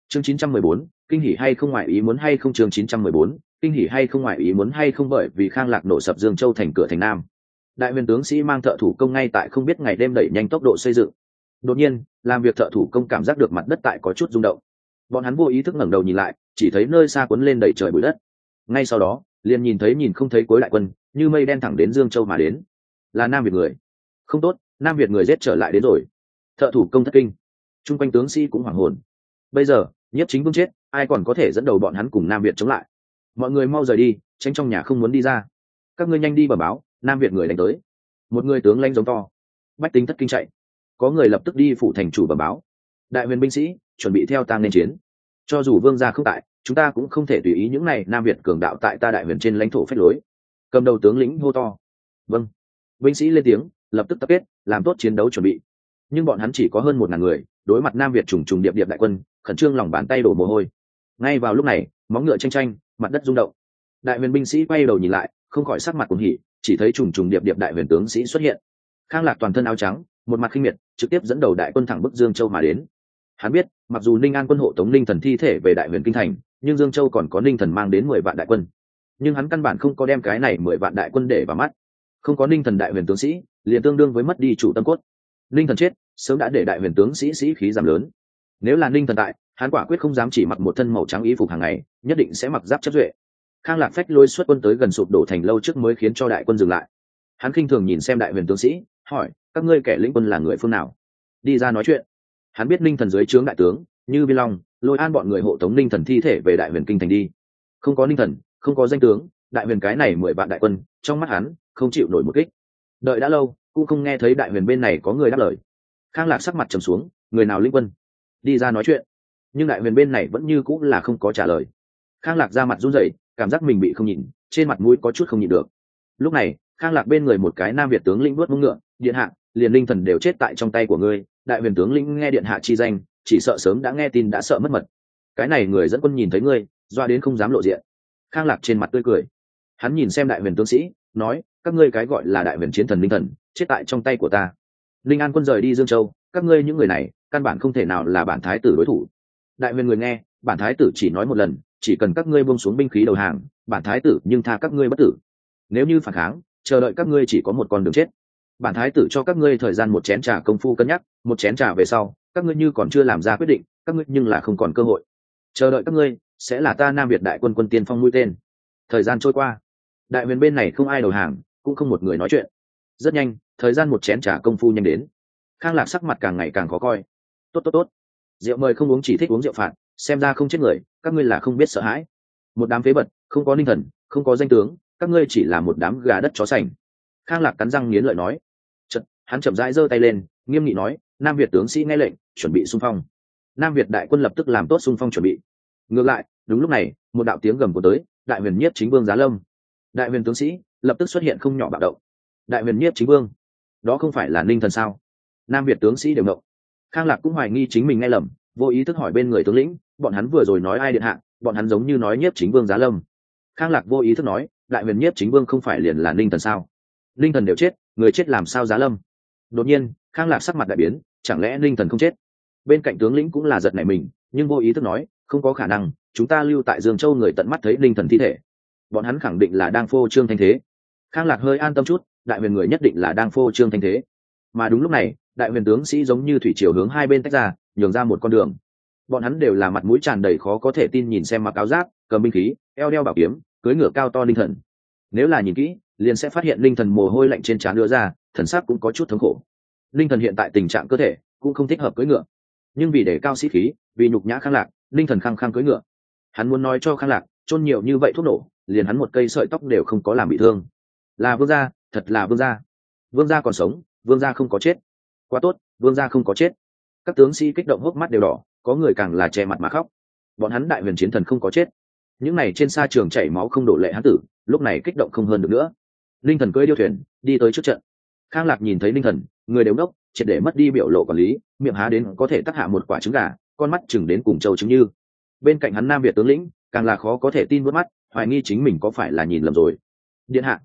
Chương 914, kinh hỉ hay không ngoại ý muốn hay không? Chương 914, kinh hỉ hay không ngoại ý muốn hay không? Bởi vì Khang Lạc nổ sập Dương Châu thành cửa thành Nam, đại huyền tướng sĩ mang thợ thủ công ngay tại không biết ngày đêm đẩy nhanh tốc độ xây dựng. Đột nhiên, làm việc thợ thủ công cảm giác được mặt đất tại có chút rung động. Bọn hắn vô ý thức ngẩng đầu nhìn lại, chỉ thấy nơi xa cuốn lên đầy trời bụi đất. Ngay sau đó, liền nhìn không thấy cuối đại quân, như mây đen thẳng đến Dương Châu mà đến. Là Nam Việt người. Không tốt, Nam Việt người giết trở lại đến rồi. Thợ thủ công thất kinh. Trung quanh tướng sĩ cũng hoảng hồn. Bây giờ, Nhiếp Chính Vương chết, ai còn có thể dẫn đầu bọn hắn cùng Nam Việt chống lại? Mọi người mau rời đi, tránh trong nhà không muốn đi ra. Các ngươi nhanh đi bẩm báo, Nam Việt người đánh tới. Một người tướng lãnh giống to. Bách tính thất kinh chạy. Có người lập tức đi phủ thành chủ bẩm báo. Đại huyền binh sĩ chuẩn bị theo tang nên chiến. Cho dù vương gia không tại, chúng ta cũng không thể tùy ý những này Nam Việt cường đạo tại ta đại huyền trên lãnh thổ phách lối. Cầm đầu tướng lĩnh hô to. Vâng. Binh sĩ lên tiếng, lập tức tập kết, làm tốt chiến đấu chuẩn bị. Nhưng bọn hắn chỉ có hơn 1.000 người, đối mặt Nam Việt trùng trùng điệp điệp đại quân, khẩn trương lòng bàn tay đổ mồ hôi. Ngay vào lúc này, móng ngựa tranh, mặt đất rung động. Đại huyền binh sĩ quay đầu nhìn lại, không khỏi sắc mặt cuồng hỉ, chỉ thấy trùng trùng điệp điệp đại huyền tướng sĩ xuất hiện. Khang Lạc toàn thân áo trắng, một mặt khinh miệt, trực tiếp dẫn đầu đại quân thẳng bức Dương Châu mà đến. Hắn biết, mặc dù Ninh An quân hộ tống Ninh Thần thi thể về đại huyền kinh thành, nhưng Dương Châu còn có Ninh Thần mang đến 10 vạn đại quân. Nhưng hắn căn bản không có đem cái này 10 vạn đại quân để vào mắt. Không có Ninh Thần đại huyền tướng sĩ, liền tương đương với mất đi chủ tâm cốt. Ninh Thần chết, sớm đã để đại huyền tướng sĩ sĩ khí giảm lớn. Nếu là Ninh Thần tại, hắn quả quyết không dám chỉ mặc một thân màu trắng y phục hàng ngày, nhất định sẽ mặc giáp chấp duệ. Khang Lạc phách lôi xuất quân tới gần sụp đổ thành lâu trước mới khiến cho đại quân dừng lại. Hắn khinh thường nhìn xem đại huyền tướng sĩ, hỏi: các ngươi kẻ lĩnh quân là người phương nào? Đi ra nói chuyện. Hắn biết Ninh Thần dưới trướng đại tướng như Biên Long, Lôi An bọn người hộ tống Ninh Thần thi thể về đại huyền kinh thành đi. Không có Ninh Thần, không có danh tướng, đại huyền cái này 10 vạn đại quân, trong mắt hắn không chịu nổi một kích. Đợi đã lâu, cũng không nghe thấy đại huyền bên này có người đáp lời. Khang Lạc sắc mặt trầm xuống, người nào lĩnh quân? Đi ra nói chuyện. Nhưng đại huyền bên này vẫn như cũng là không có trả lời. Khang Lạc ra mặt run rẩy, cảm giác mình bị không nhìn, trên mặt mũi có chút không nhịn được. Lúc này, Khang Lạc bên người một cái Nam Việt tướng lĩnh vuốt mông ngựa, điện hạ, liền Ninh Thần đều chết tại trong tay của ngươi. Đại huyền tướng lĩnh nghe điện hạ chi danh, chỉ sợ sớm đã nghe tin đã sợ mất mật. Cái này người dẫn quân nhìn thấy ngươi, doa đến không dám lộ diện. Khang Lạc trên mặt tươi cười. Hắn nhìn xem đại huyền tướng sĩ, nói: các ngươi cái gọi là đại huyền chiến thần Ninh Thần, chết tại trong tay của ta. Ninh An quân rời đi Dương Châu, các ngươi những người này căn bản không thể nào là bản thái tử đối thủ. Đại huyền người nghe, bản thái tử chỉ nói một lần, chỉ cần các ngươi buông xuống binh khí đầu hàng, bản thái tử nhưng tha các ngươi bất tử. Nếu như phản kháng, chờ đợi các ngươi chỉ có một con đường chết. Bản thái tử cho các ngươi thời gian 1 chén trà công phu cân nhắc, 1 chén trà về sau, các ngươi như còn chưa làm ra quyết định, các ngươi nhưng là không còn cơ hội. Chờ đợi các ngươi sẽ là ta Nam Việt đại quân quân tiên phong mũi tên. Thời gian trôi qua, đại huyền bên này không ai đầu hàng, cũng không một người nói chuyện. Rất nhanh, thời gian 1 chén trà công phu nhanh đến. Khang Lạc sắc mặt càng ngày càng khó coi. Tốt, rượu mời không uống, chỉ thích uống rượu phạt, xem ra không chết người, các ngươi là không biết sợ hãi. Một đám phế vật, không có Ninh Thần, không có danh tướng, các ngươi chỉ là một đám gà đất chó sành. Khang Lạc cắn răng nghiến lợi nói. Hắn chậm rãi giơ tay lên, nghiêm nghị nói: Nam Việt tướng sĩ nghe lệnh, chuẩn bị xung phong. Nam Việt đại quân lập tức làm tốt xung phong chuẩn bị. Ngược lại, đúng lúc này, một đạo tiếng gầm của tới: Đại huyền Nhiếp Chính Vương giá lâm. Đại huyền tướng sĩ lập tức xuất hiện không nhỏ bạo động. Đại huyền Nhiếp Chính Vương, đó không phải là Ninh Thần sao? Nam Việt tướng sĩ đều động. Khang Lạc cũng hoài nghi chính mình nghe lầm, vô ý thức hỏi bên người tướng lĩnh: bọn hắn vừa rồi nói ai điện hạ? Bọn hắn giống như nói Nhiếp Chính Vương giá lâm. Khang Lạc vô ý thức nói: Đại huyền Nhiếp Chính Vương không phải liền là Ninh Thần sao? Ninh Thần đều chết, người chết làm sao giá lâm? Đột nhiên, Khang Lạc sắc mặt đại biến, chẳng lẽ Ninh Thần không chết? Bên cạnh tướng lĩnh cũng là giật nảy mình, nhưng vô ý thức nói: không có khả năng, chúng ta lưu tại Dương Châu người tận mắt thấy Ninh Thần thi thể. Bọn hắn khẳng định là đang phô trương thanh thế. Khang Lạc hơi an tâm chút, đại huyền người nhất định là đang phô trương thanh thế. Mà đúng lúc này, đại huyền tướng sĩ giống như thủy triều hướng hai bên tách ra, nhường ra một con đường. Bọn hắn đều là mặt mũi tràn đầy khó có thể tin nhìn xem mặc áo giáp, cầm binh khí, eo đeo bảo kiếm, cưỡi ngựa cao to Ninh Thần. Nếu là nhìn kỹ, liền sẽ phát hiện Ninh Thần mồ hôi lạnh trên trán đưa ra, thần sắc cũng có chút thống khổ. Ninh Thần hiện tại tình trạng cơ thể cũng không thích hợp cưỡi ngựa, nhưng vì để cao sĩ khí, vì nhục nhã Khang Lạc, Ninh Thần khăng khăng cưỡi ngựa. Hắn muốn nói cho Khang Lạc, chôn nhiều như vậy thuốc nổ, liền hắn một cây sợi tóc đều không có làm bị thương. Là vương gia, thật là vương gia. Vương gia còn sống, vương gia không có chết. Quá tốt, vương gia không có chết. Các tướng sĩ kích động hốc mắt đều đỏ, có người càng là che mặt mà khóc. Bọn hắn đại huyền chiến thần không có chết. Những này trên sa trường chảy máu không đổ lệ hắn tử, lúc này kích động không hơn được nữa. Ninh Thần cưỡi điêu thuyền đi tới trước trận. Khang Lạc nhìn thấy Ninh Thần, người đều đốc, triệt để mất đi biểu lộ quản lý, miệng há đến có thể tắc hạ một quả trứng gà, con mắt chừng đến cùng châu trứng như. Bên cạnh hắn Nam Việt tướng lĩnh càng là khó có thể tin vớt mắt, hoài nghi chính mình có phải là nhìn lầm rồi. Điện hạ,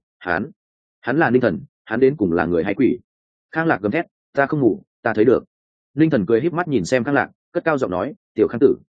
hắn là Ninh Thần, hắn đến cùng là người hay quỷ? Khang Lạc gầm thét: ta không ngủ, ta thấy được. Ninh Thần cười híp mắt nhìn xem Khang Lạc, cất cao giọng nói: tiểu Khang tử,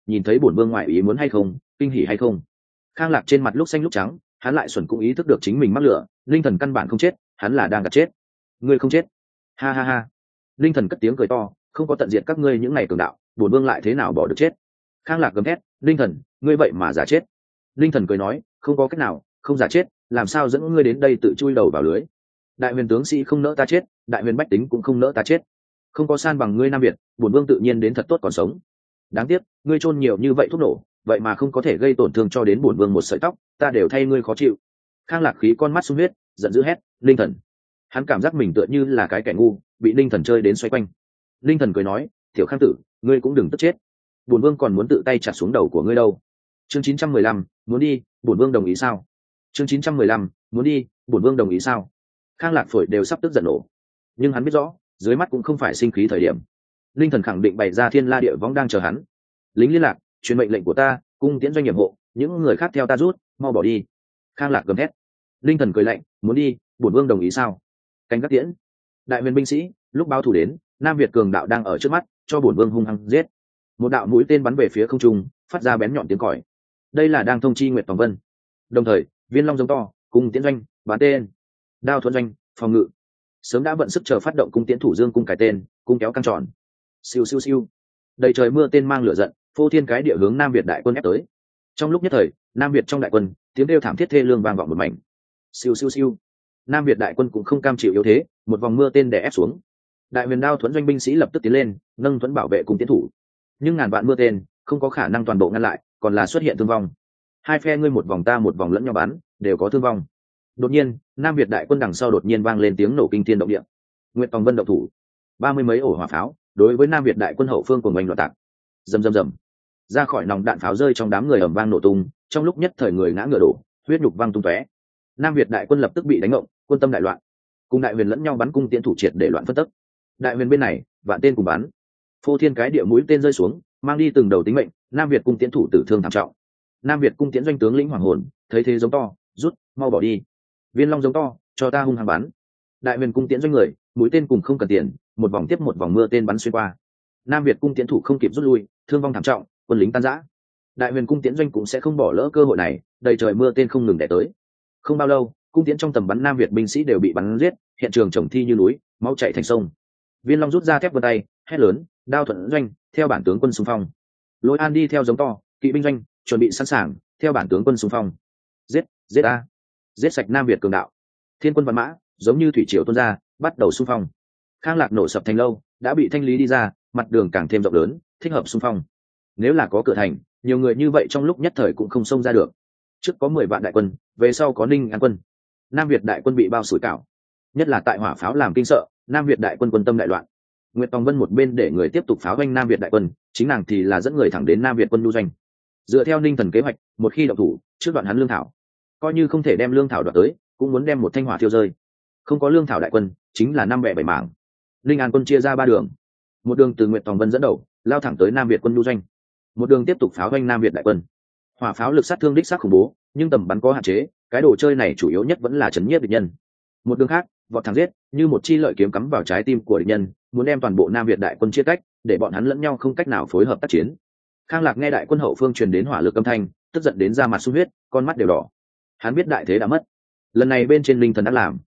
nhìn thấy bổn vương ngoại ý muốn hay không, kinh hỉ hay không. Khang Lạc trên mặt lúc xanh lúc trắng, hắn lại xuẩn cũng ý thức được chính mình mắc lửa, linh thần căn bản không chết, hắn là đang gạt chết. Ngươi không chết. Ha ha ha. Linh thần cất tiếng cười to, không có tận diệt các ngươi những ngày cường đạo, bổn vương lại thế nào bỏ được chết. Khang Lạc gầm thét, linh thần, ngươi vậy mà giả chết. Linh thần cười nói, không có cách nào, không giả chết, làm sao dẫn ngươi đến đây tự chui đầu vào lưới. Đại huyền tướng sĩ không nỡ ta chết, đại huyền bách tính cũng không nỡ ta chết. Không có san bằng ngươi Nam Việt, bổn vương tự nhiên đến thật tốt còn sống. Đáng tiếc, ngươi chôn nhiều như vậy thuốc nổ, vậy mà không có thể gây tổn thương cho đến bổn vương một sợi tóc, ta đều thay ngươi khó chịu. Khang Lạc khí con mắt sung huyết, giận dữ hét, linh thần. Hắn cảm giác mình tựa như là cái kẻ ngu, bị linh thần chơi đến xoay quanh. Linh thần cười nói, tiểu Khang tử, ngươi cũng đừng tức chết, bổn vương còn muốn tự tay chặt xuống đầu của ngươi đâu. Chương 915, muốn đi, bổn vương đồng ý sao? Chương 915, muốn đi, bổn vương đồng ý sao? Khang Lạc phổi đều sắp tức giận nổ, nhưng hắn biết rõ, dưới mắt cũng không phải sinh khí thời điểm. Linh thần khẳng định bày ra thiên la địa võng đang chờ hắn. Lính liên lạc, truyền mệnh lệnh của ta, cung tiễn doanh nghiệp hộ, những người khác theo ta rút, mau bỏ đi. Khang Lạc gầm thét. Linh thần cười lạnh, muốn đi, bổn vương đồng ý sao? Canh gác tiễn. Đại huyền binh sĩ, lúc báo thù đến, Nam Việt cường đạo đang ở trước mắt, cho bổn vương hung hăng giết. Một đạo mũi tên bắn về phía không trung, phát ra bén nhọn tiếng còi. Đây là đang thông chi Nguyệt Tòng Vân. Đồng thời, Viên Long giống to, cung tiễn doanh, bắn tên. Đao thuẫn doanh, phòng ngự. Sớm đã vận sức chờ phát động cung tiễn thủ dương cung cái tên, cung kéo căng tròn. Siêu siêu siêu. Đầy trời mưa tên mang lửa giận, phô thiên cái địa hướng Nam Việt đại quân ép tới. Trong lúc nhất thời, Nam Việt trong đại quân, tiếng kêu thảm thiết thê lương vang vọng một mảnh. Siêu siêu siêu. Nam Việt đại quân cũng không cam chịu yếu thế, một vòng mưa tên đè ép xuống. Đại huyền đao thuẫn doanh binh sĩ lập tức tiến lên, nâng thuẫn bảo vệ cung tiến thủ. Nhưng ngàn vạn mưa tên không có khả năng toàn bộ ngăn lại, còn là xuất hiện thương vong. Hai phe ngươi một vòng ta một vòng lẫn nhau bắn, đều có thương vong. Đột nhiên, Nam Việt đại quân đằng sau đột nhiên vang lên tiếng nổ kinh thiên động địa. Nguyệt Tòng Vân động thủ, 30 mấy ổ hỏa pháo đối với Nam Việt đại quân hậu phương của mình loạn tạc. Rầm rầm rầm. Ra khỏi nòng đạn pháo rơi trong đám người ầm vang nổ tung, trong lúc nhất thời người ngã ngựa đổ, huyết nhục văng tung tóe. Nam Việt đại quân lập tức bị đánh ngộng, quân tâm đại loạn. Cùng đại huyền lẫn nhau bắn cung tiễn thủ triệt để loạn phân tốc. Đại huyền bên này, vạn tên cùng bắn. Phô thiên cái địa mũi tên rơi xuống, mang đi từng đầu tính mệnh, Nam Việt cung tiễn thủ tử thương thảm trọng. Nam Việt cung tiễn doanh tướng lĩnh hoàng hồn, thấy thế giống to, rút, mau bỏ đi. Viên Long giống to, cho ta hung hăng bắn. Đại huyền cung tiễn doanh người, mũi tên cùng không cần tiền, một vòng tiếp một vòng mưa tên bắn xuyên qua. Nam Việt cung tiễn thủ không kịp rút lui, thương vong thảm trọng, quân lính tan rã. Đại huyền cung tiễn doanh cũng sẽ không bỏ lỡ cơ hội này, đầy trời mưa tên không ngừng đè tới. Không bao lâu, cung tiễn trong tầm bắn Nam Việt binh sĩ đều bị bắn giết, hiện trường chồng thi như núi, máu chảy thành sông. Viên Long rút ra thép vân tay, hét lớn, đao thuận doanh, theo bản tướng quân xung phong. Lôi An đi theo giống to, kỵ binh doanh, chuẩn bị sẵn sàng, theo bản tướng quân xung phong. Giết, giết a, giết sạch Nam Việt cường đạo. Thiên quân văn mã, giống như thủy triều tuôn ra, bắt đầu xung phong. Khang Lạc nổ sập thành lâu, đã bị thanh lý đi ra, mặt đường càng thêm rộng lớn, thích hợp xung phong. Nếu là có cửa thành, nhiều người như vậy trong lúc nhất thời cũng không xông ra được. Trước có 10 vạn đại quân, về sau có Ninh An quân. Nam Việt đại quân bị bao sủi cảo, nhất là tại hỏa pháo làm kinh sợ, Nam Việt đại quân quân tâm đại loạn. Nguyệt Tòng Vân một bên để người tiếp tục pháo doanh Nam Việt đại quân, chính nàng thì là dẫn người thẳng đến Nam Việt quân nhu doanh. Dựa theo Ninh Thần kế hoạch, một khi động thủ, trước đoạn hắn lương thảo, coi như không thể đem lương thảo đoạt tới, cũng muốn đem một thanh hỏa thiêu rơi. Không có lương thảo đại quân, chính là năm bè bảy mảng. Ninh An quân chia ra 3 đường, một đường từ Nguyệt Tòng Vân dẫn đầu, lao thẳng tới Nam Việt quân nhu doanh, một đường tiếp tục pháo doanh Nam Việt đại quân. Hỏa pháo lực sát thương đích xác khủng bố, nhưng tầm bắn có hạn chế, cái đồ chơi này chủ yếu nhất vẫn là chấn nhiếp địch nhân. Một đường khác, vọt thẳng giết, như một chi lợi kiếm cắm vào trái tim của địch nhân, muốn đem toàn bộ Nam Việt đại quân chia cách, để bọn hắn lẫn nhau không cách nào phối hợp tác chiến. Khang Lạc nghe đại quân hậu phương truyền đến hỏa lực âm thanh, tức giận đến da mặt sung huyết, con mắt đều đỏ. Hắn biết đại thế đã mất, lần này bên trên Linh Thần đã làm.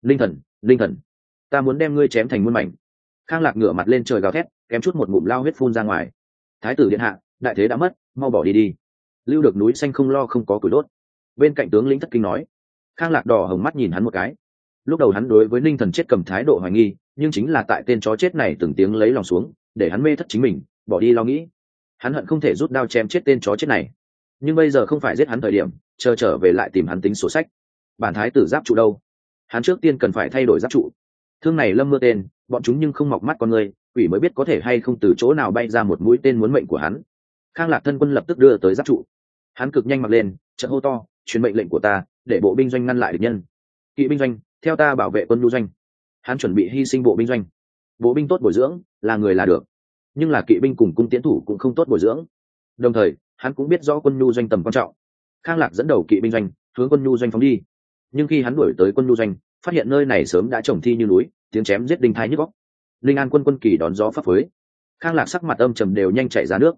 Linh thần, ta muốn đem ngươi chém thành muôn mảnh. Khang Lạc ngửa mặt lên trời gào thét, kém chút một ngụm lao huyết phun ra ngoài. Thái tử điện hạ, đại thế đã mất, mau bỏ đi đi. Lưu được núi xanh không lo không có củi đốt. Bên cạnh tướng lĩnh thất kinh nói. Khang Lạc đỏ hồng mắt nhìn hắn một cái. Lúc đầu hắn đối với Ninh Thần chết cầm thái độ hoài nghi, nhưng chính là tại tên chó chết này từng tiếng lấy lòng xuống, để hắn mê thất chính mình, bỏ đi lo nghĩ. Hắn hận không thể rút đao chém chết tên chó chết này, nhưng bây giờ không phải giết hắn thời điểm, chờ trở về lại tìm hắn tính sổ sách. Bản thái tử giáp trụ đâu? Hắn trước tiên cần phải thay đổi giáp trụ. Thương này lâm mưa tên, bọn chúng nhưng không mọc mắt con người, quỷ mới biết có thể hay không từ chỗ nào bay ra một mũi tên muốn mệnh của hắn. Khang Lạc thân quân lập tức đưa tới giáp trụ. Hắn cực nhanh mặc lên, chợt hô to, truyền mệnh lệnh của ta, để bộ binh doanh ngăn lại địch nhân. Kỵ binh doanh, theo ta bảo vệ quân nhu doanh. Hắn chuẩn bị hy sinh bộ binh doanh. Bộ binh tốt bồi dưỡng, là người là được, nhưng là kỵ binh cùng cung tiễn thủ cũng không tốt bồi dưỡng. Đồng thời, hắn cũng biết rõ quân nhu doanh tầm quan trọng. Khang Lạc dẫn đầu kỵ binh doanh, hướng quân nhu doanh phóng đi. Nhưng khi hắn đuổi tới quân nhu doanh, phát hiện nơi này sớm đã trồng thi như núi, tiếng chém giết đinh thai nhức óc. Linh An quân quân kỳ đón gió phấp phới. Khang Lạc sắc mặt âm trầm đều nhanh chảy ra nước.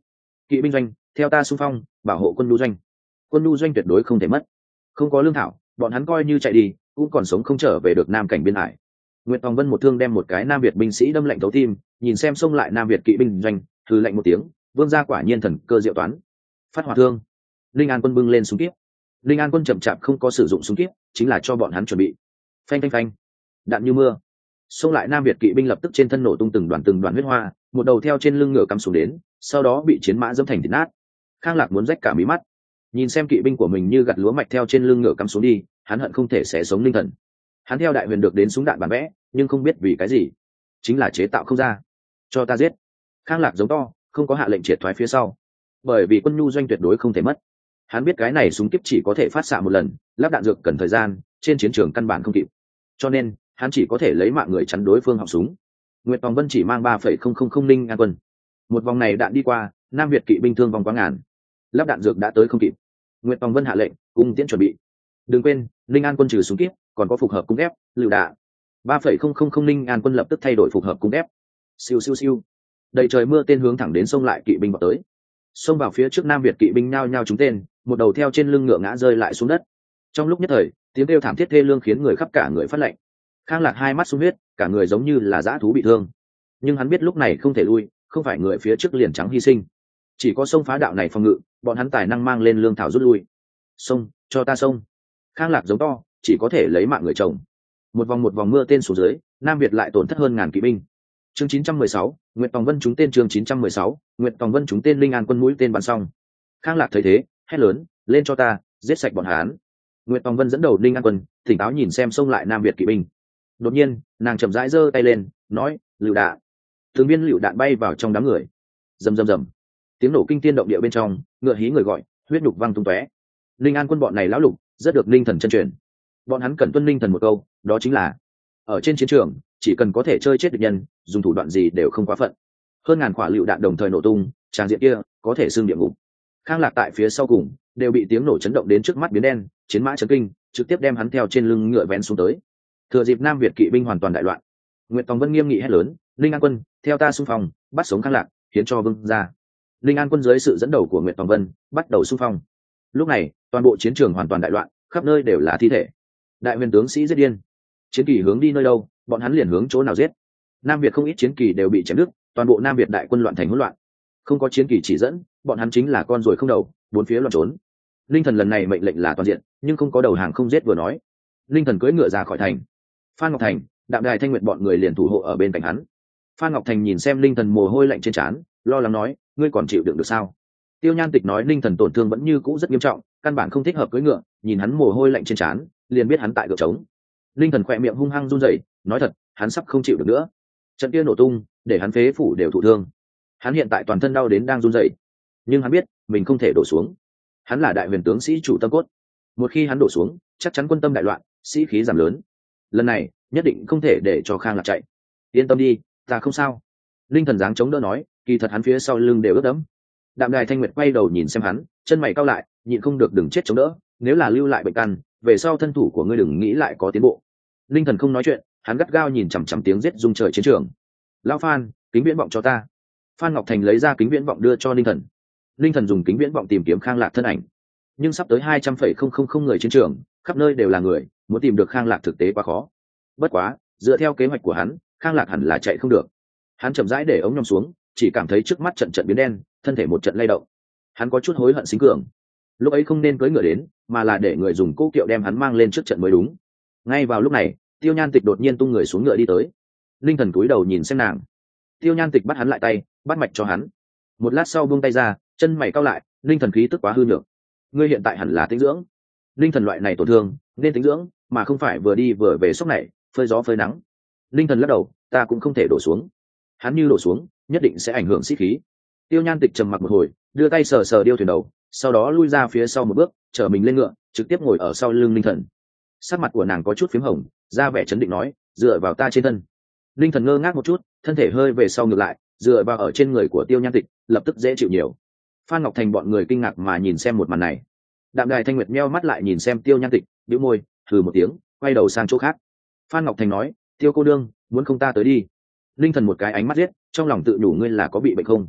kỵ binh doanh theo ta xung phong bảo hộ quân nhu doanh. Quân nhu doanh tuyệt đối không thể mất. Không có lương thảo bọn hắn coi như chạy đi cũng còn sống không trở về được nam cảnh biên hải. Nguyệt Tòng Vân một thương đem một cái Nam Việt binh sĩ đâm lạnh thấu tim, nhìn xem xông lại Nam Việt kỵ binh doanh, hừ lạnh một tiếng, vương gia quả nhiên thần cơ diệu toán. Phát hỏa thương. Linh An quân bưng lên súng kíp. Linh An quân chậm chạp không có sử dụng súng kíp, chính là cho bọn hắn chuẩn bị. Phanh phanh phanh. Đạn như mưa. Xông lại Nam Việt kỵ binh lập tức trên thân nổ tung từng đoàn huyết hoa, một đầu theo trên lưng ngựa cắm xuống đến, sau đó bị chiến mã dẫm thành thịt nát. Khang Lạc muốn rách cả mí mắt. Nhìn xem kỵ binh của mình như gặt lúa mạch theo trên lưng ngựa cắm xuống đi, hắn hận không thể sẽ sống linh thần. Hắn theo đại huyền được đến súng đạn bản vẽ, nhưng không biết vì cái gì, chính là chế tạo không ra. Cho ta giết. Khang Lạc giống to, không có hạ lệnh triệt thoái phía sau, bởi vì quân nhu doanh tuyệt đối không thể mất. Hắn biết cái này súng kiếp chỉ có thể phát xạ một lần, lắp đạn dược cần thời gian, trên chiến trường căn bản không kịp, cho nên hắn chỉ có thể lấy mạng người chắn đối phương họng súng. Nguyệt Tòng Vân chỉ mang 3,000 Ninh An quân. Một vòng này đạn đi qua, Nam Việt kỵ binh thương vong quá ngàn, lắp đạn dược đã tới không kịp. Nguyệt Tòng Vân hạ lệnh cung tiễn chuẩn bị. Đừng quên, Ninh An quân trừ súng kiếp còn có phục hợp cung ép lựu đạn. 3,000 Ninh An quân lập tức thay đổi phục hợp cung ép. Siêu siêu siêu. Đầy trời mưa tên hướng thẳng đến sông lại kỵ binh vào tới. Xông vào phía trước Nam Việt kỵ binh nhao nhao trúng tên, một đầu theo trên lưng ngựa ngã rơi lại xuống đất. Trong lúc nhất thời, tiếng kêu thảm thiết thê lương khiến người khắp cả người phát lạnh. Khang Lạc hai mắt sung huyết, cả người giống như là dã thú bị thương. Nhưng hắn biết lúc này không thể lui, không phải người phía trước liền trắng hy sinh, chỉ có sông phá đạo này phòng ngự, bọn hắn tài năng mang lên lương thảo rút lui. Sông, cho ta sông. Khang Lạc giống to, chỉ có thể lấy mạng người chồng. Một vòng mưa tên xuống dưới, Nam Việt lại tổn thất hơn ngàn kỵ binh. Chương 916, Nguyệt Tòng Vân trúng tên. Chương 916, Nguyệt Tòng Vân trúng tên. Linh An quân mũi tên bắn xong. Khang Lạc thấy thế, hét lớn, lên cho ta, giết sạch bọn hắn. Nguyệt Tòng Vân dẫn đầu Linh An quân, tỉnh táo nhìn xem xông lại Nam Việt kỵ binh. Đột nhiên, nàng chậm rãi giơ tay lên, nói, lựu đạn. Từng viên lựu đạn bay vào trong đám người. Rầm rầm rầm. Tiếng nổ kinh thiên động địa bên trong, ngựa hí người gọi, huyết nhục văng tung tóe. Linh An quân bọn này lão lục, rất được linh thần chân truyền. Bọn hắn cần tuân linh thần một câu, đó chính là ở trên chiến trường, chỉ cần có thể chơi chết địch nhân, dùng thủ đoạn gì đều không quá phận. Hơn ngàn quả lựu đạn đồng thời nổ tung, tràng diện kia có thể xưng địa ngục. Khang Lạc tại phía sau cùng đều bị tiếng nổ chấn động đến trước mắt biến đen, chiến mã chấn kinh, trực tiếp đem hắn theo trên lưng ngựa vén xuống tới. Thừa dịp Nam Việt kỵ binh hoàn toàn đại loạn, Nguyệt Tòng Vân nghiêm nghị hét lớn, Linh An quân, theo ta xung phong, bắt sống Khang Lạc, khiến cho vương ra. Linh An quân dưới sự dẫn đầu của Nguyệt Tòng Vân bắt đầu xung phong. Lúc này, toàn bộ chiến trường hoàn toàn đại loạn, khắp nơi đều là thi thể. Đại huyền tướng sĩ giết điên, chiến kỳ hướng đi nơi đâu, bọn hắn liền hướng chỗ nào giết. Nam Việt không ít chiến kỳ đều bị chém đứt, toàn bộ Nam Việt đại quân loạn thành hỗn loạn. Không có chiến kỳ chỉ dẫn, bọn hắn chính là con ruồi không đầu, bốn phía loạn trốn. Linh thần lần này mệnh lệnh là toàn diện, nhưng không có đầu hàng không giết vừa nói. Linh thần cưỡi ngựa ra khỏi thành. Phan Ngọc Thành, Đạm Đài Thanh Nguyệt bọn người liền thủ hộ ở bên cạnh hắn. Phan Ngọc Thành nhìn xem Linh thần mồ hôi lạnh trên trán, lo lắng nói, ngươi còn chịu đựng được sao? Tiêu Nhan Tịch nói Linh thần tổn thương vẫn như cũ rất nghiêm trọng, căn bản không thích hợp cưỡi ngựa, nhìn hắn mồ hôi lạnh trên trán, liền biết hắn tại gượng trống. Linh thần khỏe miệng hung hăng run rẩy, nói thật, hắn sắp không chịu được nữa. Trận kia nổ tung, để hắn phế phủ đều thụ thương. Hắn hiện tại toàn thân đau đến đang run rẩy, nhưng hắn biết mình không thể đổ xuống. Hắn là đại huyền tướng sĩ chủ tâm cốt, một khi hắn đổ xuống, chắc chắn quân tâm đại loạn, sĩ khí giảm lớn. Lần này nhất định không thể để cho Khang Lạc chạy. Yên tâm đi, ta không sao. Linh thần dáng chống đỡ nói, kỳ thật hắn phía sau lưng đều ướt đẫm. Đạm Đài Thanh Nguyệt quay đầu nhìn xem hắn, chân mày cau lại, nhịn không được đừng chết chống đỡ, nếu là lưu lại bệnh căn, về sau thân thủ của ngươi đừng nghĩ lại có tiến bộ. Linh thần không nói chuyện, hắn gắt gao nhìn chằm chằm tiếng giết rung trời chiến trường. Lão Phan, kính viễn vọng cho ta. Phan Ngọc Thành lấy ra kính viễn vọng đưa cho Linh thần. Linh thần dùng kính viễn vọng tìm kiếm Khang Lạc thân ảnh, nhưng sắp tới 200,000 người chiến trường, khắp nơi đều là người, muốn tìm được Khang Lạc thực tế quá khó. Bất quá, dựa theo kế hoạch của hắn, Khang Lạc hẳn là chạy không được. Hắn chậm rãi để ống nhòm xuống, chỉ cảm thấy trước mắt trận trận biến đen, thân thể một trận lay động. Hắn có chút hối hận xính cường, lúc ấy không nên cưỡi ngựa đến, mà là để người dùng cỗ kiệu đem hắn mang lên trước trận mới đúng. Ngay vào lúc này, Tiêu Nhan Tịch đột nhiên tung người xuống ngựa đi tới. Linh thần cúi đầu nhìn xem nàng. Tiêu Nhan Tịch bắt hắn lại tay, bắt mạch cho hắn. Một lát sau buông tay ra, chân mày cau lại, Linh thần khí tức quá hư nhược. Ngươi hiện tại hẳn là tĩnh dưỡng. Linh thần loại này tổn thương, nên tĩnh dưỡng, mà không phải vừa đi vừa về sốc này, phơi gió phơi nắng. Linh thần lắc đầu, ta cũng không thể đổ xuống. Hắn như đổ xuống, nhất định sẽ ảnh hưởng sĩ khí. Tiêu Nhan Tịch trầm mặc một hồi, đưa tay sờ sờ điêu thuyền đầu, sau đó lui ra phía sau một bước, chở mình lên ngựa, trực tiếp ngồi ở sau lưng Linh thần. Sắc mặt của nàng có chút phím hồng, ra vẻ chấn định nói, dựa vào ta trên thân. Linh thần ngơ ngác một chút, thân thể hơi về sau ngược lại, dựa vào ở trên người của Tiêu Nhan Tịch, lập tức dễ chịu nhiều. Phan Ngọc Thành bọn người kinh ngạc mà nhìn xem một màn này. Đạm Đài Thanh Nguyệt meo mắt lại nhìn xem Tiêu Nhan Tịch, bĩu môi, hừ một tiếng, quay đầu sang chỗ khác. Phan Ngọc Thành nói, Tiêu cô đương, muốn không ta tới đi. Linh thần một cái ánh mắt giết, trong lòng tự nhủ ngươi là có bị bệnh không?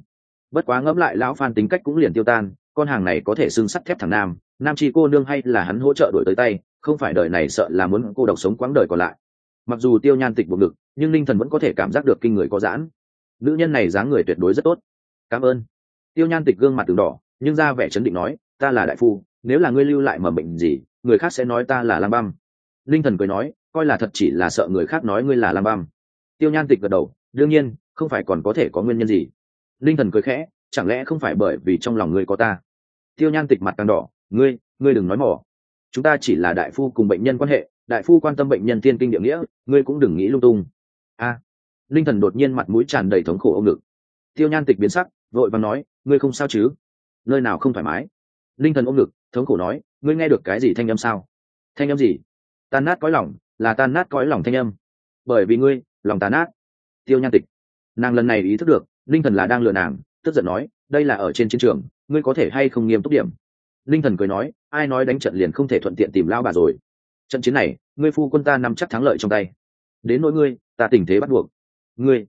Bất quá ngẫm lại lão Phan tính cách cũng liền tiêu tan, con hàng này có thể xưng sắt thép thằng nam chi cô nương hay là hắn hỗ trợ đổi tới tay, không phải đời này sợ là muốn cô độc sống quãng đời còn lại. Mặc dù Tiêu Nhan Tịch buộc ngực, nhưng Linh Thần vẫn có thể cảm giác được kinh người có giãn. Nữ nhân này dáng người tuyệt đối rất tốt. Cảm ơn. Tiêu Nhan Tịch gương mặt từng đỏ, nhưng ra vẻ chấn định nói, ta là đại phu, nếu là ngươi lưu lại mầm bệnh gì, người khác sẽ nói ta là lang băm. Linh Thần cười nói, coi là thật chỉ là sợ người khác nói ngươi là lang băm. Tiêu Nhan Tịch gật đầu, đương nhiên, không phải còn có thể có nguyên nhân gì. Linh Thần cười khẽ, chẳng lẽ không phải bởi vì trong lòng ngươi có ta? Tiêu Nhan Tịch mặt càng đỏ, ngươi đừng nói mỏ. Chúng ta chỉ là đại phu cùng bệnh nhân quan hệ, đại phu quan tâm bệnh nhân thiên kinh địa nghĩa, ngươi cũng đừng nghĩ lung tung. Linh Thần đột nhiên mặt mũi tràn đầy thống khổ ôm ngực. Tiêu Nhan Tịch biến sắc, vội vàng nói, ngươi không sao chứ? Nơi nào không thoải mái? Linh Thần ôm ngực, thống khổ nói, ngươi nghe được cái gì thanh âm sao? Thanh âm gì? Tan nát cõi lòng, là tan nát cõi lòng thanh âm. Bởi vì ngươi, lòng tan nát. Tiêu Nhan Tịch, nàng lần này ý thức được, Linh Thần là đang lừa nàng, tức giận nói, đây là ở trên chiến trường, ngươi có thể hay không nghiêm túc điểm? Linh Thần cười nói, ai nói đánh trận liền không thể thuận tiện tìm lao bà rồi? Trận chiến này, ngươi phu quân ta nắm chắc thắng lợi trong tay. Đến nỗi ngươi, ta tình thế bắt buộc. Ngươi.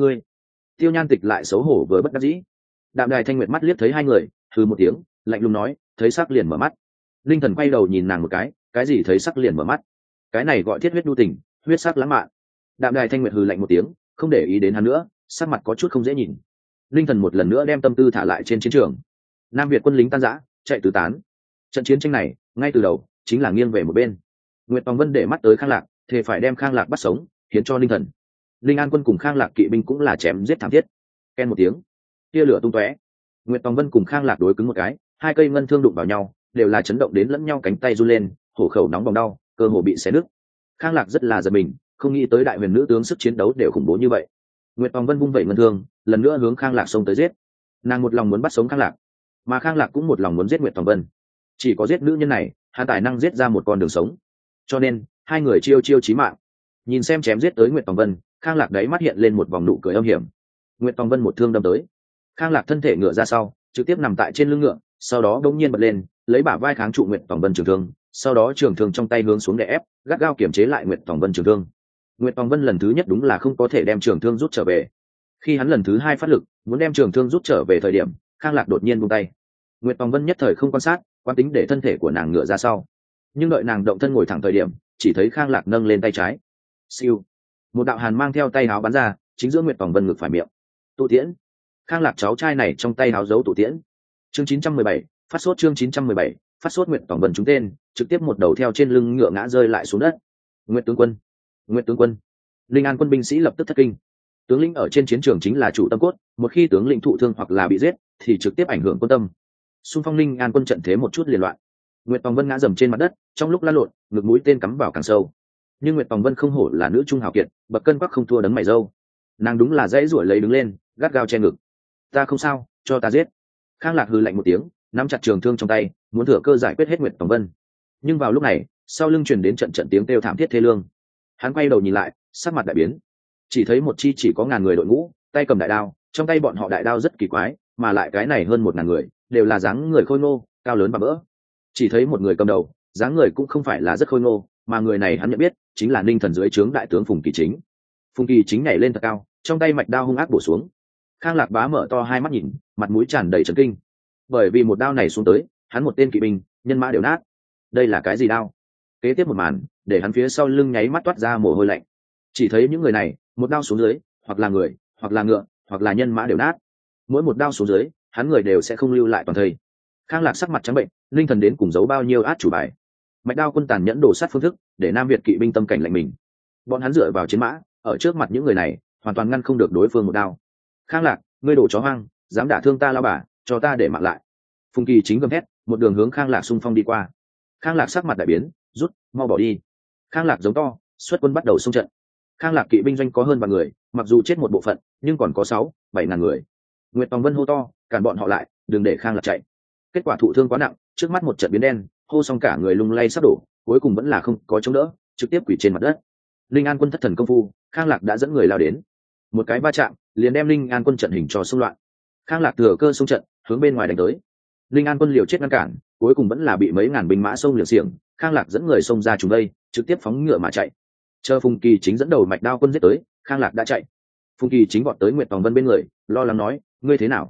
Tiêu Nhan Tịch lại xấu hổ với bất đắc dĩ. Đạm Đài Thanh Nguyệt mắt liếc thấy hai người, hừ một tiếng, lạnh lùng nói, thấy sắc liền mở mắt. Linh Thần quay đầu nhìn nàng một cái gì thấy sắc liền mở mắt? Cái này gọi thiết huyết nhu tình, huyết sắc lãng mạn. Đạm Đài Thanh Nguyệt hừ lạnh một tiếng, không để ý đến hắn nữa, sắc mặt có chút không dễ nhìn. Linh Thần một lần nữa đem tâm tư thả lại trên chiến trường. Nam Việt quân lính tan rã, chạy tứ tán. Trận chiến tranh này, ngay từ đầu, chính là nghiêng về một bên. Nguyệt Tòng Vân để mắt tới Khang Lạc, thề phải đem Khang Lạc bắt sống, hiến cho Linh Thần. Linh An quân cùng Khang Lạc kỵ binh cũng là chém giết thảm thiết. Ken một tiếng, tia lửa tung tóe. Nguyệt Tòng Vân cùng Khang Lạc đối cứng một cái, hai cây ngân thương đụng vào nhau, đều là chấn động đến lẫn nhau cánh tay run lên, hổ khẩu nóng bỏng đau, cơ hồ bị xé nứt. Khang Lạc rất là giật mình, không nghĩ tới đại huyền nữ tướng sức chiến đấu đều khủng bố như vậy. Nguyệt Tòng Vân vung vẩy ngân thương, lần nữa hướng Khang Lạc xông tới giết. Nàng một lòng muốn bắt sống Khang Lạc, mà Khang Lạc cũng một lòng muốn giết Nguyệt Tòng Vân. Chỉ có giết nữ nhân này, hắn tài năng giết ra một con đường sống. Cho nên, hai người chiêu chí mạng. Nhìn xem chém giết tới Nguyệt Tòng Vân, Khang Lạc đáy mắt hiện lên một vòng nụ cười âm hiểm. Nguyệt Tòng Vân một thương đâm tới, Khang Lạc thân thể ngựa ra sau, trực tiếp nằm tại trên lưng ngựa, sau đó đống nhiên bật lên, lấy bả vai kháng trụ Nguyệt Tòng Vân trường thương, sau đó trường thương trong tay hướng xuống đè ép, gắt gao kiểm chế lại Nguyệt Tòng Vân trường thương. Nguyệt Tòng Vân lần thứ nhất đúng là không có thể đem trường thương rút trở về. Khi hắn lần thứ hai phát lực, muốn đem trường thương rút trở về thời điểm, Khang Lạc đột nhiên buông tay. Nguyệt Tòng Vân nhất thời không quan sát, quán tính để thân thể của nàng ngựa ra sau. Nhưng đợi nàng động thân ngồi thẳng thời điểm, chỉ thấy Khang Lạc nâng lên tay trái. Siêu, một đạo hàn mang theo tay áo bắn ra, chính giữa Nguyệt Tòng Vân ngực phải miệng. Tụ tiễn. Khang Lạc cháu trai này trong tay áo giấu tụ tiễn. Chương 917, phát sốt chương 917, phát sốt Nguyệt Tòng Vân trúng tên, trực tiếp một đầu theo trên lưng ngựa ngã rơi lại xuống đất. Nguyệt tướng quân, Nguyệt tướng quân. Linh An quân binh sĩ lập tức thất kinh. Tướng lĩnh ở trên chiến trường chính là chủ tâm cốt, một khi tướng lĩnh thụ thương hoặc là bị giết, thì trực tiếp ảnh hưởng quân tâm. Xung phong Linh An quân trận thế một chút liền loạn. Nguyệt Tòng Vân ngã dầm trên mặt đất, trong lúc lăn lộn, ngực mũi tên cắm vào càng sâu. Nhưng Nguyệt Tòng Vân không hổ là nữ trung hào kiệt, bậc cân quắc không thua đấng mày râu. Nàng đúng là dãy ruổi lấy đứng lên, gắt gao che ngực. Ta không sao, cho ta giết. Khang Lạc hừ lạnh một tiếng, nắm chặt trường thương trong tay, muốn thừa cơ giải quyết hết Nguyệt Tòng Vân. Nhưng vào lúc này, sau lưng truyền đến trận trận tiếng kêu thảm thiết thê lương. Hắn quay đầu nhìn lại, sắc mặt đại biến. Chỉ thấy một chi chỉ có ngàn người đội ngũ, tay cầm đại đao, trong tay bọn họ đại đao rất kỳ quái, mà lại cái này hơn 1000 người, đều là dáng người khôi ngô, cao lớn và bỡ. Chỉ thấy một người cầm đầu, dáng người cũng không phải là rất khôi ngô, mà người này hắn nhận biết, chính là Ninh Thần dưới trướng đại tướng Phùng Kỳ Chính. Phùng Kỳ Chính nhảy lên thật cao, trong tay mạch đao hung ác bổ xuống. Khang Lạc Bá mở to hai mắt nhìn, mặt mũi tràn đầy chấn kinh. Bởi vì một đao này xuống tới, hắn một tên kỵ binh, nhân mã đều nát. Đây là cái gì đao? Kế tiếp một màn, để hắn phía sau lưng nháy mắt toát ra mồ hôi lạnh. Chỉ thấy những người này, một đao xuống dưới, hoặc là người, hoặc là ngựa, hoặc là nhân mã đều nát. Mỗi một đao xuống dưới, hắn người đều sẽ không lưu lại toàn thây. Khang Lạc sắc mặt trắng bệnh, Linh Thần đến cùng giấu bao nhiêu át chủ bài. Mạch đao quân tàn nhẫn đổ sát phương thức, để Nam Việt kỵ binh tâm cảnh lạnh mình. Bọn hắn dựa vào chiến mã, ở trước mặt những người này, hoàn toàn ngăn không được đối phương một đao. Khang Lạc, ngươi đồ chó hoang, dám đả thương ta lao bà, cho ta để mạng lại. Phùng Kỳ Chính gầm thét, một đường hướng Khang Lạc xung phong đi qua. Khang Lạc sắc mặt đại biến, rút, mau bỏ đi. Khang Lạc giống to, xuất quân bắt đầu xung trận. Khang Lạc kỵ binh doanh có hơn 3 người, mặc dù chết một bộ phận, nhưng còn có 6-7 ngàn người. Nguyệt Tòng Vân hô to, cản bọn họ lại, đừng để Khang Lạc chạy. Kết quả thụ thương quá nặng, trước mắt một trận biến đen, hô xong cả người lung lay sắp đổ, cuối cùng vẫn là không có chống đỡ, trực tiếp quỳ trên mặt đất. Linh An quân thất thần công phu, Khang Lạc đã dẫn người lao đến. Một cái va chạm, liền đem Linh An quân trận hình cho xung loạn. Khang Lạc thừa cơ xung trận, hướng bên ngoài đánh tới. Linh An quân liều chết ngăn cản, cuối cùng vẫn là bị mấy ngàn binh mã xông liều xiềng. Khang Lạc dẫn người xông ra chúng đây, trực tiếp phóng ngựa mà chạy. Chờ Phùng Kỳ Chính dẫn đầu mạch đao quân giết tới, Khang Lạc đã chạy. Phùng Kỳ Chính vọt tới Nguyệt Tòng Vân bên người, lo lắng nói, ngươi thế nào?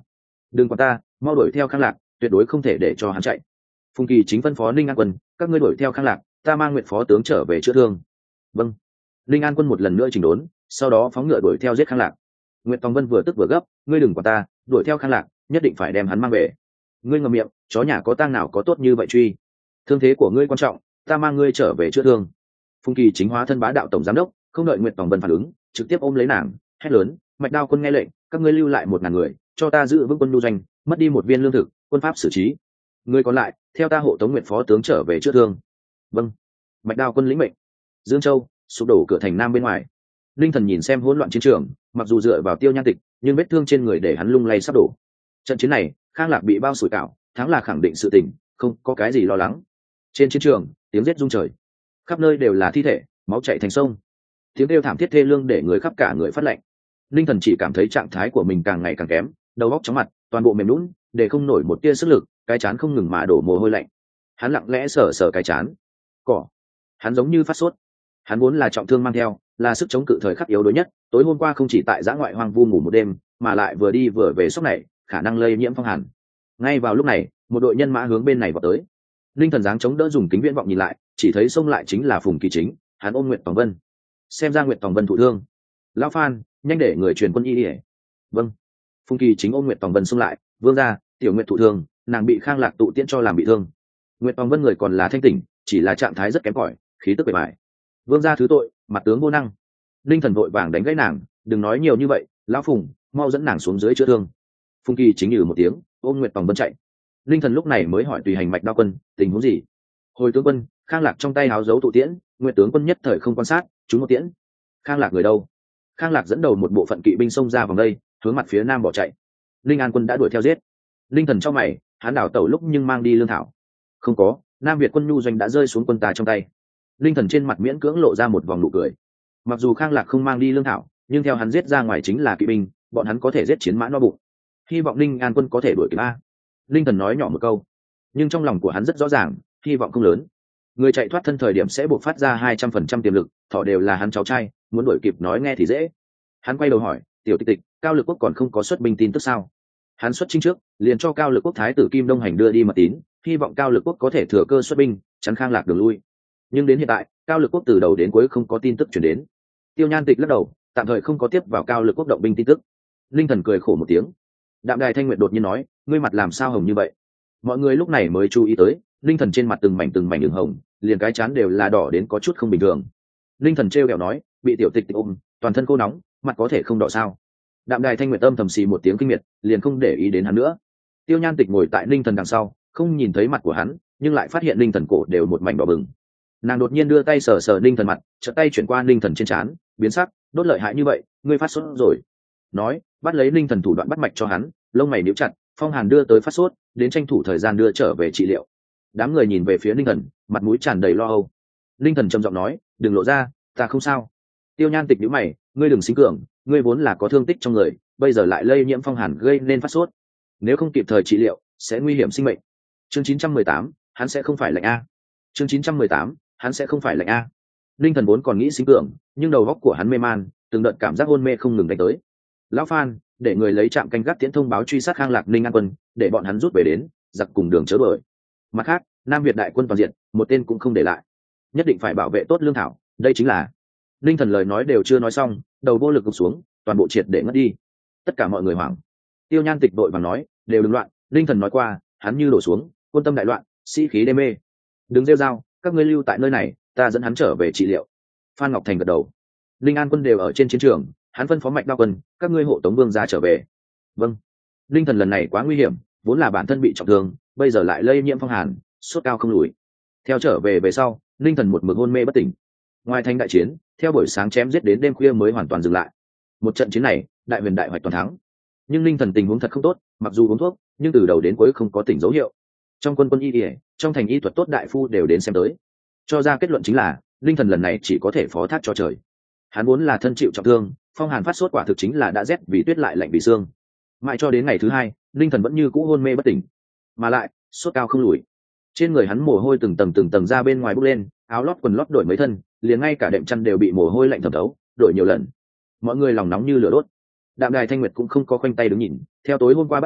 đừng qua ta, mau đuổi theo Khang Lạc, tuyệt đối không thể để cho hắn chạy. Phùng Kỳ Chính phân phó Ninh An Quân, các ngươi đuổi theo Khang Lạc, ta mang Nguyệt phó tướng trở về chữa thương. Vâng. Ninh An Quân một lần nữa chỉnh đốn, sau đó phóng ngựa đuổi theo giết Khang Lạc. Nguyệt Tòng Vân vừa tức vừa gấp, ngươi đừng qua ta, đuổi theo Khang Lạc, nhất định phải đem hắn mang về. Ngươi ngậm miệng, chó nhà có tang nào có tốt như vậy truy. Thương thế của ngươi quan trọng, ta mang ngươi trở về chữa thương. Phùng Kỳ Chính hóa thân bá đạo tổng giám đốc, không đợi Nguyệt Tòng Vân phản ứng, trực tiếp ôm lấy nàng, hét lớn, Mạch Đao Quân nghe lệnh, các ngươi lưu lại 1000 người, cho ta giữ vững quân nhu doanh, mất đi một viên lương thực, quân pháp xử trí. Người còn lại, theo ta hộ tống Nguyệt phó tướng trở về chữa thương. Vâng. Mạch Đao Quân lĩnh mệnh. Dương Châu, sụp đổ cửa thành nam bên ngoài. Linh Thần nhìn xem hỗn loạn chiến trường, mặc dù dựa vào Tiêu Nhan Tịch, nhưng vết thương trên người để hắn lung lay sắp đổ. Trận chiến này, Khang Lạc bị bao sủi cảo, thắng là khẳng định sự tình, không có cái gì lo lắng. Trên chiến trường, tiếng rết rung trời, khắp nơi đều là thi thể, máu chảy thành sông. Tiếng kêu thảm thiết thê lương để người khắp cả người phát lạnh. Linh Thần chỉ cảm thấy trạng thái của mình càng ngày càng kém, đầu óc chóng mặt, toàn bộ mềm nhũn, để không nổi một tia sức lực, cái trán không ngừng mà đổ mồ hôi lạnh. Hắn lặng lẽ sờ sờ cái trán. Cỏ. Hắn giống như phát sốt. Hắn vốn là trọng thương mang theo, là sức chống cự thời khắc yếu đuối nhất, tối hôm qua không chỉ tại giã ngoại hoang vu ngủ một đêm, mà lại vừa đi vừa về sốc này, khả năng lây nhiễm phong hàn. Ngay vào lúc này, một đội nhân mã hướng bên này vào tới. Linh Thần dáng chống đỡ dùng kính viễn vọng nhìn lại, chỉ thấy xông lại chính là Phùng Kỳ Chính, hắn ôm Nguyệt Tòng Vân. Xem ra Nguyệt Tòng Vân thụ thương. Lão Phan, nhanh để người truyền quân y đi. Vâng. Phùng Kỳ Chính ôm Nguyệt Tòng Vân xông lại, vương gia, tiểu Nguyệt thụ thương, nàng bị Khang Lạc tụ tiễn cho làm bị thương. Nguyệt Tòng Vân người còn là thanh tỉnh, chỉ là trạng thái rất kém cỏi, khí tức bề bại. Vương gia thứ tội, mặt tướng vô năng. Linh Thần vội vàng đánh gãy nàng, đừng nói nhiều như vậy, lão Phùng, mau dẫn nàng xuống dưới chữa thương. Phùng Kỳ Chính nhừ một tiếng, ôm Nguyệt Tòng Vân chạy. Linh Thần lúc này mới hỏi tùy hành Mạch Đao Quân, tình huống gì? Hồi tướng quân, Khang Lạc trong tay háo dấu tụ tiễn, Nguyệt tướng quân nhất thời không quan sát, trúng một tiễn. Khang Lạc người đâu? Khang Lạc dẫn đầu một bộ phận kỵ binh xông ra vòng đây, hướng mặt phía nam bỏ chạy. Linh An Quân đã đuổi theo giết. Linh Thần trong mày, hắn đảo tẩu lúc nhưng mang đi lương thảo. Không có, Nam Việt quân nhu doanh đã rơi xuống quân ta trong tay. Linh Thần trên mặt miễn cưỡng lộ ra một vòng nụ cười. Mặc dù Khang Lạc không mang đi lương thảo, nhưng theo hắn giết ra ngoài chính là kỵ binh, bọn hắn có thể giết chiến mã no bụng. Hy vọng Linh An Quân có thể đuổi kịp a. Linh Thần nói nhỏ một câu, nhưng trong lòng của hắn rất rõ ràng, hy vọng không lớn. Người chạy thoát thân thời điểm sẽ buộc phát ra 200% tiềm lực, thọ đều là hắn cháu trai, muốn đuổi kịp nói nghe thì dễ. Hắn quay đầu hỏi, tiểu tịch tịch, Cao Lực Quốc còn không có xuất binh tin tức sao? Hắn xuất chinh trước, liền cho Cao Lực Quốc thái tử Kim Đông Hành đưa đi mật tín, hy vọng Cao Lực Quốc có thể thừa cơ xuất binh, chắn Khang Lạc đường lui. Nhưng đến hiện tại, Cao Lực Quốc từ đầu đến cuối không có tin tức truyền đến. Tiêu Nhan Tịch lắc đầu, tạm thời không có tiếp vào Cao Lực Quốc động binh tin tức. Linh Thần cười khổ một tiếng. Đạm Đài Thanh Nguyệt đột nhiên nói, ngươi mặt làm sao hồng như vậy? Mọi người lúc này mới chú ý tới, Linh Thần trên mặt từng mảnh đường hồng, liền cái chán đều là đỏ đến có chút không bình thường. Linh Thần trêu ghẹo nói, bị tiểu tịch tịch ôm, toàn thân khô nóng, mặt có thể không đỏ sao? Đạm Đài Thanh Nguyệt âm thầm xì một tiếng kinh miệt, liền không để ý đến hắn nữa. Tiêu Nhan Tịch ngồi tại Linh Thần đằng sau, không nhìn thấy mặt của hắn, nhưng lại phát hiện Linh Thần cổ đều một mảnh đỏ bừng. Nàng đột nhiên đưa tay sờ sờ Linh Thần mặt, chợt tay chuyển qua Linh Thần trên trán, biến sắc, đốt lợi hại như vậy, ngươi phát sốt rồi. Nói, bắt lấy Linh Thần thủ đoạn bắt mạch cho hắn, lông mày níu chặt, phong hàn đưa tới phát sốt, đến tranh thủ thời gian đưa trở về trị liệu. Đám người nhìn về phía Linh Thần, mặt mũi tràn đầy lo âu. Linh Thần trầm giọng nói, đừng lộ ra, ta không sao. Tiêu Nhan Tịch nhíu mày, ngươi đừng sinh cường, ngươi vốn là có thương tích trong người, bây giờ lại lây nhiễm phong hàn gây nên phát sốt, nếu không kịp thời trị liệu sẽ nguy hiểm sinh mệnh. Chương 918, hắn sẽ không phải lệnh a. Chương 918, hắn sẽ không phải lệnh a. Linh Thần vốn còn nghĩ sinh cường, nhưng đầu óc của hắn mê man, từng đợt cảm giác hôn mê không ngừng đánh tới. Lão Phan, để người lấy trạm canh gác tiễn thông báo truy sát Khang Lạc Ninh An Quân, để bọn hắn rút về đến, giặc cùng đường chớ đuổi. Mặt khác, Nam Việt đại quân toàn diện, một tên cũng không để lại, nhất định phải bảo vệ tốt lương thảo, đây chính là. Linh Thần lời nói đều chưa nói xong, đầu vô lực gục xuống, toàn bộ triệt để ngất đi. Tất cả mọi người hoảng. Tiêu Nhan Tịch đội vàng nói, đều đừng loạn, Linh Thần nói qua, hắn như đổ xuống, quân tâm đại loạn, sĩ khí đê mê. Đừng rêu rao, các ngươi lưu tại nơi này, ta dẫn hắn trở về trị liệu. Phan Ngọc Thành gật đầu. Linh An Quân đều ở trên chiến trường, hắn phân phó Mạch Đao Quân, các ngươi hộ tống vương gia trở về. Vâng. Linh Thần lần này quá nguy hiểm, vốn là bản thân bị trọng thương, bây giờ lại lây nhiễm phong hàn, sốt cao không lùi. Theo trở về sau, Linh Thần một mực hôn mê bất tỉnh. Ngoài thành đại chiến, theo buổi sáng chém giết đến đêm khuya mới hoàn toàn dừng lại. Một trận chiến này, đại huyền đại hoạch toàn thắng. Nhưng Linh Thần tình huống thật không tốt, mặc dù uống thuốc, nhưng từ đầu đến cuối không có tỉnh dấu hiệu. Trong quân y, trong thành y thuật tốt đại phu đều đến xem tới, cho ra kết luận chính là Linh Thần lần này chỉ có thể phó thác cho trời. Hắn vốn là thân chịu trọng thương, phong hàn phát sốt quả thực chính là đã rét vì tuyết lại lạnh vì xương. Mãi cho đến ngày thứ hai, Linh Thần vẫn như cũ hôn mê bất tỉnh, mà lại sốt cao không lùi. Trên người hắn mồ hôi từng tầng ra bên ngoài bốc lên, áo lót quần lót đổi mấy thân, liền ngay cả đệm chăn đều bị mồ hôi lạnh thấm thấu, đổi nhiều lần. Mọi người lòng nóng như lửa đốt. Đạm Đài Thanh Nguyệt cũng không có khoanh tay đứng nhìn, theo tối hôm qua bắt đầu,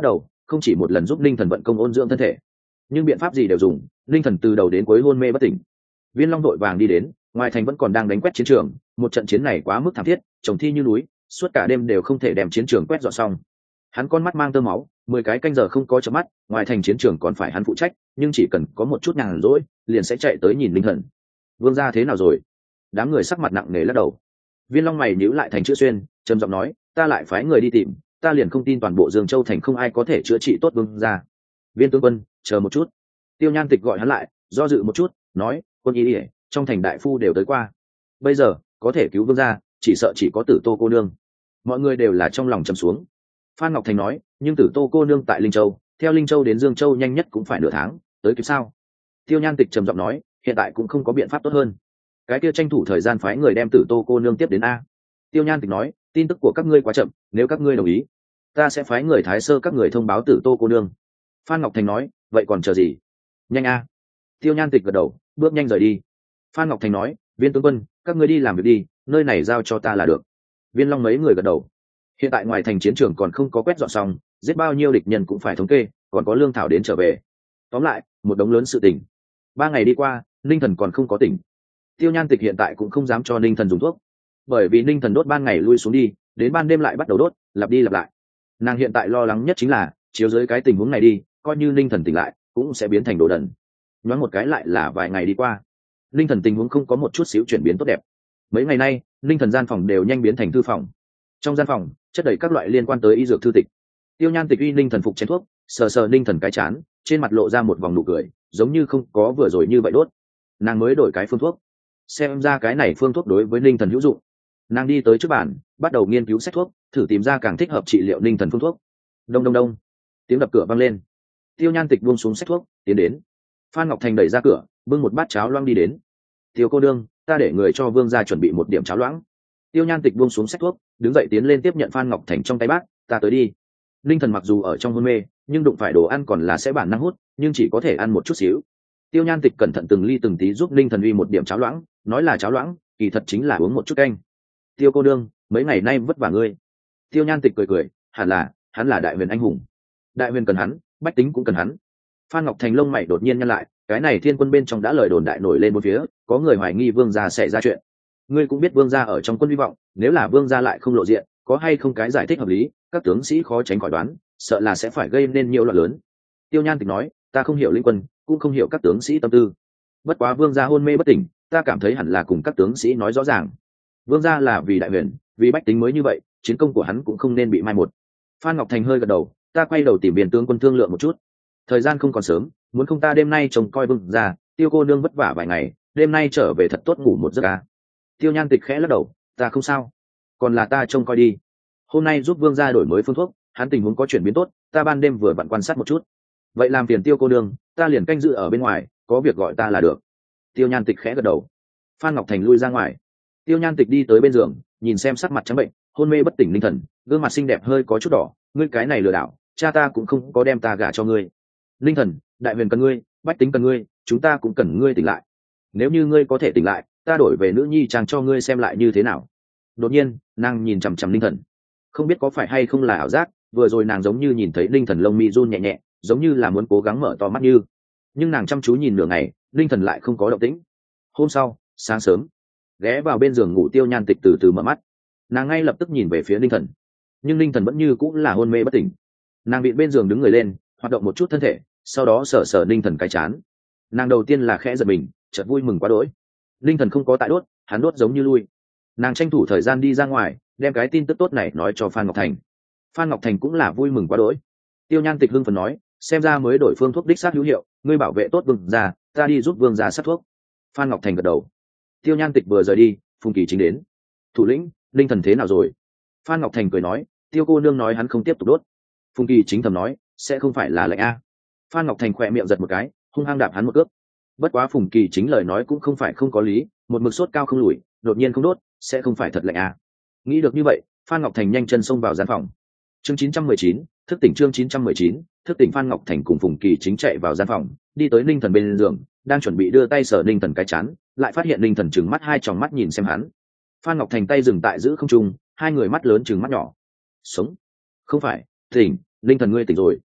không chỉ một lần giúp ninh thần vận công ôn dưỡng thân thể, nhưng biện pháp gì đều dùng, ninh thần từ đầu đến cuối hôn mê bất tỉnh. Viên Long đội vàng đi đến, ngoài thành vẫn còn đang đánh quét chiến trường, một trận chiến này quá mức thảm thiết, chồng thi như núi, suốt cả đêm đều không thể đem chiến trường quét dọn xong. Hắn con mắt mang tơ máu, 10 cái canh giờ không có chớp mắt, ngoài thành chiến trường còn phải hắn phụ trách, nhưng chỉ cần có một chút nhàn rỗi, liền sẽ chạy tới nhìn Ninh Thần. Vương gia thế nào rồi? Đám người sắc mặt nặng nề lắc đầu. Viên Long mày nhíu lại thành chữ xuyên, trầm giọng nói, ta lại phái người đi tìm, ta liền không tin toàn bộ Dương Châu thành không ai có thể chữa trị tốt Vương gia. Viên tướng quân, chờ một chút. Tiêu Nhan Tịch gọi hắn lại, do dự một chút, nói, quân y đi, trong thành đại phu đều tới qua. Bây giờ, có thể cứu Vương gia, chỉ sợ chỉ có Tử Tô cô nương. Mọi người đều là trong lòng trầm xuống. Phan Ngọc Thành nói, nhưng Tử Tô cô nương tại Linh Châu, theo Linh Châu đến Dương Châu nhanh nhất cũng phải nửa tháng, tới kịp sao? Tiêu Nhan Tịch trầm giọng nói, hiện tại cũng không có biện pháp tốt hơn. Cái kia tranh thủ thời gian phái người đem Tử Tô cô nương tiếp đến a. Tiêu Nhan Tịch nói, tin tức của các ngươi quá chậm, nếu các ngươi đồng ý, ta sẽ phái người Thái Sơ các người thông báo Tử Tô cô nương. Phan Ngọc Thành nói, vậy còn chờ gì? Nhanh a. Tiêu Nhan Tịch gật đầu, bước nhanh rời đi. Phan Ngọc Thành nói, Viên tướng quân, các ngươi đi làm việc đi, nơi này giao cho ta là được. Viên Long mấy người gật đầu. Hiện tại ngoài thành chiến trường còn không có quét dọn xong, giết bao nhiêu địch nhân cũng phải thống kê, còn có lương thảo đến trở về. Tóm lại, một đống lớn sự tình. 3 ngày đi qua, Ninh Thần còn không có tỉnh. Tiêu Nhan Tịch hiện tại cũng không dám cho Ninh Thần dùng thuốc, bởi vì Ninh Thần đốt ban ngày lui xuống đi, đến ban đêm lại bắt đầu đốt, lặp đi lặp lại. Nàng hiện tại lo lắng nhất chính là chiếu dưới cái tình huống này đi, coi như Ninh Thần tỉnh lại, cũng sẽ biến thành đồ đần. Nhoáng một cái lại là vài ngày đi qua, Ninh Thần tình huống không có một chút xíu chuyển biến tốt đẹp. Mấy ngày nay, Ninh Thần gian phòng đều nhanh biến thành thư phòng. Trong gian phòng chất đầy các loại liên quan tới y dược thư tịch. Tiêu Nhan Tịch uy Ninh Thần phục chén thuốc, sờ sờ Ninh Thần cái chán, trên mặt lộ ra một vòng nụ cười, giống như không có vừa rồi như vậy đốt. Nàng mới đổi cái phương thuốc, xem ra cái này phương thuốc đối với Ninh Thần hữu dụng. Nàng đi tới trước bàn, bắt đầu nghiên cứu sách thuốc, thử tìm ra càng thích hợp trị liệu Ninh Thần phương thuốc. Đông đông đông, tiếng đập cửa vang lên. Tiêu Nhan Tịch buông xuống sách thuốc, tiến đến. Phan Ngọc Thành đẩy ra cửa, bưng một bát cháo loãng đi đến. Tiêu cô đương, ta để người cho Vương gia chuẩn bị một điểm cháo loãng. Tiêu Nhan Tịch buông xuống sách thuốc, đứng dậy tiến lên tiếp nhận Phan Ngọc Thành trong tay bát, ta tới đi. Ninh Thần mặc dù ở trong hôn mê, nhưng đụng phải đồ ăn còn là sẽ bản năng hút, nhưng chỉ có thể ăn một chút xíu. Tiêu Nhan Tịch cẩn thận từng ly từng tí giúp Ninh Thần uy một điểm cháo loãng, nói là cháo loãng, kỳ thật chính là uống một chút canh. Tiêu cô đương, mấy ngày nay vất vả ngươi. Tiêu Nhan Tịch cười cười, hẳn là, hắn là đại huyền anh hùng. Đại huyền cần hắn, bách tính cũng cần hắn. Phan Ngọc Thành lông mày đột nhiên nhăn lại, cái này thiên quân bên trong đã lời đồn đại nổi lên một phía, có người hoài nghi Vương gia sẽ ra chuyện. Ngươi cũng biết Vương gia ở trong quân hy vọng, nếu là Vương gia lại không lộ diện, có hay không cái giải thích hợp lý, các tướng sĩ khó tránh khỏi đoán, sợ là sẽ phải gây nên nhiều loạn lớn. Tiêu Nhan Tịch nói, ta không hiểu linh quân, cũng không hiểu các tướng sĩ tâm tư. Bất quá Vương gia hôn mê bất tỉnh, ta cảm thấy hẳn là cùng các tướng sĩ nói rõ ràng. Vương gia là vì đại huyền, vì bách tính mới như vậy, chiến công của hắn cũng không nên bị mai một. Phan Ngọc Thành hơi gật đầu, ta quay đầu tìm Viên tướng quân thương lượng một chút. Thời gian không còn sớm, muốn không ta đêm nay trông coi Vương gia, Tiêu cô nương vất vả vài ngày, đêm nay trở về thật tốt ngủ một giấc à. Tiêu Nhan Tịch khẽ lắc đầu, ta không sao, còn là ta trông coi đi. Hôm nay giúp Vương gia đổi mới phương thuốc, hắn tình huống có chuyển biến tốt, ta ban đêm vừa vặn quan sát một chút. Vậy làm phiền Tiêu cô nương, ta liền canh giữ ở bên ngoài, có việc gọi ta là được. Tiêu Nhan Tịch khẽ gật đầu. Phan Ngọc Thành lui ra ngoài. Tiêu Nhan Tịch đi tới bên giường, nhìn xem sắc mặt trắng bệnh, hôn mê bất tỉnh Ninh Thần, gương mặt xinh đẹp hơi có chút đỏ, ngươi cái này lừa đảo, cha ta cũng không có đem ta gả cho ngươi. Ninh Thần, đại huyền cần ngươi, bách tính cần ngươi, chúng ta cũng cần ngươi tỉnh lại. Nếu như ngươi có thể tỉnh lại, ta đổi về nữ nhi chàng cho ngươi xem lại như thế nào. Đột nhiên, nàng nhìn chằm chằm Ninh Thần, không biết có phải hay không là ảo giác, vừa rồi nàng giống như nhìn thấy Ninh Thần lông mi run nhẹ nhẹ, giống như là muốn cố gắng mở to mắt như. Nhưng nàng chăm chú nhìn nửa ngày, Ninh Thần lại không có động tĩnh. Hôm sau, sáng sớm, ghé vào bên giường ngủ Tiêu Nhan Tịch từ từ mở mắt, nàng ngay lập tức nhìn về phía Ninh Thần, nhưng Ninh Thần vẫn như cũng là hôn mê bất tỉnh. Nàng bị bên giường đứng người lên, hoạt động một chút thân thể, sau đó sờ sờ Ninh Thần cái chán. Nàng đầu tiên là khẽ giật mình, chợt vui mừng quá đỗi. Ninh Thần không có tại đốt, hắn đốt giống như lui. Nàng tranh thủ thời gian đi ra ngoài, đem cái tin tức tốt này nói cho Phan Ngọc Thành. Phan Ngọc Thành cũng là vui mừng quá đỗi. Tiêu Nhan Tịch hưng phấn nói, xem ra mới đổi phương thuốc đích xác hữu hiệu, ngươi bảo vệ tốt Vương gia, ta đi giúp Vương gia sát thuốc. Phan Ngọc Thành gật đầu. Tiêu Nhan Tịch vừa rời đi, Phùng Kỳ chính đến. Thủ lĩnh, Ninh Thần thế nào rồi? Phan Ngọc Thành cười nói, Tiêu cô nương nói hắn không tiếp tục đốt. Phùng Kỳ chính thầm nói, sẽ không phải là lệnh a. Phan Ngọc Thành khỏe miệng giật một cái, hung hăng đạp hắn một cước. Bất quá Phùng Kỳ chính lời nói cũng không phải không có lý, một mực sốt cao không lùi, đột nhiên không đốt, sẽ không phải thật lệnh a. Nghĩ được như vậy, Phan Ngọc Thành nhanh chân xông vào gian phòng. Chương 919, thức tỉnh chương 919, thức tỉnh. Phan Ngọc Thành cùng Phùng Kỳ chính chạy vào gian phòng, đi tới Ninh Thần bên giường, đang chuẩn bị đưa tay sờ Ninh Thần cái chán, lại phát hiện Ninh Thần trừng mắt hai tròng mắt nhìn xem hắn. Phan Ngọc Thành tay dừng tại giữ không trung, hai người mắt lớn trừng mắt nhỏ. Sống? Không phải, tỉnh, Ninh Thần ngươi tỉnh rồi.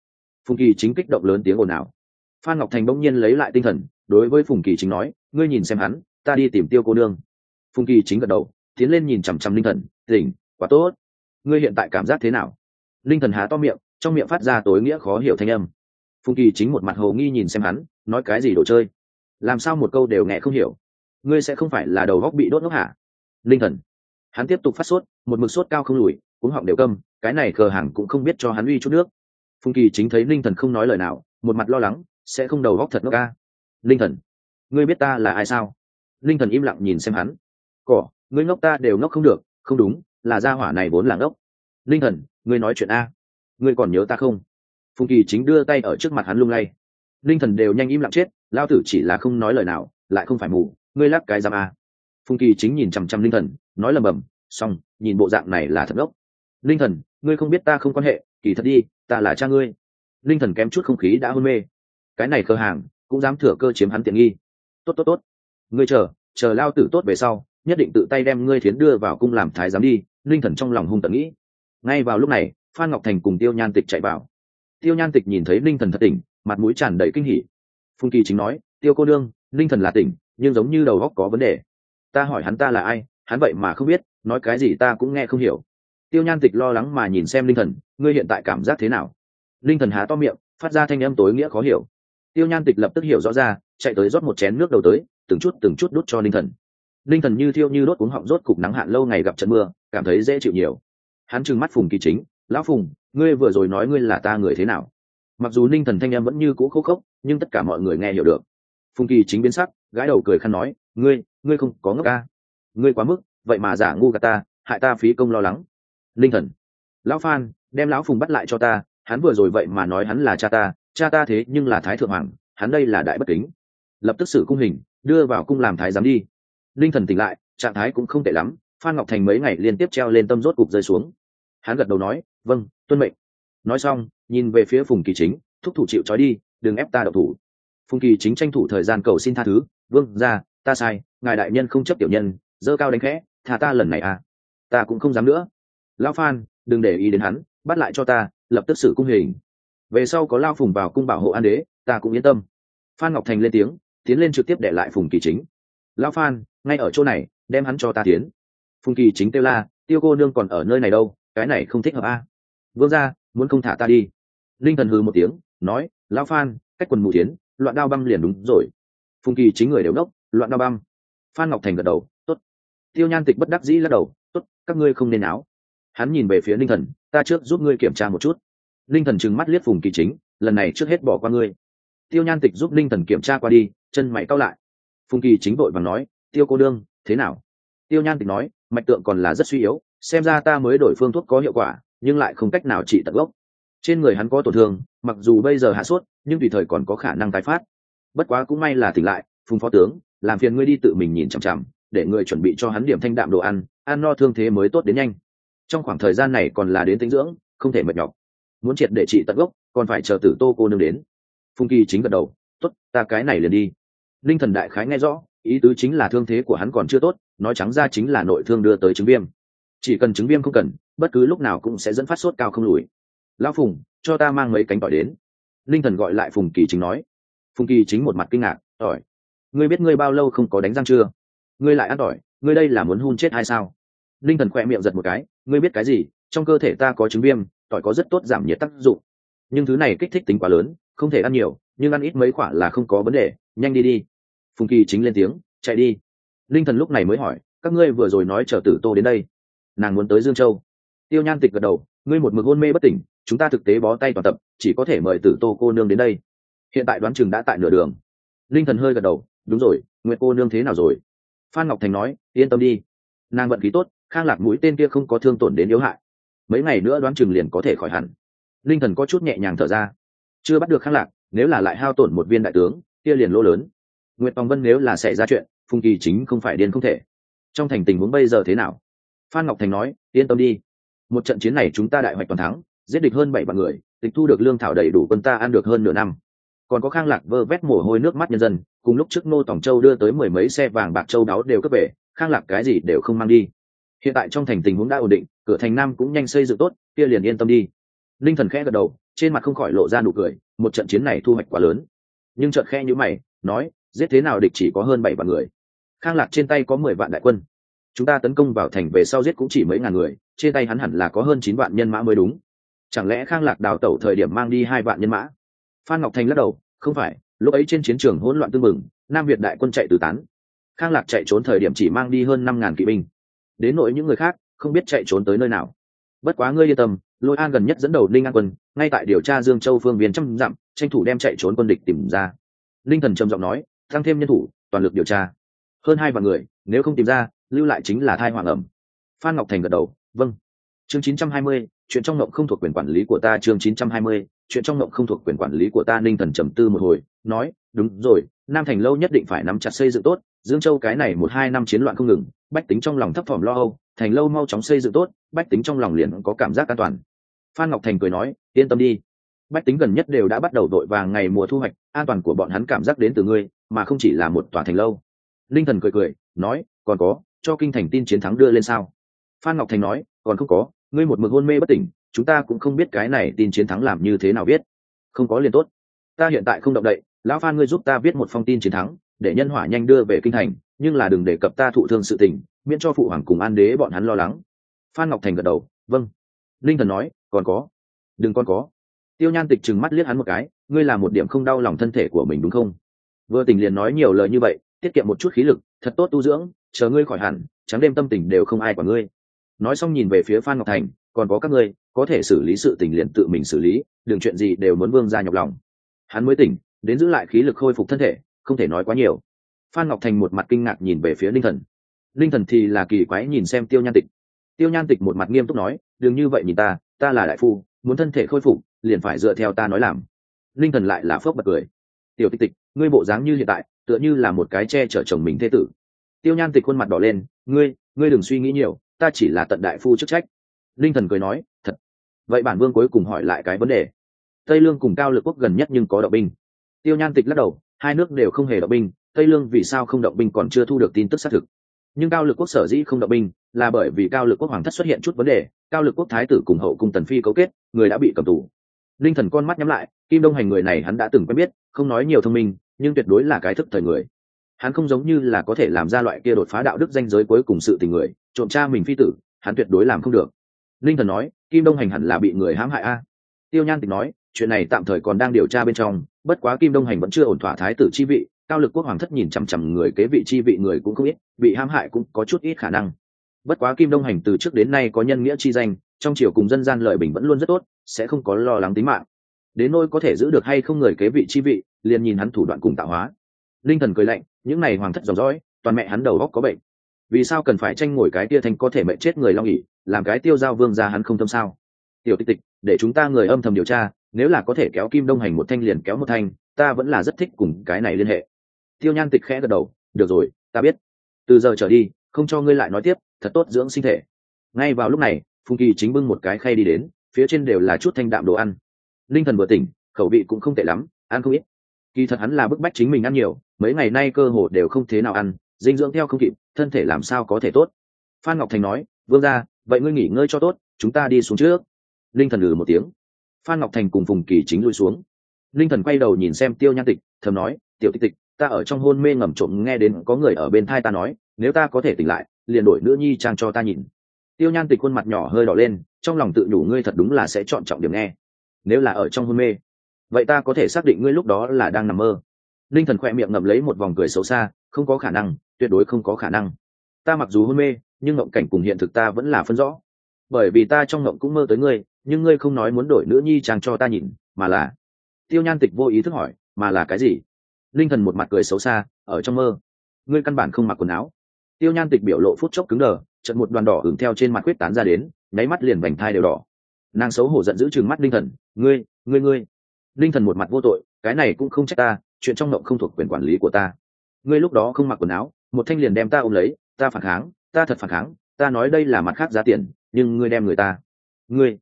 Phùng Kỳ Chính kích động lớn tiếng ồn ào. Phan Ngọc Thành bỗng nhiên lấy lại tinh thần, đối với Phùng Kỳ Chính nói, ngươi nhìn xem hắn, ta đi tìm Tiêu cô nương. Phùng Kỳ Chính gật đầu, tiến lên nhìn chằm chằm Linh Thần, tỉnh, quá tốt. Ngươi hiện tại cảm giác thế nào? Linh Thần há to miệng, trong miệng phát ra tối nghĩa khó hiểu thanh âm. Phùng Kỳ Chính một mặt hồ nghi nhìn xem hắn, nói cái gì đồ chơi? Làm sao một câu đều nghe không hiểu? Ngươi sẽ không phải là đầu góc bị đốt ngốc hả? Linh Thần, hắn tiếp tục phát sốt, một mực sốt cao không lùi, cuống họng đều câm, cái này cờ hàng cũng không biết cho hắn uy chút nước. Phùng Kỳ Chính thấy Linh Thần không nói lời nào, một mặt lo lắng, sẽ không đầu góc thật ngốc ca. Linh Thần, ngươi biết ta là ai sao? Linh Thần im lặng nhìn xem hắn. Cỏ, ngươi ngốc ta đều ngốc không được, không đúng, là gia hỏa này vốn là ngốc. Linh Thần, ngươi nói chuyện a, ngươi còn nhớ ta không? Phùng Kỳ Chính đưa tay ở trước mặt hắn lung lay. Linh Thần đều nhanh im lặng chết, lao tử chỉ là không nói lời nào, lại không phải mù, ngươi lắc cái giam a. Phùng Kỳ Chính nhìn chằm chằm Linh Thần, nói lầm bầm, xong, nhìn bộ dạng này là thật ngốc. Linh Thần, ngươi không biết ta không quan hệ, kỳ thật đi, ta là cha ngươi. Linh Thần kém chút không khí đã hôn mê. Cái này cơ hàng cũng dám thừa cơ chiếm hắn tiện nghi. Tốt tốt tốt, ngươi chờ lao tử tốt về sau, nhất định tự tay đem ngươi thiến đưa vào cung làm thái giám đi. Linh Thần trong lòng hung tận nghĩ. Ngay vào lúc này, Phan Ngọc Thành cùng Tiêu Nhan Tịch chạy vào. Tiêu Nhan Tịch nhìn thấy Linh Thần thật tỉnh, mặt mũi tràn đầy kinh hỉ. Phùng Kỳ Chính nói, Tiêu cô nương, Linh Thần là tỉnh, nhưng giống như đầu óc có vấn đề. Ta hỏi hắn ta là ai, hắn vậy mà không biết, nói cái gì ta cũng nghe không hiểu. Tiêu Nhan Tịch lo lắng mà nhìn xem Linh Thần, ngươi hiện tại cảm giác thế nào? Linh Thần há to miệng, phát ra thanh âm tối nghĩa khó hiểu. Tiêu Nhan Tịch lập tức hiểu rõ ra, chạy tới rót một chén nước đầu tới, từng chút đút cho Linh Thần. Linh Thần như thiêu như đốt cuống họng, rốt cục nắng hạn lâu ngày gặp trận mưa, cảm thấy dễ chịu nhiều. Hắn trừng mắt Phùng Kỳ Chính, lão Phùng, ngươi vừa rồi nói ngươi là ta người thế nào? Mặc dù Linh Thần thanh âm vẫn như cũ khô khốc, nhưng tất cả mọi người nghe hiểu được. Phùng Kỳ Chính biến sắc, gãi đầu cười khăn nói, ngươi không có ngốc ca, ngươi quá mức, vậy mà giả ngu gạt ta, hại ta phí công lo lắng. Linh Thần, lão Phan, đem lão Phùng bắt lại cho ta, hắn vừa rồi vậy mà nói hắn là cha ta thế nhưng là thái thượng hoàng, hắn đây là đại bất kính. Lập tức xử cung hình, đưa vào cung làm thái giám đi. Linh Thần tỉnh lại, trạng thái cũng không tệ lắm. Phan Ngọc Thành mấy ngày liên tiếp treo lên tâm rốt cục rơi xuống. Hắn gật đầu nói, vâng, tuân mệnh. Nói xong, nhìn về phía Phùng Kỳ Chính, thúc thủ chịu trói đi, đừng ép ta độc thủ. Phùng Kỳ Chính tranh thủ thời gian cầu xin tha thứ, vương ra, ta sai, ngài đại nhân không chấp tiểu nhân, dơ cao đánh khẽ, thà ta lần này à, ta cũng không dám nữa. Lão Phan, đừng để ý đến hắn, bắt lại cho ta, lập tức xử cung hình. Về sau có Lao Phùng vào cung bảo hộ an đế, ta cũng yên tâm. Phan Ngọc Thành lên tiếng, tiến lên trực tiếp để lại Phùng Kỳ Chính. Lão Phan, ngay ở chỗ này, đem hắn cho ta tiến. Phùng Kỳ Chính kêu la, Tiêu cô nương còn ở nơi này đâu, cái này không thích hợp a. Vương gia, muốn không thả ta đi. Linh Thần hừ một tiếng, nói, lão Phan, cách quần mù tiến, loạn đao băm liền đúng rồi. Phùng Kỳ Chính người đều đốc, loạn đao băm. Phan Ngọc Thành gật đầu, tốt. Tiêu Nhan Tịch bất đắc dĩ lắc đầu, tốt, các ngươi không nên áo. Hắn nhìn về phía Linh Thần, ta trước giúp ngươi kiểm tra một chút. Linh Thần trừng mắt liếc Phùng Kỳ Chính, lần này trước hết bỏ qua ngươi. Tiêu Nhan Tịch giúp Linh Thần kiểm tra qua đi, chân mày cau lại. Phùng Kỳ Chính vội vàng nói, Tiêu cô đương, thế nào? Tiêu Nhan Tịch nói, mạch tượng còn là rất suy yếu, xem ra ta mới đổi phương thuốc có hiệu quả, nhưng lại không cách nào trị tận gốc. Trên người hắn có tổn thương, mặc dù bây giờ hạ sốt, nhưng tùy thời còn có khả năng tái phát. Bất quá cũng may là tỉnh lại, Phùng phó tướng, làm phiền ngươi đi tự mình nhìn chằm chằm, để người chuẩn bị cho hắn điểm thanh đạm đồ ăn, ăn no thương thế mới tốt đến nhanh. Trong khoảng thời gian này còn là đến tĩnh dưỡng, không thể mệt nhọc. Muốn triệt để trị tận gốc, còn phải chờ Tử Tô cô nương đến. Phùng Kỳ Chính gật đầu, tốt, ta cái này liền đi. Linh Thần đại khái nghe rõ, ý tứ chính là thương thế của hắn còn chưa tốt, nói trắng ra chính là nội thương đưa tới chứng viêm. Chỉ cần chứng viêm không cần, bất cứ lúc nào cũng sẽ dẫn phát sốt cao không lùi. Lão Phùng, cho ta mang mấy cánh tỏi đến. Linh Thần gọi lại Phùng Kỳ Chính nói. Phùng Kỳ Chính một mặt kinh ngạc, tỏi, ngươi biết ngươi bao lâu không có đánh răng chưa? Ngươi lại ăn tỏi, ngươi đây là muốn hun chết hay sao? Linh Thần khỏe miệng giật một cái, ngươi biết cái gì? Trong cơ thể ta có chứng viêm, tỏi có rất tốt giảm nhiệt tác dụng, nhưng thứ này kích thích tính quá lớn, không thể ăn nhiều, nhưng ăn ít mấy quả là không có vấn đề, nhanh đi đi. Phùng Kỳ Chính lên tiếng, chạy đi. Linh Thần lúc này mới hỏi, các ngươi vừa rồi nói chờ Tử Tô đến đây, nàng muốn tới Dương Châu. Tiêu Nhan Tịch gật đầu, ngươi một mực hôn mê bất tỉnh, chúng ta thực tế bó tay toàn tập, chỉ có thể mời Tử Tô cô nương đến đây. Hiện tại đoán chừng đã tại nửa đường. Linh Thần hơi gật đầu, đúng rồi, Nguyệt cô nương thế nào rồi? Phan Ngọc Thành nói, yên tâm đi, nàng vận khí tốt, Khang Lạc mũi tên kia không có thương tổn đến yếu hại, mấy ngày nữa đoán chừng liền có thể khỏi hẳn. Linh Thần có chút nhẹ nhàng thở ra, chưa bắt được Khang Lạc, nếu là lại hao tổn một viên đại tướng, kia liền lỗ lớn. Nguyệt Tòng Vân nếu là xảy ra chuyện, Phùng Kỳ Chính không phải điên không thể. Trong thành tình huống bây giờ thế nào? Phan Ngọc Thành nói, yên tâm đi, một trận chiến này chúng ta đại hoạch toàn thắng, giết địch hơn 7 vạn người, tịch thu được lương thảo đầy đủ quân ta ăn được hơn nửa năm. Còn có Khang Lạc vơ vét mồ hôi nước mắt nhân dân, cùng lúc trước Ngô Tòng Châu đưa tới 10 mấy xe vàng bạc châu đáo đều cướp về, Khang Lạc cái gì đều không mang đi. Hiện tại trong thành tình huống đã ổn định, cửa thành Nam cũng nhanh xây dựng tốt, kia liền yên tâm đi. Linh Thần khẽ gật đầu, trên mặt không khỏi lộ ra nụ cười, một trận chiến này thu hoạch quá lớn. Nhưng chợt khẽ nhíu mày, nói, giết thế nào địch chỉ có hơn 7 vạn người. Khang Lạc trên tay có 10 vạn đại quân. Chúng ta tấn công vào thành về sau giết cũng chỉ mấy ngàn người, trên tay hắn hẳn là có hơn 9 vạn nhân mã mới đúng. Chẳng lẽ Khang Lạc đào tẩu thời điểm mang đi 2 vạn nhân mã? Phan Ngọc Thành lắc đầu, không phải, lúc ấy trên chiến trường hỗn loạn tương mừng, Nam Việt đại quân chạy tứ tán. Khang Lạc chạy trốn thời điểm chỉ mang đi hơn 5.000 kỵ binh. Đến nỗi những người khác, không biết chạy trốn tới nơi nào. Bất quá ngươi yên tâm, Lôi An gần nhất dẫn đầu Linh An quân, ngay tại điều tra Dương Châu phương viên trăm dặm, tranh thủ đem chạy trốn quân địch tìm ra. Linh Thần trầm giọng nói, tăng thêm nhân thủ, toàn lực điều tra. Hơn 2 vạn người, nếu không tìm ra, lưu lại chính là thai hoàng ẩm. Phan Ngọc Thành gật đầu, vâng. Chương 920, chuyện trong ngộng không thuộc quyền quản lý của ta. Chương 920, chuyện trong ngộng không thuộc quyền quản lý của ta. Linh Thần trầm tư một hồi, nói, đúng rồi, Nam Thành lâu nhất định phải nắm chặt xây dựng tốt. Dương Châu cái này 1-2 năm chiến loạn không ngừng, bách tính trong lòng thấp thỏm lo âu, Thành lâu mau chóng xây dựng tốt, bách tính trong lòng liền có cảm giác an toàn. Phan Ngọc Thành cười nói, yên tâm đi, bách tính gần nhất đều đã bắt đầu đội vàng ngày mùa thu hoạch, an toàn của bọn hắn cảm giác đến từ ngươi, mà không chỉ là một tòa thành lâu. Linh Thần cười nói, còn có, cho kinh thành tin chiến thắng đưa lên sao? Phan Ngọc Thành nói, còn không có, ngươi một mực hôn mê bất tỉnh, chúng ta cũng không biết cái này tin chiến thắng làm như thế nào viết. Không có liền tốt, ta hiện tại không động đậy, lão Phan ngươi giúp ta viết một phong tin chiến thắng, để nhân hỏa nhanh đưa về kinh thành, nhưng là đừng đề cập ta thụ thương sự tình, miễn cho phụ hoàng cùng An đế bọn hắn lo lắng. Phan Ngọc Thành gật đầu, vâng. Linh Thần nói, còn có, đừng còn có. Tiêu Nhan Tịch trừng mắt liếc hắn một cái, ngươi là một điểm không đau lòng thân thể của mình đúng không? Vừa tỉnh liền nói nhiều lời như vậy, tiết kiệm một chút khí lực, thật tốt tu dưỡng, chờ ngươi khỏi hẳn, trắng đêm tâm tình đều không ai quản ngươi. Nói xong nhìn về phía Phan Ngọc Thành, còn có các ngươi, có thể xử lý sự tình liền tự mình xử lý, đừng chuyện gì đều muốn vương ra nhọc lòng. Hắn mới tỉnh, đến giữ lại khí lực khôi phục thân thể, không thể nói quá nhiều. Phan Ngọc Thành một mặt kinh ngạc nhìn về phía Linh Thần. Linh Thần thì là kỳ quái nhìn xem Tiêu Nhan Tịch. Tiêu Nhan Tịch một mặt nghiêm túc nói, đừng như vậy nhìn ta, ta là đại phu, muốn thân thể khôi phục, liền phải dựa theo ta nói làm. Linh Thần lại là phớp bật cười. Tiểu Tịch Tịch, ngươi bộ dáng như hiện tại, tựa như là một cái che chở chồng mình thế tử. Tiêu Nhan Tịch khuôn mặt đỏ lên, ngươi đừng suy nghĩ nhiều, ta chỉ là tận đại phu chức trách. Linh Thần cười nói, thật. Vậy bản vương cuối cùng hỏi lại cái vấn đề. Tây Lương cùng Cao Lực Quốc gần nhất nhưng có động binh. Tiêu Nhan Tịch lắc đầu, hai nước đều không hề động binh, Tây Lương vì sao không động binh còn chưa thu được tin tức xác thực. Nhưng Cao Lực Quốc sở dĩ không động binh, là bởi vì Cao Lực Quốc hoàng thất xuất hiện chút vấn đề, Cao Lực Quốc thái tử cùng hậu cung tần phi cấu kết, người đã bị cầm tù. Linh Thần con mắt nhắm lại, Kim Đông Hành người này hắn đã từng quen biết, không nói nhiều thông minh, nhưng tuyệt đối là cái thức thời người. Hắn không giống như là có thể làm ra loại kia đột phá đạo đức ranh giới cuối cùng sự tình người, trộm cha mình phi tử, hắn tuyệt đối làm không được. Linh Thần nói, Kim Đông Hành hẳn là bị người hãm hại a. Tiêu Nhan Tịch nói, chuyện này tạm thời còn đang điều tra bên trong, bất quá Kim Đông Hành vẫn chưa ổn thỏa thái tử chi vị, Cao Lực Quốc hoàng thất nhìn chằm chằm người kế vị chi vị người cũng không ít, bị hãm hại cũng có chút ít khả năng. Bất quá Kim Đông Hành từ trước đến nay có nhân nghĩa chi danh, trong triều cùng dân gian lợi bình vẫn luôn rất tốt, sẽ không có lo lắng tính mạng. Đến nỗi có thể giữ được hay không người kế vị chi vị, liền nhìn hắn thủ đoạn cùng tạo hóa. Linh Thần cười lạnh, những này hoàng thất dòng dõi, toàn mẹ hắn đầu óc có bệnh. Vì sao cần phải tranh ngồi cái tia thành có thể mệnh chết người long ỷ, làm cái tiêu giao vương gia hắn không tâm sao? Tiểu Tịch Tịch, để chúng ta người âm thầm điều tra, nếu là có thể kéo Kim Đông Hành một thanh liền kéo một thanh, ta vẫn là rất thích cùng cái này liên hệ. Tiêu Nhan Tịch khẽ gật đầu, được rồi, ta biết. Từ giờ trở đi, không cho ngươi lại nói tiếp, thật tốt dưỡng sinh thể. Ngay vào lúc này, Phùng Kỳ chính bưng một cái khay đi đến, phía trên đều là chút thanh đạm đồ ăn. Linh Thần vừa tỉnh, khẩu vị cũng không tệ lắm, ăn không ít. Kỳ thật hắn là bức bách chính mình ăn nhiều, mấy ngày nay cơ hồ đều không thế nào ăn, dinh dưỡng theo không kịp, thân thể làm sao có thể tốt. Phan Ngọc Thành nói, vương gia, vậy ngươi nghỉ ngơi cho tốt, chúng ta đi xuống trước. Linh Thần một tiếng. Phan Ngọc Thành cùng Phùng Kỳ chính lui xuống. Linh Thần quay đầu nhìn xem Tiêu Nhan Tịch, thầm nói, Tiểu Tịch Tịch, ta ở trong hôn mê ngầm trộm nghe đến có người ở bên thai ta nói, nếu ta có thể tỉnh lại, liền đổi nữ nhi trang cho ta nhìn. Tiêu Nhan Tịch khuôn mặt nhỏ hơi đỏ lên, trong lòng tự nhủ ngươi thật đúng là sẽ chọn trọng điểm nghe. Nếu là ở trong hôn mê, vậy ta có thể xác định ngươi lúc đó là đang nằm mơ. Linh Thần khỏe miệng ngậm lấy một vòng cười xấu xa, không có khả năng, tuyệt đối không có khả năng. Ta mặc dù hôn mê, nhưng mộng cảnh cùng hiện thực ta vẫn là phân rõ. Bởi vì ta trong mộng cũng mơ tới ngươi, nhưng ngươi không nói muốn đổi nữ nhi trang cho ta nhìn, mà là... Tiêu Nhan Tịch vô ý thức hỏi, mà là cái gì? Linh Thần một mặt cười xấu xa, ở trong mơ, ngươi căn bản không mặc quần áo. Tiêu Nhan Tịch biểu lộ phút chốc cứng đờ, chợt một đoàn đỏ ửng theo trên mặt quyết tán ra đến, nháy mắt liền vành thai đều đỏ. Nàng xấu hổ giận dữ trừng mắt Linh Thần, ngươi. Linh Thần một mặt vô tội, cái này cũng không trách ta, chuyện trong mộng không thuộc quyền quản lý của ta. Ngươi lúc đó không mặc quần áo, một thanh liền đem ta ôm lấy, ta phản kháng, ta thật phản kháng, ta nói đây là mặt khác giá tiền, nhưng ngươi đem người ta. Ngươi,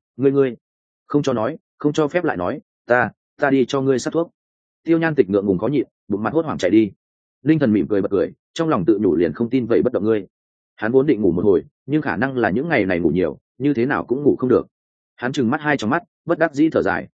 không cho nói, không cho phép lại nói, ta đi cho ngươi sát thuốc. Tiêu Nhan Tịch ngượng ngùng khó nhịn, bụng mặt hốt hoảng chạy đi. Linh Thần mỉm cười bật cười, trong lòng tự nhủ liền không tin vậy bất động ngươi. Hắn vốn định ngủ một hồi, nhưng khả năng là những ngày này ngủ nhiều, như thế nào cũng ngủ không được. Hắn trừng mắt hai trong mắt, bất đắc dĩ thở dài.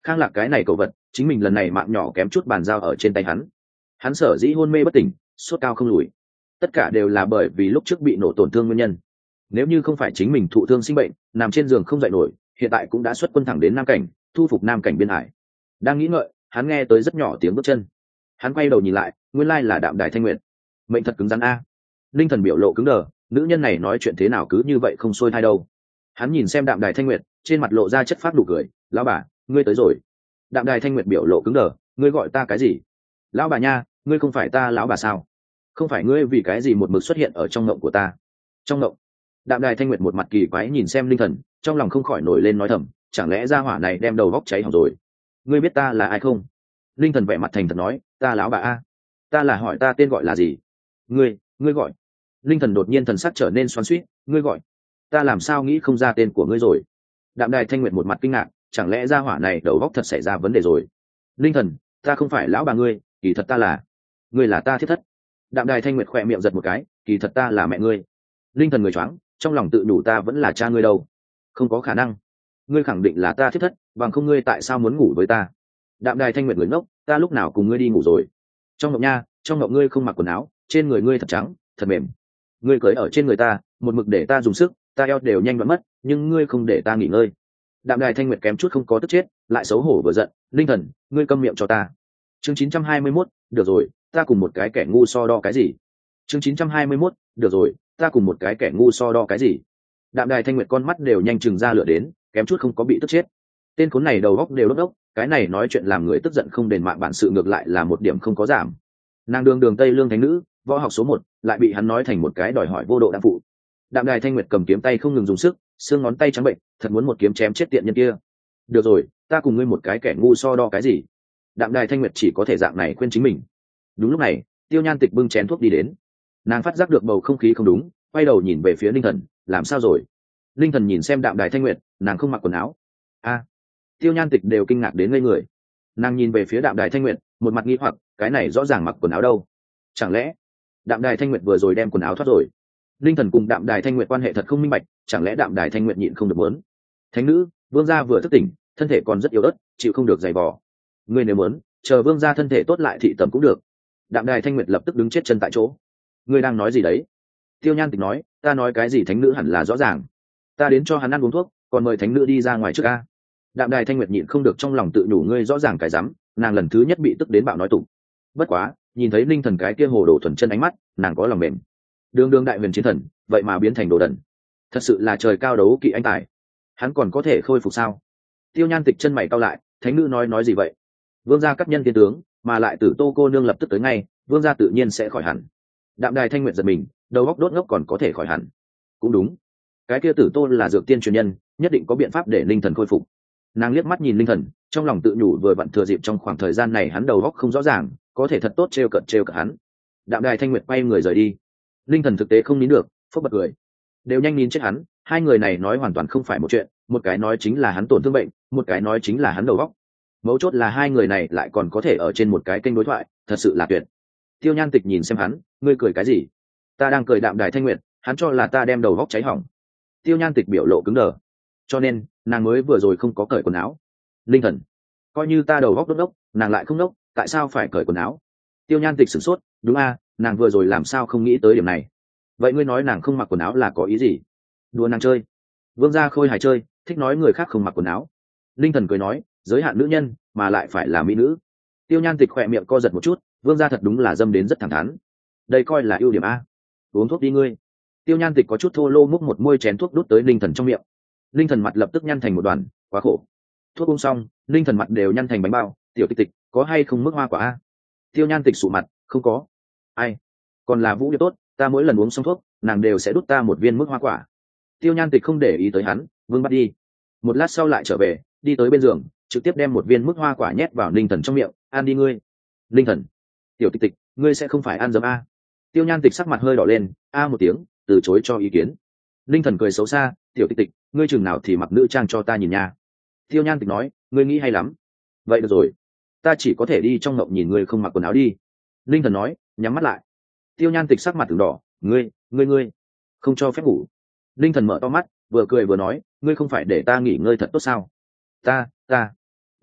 Khang Lạc cái này cậu vật, chính mình lần này mạng nhỏ kém chút bàn giao ở trên tay hắn sở dĩ hôn mê bất tỉnh, sốt cao không lùi, tất cả đều là bởi vì lúc trước bị nổ tổn thương nguyên nhân. Nếu như không phải chính mình thụ thương sinh bệnh, nằm trên giường không dậy nổi, hiện tại cũng đã xuất quân thẳng đến Nam Cảnh, thu phục Nam Cảnh biên hải. Đang nghĩ ngợi, hắn nghe tới rất nhỏ tiếng bước chân. Hắn quay đầu nhìn lại, nguyên lai là Đạm Đài Thanh Nguyệt. Mệnh thật cứng rắn a. Linh Thần biểu lộ cứng đờ, nữ nhân này nói chuyện thế nào cứ như vậy không xuôi thai đâu. Hắn nhìn xem Đạm Đài Thanh Nguyệt, trên mặt lộ ra chất phát nụ cười, lão bà, ngươi tới rồi. Đạm Đài Thanh Nguyệt biểu lộ cứng đờ, ngươi gọi ta cái gì? Lão bà nha, ngươi không phải ta lão bà sao? Không phải ngươi vì cái gì một mực xuất hiện ở trong ngộng của ta? Trong ngộng? Đạm Đài Thanh Nguyệt một mặt kỳ quái nhìn xem Linh Thần, trong lòng không khỏi nổi lên nói thầm, chẳng lẽ gia hỏa này đem đầu góc cháy hỏng rồi? Ngươi biết ta là ai không? Linh Thần vẻ mặt thành thật nói, ta lão bà a. Ta là hỏi ta tên gọi là gì? Ngươi gọi. Linh Thần đột nhiên thần sắc trở nên xoắn xuýt, ngươi gọi. Ta làm sao nghĩ không ra tên của ngươi rồi? Đạm Đài Thanh Nguyệt một mặt kinh ngạc, chẳng lẽ gia hỏa này đầu óc thật xảy ra vấn đề rồi? Linh Thần, ta không phải lão bà ngươi, kỳ thật ta là. Ngươi là ta thiết thất. Đạm Đài Thanh Nguyệt khỏe miệng giật một cái, kỳ thật ta là mẹ ngươi. Linh Thần người choáng, trong lòng tự nhủ ta vẫn là cha ngươi đâu. Không có khả năng. Ngươi khẳng định là ta thiết thất, bằng không ngươi tại sao muốn ngủ với ta? Đạm Đài Thanh Nguyệt người ngốc, ta lúc nào cùng ngươi đi ngủ rồi? Trong ngộng nha, trong ngộng ngươi không mặc quần áo, trên người ngươi thật trắng, thật mềm. Ngươi cởi ở trên người ta, một mực để ta dùng sức, ta eo đều nhanh vẫn mất, nhưng ngươi không để ta nghỉ ngơi. Đạm Đài Thanh Nguyệt kém chút không có tức chết, lại xấu hổ vừa giận, Linh Thần, ngươi câm miệng cho ta. Chương 921, được rồi, ta cùng một cái kẻ ngu so đo cái gì? Chương 921, được rồi, ta cùng một cái kẻ ngu so đo cái gì? Đạm Đài Thanh Nguyệt con mắt đều nhanh chừng ra lửa đến, kém chút không có bị tức chết. Tên khốn này đầu óc đều đốc đốc, cái này nói chuyện làm người tức giận không đền mạng bản sự ngược lại là một điểm không có giảm. Nàng đường Tây Lương thánh nữ, võ học số 1, lại bị hắn nói thành một cái đòi hỏi vô độ đạm phụ. Đạm Đài Thanh Nguyệt cầm kiếm tay không ngừng dùng sức, xương ngón tay trắng bệnh, thật muốn một kiếm chém chết tiện nhân kia. Được rồi, ta cùng ngươi một cái kẻ ngu so đo cái gì? Đạm Đài Thanh Nguyệt chỉ có thể dạng này khuyên chính mình. Đúng lúc này, Tiêu Nhan Tịch bưng chén thuốc đi đến. Nàng phát giác được bầu không khí không đúng, quay đầu nhìn về phía Linh Thần, làm sao rồi? Linh Thần nhìn xem Đạm Đài Thanh Nguyệt, nàng không mặc quần áo. A. Tiêu Nhan Tịch đều kinh ngạc đến ngây người. Nàng nhìn về phía Đạm Đài Thanh Nguyệt, một mặt nghi hoặc, cái này rõ ràng mặc quần áo đâu? Chẳng lẽ Đạm Đài Thanh Nguyệt vừa rồi đem quần áo thoát rồi? Linh Thần cùng Đạm Đài Thanh Nguyệt quan hệ thật không minh bạch, chẳng lẽ Đạm Đài Thanh Nguyệt nhịn không được muốn? Thánh nữ, vương gia vừa thức tỉnh, thân thể còn rất yếu ớt, chịu không được giày vò. Ngươi nếu muốn, chờ vương gia thân thể tốt lại thị tẩm cũng được. Đạm Đài Thanh Nguyệt lập tức đứng chết chân tại chỗ. Ngươi đang nói gì đấy? Tiêu Nhan Tịch nói, ta nói cái gì thánh nữ hẳn là rõ ràng. Ta đến cho hắn ăn uống thuốc, còn mời thánh nữ đi ra ngoài trước a. Đạm Đài Thanh Nguyệt nhịn không được trong lòng tự nhủ ngươi rõ ràng cái rắm, nàng lần thứ nhất bị tức đến bạo nói tụng. Bất quá, nhìn thấy Linh Thần cái kia hồ đồ thuần chân ánh mắt, nàng có lòng mềm. Đường đại huyền chiến thần, vậy mà biến thành đồ đần. Thật sự là trời cao đấu kỵ anh tài. Hắn còn có thể khôi phục sao? Tiêu Nhan Tịch chân mày cau lại, thánh nữ nói gì vậy? Vương gia cấp nhân tiên tướng, mà lại Tử Tô cô nương lập tức tới ngay, vương gia tự nhiên sẽ khỏi hẳn. Đạm Đài Thanh Nguyệt giật mình, đầu óc đốt ngốc còn có thể khỏi hẳn. Cũng đúng, cái kia Tử Tô là dược tiên truyền nhân, nhất định có biện pháp để linh thần khôi phục. Nàng liếc mắt nhìn linh thần, trong lòng tự nhủ vừa vặn thừa dịp trong khoảng thời gian này hắn đầu óc không rõ ràng, có thể thật tốt trêu cợt hắn. Đạm Đài Thanh Nguyệt quay người rời đi. Linh thần thực tế không nín được, phốc bật cười. Đều nhanh nín chết hắn, hai người này nói hoàn toàn không phải một chuyện, một cái nói chính là hắn tổn thương bệnh, một cái nói chính là hắn đầu óc. Mấu chốt là hai người này lại còn có thể ở trên một cái kênh đối thoại, thật sự là tuyệt. Tiêu Nhan Tịch nhìn xem hắn, ngươi cười cái gì? Ta đang cười. Đạm Đài Thanh Nguyệt, hắn cho là ta đem đầu óc cháy hỏng. Tiêu Nhan Tịch biểu lộ cứng đờ, cho nên nàng mới vừa rồi không có cởi quần áo. Linh thần, coi như ta đầu óc đốc đốc, nàng lại không đốc, tại sao phải cởi quần áo? Tiêu Nhan Tịch sửng sốt, đúng a, nàng vừa rồi làm sao không nghĩ tới điểm này? Vậy ngươi nói nàng không mặc quần áo là có ý gì? Đùa nàng chơi? Vương gia khôi hài chơi, thích nói người khác không mặc quần áo. Linh thần cười nói, giới hạn nữ nhân mà lại phải là mỹ nữ. Tiêu Nhan Tịch khỏe miệng co giật một chút, vương gia thật đúng là dâm đến rất thẳng thắn. Đây coi là ưu điểm a. Uống thuốc đi ngươi. Tiêu Nhan Tịch có chút thô lô múc một môi chén thuốc đút tới linh thần trong miệng. Linh thần mặt lập tức nhăn thành một đoàn, quá khổ. Thuốc uống xong, linh thần mặt đều nhăn thành bánh bao. Tiểu Tịch Tịch, có hay không mức hoa quả a? Tiêu Nhan Tịch sụ mặt, không có. Ai? Còn là Vũ Điệp tốt, ta mỗi lần uống xong thuốc, nàng đều sẽ đút ta một viên mức hoa quả. Tiêu Nhan Tịch không để ý tới hắn, vương bắt đi. Một lát sau lại trở về, đi tới bên giường, trực tiếp đem một viên mức hoa quả nhét vào linh thần trong miệng, ăn đi ngươi. Linh thần, Tiểu Tịch Tịch, ngươi sẽ không phải ăn dấm a? Tiêu Nhan Tịch sắc mặt hơi đỏ lên, a một tiếng, từ chối cho ý kiến. Linh thần cười xấu xa, Tiểu Tịch Tịch, ngươi chừng nào thì mặc nữ trang cho ta nhìn nha. Tiêu Nhan Tịch nói, ngươi nghĩ hay lắm. Vậy được rồi, ta chỉ có thể đi trong mộng nhìn ngươi không mặc quần áo đi. Linh thần nói, nhắm mắt lại. Tiêu Nhan Tịch sắc mặt từng đỏ, ngươi không cho phép ngủ. Linh thần mở to mắt, vừa cười vừa nói, ngươi không phải để ta nghỉ ngơi thật tốt sao? Ta,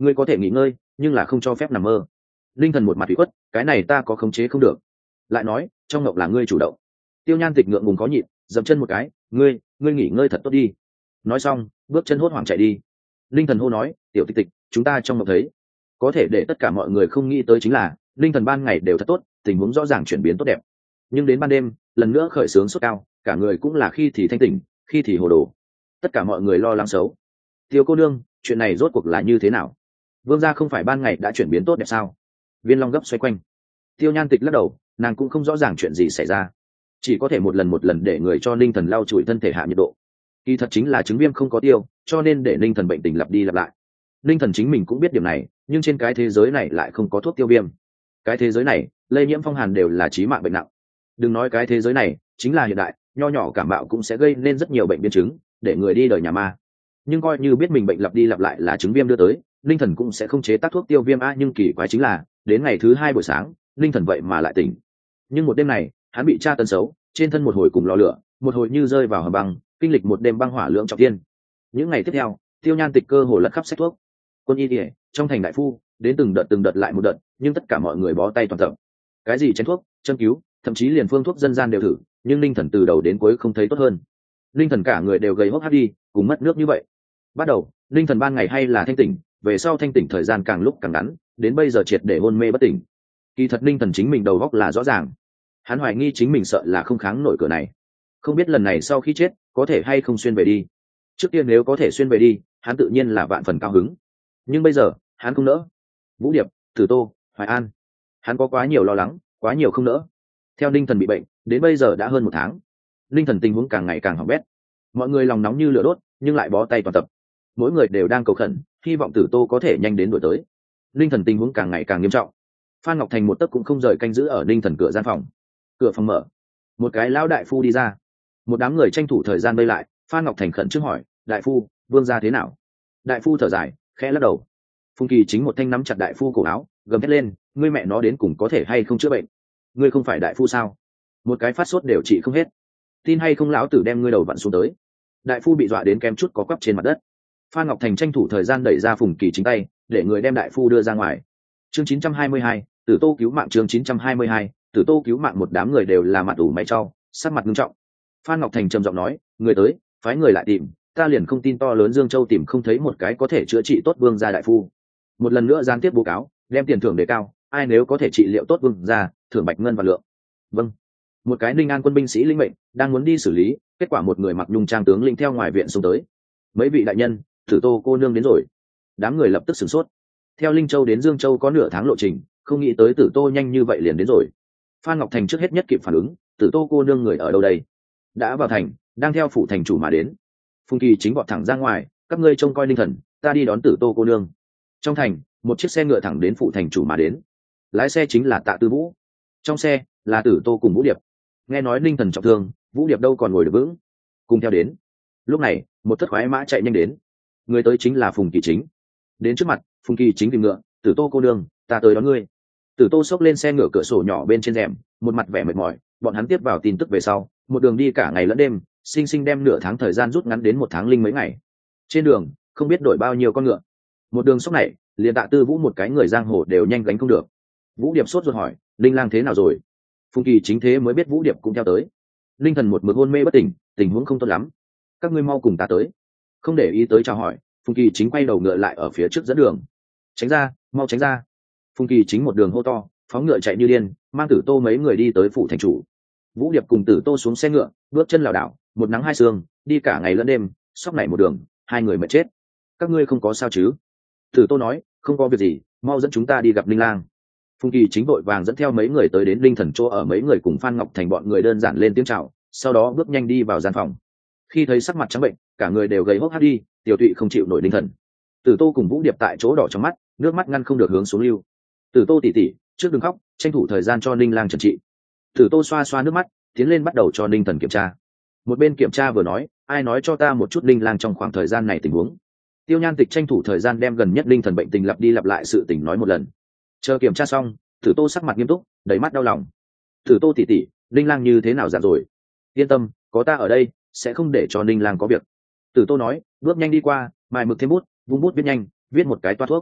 ngươi có thể nghỉ ngơi nhưng là không cho phép nằm mơ. Linh thần một mặt ủy khuất, cái này ta có khống chế không được. Lại nói trong ngộng là ngươi chủ động. Tiêu Nhan Tịch ngượng ngùng khó nhịn, dậm chân một cái, ngươi nghỉ ngơi thật tốt đi. Nói xong bước chân hốt hoảng chạy đi. Linh thần hô nói, tiểu Tịch Tịch, chúng ta trong ngộng thấy. Có thể để tất cả mọi người không nghĩ tới chính là Linh thần ban ngày đều thật tốt, tình huống rõ ràng chuyển biến tốt đẹp, nhưng đến ban đêm lần nữa khởi sướng sốt cao, cả người cũng là khi thì thanh tỉnh khi thì hồ đồ. Tất cả mọi người lo lắng xấu. Tiêu cô nương, chuyện này rốt cuộc là như thế nào? Vương gia không phải ban ngày đã chuyển biến tốt đẹp sao? Viên Long gấp xoay quanh. Tiêu Nhan Tịch lắc đầu, nàng cũng không rõ ràng chuyện gì xảy ra, chỉ có thể một lần để người cho Linh thần lau chùi thân thể hạ nhiệt độ. Kỳ thật chính là chứng viêm không có tiêu, cho nên để Linh thần bệnh tình lặp đi lặp lại. Linh thần chính mình cũng biết điểm này, nhưng trên cái thế giới này lại không có thuốc tiêu viêm. Cái thế giới này lây nhiễm phong hàn đều là chí mạng bệnh nặng. Đừng nói cái thế giới này, chính là hiện đại, nho nhỏ cảm mạo cũng sẽ gây nên rất nhiều bệnh biến chứng, để người đi đời nhà ma. Nhưng coi như biết mình bệnh lặp đi lặp lại là chứng viêm đưa tới, Linh thần cũng sẽ không chế tác thuốc tiêu viêm nhưng kỳ quái chính là đến ngày thứ 2 buổi sáng, Linh thần vậy mà lại tỉnh. Nhưng một đêm này hắn bị tra tấn xấu, trên thân một hồi cùng lò lửa, một hồi như rơi vào hầm băng, kinh lịch một đêm băng hỏa lưỡng trọng thiên. Những ngày tiếp theo, Tiêu Nhan Tịch cơ hồ lật khắp sách thuốc. Quân y địa trong thành đại phu đến từng đợt lại một đợt, nhưng tất cả mọi người bó tay toàn tập. Cái gì chén thuốc, châm cứu, thậm chí liền phương thuốc dân gian đều thử, nhưng Linh thần từ đầu đến cuối không thấy tốt hơn. Linh thần cả người đều gầy hốc hác đi, cùng mất nước như vậy. Bắt đầu Linh thần ban ngày hay là thanh tỉnh, về sau thanh tỉnh thời gian càng lúc càng ngắn, đến bây giờ triệt để hôn mê bất tỉnh. Kỳ thật Linh thần chính mình đầu óc là rõ ràng, hắn hoài nghi chính mình sợ là không kháng nổi cửa này, không biết lần này sau khi chết có thể hay không xuyên về đi. Trước tiên nếu có thể xuyên về đi, hắn tự nhiên là vạn phần cao hứng, nhưng bây giờ hắn không nỡ. Vũ Điệp, Tử Tô, Hoài An, hắn có quá nhiều lo lắng, quá nhiều không nỡ. Theo Linh thần bị bệnh đến bây giờ đã hơn 1 tháng, Linh thần tình huống càng ngày càng hỏng bét, mọi người lòng nóng như lửa đốt nhưng lại bó tay toàn tập. Mỗi người đều đang cầu khẩn, hy vọng Tử Tô có thể nhanh đến đuổi tới. Linh thần tình huống càng ngày càng nghiêm trọng. Phan Ngọc Thành một tấc cũng không rời canh giữ ở Linh thần cửa gian phòng. Cửa phòng mở, một cái lão đại phu đi ra. Một đám người tranh thủ thời gian vây lại. Phan Ngọc Thành khẩn trước hỏi, đại phu, vương gia thế nào? Đại phu thở dài, khẽ lắc đầu. Phùng Kỳ chính một thanh nắm chặt đại phu cổ áo, gầm thét lên, ngươi mẹ nó đến cùng có thể hay không chữa bệnh? Ngươi không phải đại phu sao? Một cái phát sốt đều trị không hết, tin hay không lão tử đem ngươi đầu vặn xuống tới. Đại phu bị dọa đến kém chút có quắp trên mặt đất. Phan Ngọc Thành tranh thủ thời gian đẩy ra Phùng Kỳ chính tay, để người đem đại phu đưa ra ngoài. Chương 922, Tử Tô cứu mạng. Chương 922, Tử Tô cứu mạng. Một đám người đều là mặt ủ mày trao, sắc mặt nghiêm trọng. Phan Ngọc Thành trầm giọng nói, người tới, phái người lại tìm, ta liền không tin to lớn Dương Châu tìm không thấy một cái có thể chữa trị tốt vương gia đại phu. Một lần nữa gián tiếp báo cáo, đem tiền thưởng đề cao, ai nếu có thể trị liệu tốt vương gia, thưởng bạch ngân và lượng. Vâng. Một cái Ninh An quân binh sĩ linh mệnh đang muốn đi xử lý, kết quả một người mặc nhung trang tướng lĩnh theo ngoài viện xông tới. Mấy vị đại nhân, Tử Tô cô nương đến rồi. Đám người lập tức sửng sốt. Theo Linh Châu đến Dương Châu có nửa tháng lộ trình, không nghĩ tới Tử Tô nhanh như vậy liền đến rồi. Phan Ngọc Thành trước hết nhất kịp phản ứng, Tử Tô cô nương người ở đâu đây? Đã vào thành, đang theo phủ thành chủ mà đến. Phùng Kỳ chính vọt thẳng ra ngoài, các ngươi trông coi Linh thần, ta đi đón Tử Tô cô nương. Trong thành, một chiếc xe ngựa thẳng đến phủ thành chủ mà đến. Lái xe chính là Tạ Tư Vũ. Trong xe là Tử Tô cùng Vũ Điệp. Nghe nói Linh thần trọng thương, Vũ Điệp đâu còn ngồi được vững, cùng theo đến. Lúc này một thất khoái mã chạy nhanh đến, người tới chính là Phùng Kỳ chính. Đến trước mặt, Phùng Kỳ chính tìm ngựa, Tử Tô cô nương, ta tới đón ngươi. Tử Tô xốc lên xe ngựa, cửa sổ nhỏ bên trên rèm, một mặt vẻ mệt mỏi. Bọn hắn tiếp vào tin tức về sau, một đường đi cả ngày lẫn đêm, sinh sinh đem nửa tháng thời gian rút ngắn đến 1 tháng linh mấy ngày. Trên đường không biết đổi bao nhiêu con ngựa, một đường sóc này liền Tạ Tư Vũ một cái người giang hồ đều nhanh gánh không được. Vũ Điệp sốt ruột hỏi, Linh lang thế nào rồi? Phùng Kỳ chính thế mới biết Vũ Điệp cũng theo tới. Linh thần một mực hôn mê bất tỉnh, tình huống không tốt lắm, các ngươi mau cùng ta tới. Không để ý tới chào hỏi, Phùng Kỳ chính quay đầu ngựa lại ở phía trước dẫn đường. Tránh ra, mau tránh ra. Phùng Kỳ chính một đường hô to, phóng ngựa chạy như điên, mang Tử Tô mấy người đi tới phủ thành chủ. Vũ Điệp cùng Tử Tô xuống xe ngựa, bước chân lảo đảo, một nắng hai sương, đi cả ngày lẫn đêm, sóc này một đường, hai người mệt chết. Các ngươi không có sao chứ? Tử Tô nói, không có việc gì, mau dẫn chúng ta đi gặp Linh lang. Phùng Kỳ chính vội vàng dẫn theo mấy người tới đến Linh thần chỗ ở, mấy người cùng Phan Ngọc Thành bọn người đơn giản lên tiếng chào, sau đó bước nhanh đi vào gian phòng. Khi thấy sắc mặt trắng bệnh, cả người đều gầy hốc hác đi, tiểu tụy không chịu nổi Linh thần. Tử Tô cùng Vũ Điệp tại chỗ đỏ trong mắt, nước mắt ngăn không được hướng xuống lưu. Tử Tô tỉ tỉ, trước đừng khóc, tranh thủ thời gian cho Linh lang trần trị. Tử Tô xoa xoa nước mắt, tiến lên bắt đầu cho Linh thần kiểm tra. Một bên kiểm tra vừa nói, ai nói cho ta một chút Linh lang trong khoảng thời gian này tình huống. Tiêu Nhan Tịch tranh thủ thời gian đem gần nhất Linh thần bệnh tình lặp đi lặp lại sự tình nói một lần. Chờ kiểm tra xong, Tử Tô sắc mặt nghiêm túc, đầy mắt đau lòng. Tử Tô tỉ tỉ, Linh lang như thế nào dạng rồi? Yên tâm, có ta ở đây, sẽ không để cho Linh lang có việc. Tử Tô nói, bước nhanh đi qua, mài mực thêm bút, vung bút viết nhanh, viết một cái toa thuốc.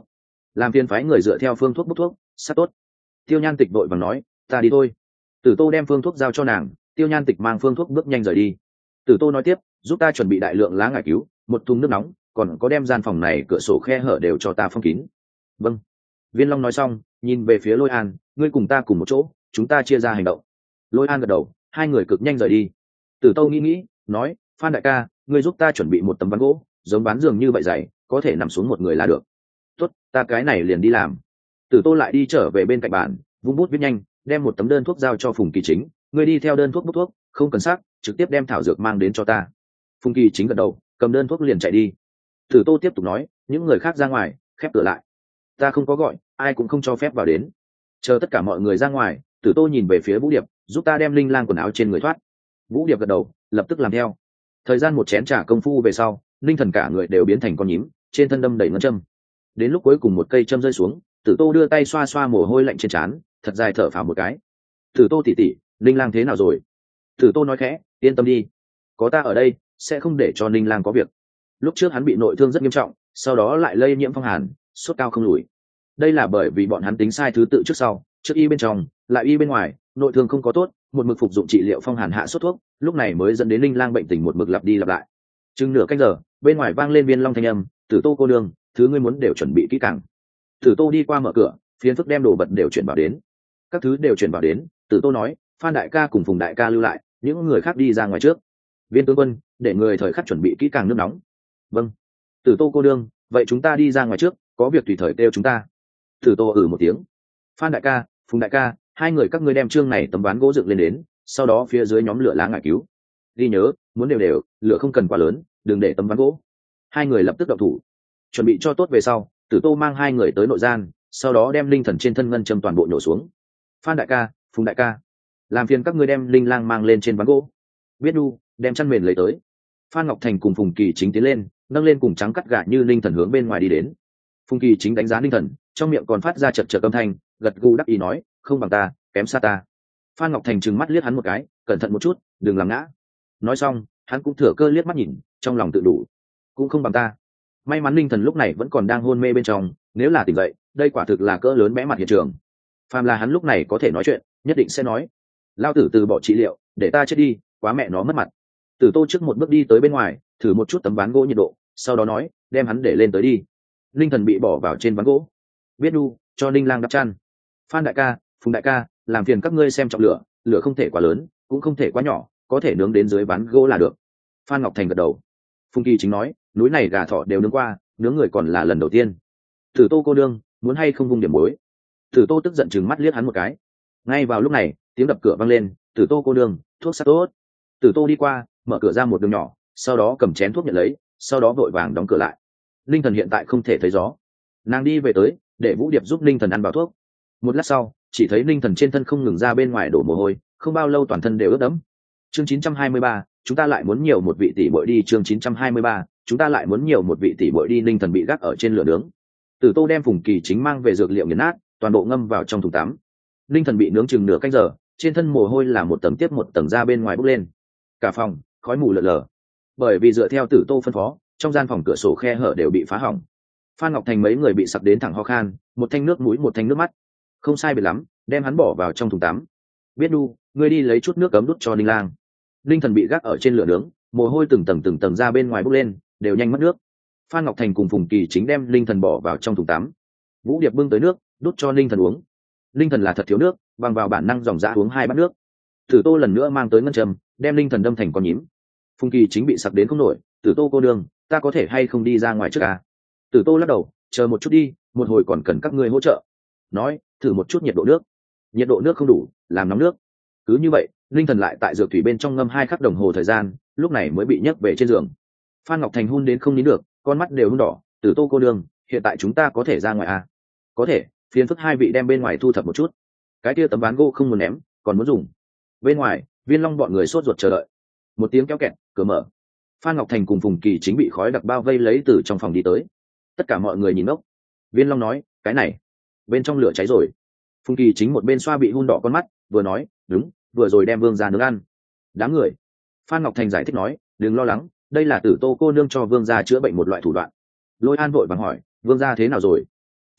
làm phiền phái người dựa theo phương thuốc bốc thuốc sát tốt. Tiêu Nhan Tịch đội vàng nói, ta đi thôi. Tử Tô đem phương thuốc giao cho nàng, Tiêu Nhan Tịch mang phương thuốc bước nhanh rời đi. Tử Tô nói tiếp, giúp ta chuẩn bị đại lượng lá ngải cứu, một thùng nước nóng, còn có đem gian phòng này cửa sổ khe hở đều cho ta phong kín. Vâng. Viên Long nói xong, nhìn về phía Lôi An, ngươi cùng ta cùng một chỗ, chúng ta chia ra hành động. Lôi An gật đầu, hai người cực nhanh rời đi. Tử Tô nghĩ, nói, Phan đại ca, ngươi giúp ta chuẩn bị một tấm ván gỗ, giống ván giường như vậy dày, có thể nằm xuống một người là được. Tốt, ta cái này liền đi làm. Tử Tô lại đi trở về bên cạnh bàn, vung bút viết nhanh, đem một tấm đơn thuốc giao cho Phùng Kỳ Chính, ngươi đi theo đơn thuốc bốc thuốc, không cần xác, trực tiếp đem thảo dược mang đến cho ta. Phùng Kỳ Chính gật đầu, cầm đơn thuốc liền chạy đi. Tử Tô tiếp tục nói, những người khác ra ngoài, khép cửa lại. Ta không có gọi, ai cũng không cho phép vào đến. Chờ tất cả mọi người ra ngoài, Tử Tô nhìn về phía Vũ Điệp, giúp ta đem linh lang quần áo trên người thoát. Vũ Điệp gật đầu, lập tức làm theo. Thời gian một chén trà công phu về sau, linh thần cả người đều biến thành con nhím, trên thân đâm đầy ngân châm. Đến lúc cuối cùng một cây châm rơi xuống, Tử Tô đưa tay xoa xoa mồ hôi lạnh trên trán, thật dài thở phào một cái. Tử Tô tỉ tỉ, linh lang thế nào rồi? Tử Tô nói khẽ, yên tâm đi, có ta ở đây, sẽ không để cho linh lang có việc. Lúc trước hắn bị nội thương rất nghiêm trọng, sau đó lại lây nhiễm phong hàn, sốt cao không lùi. Đây là bởi vì bọn hắn tính sai thứ tự trước sau, trước y bên trong, lại y bên ngoài, nội thương không có tốt, một mực phục dụng trị liệu phong hàn hạ sốt thuốc, lúc này mới dẫn đến linh lang bệnh tình một mực lặp đi lặp lại. Chừng nửa canh giờ, bên ngoài vang lên Viên Long thanh âm, Tử Tô cô nương, thứ ngươi muốn đều chuẩn bị kỹ càng. Tử Tô đi qua mở cửa, phiến phức đem đồ vật đều chuyển vào đến. Các thứ đều chuyển vào đến, Tử Tô nói, Phan đại ca cùng Phùng đại ca lưu lại, những người khác đi ra ngoài trước. Viên tướng quân, để người thời khắc chuẩn bị kỹ càng nước nóng. Vâng. Tử Tô cô nương, vậy chúng ta đi ra ngoài trước, có việc tùy thời kêu chúng ta. Tử Tô một tiếng. Phan đại ca, Phùng đại ca, hai người các ngươi đem chương này tấm ván gỗ dựng lên đến, sau đó phía dưới nhóm lửa lá ngải cứu. Ghi nhớ, muốn đều đều, lửa không cần quá lớn, đừng để tấm ván gỗ. Hai người lập tức động thủ, chuẩn bị cho tốt về sau, Tử Tô mang hai người tới nội gian, sau đó đem linh thần trên thân ngân châm toàn bộ nhổ xuống. Phan đại ca, Phùng đại ca, làm phiền các ngươi đem linh lang mang lên trên ván gỗ. Biết đu, đem chăn mền lấy tới. Phan Ngọc Thành cùng Phùng Kỳ Chính tiến lên, nâng lên cùng trắng cắt gà như linh thần hướng bên ngoài đi đến. Phùng Kỳ Chính đánh giá linh thần, trong miệng còn phát ra chật chật âm thanh, gật gù đắc ý nói, không bằng ta, kém xa ta. Phan Ngọc Thành trừng mắt liếc hắn một cái, cẩn thận một chút, đừng làm ngã. Nói xong, hắn cũng thừa cơ liếc mắt nhìn, trong lòng tự đủ, cũng không bằng ta. May mắn linh thần lúc này vẫn còn đang hôn mê bên trong, nếu là tỉnh dậy, đây quả thực là cỡ lớn bẽ mặt hiện trường. Phàm là hắn lúc này có thể nói chuyện, nhất định sẽ nói, lao tử từ bỏ trị liệu, để ta chết đi, quá mẹ nó mất mặt. Tử Tô trước một bước đi tới bên ngoài, thử một chút tấm ván gỗ nhiệt độ, sau đó nói, đem hắn để lên tới đi. Linh thần bị bỏ vào trên ván gỗ. Biết đu, cho linh lang đắp chăn. Phan đại ca, Phùng đại ca, làm phiền các ngươi xem trọng lửa, lửa không thể quá lớn, cũng không thể quá nhỏ, có thể nướng đến dưới ván gỗ là được. Phan Ngọc Thành gật đầu. Phùng Kỳ Chính nói, núi này gà thỏ đều nướng qua, nướng người còn là lần đầu tiên. Tử Tô cô đương, muốn hay không vung điểm muối? Tử Tô tức giận chừng mắt liếc hắn một cái. Ngay vào lúc này, tiếng đập cửa vang lên, Tử Tô cô đương, thuốc sát tốt. Tử Tô đi qua, mở cửa ra một đường nhỏ, sau đó cầm chén thuốc nhận lấy, sau đó vội vàng đóng cửa lại. Linh thần hiện tại không thể thấy gió, nàng đi về tới, để Vũ Điệp giúp Linh thần ăn vào thuốc. Một lát sau, chỉ thấy Linh thần trên thân không ngừng ra bên ngoài đổ mồ hôi, không bao lâu toàn thân đều ướt đẫm. Chương 923, chúng ta lại muốn nhiều một vị tỷ muội đi. Chương 923, chúng ta lại muốn nhiều một vị tỷ muội đi. Linh thần bị gác ở trên lửa nướng. Tử Tô đem Phùng Kỳ Chính mang về dược liệu nghiền nát, toàn bộ ngâm vào trong thùng tắm. Linh thần bị nướng chừng nửa canh giờ, trên thân mồ hôi là một tầng tiếp một tầng ra bên ngoài bốc lên. Cả phòng khói mù lờ lờ. Bởi vì dựa theo Tử Tô phân phó, trong gian phòng cửa sổ khe hở đều bị phá hỏng. Phan Ngọc Thành mấy người bị sặc đến thẳng ho khan, một thanh nước mũi một thanh nước mắt. Không sai biệt lắm, đem hắn bỏ vào trong thùng tắm. Biết đu, ngươi đi lấy chút nước cấm đút cho Ninh Lang. Linh thần bị gác ở trên lửa nướng, mồ hôi từng tầng ra bên ngoài bốc lên, đều nhanh mất nước. Phan Ngọc Thành cùng Phùng Kỳ Chính đem linh thần bỏ vào trong thùng tắm. Vũ Điệp bưng tới nước, đút cho linh thần uống. Linh thần là thật thiếu nước, bằng vào bản năng dòng dã uống 2 bát nước. Tử Tô lần nữa mang tới ngân trầm, đem linh thần đâm thành con nhím. Phùng Kỳ Chính bị sặc đến không nổi, Tử Tô cô đương, ta có thể hay không đi ra ngoài trước à? Tử Tô lắc đầu, chờ một chút đi, một hồi còn cần các ngươi hỗ trợ. Nói, thử một chút nhiệt độ nước. Nhiệt độ nước không đủ, làm nóng nước. Cứ như vậy, linh thần lại tại dược thủy bên trong ngâm 2 khắc đồng hồ thời gian, lúc này mới bị nhấc về trên giường. Phan Ngọc Thành hun đến không nín được, con mắt đều hun đỏ. Tử Tô cô đương, hiện tại chúng ta có thể ra ngoài à? Có thể, phiền phức 2 vị đem bên ngoài thu thập một chút. Cái kia tấm ván gỗ không muốn ném, còn muốn dùng. Bên ngoài, Viên Long bọn người sốt ruột chờ đợi. Một tiếng kéo kẹt, cửa mở. Phan Ngọc Thành cùng Phùng Kỳ Chính bị khói đặc bao vây lấy từ trong phòng đi tới. Tất cả mọi người nhìn ngốc. Viên Long nói, cái này, bên trong lửa cháy rồi. Phùng Kỳ Chính một bên xoa bị hun đỏ con mắt, vừa nói, đúng, vừa rồi đem vương gia nướng ăn. Đám người. Phan Ngọc Thành giải thích nói, đừng lo lắng, đây là Tử Tô cô nương cho vương gia chữa bệnh một loại thủ đoạn. Lôi An vội vàng hỏi, vương gia thế nào rồi?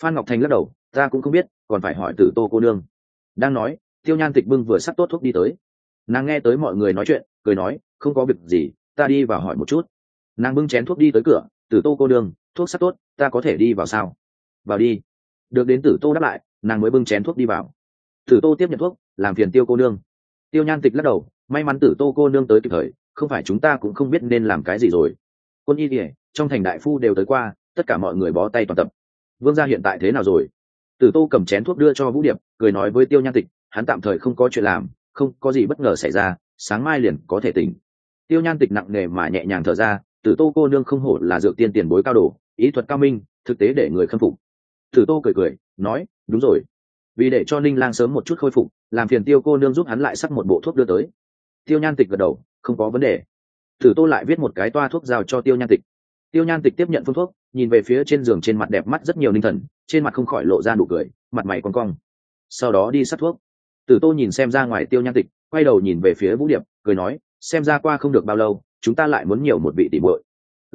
Phan Ngọc Thành lắc đầu, ta cũng không biết, còn phải hỏi Tử Tô cô nương. Đang nói, Tiêu Nhan Tịch bưng vừa sắc tốt thuốc đi tới. Nàng nghe tới mọi người nói chuyện, cười nói, không có việc gì, ta đi vào hỏi một chút. Nàng bưng chén thuốc đi tới cửa. Tử Tô cô nương, thuốc sắc tốt, ta có thể đi vào sao? Vào đi. Được đến Tử Tô đáp lại, nàng mới bưng chén thuốc đi vào. Tử Tô tiếp nhận thuốc, làm phiền Tiêu cô nương. Tiêu Nhan Tịch lắc đầu, may mắn Tử Tô cô nương tới kịp thời, không phải chúng ta cũng không biết nên làm cái gì rồi. Quân y kìa, trong thành đại phu đều tới qua, tất cả mọi người bó tay toàn tập. Vương gia hiện tại thế nào rồi? Tử Tô cầm chén thuốc đưa cho Vũ Điệp, cười nói với Tiêu Nhan Tịch, hắn tạm thời không có chuyện làm, không có gì bất ngờ xảy ra, sáng mai liền có thể tỉnh. Tiêu Nhan Tịch nặng nề mà nhẹ nhàng thở ra, Tử Tô cô nương không hổ là dược tiên tiền bối cao đồ, ý thuật cao minh, thực tế để người khâm phục. Tử Tô cười cười, nói, đúng rồi, vì để cho Ninh Lang sớm một chút khôi phục, làm phiền Tiêu cô nương giúp hắn lại sắc một bộ thuốc đưa tới. Tiêu Nhan Tịch gật đầu, không có vấn đề. Tử Tô lại viết một cái toa thuốc giao cho Tiêu Nhan Tịch. Tiêu Nhan Tịch tiếp nhận phương thuốc, nhìn về phía trên giường trên mặt đẹp mắt rất nhiều Ninh Thần, trên mặt không khỏi lộ ra nụ cười, mặt mày cong cong. Sau đó đi sát thuốc. Tử Tô nhìn xem ra ngoài Tiêu Nhan Tịch, quay đầu nhìn về phía Vũ Điệp, cười nói, xem ra qua không được bao lâu, chúng ta lại muốn nhiều một vị tỷ muội.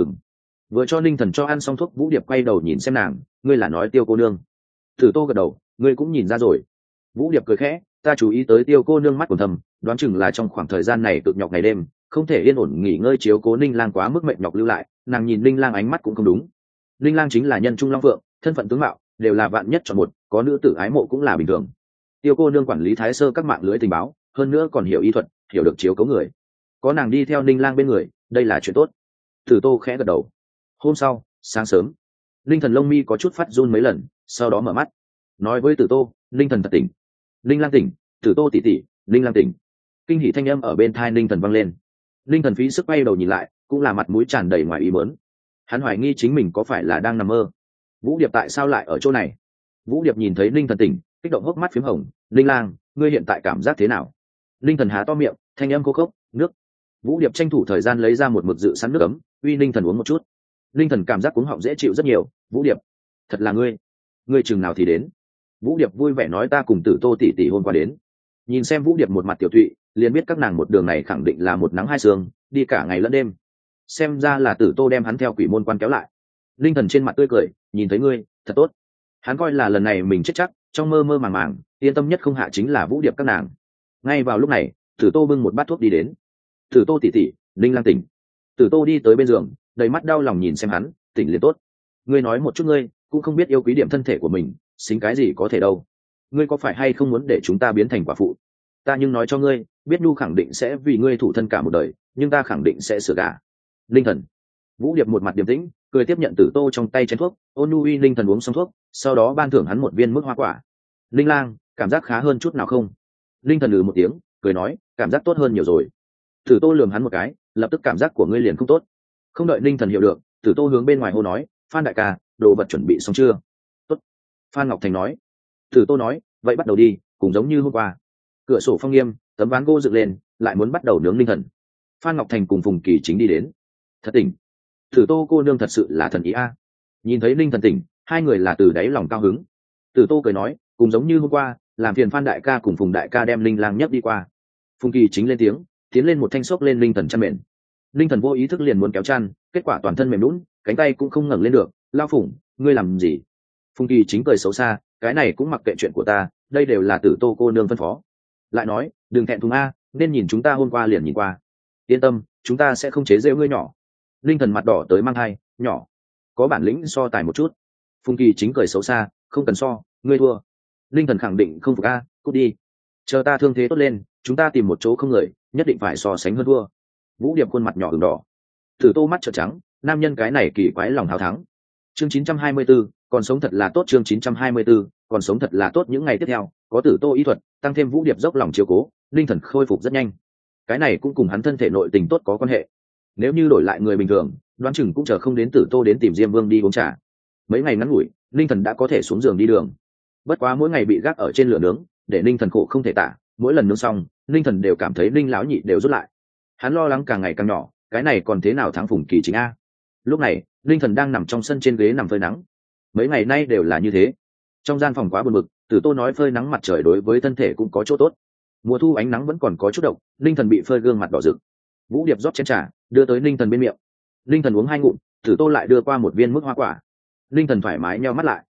Vừa cho Ninh Thần cho ăn xong thuốc, Vũ Điệp quay đầu nhìn xem nàng, ngươi là nói Tiêu cô nương? Tử Tô gật đầu, ngươi cũng nhìn ra rồi. Vũ Điệp cười khẽ, ta chú ý tới Tiêu cô nương mắt còn thầm, đoán chừng là trong khoảng thời gian này cực nhọc ngày đêm, không thể yên ổn nghỉ ngơi chiếu cố Ninh Lang quá mức mệt nhọc lưu lại. Nàng nhìn Ninh Lang ánh mắt cũng không đúng. Ninh Lang chính là nhân trung long phượng, thân phận tướng mạo đều là vạn nhất chọn một, có nữ tử ái mộ cũng là bình thường. Tiêu cô nương quản lý Thái Sơ các mạng lưới tình báo, hơn nữa còn hiểu y thuật, hiểu được chiếu cố người, có nàng đi theo Ninh Lang bên người, đây là chuyện tốt. Tử Tô khẽ gật đầu. Hôm sau sáng sớm, Ninh Thần lông mi có chút phát run mấy lần, sau đó mở mắt, nói với Tử Tô, Ninh Thần thật tỉnh. Ninh Lang tỉnh. Tử Tô tỷ tỷ, Ninh Lang tỉnh. Kinh hỉ thanh âm ở bên tai Ninh Thần vang lên. Ninh Thần phí sức quay đầu nhìn lại, cũng là mặt mũi tràn đầy ngoài ý muốn. Hắn hoài nghi chính mình có phải là đang nằm mơ. Vũ Điệp tại sao lại ở chỗ này? Vũ Điệp nhìn thấy Ninh Thần tỉnh, kích động hốc mắt phím hồng. Ninh Lang, ngươi hiện tại cảm giác thế nào? Ninh Thần há to miệng, thanh âm khô khốc, nước. Vũ Điệp tranh thủ thời gian lấy ra một mực dự sẵn nước ấm, uy Ninh Thần uống một chút. Ninh Thần cảm giác cuống họng dễ chịu rất nhiều. Vũ Điệp, thật là ngươi chừng nào thì đến? Vũ Điệp vui vẻ nói, ta cùng Tử Tô tỷ tỷ hôm qua đến. Nhìn xem Vũ Điệp một mặt tiểu thụy, liền biết các nàng một đường này khẳng định là một nắng hai sương, đi cả ngày lẫn đêm. Xem ra là Tử Tô đem hắn theo quỷ môn quan kéo lại. Linh Thần trên mặt tươi cười, nhìn thấy ngươi, thật tốt. Hắn coi là lần này mình chết chắc, trong mơ mơ màng màng, yên tâm nhất không hạ chính là Vũ Điệp các nàng. Ngay vào lúc này, Tử Tô bưng một bát thuốc đi đến. Tử Tô tỷ tỷ, Linh Lang tỉnh. Tử Tô đi tới bên giường, đầy mắt đau lòng nhìn xem hắn, tỉnh liền tốt. Ngươi nói một chút, ngươi cũng không biết yêu quý điểm thân thể của mình, xính cái gì có thể đâu. Ngươi có phải hay không muốn để chúng ta biến thành quả phụ? Ta nhưng nói cho ngươi, biết Nhu khẳng định sẽ vì ngươi thủ thân cả một đời, nhưng ta khẳng định sẽ sửa gả. Linh Thần. Vũ Điệp một mặt điềm tĩnh, cười tiếp nhận Tử Tô trong tay chén thuốc, ôn nhu uy Linh Thần uống xong thuốc, sau đó ban thưởng hắn một viên mức hoa quả. Linh Lang, cảm giác khá hơn chút nào không? Linh Thần một tiếng, cười nói, cảm giác tốt hơn nhiều rồi. Tử Tô lườm hắn một cái, lập tức cảm giác của ngươi liền không tốt. Không đợi Linh Thần hiểu được, Tử Tô hướng bên ngoài hô nói, Phan đại ca, đồ vật chuẩn bị xong chưa? Tốt. Phan Ngọc Thành nói. Tử Tô nói, vậy bắt đầu đi, cũng giống như hôm qua. Cửa sổ phong nghiêm, tấm ván gỗ dựng lên, lại muốn bắt đầu nướng Linh Thần. Phan Ngọc Thành cùng Phùng Kỳ Chính đi đến. Thật tỉnh. Tử Tô cô nương thật sự là thần ý a. Nhìn thấy Linh Thần tỉnh, hai người là từ đáy lòng cao hứng. Tử Tô cười nói, cùng giống như hôm qua, làm phiền Phan đại ca cùng Phùng đại ca đem Linh Lang nhấc đi qua. Phùng Kỳ Chính lên tiếng, tiến lên một thanh xốc lên Linh Thần chăn mền. Linh Thần vô ý thức liền muốn kéo chăn, kết quả toàn thân mềm lún, cánh tay cũng không ngẩng lên được. Lao Phùng, ngươi làm gì? Phùng Kỳ Chính cười xấu xa, cái này cũng mặc kệ chuyện của ta, đây đều là Tử Tô cô nương phân phó. Lại nói, đừng thẹn thùng a, nên nhìn chúng ta hôm qua liền nhìn qua. Yên tâm, chúng ta sẽ không chế giễu ngươi nhỏ. Linh Thần mặt đỏ tới mang hai, nhỏ, có bản lĩnh so tài một chút. Phùng Kỳ Chính cười xấu xa, không cần so, ngươi thua. Linh Thần khẳng định không phục a, cút đi. Chờ ta thương thế tốt lên, chúng ta tìm một chỗ không người, nhất định phải so sánh hơn thua. Vũ Điệp khuôn mặt nhỏ ửng đỏ. Tử Tô mắt trợn trắng, nam nhân cái này kỳ quái lòng hào thắng. Chương 924, còn sống thật là tốt. Chương 924, còn sống thật là tốt. Những ngày tiếp theo, có Tử Tô y thuật, tăng thêm Vũ Điệp dốc lòng chiếu cố, Linh Thần khôi phục rất nhanh. Cái này cũng cùng hắn thân thể nội tình tốt có quan hệ. Nếu như đổi lại người bình thường, đoán chừng cũng chờ không đến Tử Tô đến tìm Diêm Vương đi uống trà. Mấy ngày ngắn ngủi, Linh Thần đã có thể xuống giường đi đường. Bất quá mỗi ngày bị gác ở trên lửa nướng, để Linh Thần khổ không thể tả. Mỗi lần nướng xong, Linh Thần đều cảm thấy Linh lão nhị đều rút lại. Hắn lo lắng càng ngày càng nhỏ, cái này còn thế nào thắng Phùng Kỳ Chính a? Lúc này, Linh Thần đang nằm trong sân trên ghế nằm phơi nắng. Mấy ngày nay đều là như thế. Trong gian phòng quá buồn bực, Tử Tô nói phơi nắng mặt trời đối với thân thể cũng có chỗ tốt. Mùa thu ánh nắng vẫn còn có chút độc, Linh Thần bị phơi gương mặt đỏ rực. Vũ Điệp rót chén trà, đưa tới Linh Thần bên miệng. Linh Thần uống hai ngụm, Tử Tô lại đưa qua một viên mức hoa quả. Linh Thần thoải mái nheo mắt lại.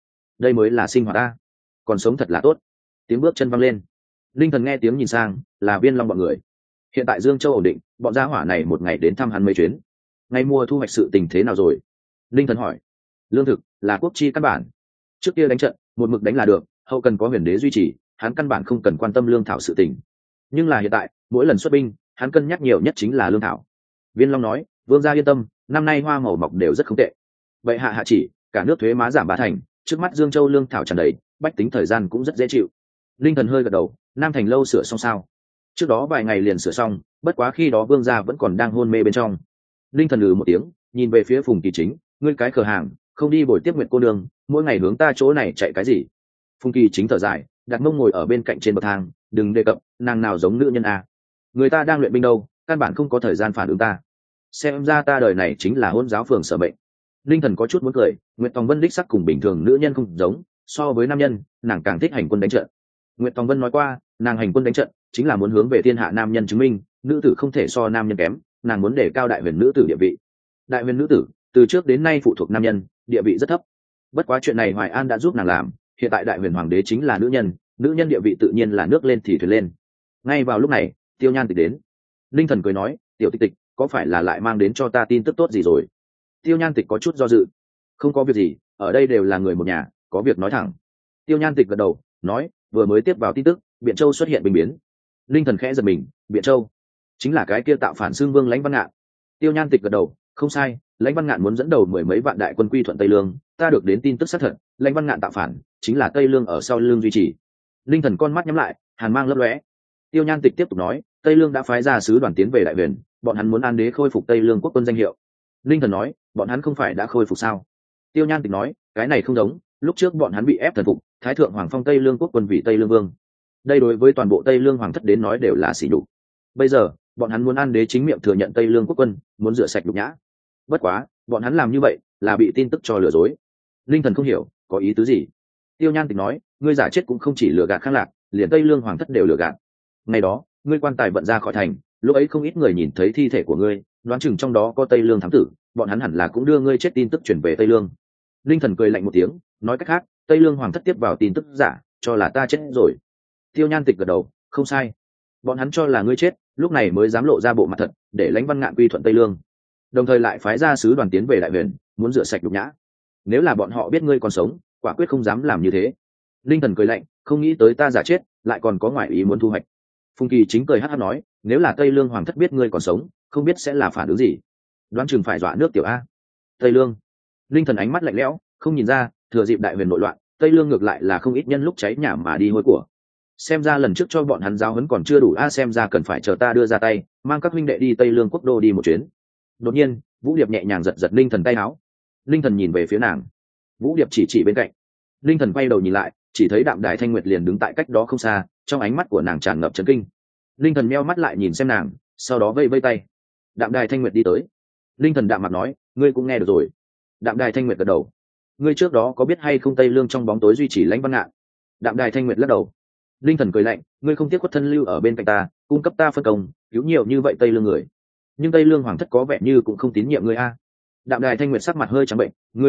đây mới là sinh hoạt ta, còn sống thật là tốt. Tiếng bước chân văng lên, linh thần nghe tiếng nhìn sang, là Viên Long bọn người. Hiện tại Dương Châu ổn định, bọn gia hỏa này một ngày đến thăm hắn mấy chuyến. Ngày mùa thu hoạch sự tình thế nào rồi? Linh thần hỏi. Lương thực là quốc chi căn bản, trước kia đánh trận một mực đánh là được, hậu cần có huyền đế duy trì, hắn căn bản không cần quan tâm lương thảo sự tình. Nhưng là hiện tại mỗi lần xuất binh, hắn cân nhắc nhiều nhất chính là lương thảo. Viên Long nói, vương gia yên tâm, năm nay hoa màu mọc đều rất không tệ. Vậy hạ chỉ, cả nước thuế má giảm 3 thành, trước mắt Dương Châu lương thảo tràn đầy, bách tính thời gian cũng rất dễ chịu. Linh thần hơi gật đầu, Nam Thành lâu sửa xong sao? Trước đó vài ngày liền sửa xong, bất quá khi đó vương gia vẫn còn đang hôn mê bên trong. Linh thần một tiếng, nhìn về phía Phùng Kỳ Chính, ngươi cái cửa hàng không đi bồi tiếp Nguyệt cô nương, mỗi ngày hướng ta chỗ này chạy cái gì? Phùng Kỳ Chính thở dài, đặt mông ngồi ở bên cạnh trên bậc thang, đừng đề cập, nàng nào giống nữ nhân a. Người ta đang luyện binh đâu, căn bản không có thời gian phản ứng ta. Xem ra ta đời này chính là hôn giáo phường sở bệnh. Linh thần có chút muốn cười, Nguyệt Tòng Vân đích sắc cùng bình thường nữ nhân không giống, so với nam nhân, nàng càng thích hành quân đánh trận. Nguyệt Tòng Vân nói qua, nàng hành quân đánh trận chính là muốn hướng về thiên hạ nam nhân chứng minh, nữ tử không thể so nam nhân kém, nàng muốn đề cao đại huyền nữ tử địa vị. Đại huyền nữ tử từ trước đến nay phụ thuộc nam nhân, địa vị rất thấp. Bất quá chuyện này Hoài An đã giúp nàng làm, hiện tại đại huyền hoàng đế chính là nữ nhân địa vị tự nhiên là nước lên thì thuyền lên. Ngay vào lúc này, Tiêu Nhan Tịch đến. Linh thần cười nói, tiểu Tịch Tịch, có phải là lại mang đến cho ta tin tức tốt gì rồi? Tiêu Nhan Tịch có chút do dự. Không có việc gì, ở đây đều là người một nhà, có việc nói thẳng. Tiêu Nhan Tịch gật đầu, nói, vừa mới tiếp vào tin tức, Biện Châu xuất hiện binh biến. Linh thần khẽ giật mình, Biện Châu chính là cái kia tạo phản xương vương Lãnh Văn Ngạn. Tiêu Nhan Tịch gật đầu, không sai, Lãnh Văn Ngạn muốn dẫn đầu 10 mấy vạn đại quân quy thuận Tây Lương, ta được đến tin tức xác thật, Lãnh Văn Ngạn tạo phản chính là Tây Lương ở sau lưng duy trì. Linh thần con mắt nhắm lại, hàn mang lấp lóe. Tiêu Nhan Tịch tiếp tục nói, Tây Lương đã phái ra sứ đoàn tiến về đại huyền, bọn hắn muốn An đế khôi phục Tây Lương quốc quân danh hiệu. Linh thần nói, bọn hắn không phải đã khôi phục sao? Tiêu Nhan Tịch nói, cái này không giống, lúc trước bọn hắn bị ép thần phục, thái thượng hoàng phong Tây Lương quốc quân vì Tây Lương vương. Đây đối với toàn bộ Tây Lương hoàng thất đến nói đều là sỉ nhục. Bây giờ bọn hắn muốn An đế chính miệng thừa nhận Tây Lương quốc quân, muốn rửa sạch nhục nhã. Bất quá bọn hắn làm như vậy là bị tin tức cho lừa dối. Linh thần không hiểu có ý tứ gì. Tiêu Nhan Tịch nói, ngươi giả chết cũng không chỉ lừa gạt Khang Lạc, liền Tây Lương hoàng thất đều lừa gạt. Ngày đó ngươi quan tài vận ra khỏi thành, lúc ấy không ít người nhìn thấy thi thể của ngươi, đoán chừng trong đó có Tây Lương thám tử, bọn hắn hẳn là cũng đưa ngươi chết tin tức chuyển về Tây Lương. Linh thần cười lạnh một tiếng, nói cách khác, Tây Lương hoàng thất tiếp vào tin tức giả, cho là ta chết rồi. Tiêu Nhan Tịch gật đầu, không sai, bọn hắn cho là ngươi chết, lúc này mới dám lộ ra bộ mặt thật, để Lãnh Văn Ngạn quy thuận Tây Lương, đồng thời lại phái ra sứ đoàn tiến về đại huyền, muốn rửa sạch nhục nhã. Nếu là bọn họ biết ngươi còn sống, quả quyết không dám làm như thế. Linh thần cười lạnh, không nghĩ tới ta giả chết, lại còn có ngoại ý muốn thu hoạch. Phùng Kỳ Chính cười hắt hắt nói, nếu là Tây Lương hoàng thất biết ngươi còn sống, không biết sẽ là phản ứng gì. Đoán chừng phải dọa nước tiểu a. Tây Lương. Linh thần ánh mắt lạnh lẽo, không nhìn ra, thừa dịp đại huyền nội loạn, Tây Lương ngược lại là không ít nhân lúc cháy nhà mà đi hôi của. Xem ra lần trước cho bọn hắn giáo huấn còn chưa đủ a, xem ra cần phải chờ ta đưa ra tay, mang các huynh đệ đi Tây Lương quốc đô đi một chuyến. Đột nhiên, Vũ Điệp nhẹ nhàng giật giật Linh thần tay áo. Linh thần nhìn về phía nàng. Vũ Điệp chỉ bên cạnh. Linh thần quay đầu nhìn lại, chỉ thấy Đạm Đài Thanh Nguyệt liền đứng tại cách đó không xa, trong ánh mắt của nàng tràn ngập chấn kinh. Linh thần meo mắt lại nhìn xem nàng, sau đó vây vây tay. Đạm Đài Thanh Nguyệt đi tới. Linh thần đạm mặt nói, ngươi cũng nghe được rồi. Đạm Đài Thanh Nguyệt gật đầu. Ngươi trước đó có biết hay không Tây Lương trong bóng tối duy trì Lãnh Văn Ngạn? Đạm Đài Thanh Nguyệt lắc đầu. Linh thần cười lạnh, ngươi không tiếc quất thân lưu ở bên cạnh ta, cung cấp ta phân công, cứu nhiều như vậy Tây Lương người, nhưng Tây Lương hoàng thất có vẻ như cũng không tín nhiệm ngươi a. Đạm Đài Thanh Nguyệt sắc mặt hơi trắng bệnh,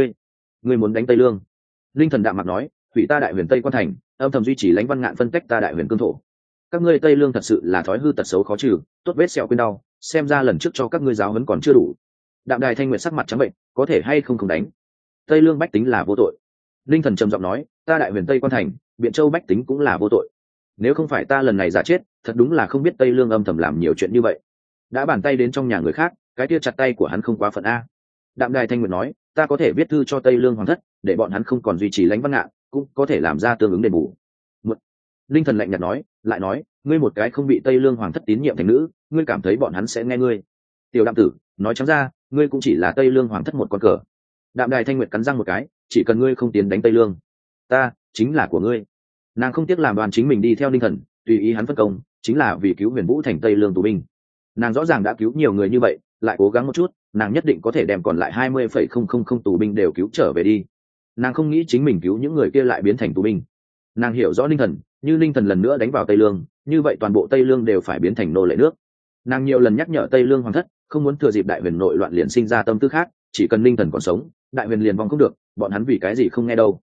ngươi muốn đánh Tây Lương? Linh thần đạm mặt nói, hủy ta đại huyền Tây quan thành, âm thầm duy trì Lãnh Văn Ngạn phân cách ta đại huyền cương thổ. Các ngươi Tây Lương thật sự là thói hư tật xấu khó trừ, tốt vết sẹo quên đau, xem ra lần trước cho các ngươi giáo huấn còn chưa đủ. Đạm Đài Thanh Nguyệt sắc mặt trắng bệnh, có thể hay không đánh? Tây Lương bách tính là vô tội. Linh thần trầm giọng nói, ta đại huyền Tây quan thành, Biện Châu bách tính cũng là vô tội. Nếu không phải ta lần này giả chết, thật đúng là không biết Tây Lương âm thầm làm nhiều chuyện như vậy. Đã bàn tay đến trong nhà người khác, cái kia chặt tay của hắn không quá phận a. Đạm Đài Thanh Nguyệt nói, ta có thể viết thư cho Tây Lương hoàng thất, để bọn hắn không còn duy trì Lãnh Văn Ngạn, cũng có thể làm ra tương ứng đền bù. Linh thần lạnh nhạt nói, lại nói, ngươi một cái không bị Tây Lương hoàng thất tín nhiệm thành nữ, ngươi cảm thấy bọn hắn sẽ nghe ngươi? Tiểu Đạm tử, nói trắng ra, ngươi cũng chỉ là Tây Lương hoàng thất một con cờ. Đạm Đài Thanh Nguyệt cắn răng một cái, chỉ cần ngươi không tiến đánh Tây Lương, ta chính là của ngươi. Nàng không tiếc làm đoàn chính mình đi theo Linh thần, tùy ý hắn phân công, chính là vì cứu Huyền Vũ thành Tây Lương tù binh. Nàng rõ ràng đã cứu nhiều người như vậy, lại cố gắng một chút, nàng nhất định có thể đem còn lại 20,000 tù binh đều cứu trở về đi. Nàng không nghĩ chính mình cứu những người kia lại biến thành tù binh. Nàng hiểu rõ Linh thần, như Linh thần lần nữa đánh vào Tây Lương, như vậy toàn bộ Tây Lương đều phải biến thành nô lệ nước. Nàng nhiều lần nhắc nhở Tây Lương hoàng thất, không muốn thừa dịp đại huyền nội loạn liền sinh ra tâm tư khác, chỉ cần Linh thần còn sống, đại huyền liền vong không được, bọn hắn vì cái gì không nghe đâu.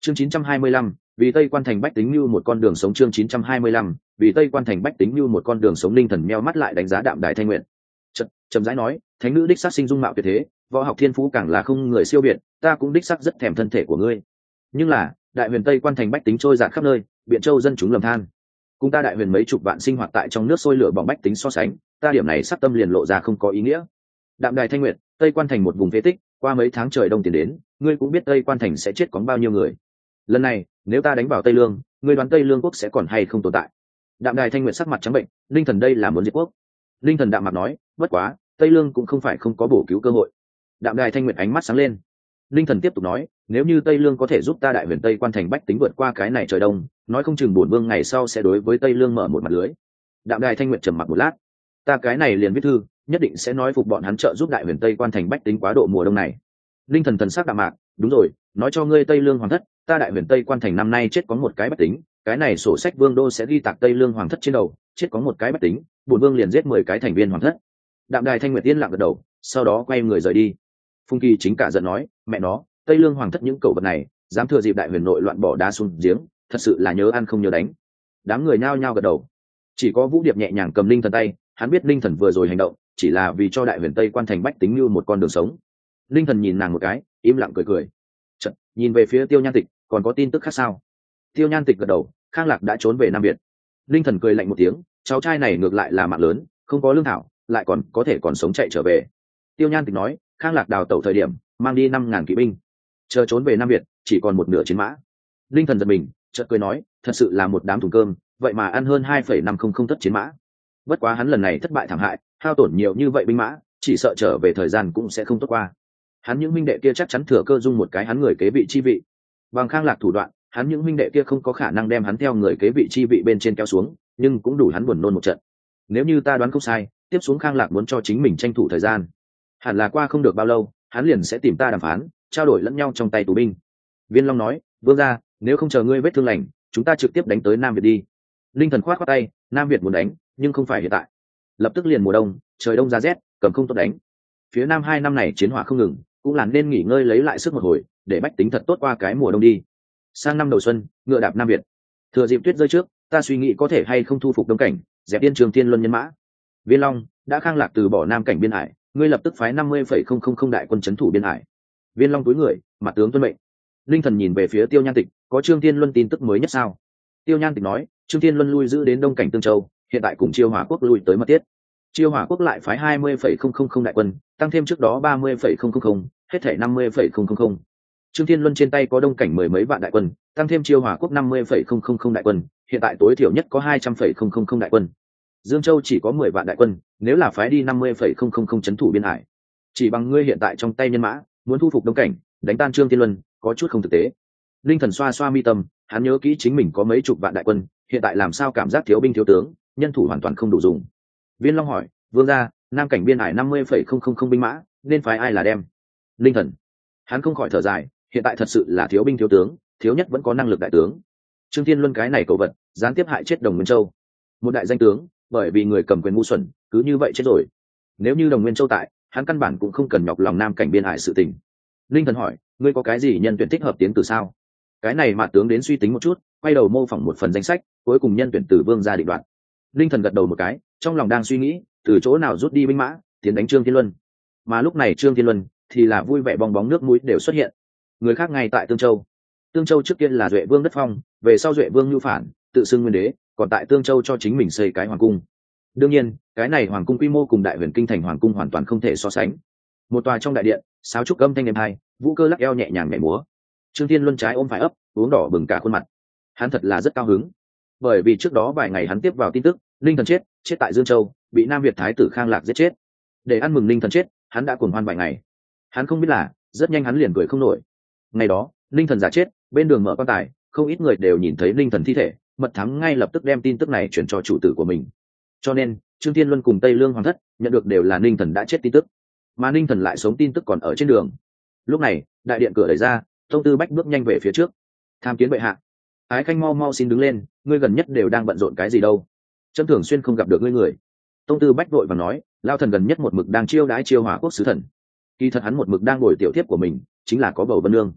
Chương 925, vì Tây Quan thành bách tính như một con đường sống. Chương 925, vì Tây Quan thành bách tính như một con đường sống. Linh Thần meo mắt lại đánh giá Đạm Đài Thanh Nguyệt, chậm rãi nói, thánh nữ đích xác sinh dung mạo tuyệt thế, võ học thiên phú càng là không người siêu biệt, ta cũng đích xác rất thèm thân thể của ngươi. Nhưng là đại huyền Tây Quan thành bách tính trôi dạt khắp nơi, Biện Châu dân chúng lầm than, cùng ta đại huyền mấy chục vạn sinh hoạt tại trong nước sôi lửa bỏng bách tính so sánh, ta điểm này sắc tâm liền lộ ra không có ý nghĩa. Đạm Đài Thanh Nguyệt, Tây Quan thành một vùng phế tích, qua mấy tháng trời đông tiến đến, ngươi cũng biết Tây Quan thành sẽ chết có bao nhiêu người. Lần này nếu ta đánh vào Tây Lương, ngươi đoán Tây Lương quốc sẽ còn hay không tồn tại? Đạm Đài Thanh Nguyệt sắc mặt trắng bệnh, Linh Thần đây là muốn diệt quốc. Linh Thần đạm mặt nói, bất quá Tây Lương cũng không phải không có bổ cứu cơ hội. Đạm Đài Thanh Nguyệt ánh mắt sáng lên. Linh Thần tiếp tục nói, nếu như Tây Lương có thể giúp ta đại huyền Tây Quan thành bách tính vượt qua cái này trời đông, nói không chừng bổn vương ngày sau sẽ đối với Tây Lương mở một mặt lưới. Đạm Đài Thanh Nguyệt trầm mặc một lát, ta cái này liền viết thư, nhất định sẽ nói phục bọn hắn trợ giúp đại huyền Tây Quan thành bách tính quá độ mùa đông này. Linh Thần thần sắc đạm mạc, đúng rồi, nói cho ngươi Tây Lương hoàng thất, ta đại huyền Tây Quan thành năm nay chết có một cái bách tính, cái này sổ sách vương đô sẽ ghi tạc Tây Lương hoàng thất trên đầu, chết có một cái bách tính, bổn vương liền giết 10 cái thành viên hoàng thất. Đạm Đài Thanh Nguyệt yên lặng gật đầu, sau đó quay người rời đi. Phùng Kỳ chính cả giận nói, mẹ nó, Tây Lương hoàng thất những cẩu vật này dám thừa dịp đại huyền nội loạn bỏ đá xuống giếng, thật sự là nhớ ăn không nhớ đánh. Đám người nhao nhao gật đầu, chỉ có Vũ Điệp nhẹ nhàng cầm Linh Thần tay, hắn biết Linh Thần vừa rồi hành động chỉ là vì cho đại huyền Tây Quan thành bách tính như một con đường sống. Linh Thần nhìn nàng một cái, im lặng cười cười. Chợt nhìn về phía Tiêu Nhan Tịch, còn có tin tức khác sao? Tiêu Nhan Tịch gật đầu, Khang Lạc đã trốn về Nam Việt. Linh Thần cười lạnh một tiếng, cháu trai này ngược lại là mạng lớn, không có lương thảo lại còn có thể còn sống chạy trở về. Tiêu Nhan Tịch nói, Khang Lạc đào tẩu thời điểm mang đi 5.000 kỵ binh, chờ trốn về Nam Việt chỉ còn một nửa chiến mã. Linh Thần giật mình, chợt cười nói, thật sự là một đám thùng cơm, vậy mà ăn hơn 2,500 thất chiến mã. Bất quá hắn lần này thất bại thảm hại, hao tổn nhiều như vậy binh mã, chỉ sợ trở về thời gian cũng sẽ không tốt qua. Hắn những huynh đệ kia chắc chắn thừa cơ dung một cái hắn người kế vị chi vị. Bằng Khang Lạc thủ đoạn, hắn những huynh đệ kia không có khả năng đem hắn theo người kế vị chi vị bên trên kéo xuống, nhưng cũng đủ hắn buồn nôn một trận. Nếu như ta đoán không sai, tiếp xuống Khang Lạc muốn cho chính mình tranh thủ thời gian, hẳn là qua không được bao lâu, hắn liền sẽ tìm ta đàm phán, trao đổi lẫn nhau trong tay tù binh. Viên Long nói, vương gia, nếu không chờ ngươi vết thương lành, chúng ta trực tiếp đánh tới Nam Việt đi. Linh Thần khoát khoát tay, Nam Việt muốn đánh, nhưng không phải hiện tại. Lập tức liền mùa đông, trời đông giá rét, cầm không tốt đánh. Phía Nam 2 năm này chiến hỏa không ngừng, cũng là nên nghỉ ngơi lấy lại sức một hồi, để bách tính thật tốt qua cái mùa đông đi. Sang năm đầu xuân, ngựa đạp Nam Việt. Thừa dịp tuyết rơi trước, ta suy nghĩ có thể hay không thu phục Đông Cảnh, dẹp Tiên Trường Thiên Luân nhân mã. Viên Long, đã Khang Lạc từ bỏ Nam Cảnh biên hải, ngươi lập tức phái 50,000 đại quân trấn thủ biên hải. Viên Long túi người, mặt tướng tuân mệnh. Linh Thần nhìn về phía Tiêu Nhan Tịch, có Trương Thiên Luân tin tức mới nhất sao? Tiêu Nhan Tịch nói, Trương Thiên Luân lui giữ đến Đông Cảnh Tương Châu, hiện tại cùng Chiêu Hỏa quốc lui tới mật tiết. Chiêu Hỏa quốc lại phái 20,000 đại quân, tăng thêm trước đó 30,000, hết thảy 50,000. Trương Thiên Luân trên tay có Đông Cảnh 10 mấy vạn đại quân, tăng thêm Chiêu Hỏa quốc 50,000 đại quân, hiện tại tối thiểu nhất có 200,000 đại quân. Dương Châu chỉ có 10 vạn đại quân, nếu là phái đi 50,000 trấn thủ biên hải, chỉ bằng ngươi hiện tại trong tay nhân mã, muốn thu phục Đông Cảnh, đánh tan Trương Thiên Luân, có chút không thực tế. Linh Thần xoa xoa mi tâm, hắn nhớ kỹ chính mình có mấy chục vạn đại quân, hiện tại làm sao cảm giác thiếu binh thiếu tướng, nhân thủ hoàn toàn không đủ dùng. Viên Long hỏi, vương gia, Nam Cảnh biên hải 50,000 binh mã, nên phái ai là đem? Linh Thần, hắn không khỏi thở dài, hiện tại thật sự là thiếu binh thiếu tướng, thiếu nhất vẫn có năng lực đại tướng. Trương Thiên Luân cái này cẩu vật, gián tiếp hại chết Đồng Nguyên Châu, một đại danh tướng, bởi vì người cầm quyền ngu xuẩn, cứ như vậy chết rồi. Nếu như Đồng Nguyên Châu tại, hắn căn bản cũng không cần nhọc lòng Nam Cảnh biên hải sự tình. Linh Thần hỏi, ngươi có cái gì nhân tuyển thích hợp tiến từ sao? Cái này mà tướng đến suy tính một chút, quay đầu mô phỏng một phần danh sách, cuối cùng nhân tuyển từ vương gia định đoạt. Linh Thần gật đầu một cái, trong lòng đang suy nghĩ, từ chỗ nào rút đi binh mã, tiến đánh Trương Thiên Luân. Mà lúc này Trương Thiên Luân thì là vui vẻ bong bóng nước mũi đều xuất hiện. Người khác ngay tại Tương Châu. Tương Châu trước kia là Duệ Vương đất phong, về sau Duệ Vương nhu phản, tự xưng nguyên đế, còn tại Tương Châu cho chính mình xây cái hoàng cung. Đương nhiên, cái này hoàng cung quy mô cùng Đại Huyền Kinh thành hoàng cung hoàn toàn không thể so sánh. Một tòa trong đại điện, sáo trúc âm thanh êm hai, vũ cơ lắc eo nhẹ nhàng nhảy múa. Trương Thiên Luân trái ôm phải ấp, uống đỏ bừng cả khuôn mặt. Hắn thật là rất cao hứng, bởi vì trước đó vài ngày hắn tiếp vào tin tức, Linh Thần chết tại Dương Châu, bị Nam Việt thái tử Khang Lạc giết chết. Để ăn mừng Linh Thần chết, hắn đã cuồng hoan vài ngày. Hắn không biết là, rất nhanh hắn liền cười không nổi. Ngày đó, Linh Thần giả chết, bên đường mở quan tài, không ít người đều nhìn thấy Linh Thần thi thể, mật thám ngay lập tức đem tin tức này chuyển cho chủ tử của mình. Cho nên, Trương Thiên Luân cùng Tây Lương hoàng thất nhận được đều là Linh Thần đã chết tin tức, mà Linh Thần lại sống tin tức còn ở trên đường. Lúc này, đại điện cửa đẩy ra, Tông Tư Bách bước nhanh về phía trước. Tham kiến bệ hạ. Ái Khanh mau mau xin đứng lên, ngươi gần nhất đều đang bận rộn cái gì đâu? Trâm thường xuyên không gặp được ngươi người. Tông Tư Bách vội và nói, lao thần gần nhất một mực đang chiêu đãi Chiêu Hỏa quốc sứ thần. Kỳ thật hắn một mực đang ngồi tiểu thiếp của mình, chính là có Bầu Vân Nương.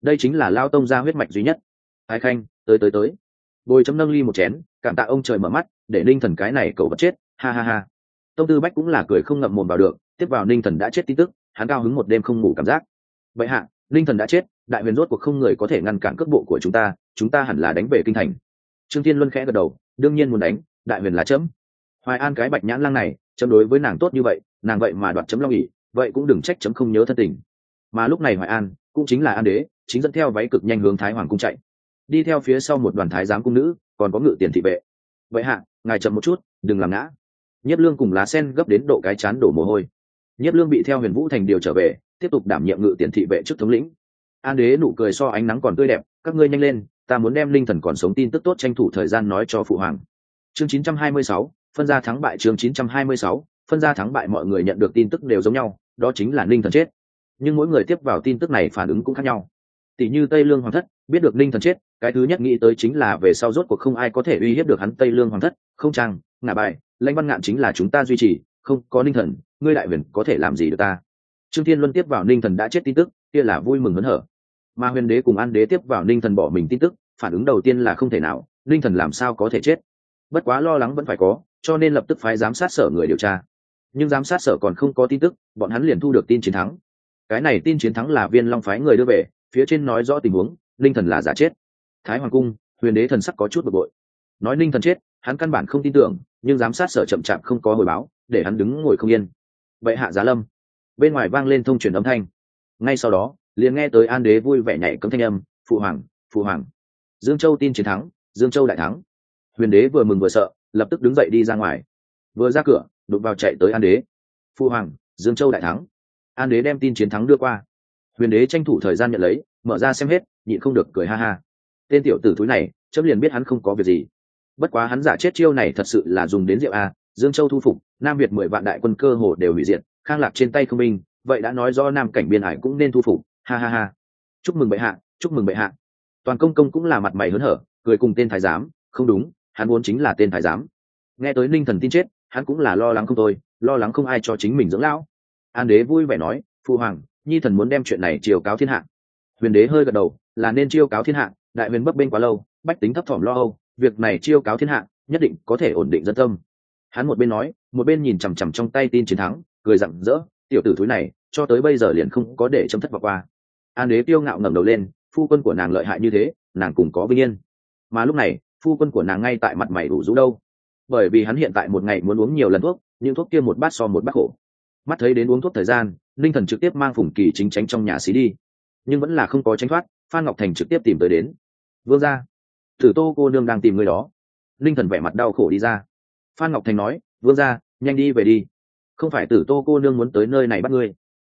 đây chính là lao tông gia huyết mạch duy nhất. Thái khanh, tới bồi chấm nâng ly một chén, cảm tạ ông trời mở mắt để ninh thần cái này cậu vật chết, ha ha ha. Tông Tư Bách cũng là cười không ngậm mồm vào được, tiếp vào ninh thần đã chết tin tức, hắn cao hứng một đêm không ngủ cảm giác. Vậy hạ, ninh thần đã chết, đại huyền rốt cuộc không người có thể ngăn cản cước bộ của chúng ta hẳn là đánh về kinh thành. Trương Thiên Luân khẽ gật đầu, đương nhiên muốn đánh, đại huyền là chấm. Hoài An cái bạch nhãn lang này, chấm đối với nàng tốt như vậy, nàng vậy mà đoạt chấm long ỷ, vậy cũng đừng trách chấm không nhớ thân tình. Mà lúc này Hoài An cũng chính là An đế, chính dẫn theo váy cực nhanh hướng Thái Hoàng cung chạy, đi theo phía sau một đoàn thái giám cung nữ, còn có ngự tiền thị vệ. Vậy hạ, ngài chậm một chút, đừng làm ngã. Nhiếp Lương cùng Lá Sen gấp đến độ cái chán đổ mồ hôi. Nhiếp Lương bị theo Huyền Vũ thành điều trở về, tiếp tục đảm nhiệm ngự tiền thị vệ trước thống lĩnh. An đế nụ cười so ánh nắng còn tươi đẹp, các ngươi nhanh lên, ta muốn đem linh thần còn sống tin tức tốt tranh thủ thời gian nói cho phụ hoàng. Chương 926, phân ra thắng bại. Chương 926, phân ra thắng bại. Mọi người nhận được tin tức đều giống nhau, đó chính là linh thần chết. Nhưng mỗi người tiếp vào tin tức này phản ứng cũng khác nhau. Tỷ như Tây Lương hoàng thất biết được linh thần chết, cái thứ nhất nghĩ tới chính là về sau rốt cuộc không ai có thể uy hiếp được hắn. Tây Lương hoàng thất không trang ngả bài, Lãnh Văn Ngạn chính là chúng ta duy trì, không có linh thần, ngươi đại huyền có thể làm gì được ta. Trương Thiên Luân tiếp vào linh thần đã chết tin tức, kia là vui mừng hớn hở. Mà Huyền đế cùng An đế tiếp vào linh thần bỏ mình tin tức, phản ứng đầu tiên là không thể nào, linh thần làm sao có thể chết. Bất quá lo lắng vẫn phải có, cho nên lập tức phái giám sát sở người điều tra. Nhưng giám sát sở còn không có tin tức, bọn hắn liền thu được tin chiến thắng. Cái này tin chiến thắng là Viên Long phái người đưa về, phía trên nói rõ tình huống, linh thần là giả chết. Thái Hoàng cung, Huyền đế thần sắc có chút bực bội, nói linh thần chết, hắn căn bản không tin tưởng, nhưng giám sát sở chậm chạp không có hồi báo, để hắn đứng ngồi không yên. Vậy hạ giá lâm, bên ngoài vang lên thông truyền âm thanh. Ngay sau đó liền nghe tới An đế vui vẻ nhảy cấm thanh âm, phụ hoàng, Dương Châu tin chiến thắng, Dương Châu đại thắng. Huyền đế vừa mừng vừa sợ, lập tức đứng dậy đi ra ngoài. Vừa ra cửa đụng vào chạy tới An đế. Phụ hoàng, Dương Châu đại thắng. An đế đem tin chiến thắng đưa qua. Huyền đế tranh thủ thời gian nhận lấy, mở ra xem hết, nhịn không được cười ha ha. Tên tiểu tử thúi này, chấm liền biết hắn không có việc gì. Bất quá hắn giả chết chiêu này thật sự là dùng đến rượu a. Dương Châu thu phục, Nam Việt 10 vạn đại quân cơ hồ đều hủy diệt, Khang Lạc trên tay không binh, vậy đã nói do Nam cảnh biên hải cũng nên thu phục, ha ha ha. Chúc mừng bệ hạ, chúc mừng bệ hạ. Toàn công công cũng là mặt mày hớn hở, cười cùng tên thái giám, không đúng, hắn vốn chính là tên thái giám. Nghe tới ninh thần tin chết, hắn cũng là lo lắng không thôi, lo lắng không ai cho chính mình dưỡng lão. An đế vui vẻ nói, phụ hoàng, nhi thần muốn đem chuyện này chiều cáo thiên hạ. Huyền đế hơi gật đầu, là nên chiêu cáo thiên hạ, đại huyền bấp bênh quá lâu, bách tính thấp thỏm lo âu, việc này chiêu cáo thiên hạ nhất định có thể ổn định dân tâm. Hắn một bên nói, một bên nhìn chằm chằm trong tay tin chiến thắng, cười rạng rỡ, tiểu tử thúi này cho tới bây giờ liền không có để chấm thất vọng qua. An đế kiêu ngạo ngẩng đầu lên, phu quân của nàng lợi hại như thế, nàng cùng có vinh yên. Mà lúc này phu quân của nàng ngay tại mặt mày đủ rũ đâu, bởi vì hắn hiện tại một ngày muốn uống nhiều lần thuốc, nhưng thuốc kia một bát so một bát khổ. Mắt thấy đến uống thuốc thời gian, linh thần trực tiếp mang Phùng Kỳ chính tránh trong nhà xí đi, nhưng vẫn là không có tránh thoát. Phan Ngọc Thành trực tiếp tìm tới đến. Vương gia, Tử Tô cô nương đang tìm người đó. Linh thần vẻ mặt đau khổ đi ra. Phan Ngọc Thành nói, vương gia, nhanh đi về đi, không phải Tử Tô cô nương muốn tới nơi này bắt ngươi.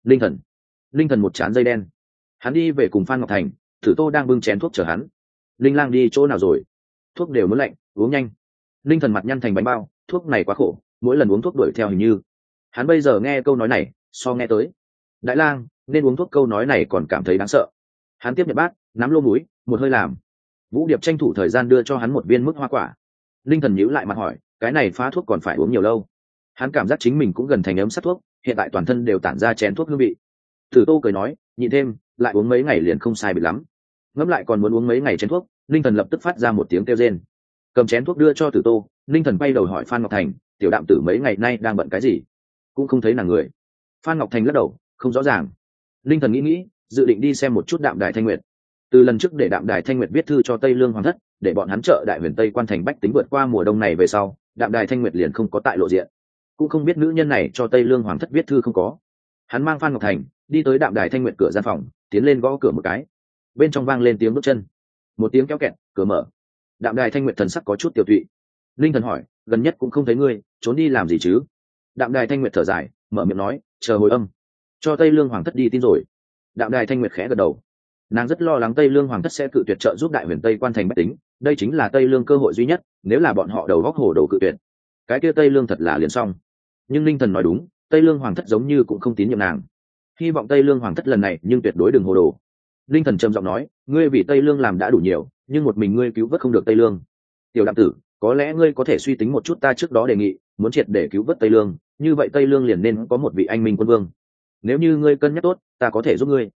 Linh thần một chán dây đen. Hắn đi về cùng Phan Ngọc Thành, Tử Tô đang bưng chén thuốc chờ hắn. Linh lang đi chỗ nào rồi? Thuốc đều muốn lạnh, uống nhanh. Linh thần mặt nhăn thành bánh bao, thuốc này quá khổ, mỗi lần uống thuốc đuổi theo hình như. Hắn bây giờ nghe câu nói này, so nghe tới đại lang nên uống thuốc câu nói này còn cảm thấy đáng sợ. Hắn tiếp nhận bát, nắm lô mũi, một hơi làm. Vũ Điệp tranh thủ thời gian đưa cho hắn một viên mức hoa quả. Linh thần nhíu lại mặt hỏi, cái này phá thuốc còn phải uống nhiều lâu? Hắn cảm giác chính mình cũng gần thành ấm sắt thuốc, hiện tại toàn thân đều tản ra chén thuốc hương vị. Tử Tô cười nói, nhịn thêm, lại uống mấy ngày liền không sai biệt lắm. Ngẫm lại còn muốn uống mấy ngày chén thuốc. Linh thần lập tức phát ra một tiếng kêu rên, cầm chén thuốc đưa cho Tử Tô. Linh thần quay đầu hỏi Phan Ngọc Thành, tiểu đạm tử mấy ngày nay đang bận cái gì? Cũng không thấy nàng người. Phan Ngọc Thành lắc đầu, không rõ ràng. Linh thần nghĩ, dự định đi xem một chút Đạm Đài Thanh Nguyệt. Từ lần trước để Đạm Đài Thanh Nguyệt viết thư cho Tây Lương hoàng thất, để bọn hắn trợ đại huyền Tây quan thành bách tính vượt qua mùa đông này về sau, Đạm Đài Thanh Nguyệt liền không có tại lộ diện. Cũng không biết nữ nhân này cho Tây Lương hoàng thất viết thư không có. Hắn mang Phan Ngọc Thành đi tới Đạm Đài Thanh Nguyệt cửa gian phòng, tiến lên gõ cửa một cái. Bên trong vang lên tiếng bước chân, một tiếng kéo kẹt, cửa mở. Đạm Đài Thanh Nguyệt thần sắc có chút tiểu tụy. Linh thần hỏi, gần nhất cũng không thấy ngươi, trốn đi làm gì chứ? Đạm Đài Thanh Nguyệt thở dài, mở miệng nói, chờ hồi âm, cho Tây Lương hoàng thất đi tin rồi. Đạm Đài Thanh Nguyệt khẽ gật đầu. Nàng rất lo lắng Tây Lương hoàng thất sẽ cự tuyệt trợ giúp đại huyền Tây quan thành bách tính, đây chính là Tây Lương cơ hội duy nhất, nếu là bọn họ đầu góc hồ đồ cự tuyệt, cái kia Tây Lương thật là liền xong. Nhưng Linh thần nói đúng, Tây Lương hoàng thất giống như cũng không tín nhiệm nàng, hy vọng Tây Lương hoàng thất lần này nhưng tuyệt đối đừng hồ đồ. Linh thần trầm giọng nói, ngươi vì Tây Lương làm đã đủ nhiều, nhưng một mình ngươi cứu vớt không được Tây Lương. Tiểu đạm tử, có lẽ ngươi có thể suy tính một chút ta trước đó đề nghị, muốn triệt để cứu vớt Tây Lương, như vậy Tây Lương liền nên có một vị anh minh quân vương. Nếu như ngươi cân nhắc tốt, ta có thể giúp ngươi.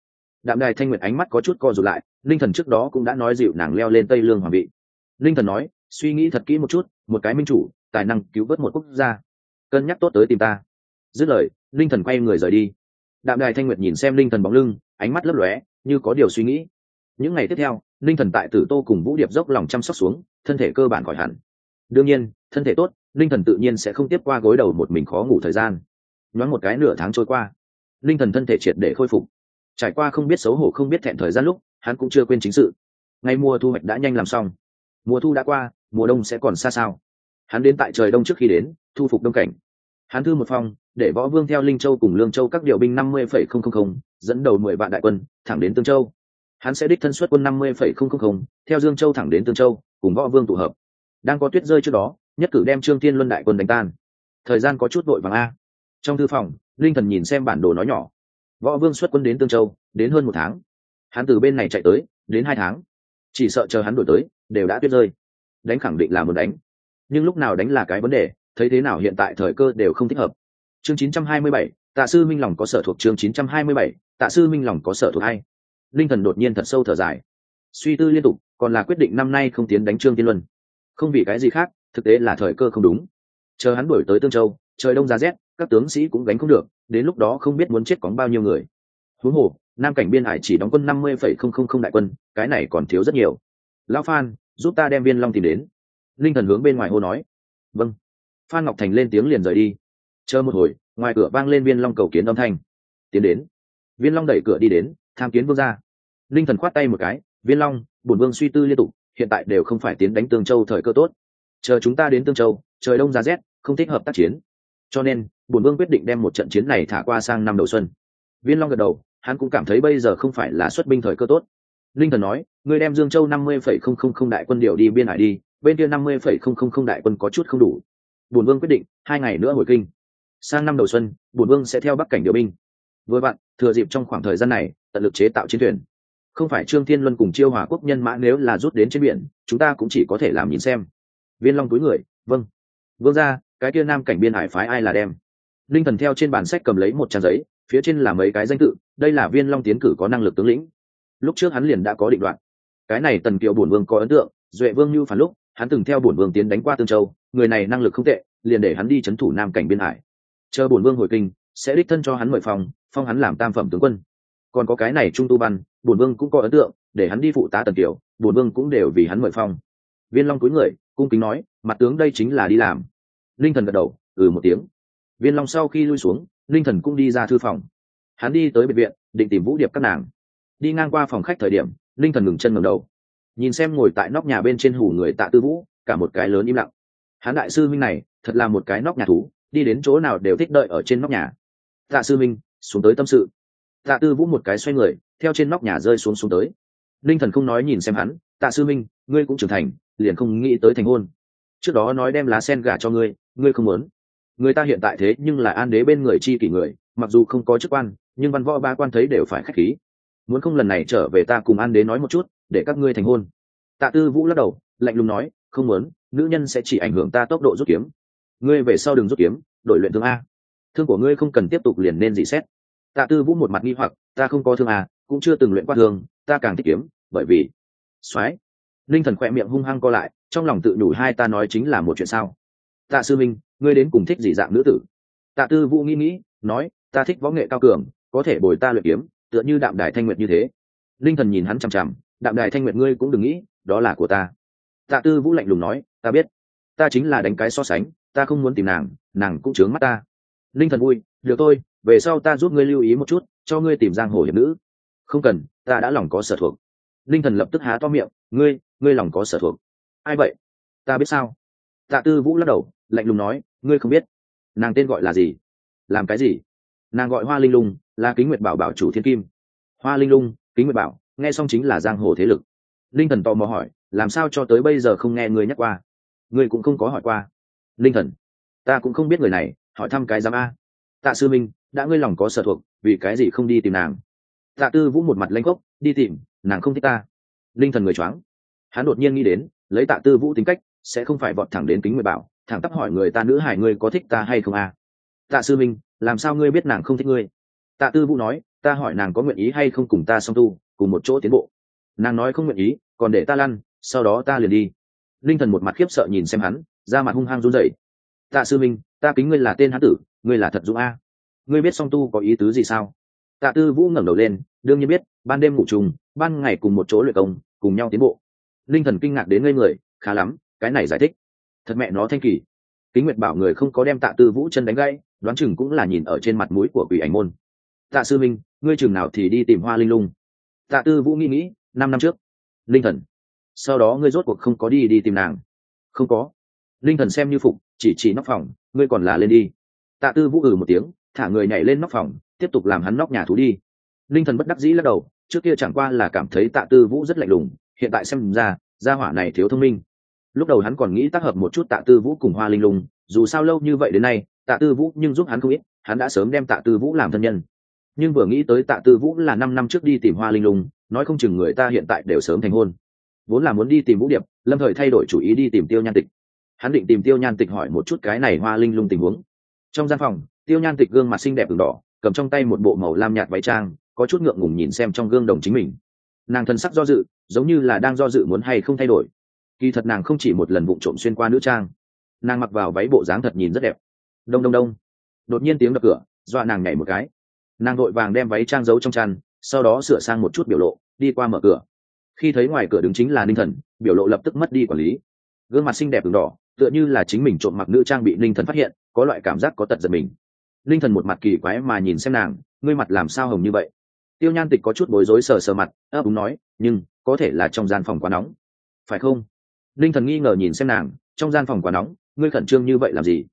Đạm Đài Thanh Nguyệt ánh mắt có chút co rụt lại, linh thần trước đó cũng đã nói dịu nàng leo lên Tây Lương hoàng vị. Linh thần nói, suy nghĩ thật kỹ một chút, một cái minh chủ tài năng cứu vớt một quốc gia, cân nhắc tốt tới tìm ta. Dứt lời, linh thần quay người rời đi. Đạm Đài Thanh Nguyệt nhìn xem linh thần bóng lưng, ánh mắt lấp lóe như có điều suy nghĩ. Những ngày tiếp theo, linh thần tại Tử Tô cùng Vũ Điệp dốc lòng chăm sóc xuống, thân thể cơ bản khỏi hẳn. Đương nhiên, thân thể tốt, linh thần tự nhiên sẽ không tiếp qua gối đầu một mình khó ngủ thời gian. Nhoáng một cái nửa tháng trôi qua, linh thần thân thể triệt để khôi phục. Trải qua không biết xấu hổ không biết thẹn thời gian lúc, hắn cũng chưa quên chính sự. Ngày mùa thu hoạch đã nhanh làm xong, mùa thu đã qua, mùa đông sẽ còn xa sao. Hắn đến tại trời đông trước khi đến, thu phục đông cảnh. Hắn thư một phong, để Võ Vương theo Linh Châu cùng Lương Châu các điều binh 50,000 dẫn đầu 10 vạn đại quân thẳng đến Tương Châu. Hắn sẽ đích thân xuất quân 50,000 theo Dương Châu thẳng đến Tương Châu, cùng Võ Vương tụ hợp. Đang có tuyết rơi trước đó, nhất cử đem Trương Thiên Luân đại quân đánh tan. Thời gian có chút vội vàng a. Trong thư phòng, linh thần nhìn xem bản đồ nói nhỏ. Võ Vương xuất quân đến Tương Châu, đến hơn 1 tháng. Hắn từ bên này chạy tới, đến 2 tháng. Chỉ sợ chờ hắn đổi tới, đều đã tuyết rơi. Đánh khẳng định là muốn đánh, nhưng lúc nào đánh là cái vấn đề, thấy thế nào hiện tại thời cơ đều không thích hợp. Chương 927, Tạ sư Minh lòng có sở thuộc. Chương 927, Tạ sư Minh lòng có sở thuộc hay. Linh thần đột nhiên thật sâu thở dài, suy tư liên tục, còn là quyết định năm nay không tiến đánh Trương Thiên Luân. Không vì cái gì khác, thực tế là thời cơ không đúng. Chờ hắn đuổi tới Tương Châu, trời đông giá rét, các tướng sĩ cũng gánh không được, đến lúc đó không biết muốn chết có bao nhiêu người. Huống hồ, Nam cảnh biên hải chỉ đóng quân 50,000 đại quân, cái này còn thiếu rất nhiều. Lão Phan, giúp ta đem Viên Long tìm đến. Linh thần hướng bên ngoài hô nói. Vâng. Phan Ngọc Thành lên tiếng liền rời đi. Chờ một hồi, ngoài cửa vang lên Viên Long cầu kiến âm thanh. Tiến đến. Viên Long đẩy cửa đi đến, tham kiến vương gia. Linh thần khoát tay một cái, Viên Long, bổn vương suy tư liên tục, hiện tại đều không phải tiến đánh Tương Châu thời cơ tốt. Chờ chúng ta đến Tương Châu, trời đông giá rét, không thích hợp tác chiến. Cho nên, bổn vương quyết định đem một trận chiến này thả qua sang năm đầu xuân. Viên Long gật đầu, hắn cũng cảm thấy bây giờ không phải là xuất binh thời cơ tốt. Linh thần nói, ngươi đem Dương Châu 50,000 đại quân điều đi biên hải đi, bên kia 50,000 đại quân có chút không đủ. Bổn vương quyết định 2 ngày nữa hồi kinh. Sang năm đầu xuân, bổn vương sẽ theo Bắc cảnh điều binh. Vừa vặn, thừa dịp trong khoảng thời gian này, tận lực chế tạo chiến thuyền. Không phải Trương Thiên Luân cùng Chiêu Hòa quốc nhân mã nếu là rút đến trên biển, chúng ta cũng chỉ có thể làm nhìn xem. Viên Long túi người, vâng. Vương gia, cái kia Nam cảnh biên hải phái ai là đem? Linh thần theo trên bản sách cầm lấy một trang giấy, phía trên là mấy cái danh tự, đây là Viên Long tiến cử có năng lực tướng lĩnh. Lúc trước hắn liền đã có định đoạn. Cái này Tần Kiều bổn vương có ấn tượng, Duệ Vương Nưu phản lúc, hắn từng theo bổn vương tiến đánh qua Tương Châu, người này năng lực không tệ, liền để hắn đi trấn thủ Nam cảnh biên hải. Chờ bổn vương hồi kinh, sẽ đích thân cho hắn mời phong hắn làm tam phẩm tướng quân. Còn có cái này Trung Tu Văn, bổn vương cũng có ấn tượng, để hắn đi phụ tá Tần Kiều, bổn vương cũng đều vì hắn mời phong. Viên Long cúi người, cung kính nói, mặt tướng đây chính là đi làm. Linh thần gật đầu, một tiếng. Viên Long sau khi lui xuống, Linh thần cũng đi ra thư phòng. Hắn đi tới biệt viện, định tìm Vũ Điệp các nàng. Đi ngang qua phòng khách thời điểm, Linh thần ngừng chân ngẩng đầu, nhìn xem ngồi tại nóc nhà bên trên hủ người Tạ Tư Vũ, cả một cái lớn im lặng. Hắn đại sư minh này thật là một cái nóc nhà thú, đi đến chỗ nào đều thích đợi ở trên nóc nhà. Tạ sư minh, xuống tới tâm sự. Tạ Tư Vũ một cái xoay người, theo trên nóc nhà rơi xuống tới. Linh thần không nói nhìn xem hắn, Tạ sư minh, ngươi cũng trưởng thành, liền không nghĩ tới thành hôn. Trước đó nói đem lá sen gả cho ngươi, ngươi không muốn. Người ta hiện tại thế nhưng là An Đế bên người chi kỷ người, mặc dù không có chức quan, nhưng văn võ ba quan thấy đều phải khách khí. Muốn không lần này trở về ta cùng An Đế nói một chút, để các ngươi thành hôn. Tạ Tư Vũ lắc đầu, lạnh lùng nói, không muốn, nữ nhân sẽ chỉ ảnh hưởng ta tốc độ rút kiếm. Ngươi về sau đừng rút kiếm, đổi luyện thương a. Thương của ngươi không cần tiếp tục liền nên dị xét. Tạ Tư Vũ một mặt nghi hoặc, ta không có thương a, cũng chưa từng luyện qua thương, ta càng thích kiếm, bởi vì xoáy. Linh thần khỏe miệng hung hăng co lại, trong lòng tự nhủ hai ta nói chính là một chuyện sao? Tạ sư minh, ngươi đến cùng thích gì dạng nữ tử? Tạ Tư Vũ nghĩ, nói, ta thích võ nghệ cao cường, có thể bồi ta luyện kiếm, tựa như Đạm Đài Thanh Nguyệt như thế. Linh thần nhìn hắn chằm chằm, Đạm Đài Thanh Nguyệt ngươi cũng đừng nghĩ, đó là của ta. Tạ Tư Vũ lạnh lùng nói, ta biết, ta chính là đánh cái so sánh, ta không muốn tìm nàng, nàng cũng chướng mắt ta. Linh thần vui, được thôi, về sau ta giúp ngươi lưu ý một chút, cho ngươi tìm giang hồ hiệp nữ. Không cần, ta đã lòng có sở thuộc. Linh thần lập tức há to miệng, ngươi lòng có sở thuộc. Ai vậy? Ta biết sao? Tạ Tư Vũ lắc đầu, lạnh lùng nói, ngươi không biết. Nàng tên gọi là gì? Làm cái gì? Nàng gọi Hoa Linh Lung, là Kính Nguyệt Bảo bảo chủ thiên kim. Hoa Linh Lung, Kính Nguyệt Bảo, nghe xong chính là giang hồ thế lực. Linh thần tò mò hỏi, làm sao cho tới bây giờ không nghe ngươi nhắc qua? Ngươi cũng không có hỏi qua. Linh thần, ta cũng không biết người này, hỏi thăm cái giám a. Tạ sư minh, đã ngươi lòng có sở thuộc, vì cái gì không đi tìm nàng? Tạ Tư Vũ một mặt lanh gốc, đi tìm, nàng không thích ta. Linh thần người choáng, hắn đột nhiên nghĩ đến, lấy Tạ Tư Vũ tính cách, sẽ không phải vọt thẳng đến Kính Nguyệt Bảo, thẳng tắp hỏi người ta nữ hải ngươi có thích ta hay không a? Tạ sư minh, làm sao ngươi biết nàng không thích ngươi? Tạ Tư Vũ nói, ta hỏi nàng có nguyện ý hay không cùng ta song tu cùng một chỗ tiến bộ. Nàng nói không nguyện ý, còn để ta lăn, sau đó ta liền đi. Linh Thần một mặt khiếp sợ nhìn xem hắn, da mặt hung hăng run rẩy. Tạ sư minh, ta kính ngươi là tên hán tử, ngươi là thật dũng a. Ngươi biết song tu có ý tứ gì sao? Tạ Tư Vũ ngẩng đầu lên, đương nhiên biết, ban đêm ngủ chung, ban ngày cùng một chỗ luyện công, cùng nhau tiến bộ. Linh Thần kinh ngạc đến ngây người, khá lắm, cái này giải thích thật mẹ nó thanh kỳ. Kính Nguyệt bảo người không có đem Tạ Tư Vũ chân đánh gãy, đoán chừng cũng là nhìn ở trên mặt mũi của quỷ ảnh môn. Tạ sư minh, ngươi chừng nào thì đi tìm Hoa Linh Lung? Tạ Tư Vũ nghĩ 5 năm trước. Linh Thần, sau đó ngươi rốt cuộc không có đi tìm nàng? Không có. Linh Thần xem như phục, chỉ nóc phòng, ngươi còn là lên đi. Tạ Tư Vũ một tiếng, thả người nhảy lên nóc phòng, tiếp tục làm hắn nóc nhà thú đi. Linh Thần bất đắc dĩ lắc đầu, trước kia chẳng qua là cảm thấy Tạ Tư Vũ rất lạnh lùng, hiện tại xem ra, gia hỏa này thiếu thông minh. Lúc đầu hắn còn nghĩ tác hợp một chút Tạ Tư Vũ cùng Hoa Linh Lung, dù sao lâu như vậy đến nay, Tạ Tư Vũ nhưng giúp hắn không ít, hắn đã sớm đem Tạ Tư Vũ làm thân nhân. Nhưng vừa nghĩ tới Tạ Tư Vũ là 5 năm trước đi tìm Hoa Linh Lung, nói không chừng người ta hiện tại đều sớm thành hôn. Vốn là muốn đi tìm Vũ Điệp, lâm thời thay đổi chủ ý đi tìm Tiêu Nhan Tịch. Hắn định tìm Tiêu Nhan Tịch hỏi một chút cái này Hoa Linh Lung tình huống. Trong gian phòng, Tiêu Nhan Tịch gương mặt xinh đẹp ửng đỏ, cầm trong tay một bộ màu lam nhạt váy trang, có chút ngượng ngùng nhìn xem trong gương đồng chính mình. Nàng thân sắc do dự, giống như là đang do dự muốn hay không thay đổi. Kỳ thật nàng không chỉ một lần vụng trộm xuyên qua nữ trang. Nàng mặc vào váy bộ dáng thật nhìn rất đẹp. Đông đông đông. Đột nhiên tiếng đập cửa, dọa nàng nhảy một cái. Nàng vội vàng đem váy trang giấu trong chăn, sau đó sửa sang một chút biểu lộ, đi qua mở cửa. Khi thấy ngoài cửa đứng chính là Ninh Thần, biểu lộ lập tức mất đi quản lý. Gương mặt xinh đẹp ửng đỏ, tựa như là chính mình trộm mặc nữ trang bị Ninh Thần phát hiện, có loại cảm giác có tật giật mình. Ninh Thần một mặt kỳ quái mà nhìn xem nàng, ngươi mặt làm sao hồng như vậy? Tiêu Nhan Tịch có chút bối rối sờ sờ mặt, ấp úng nói, nhưng có thể là trong gian phòng quá nóng, phải không? Ninh Thần nghi ngờ nhìn xem nàng, trong gian phòng quá nóng, ngươi khẩn trương như vậy làm gì?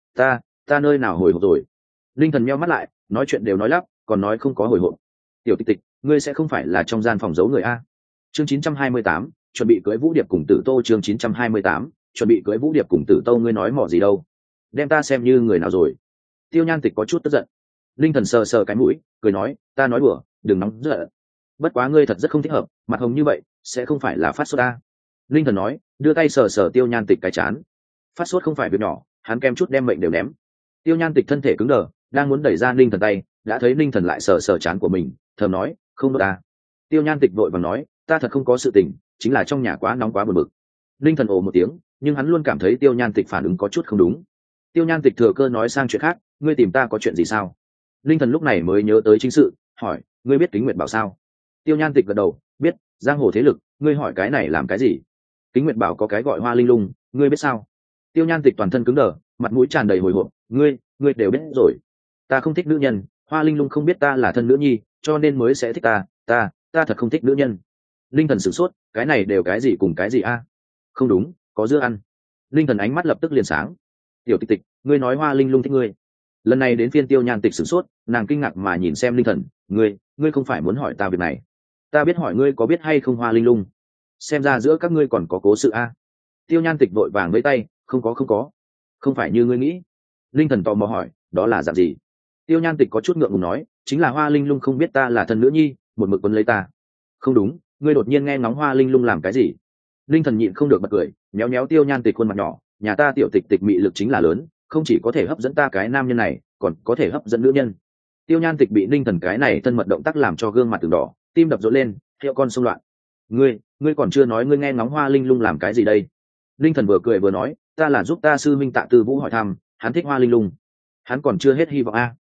Ta nơi nào hồi hộp rồi? Ninh Thần nheo mắt lại, nói chuyện đều nói lắp, còn nói không có hồi hộp. Tiểu Tịch Tịch, ngươi sẽ không phải là trong gian phòng giấu người a? Chương 928, chuẩn bị cưới Vũ Điệp cùng Tử Tô. Chương 928, chuẩn bị cưới Vũ Điệp cùng Tử Tô. Ngươi nói mỏ gì đâu? Đem ta xem như người nào rồi? Tiêu Nhan Tịch có chút tức giận. Linh Thần sờ sờ cái mũi, cười nói, ta nói đùa, đừng nóng giận. Bất quá ngươi thật rất không thích hợp, mặt hồng như vậy, sẽ không phải là phát sốt ta. Linh Thần nói, đưa tay sờ sờ Tiêu Nhan Tịch cái chán. Phát sốt không phải việc nhỏ, hắn kem chút đem mệnh đều ném. Tiêu Nhan Tịch thân thể cứng đờ, đang muốn đẩy ra Linh Thần tay, đã thấy Linh Thần lại sờ sờ chán của mình, thầm nói, không đốt ta. Tiêu Nhan Tịch vội vàng nói, ta thật không có sự tình, chính là trong nhà quá nóng quá bực bực. Linh Thần ồ một tiếng, nhưng hắn luôn cảm thấy Tiêu Nhan Tịch phản ứng có chút không đúng. Tiêu Nhan Tịch thừa cơ nói sang chuyện khác, ngươi tìm ta có chuyện gì sao? Linh Thần lúc này mới nhớ tới chính sự, hỏi, ngươi biết Kính Nguyệt Bảo sao? Tiêu Nhan Tịch gật đầu, biết, giang hồ thế lực, ngươi hỏi cái này làm cái gì? Kính Nguyệt Bảo có cái gọi Hoa Linh Lung, ngươi biết sao? Tiêu Nhan Tịch toàn thân cứng đờ, mặt mũi tràn đầy hồi hộp, ngươi đều biết rồi. Ta không thích nữ nhân, Hoa Linh Lung không biết ta là thân nữ nhi, cho nên mới sẽ thích ta thật không thích nữ nhân. Linh Thần sửng sốt, cái này đều cái gì cùng cái gì a? Không đúng, có dưa ăn. Linh Thần ánh mắt lập tức liền sáng. Tiểu Tịch Tịch, ngươi nói Hoa Linh Lung thích ngươi? Lần này đến phiên Tiêu Nhan Tịch sửng sốt, nàng kinh ngạc mà nhìn xem Linh Thần, ngươi không phải muốn hỏi ta việc này? Ta biết hỏi ngươi có biết hay không Hoa Linh Lung. Xem ra giữa các ngươi còn có cố sự a. Tiêu Nhan Tịch vội vàng với tay, không có, không phải như ngươi nghĩ. Linh Thần tò mò hỏi, đó là dạng gì? Tiêu Nhan Tịch có chút ngượng ngùng nói, chính là Hoa Linh Lung không biết ta là thân nữ nhi, một mực quấn lấy ta. Không đúng, ngươi đột nhiên nghe ngóng Hoa Linh Lung làm cái gì? Linh Thần nhịn không được bật cười, méo méo Tiêu Nhan Tịch khuôn mặt nhỏ, nhà ta Tiểu Tịch Tịch mị lực chính là lớn, không chỉ có thể hấp dẫn ta cái nam nhân này, còn có thể hấp dẫn nữ nhân. Tiêu Nhan Tịch bị Linh Thần cái này thân mật động tác làm cho gương mặt từng đỏ, tim đập rộn lên, hiệu con xung loạn. Ngươi còn chưa nói ngươi nghe ngóng Hoa Linh Lung làm cái gì đây? Linh Thần vừa cười vừa nói, ta là giúp ta sư minh Tạ Tư Vũ hỏi thăm, hắn thích Hoa Linh Lung. Hắn còn chưa hết hy vọng a.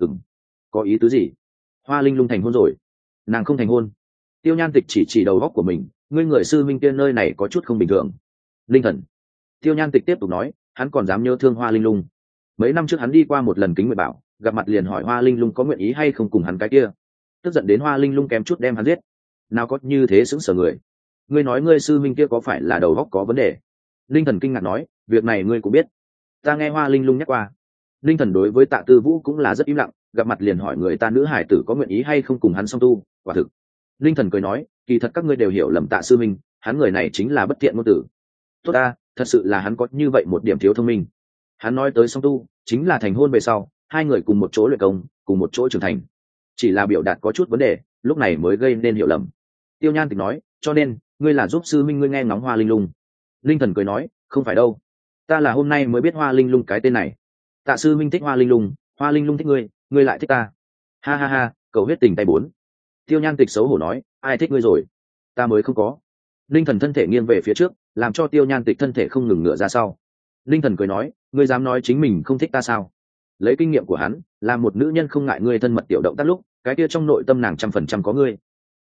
Có ý tứ gì? Hoa Linh Lung thành hôn rồi? Nàng không thành hôn. Tiêu Nhan Tịch chỉ đầu góc của mình, ngươi người sư minh kia nơi này có chút không bình thường. Linh Thần. Tiêu Nhan Tịch tiếp tục nói, hắn còn dám nhớ thương Hoa Linh Lung. Mấy năm trước hắn đi qua một lần Kính Nguyệt Bảo, gặp mặt liền hỏi Hoa Linh Lung có nguyện ý hay không cùng hắn cái kia. Tức giận đến Hoa Linh Lung kém chút đem hắn giết. Nào có như thế sững sờ người. Ngươi nói ngươi sư minh kia có phải là đầu óc có vấn đề? Linh Thần kinh ngạc nói, việc này ngươi cũng biết. Ta nghe Hoa Linh Lung nhắc qua. Linh Thần đối với Tạ Tư Vũ cũng là rất im lặng, gặp mặt liền hỏi người ta nữ hải tử có nguyện ý hay không cùng hắn song tu, quả thực. Linh Thần cười nói, kỳ thật các ngươi đều hiểu lầm Tạ sư minh, hắn người này chính là bất thiện ngôn tử. Tốt ta, thật sự là hắn có như vậy một điểm thiếu thông minh. Hắn nói tới song tu, chính là thành hôn về sau, hai người cùng một chỗ luyện công, cùng một chỗ trưởng thành. Chỉ là biểu đạt có chút vấn đề, lúc này mới gây nên hiểu lầm. Tiêu Nhan Tịch nói, cho nên ngươi là giúp sư minh ngươi nghe ngóng Hoa Linh Lung. Linh Thần cười nói, không phải đâu, ta là hôm nay mới biết Hoa Linh Lung cái tên này. Tạ sư minh thích Hoa Linh Lung thích ngươi, ngươi lại thích ta. Ha ha ha, cầu huyết tình tay bốn. Tiêu Nhan Tịch xấu hổ nói, ai thích ngươi rồi? Ta mới không có. Linh Thần thân thể nghiêng về phía trước, làm cho Tiêu Nhan Tịch thân thể không ngừng ngửa ra sau. Linh Thần cười nói, ngươi dám nói chính mình không thích ta sao? Lấy kinh nghiệm của hắn, làm một nữ nhân không ngại ngươi thân mật tiểu động tác lúc, cái kia trong nội tâm nàng 100% có ngươi.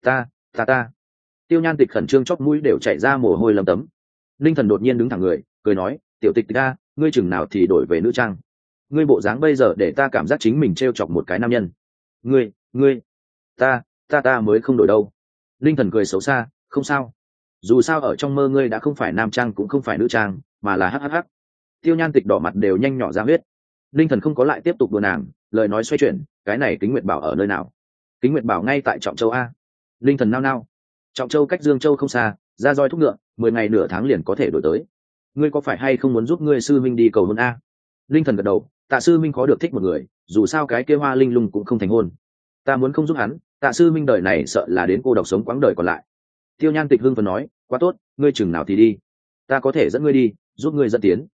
Ta. Tiêu Nhan Tịch khẩn trương chóp mũi đều chảy ra mồ hôi lấm tấm. Linh Thần đột nhiên đứng thẳng người, cười nói, tiểu Tịch ta, ngươi chừng nào thì đổi về nữ trang? Ngươi bộ dáng bây giờ để ta cảm giác chính mình trêu chọc một cái nam nhân. Ngươi, ta mới không đổi đâu. Linh Thần cười xấu xa, không sao. Dù sao ở trong mơ ngươi đã không phải nam trang cũng không phải nữ trang, mà là hhh. Tiêu Nhan Tịch đỏ mặt đều nhanh nhỏ ra huyết. Linh Thần không có lại tiếp tục đùa nàng, lời nói xoay chuyển, cái này Kính Nguyệt Bảo ở nơi nào? Kính Nguyệt Bảo ngay tại Trọng Châu a. Linh Thần nao nao. Trọng Châu cách Dương Châu không xa, ra roi thúc ngựa, 10 ngày nửa tháng liền có thể đổi tới. Ngươi có phải hay không muốn giúp ngươi sư minh đi cầu hôn a? Linh Thần gật đầu, Tạ sư minh khó được thích một người, dù sao cái kia Hoa Linh Lung cũng không thành hôn. Ta muốn không giúp hắn, Tạ sư minh đời này sợ là đến cô độc sống quãng đời còn lại. Tiêu Nhan Tịch hưng phấn nói, quá tốt, ngươi chừng nào thì đi, ta có thể dẫn ngươi đi, giúp ngươi dẫn tiến.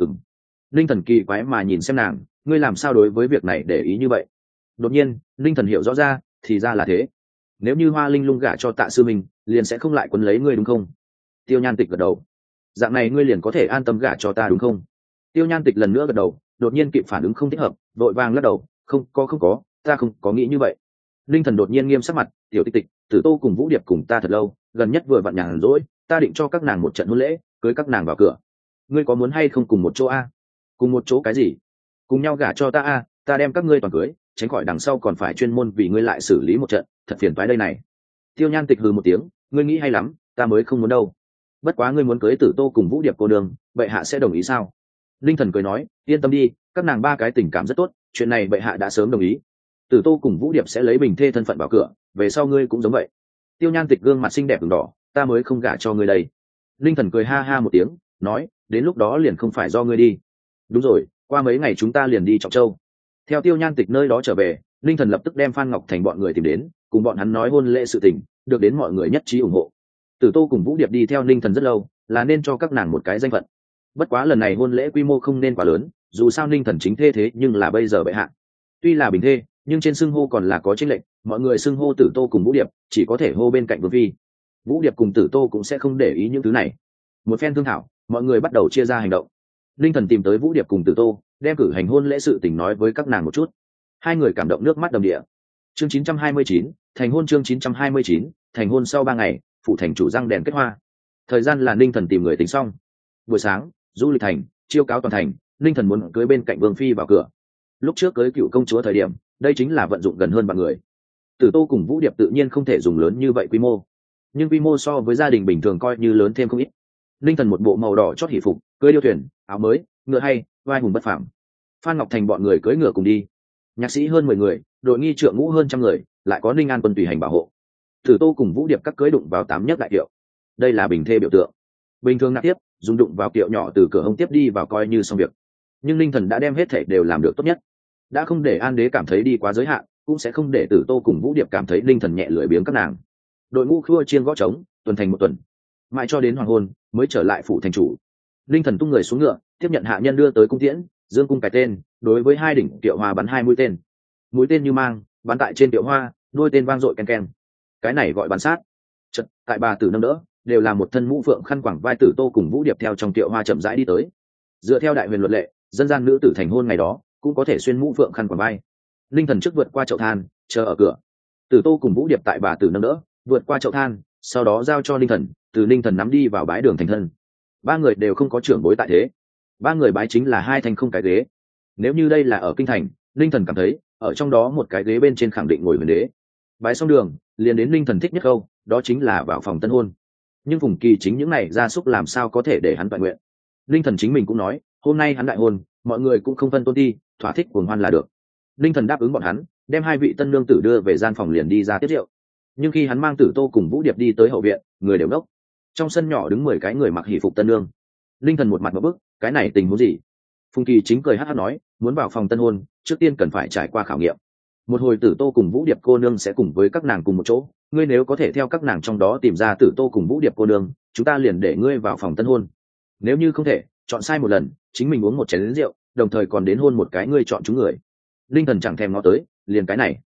Linh Thần kỳ quái mà nhìn xem nàng, ngươi làm sao đối với việc này để ý như vậy? Đột nhiên, Linh Thần hiểu rõ ra, thì ra là thế. Nếu như Hoa Linh Lung gả cho Tạ sư minh, liền sẽ không lại quấn lấy ngươi đúng không? Tiêu Nhan Tịch gật đầu. Dạng này ngươi liền có thể an tâm gả cho ta đúng không? Tiêu Nhan Tịch lần nữa gật đầu, đột nhiên kịp phản ứng không thích hợp, vội vàng lắc đầu, không có, ta không có nghĩ như vậy. Linh Thần đột nhiên nghiêm sắc mặt, tiểu Tịch, Tử Tô cùng Vũ Điệp cùng ta thật lâu, gần nhất vừa vặn nhàn rỗi, ta định cho các nàng một trận hôn lễ, cưới các nàng vào cửa. Ngươi có muốn hay không cùng một chỗ a? Cùng một chỗ cái gì? Cùng nhau gả cho ta a, ta đem các ngươi toàn cưới, tránh khỏi đằng sau còn phải chuyên môn vì ngươi lại xử lý một trận, thật phiền toái đây này. Tiêu Nhan Tịch hừ một tiếng, ngươi nghĩ hay lắm, ta mới không muốn đâu. Bất quá ngươi muốn cưới Tử Tô cùng Vũ Điệp cô đường, bệ hạ sẽ đồng ý sao? Linh Thần cười nói, yên tâm đi, các nàng ba cái tình cảm rất tốt, chuyện này bệ hạ đã sớm đồng ý. Tử Tô cùng Vũ Điệp sẽ lấy bình thê thân phận vào cửa, về sau ngươi cũng giống vậy. Tiêu Nhan Tịch gương mặt xinh đẹp ửng đỏ, ta mới không gả cho ngươi đây. Linh Thần cười ha ha một tiếng, nói, đến lúc đó liền không phải do ngươi đi. Đúng rồi, qua mấy ngày chúng ta liền đi Trọng Châu. Theo Tiêu Nhan Tịch nơi đó trở về, Linh Thần lập tức đem Phan Ngọc Thành bọn người tìm đến, cùng bọn hắn nói hôn lễ sự tình, được đến mọi người nhất trí ủng hộ. Tử Tô cùng Vũ Điệp đi theo Linh Thần rất lâu, là nên cho các nàng một cái danh phận. Bất quá lần này hôn lễ quy mô không nên quá lớn, dù sao Linh Thần chính thê thế nhưng là bây giờ bệ hạ. Tuy là bình thê, nhưng trên xưng hô còn là có chênh lệch, mọi người xưng hô Tử Tô cùng Vũ Điệp, chỉ có thể hô bên cạnh vương phi. Vũ Điệp cùng Tử Tô cũng sẽ không để ý những thứ này. Một phen thương thảo, mọi người bắt đầu chia ra hành động. Linh Thần tìm tới Vũ Điệp cùng Tử Tô, đem cử hành hôn lễ sự tình nói với các nàng một chút. Hai người cảm động nước mắt đầm đìa. Chương 929, thành hôn chương 929, thành hôn sau 3 ngày, phụ thành chủ răng đèn kết hoa. Thời gian là Linh Thần tìm người tính xong. Buổi sáng, du lịch thành, chiêu cáo toàn thành, Linh Thần muốn cưới bên cạnh vương phi vào cửa. Lúc trước cưới cựu công chúa thời điểm, đây chính là vận dụng gần hơn bằng người. Tử Tô cùng Vũ Điệp tự nhiên không thể dùng lớn như vậy quy mô, nhưng quy mô so với gia đình bình thường coi như lớn thêm không ít. Linh Thần một bộ màu đỏ chót hỷ phục, cưỡi điêu thuyền, áo mới, ngựa hay, vai hùng bất phàm. Phan Ngọc Thành bọn người cưỡi ngựa cùng đi. Nhạc sĩ hơn 10 người, đội nghi trượng ngũ hơn trăm người, lại có Ninh An quân tùy hành bảo hộ. Tử Tô cùng Vũ Điệp các cưỡi đụng vào 8 nhất đại kiệu. Đây là bình thê biểu tượng. Bình thường nạp tiếp, dùng đụng vào kiệu nhỏ từ cửa hông tiếp đi vào coi như xong việc. Nhưng Linh Thần đã đem hết thảy đều làm được tốt nhất. Đã không để An Đế cảm thấy đi quá giới hạn, cũng sẽ không để Tử Tô cùng Vũ Điệp cảm thấy Linh Thần nhẹ lười biếng các nàng. Đội ngũ khua chiên gõ trống, tuần thành một tuần, mãi cho đến hoàng hôn mới trở lại phủ thành chủ. Linh Thần tung người xuống ngựa, tiếp nhận hạ nhân đưa tới cung tiễn, dương cung cái tên, đối với hai đỉnh kiệu hoa bắn 2 mũi tên. Mũi tên như mang, bắn tại trên kiệu hoa, đuôi tên vang dội ken ken. Cái này gọi bắn sát. Chợt, tại bà tử nâng đỡ, đều là một thân mũ phượng khăn quàng vai Tử Tô cùng Vũ Điệp theo trong kiệu hoa chậm rãi đi tới. Dựa theo đại huyền luật lệ, dân gian nữ tử thành hôn ngày đó cũng có thể xuyên mũ phượng khăn quàng vai. Linh Thần trước vượt qua chậu than, chờ ở cửa. Tử Tô cùng Vũ Điệp tại bà tử nâng đỡ, vượt qua chậu than, sau đó giao cho Linh Thần, từ Linh Thần nắm đi vào bái đường thành thân. 3 người đều không có trưởng bối tại thế. 3 người bái chính là 2 thanh không cái ghế. Nếu như đây là ở kinh thành, Linh Thần cảm thấy ở trong đó một cái ghế bên trên khẳng định ngồi huyền đế. Bái xong đường, liền đến Linh Thần thích nhất câu, đó chính là vào phòng tân hôn. Nhưng Phùng Kỳ chính những này gia súc làm sao có thể để hắn toàn nguyện. Linh Thần chính mình cũng nói, hôm nay hắn đại hôn, mọi người cũng không phân tôn ti, thỏa thích cuồng hoan là được. Linh Thần đáp ứng bọn hắn, đem 2 vị tân nương tử đưa về gian phòng liền đi ra tiếp rượu. Nhưng khi hắn mang Tử Tô cùng Vũ Điệp đi tới hậu viện, người đều ngốc. Trong sân nhỏ đứng 10 cái người mặc hỷ phục tân nương. Linh Thần một mặt ngộp bức, cái này tình huống gì? Phùng Kỳ chính cười hắc hắc nói, muốn vào phòng tân hôn, trước tiên cần phải trải qua khảo nghiệm. Một hồi Tử Tô cùng Vũ Điệp cô nương sẽ cùng với các nàng cùng một chỗ, ngươi nếu có thể theo các nàng trong đó tìm ra Tử Tô cùng Vũ Điệp cô nương, chúng ta liền để ngươi vào phòng tân hôn. Nếu như không thể, chọn sai một lần, chính mình uống một chén rượu, đồng thời còn đến hôn một cái ngươi chọn chúng người. Linh Thần chẳng thèm ngó tới, liền cái này.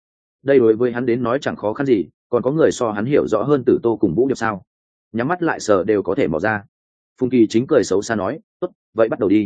đây đối với hắn đến nói chẳng khó khăn gì, còn có người so hắn hiểu rõ hơn Tử Tô cùng Vũ Điệp sao? Nhắm mắt lại sờ đều có thể mò ra. Phùng Kỳ Chính cười xấu xa nói, tốt, vậy bắt đầu đi.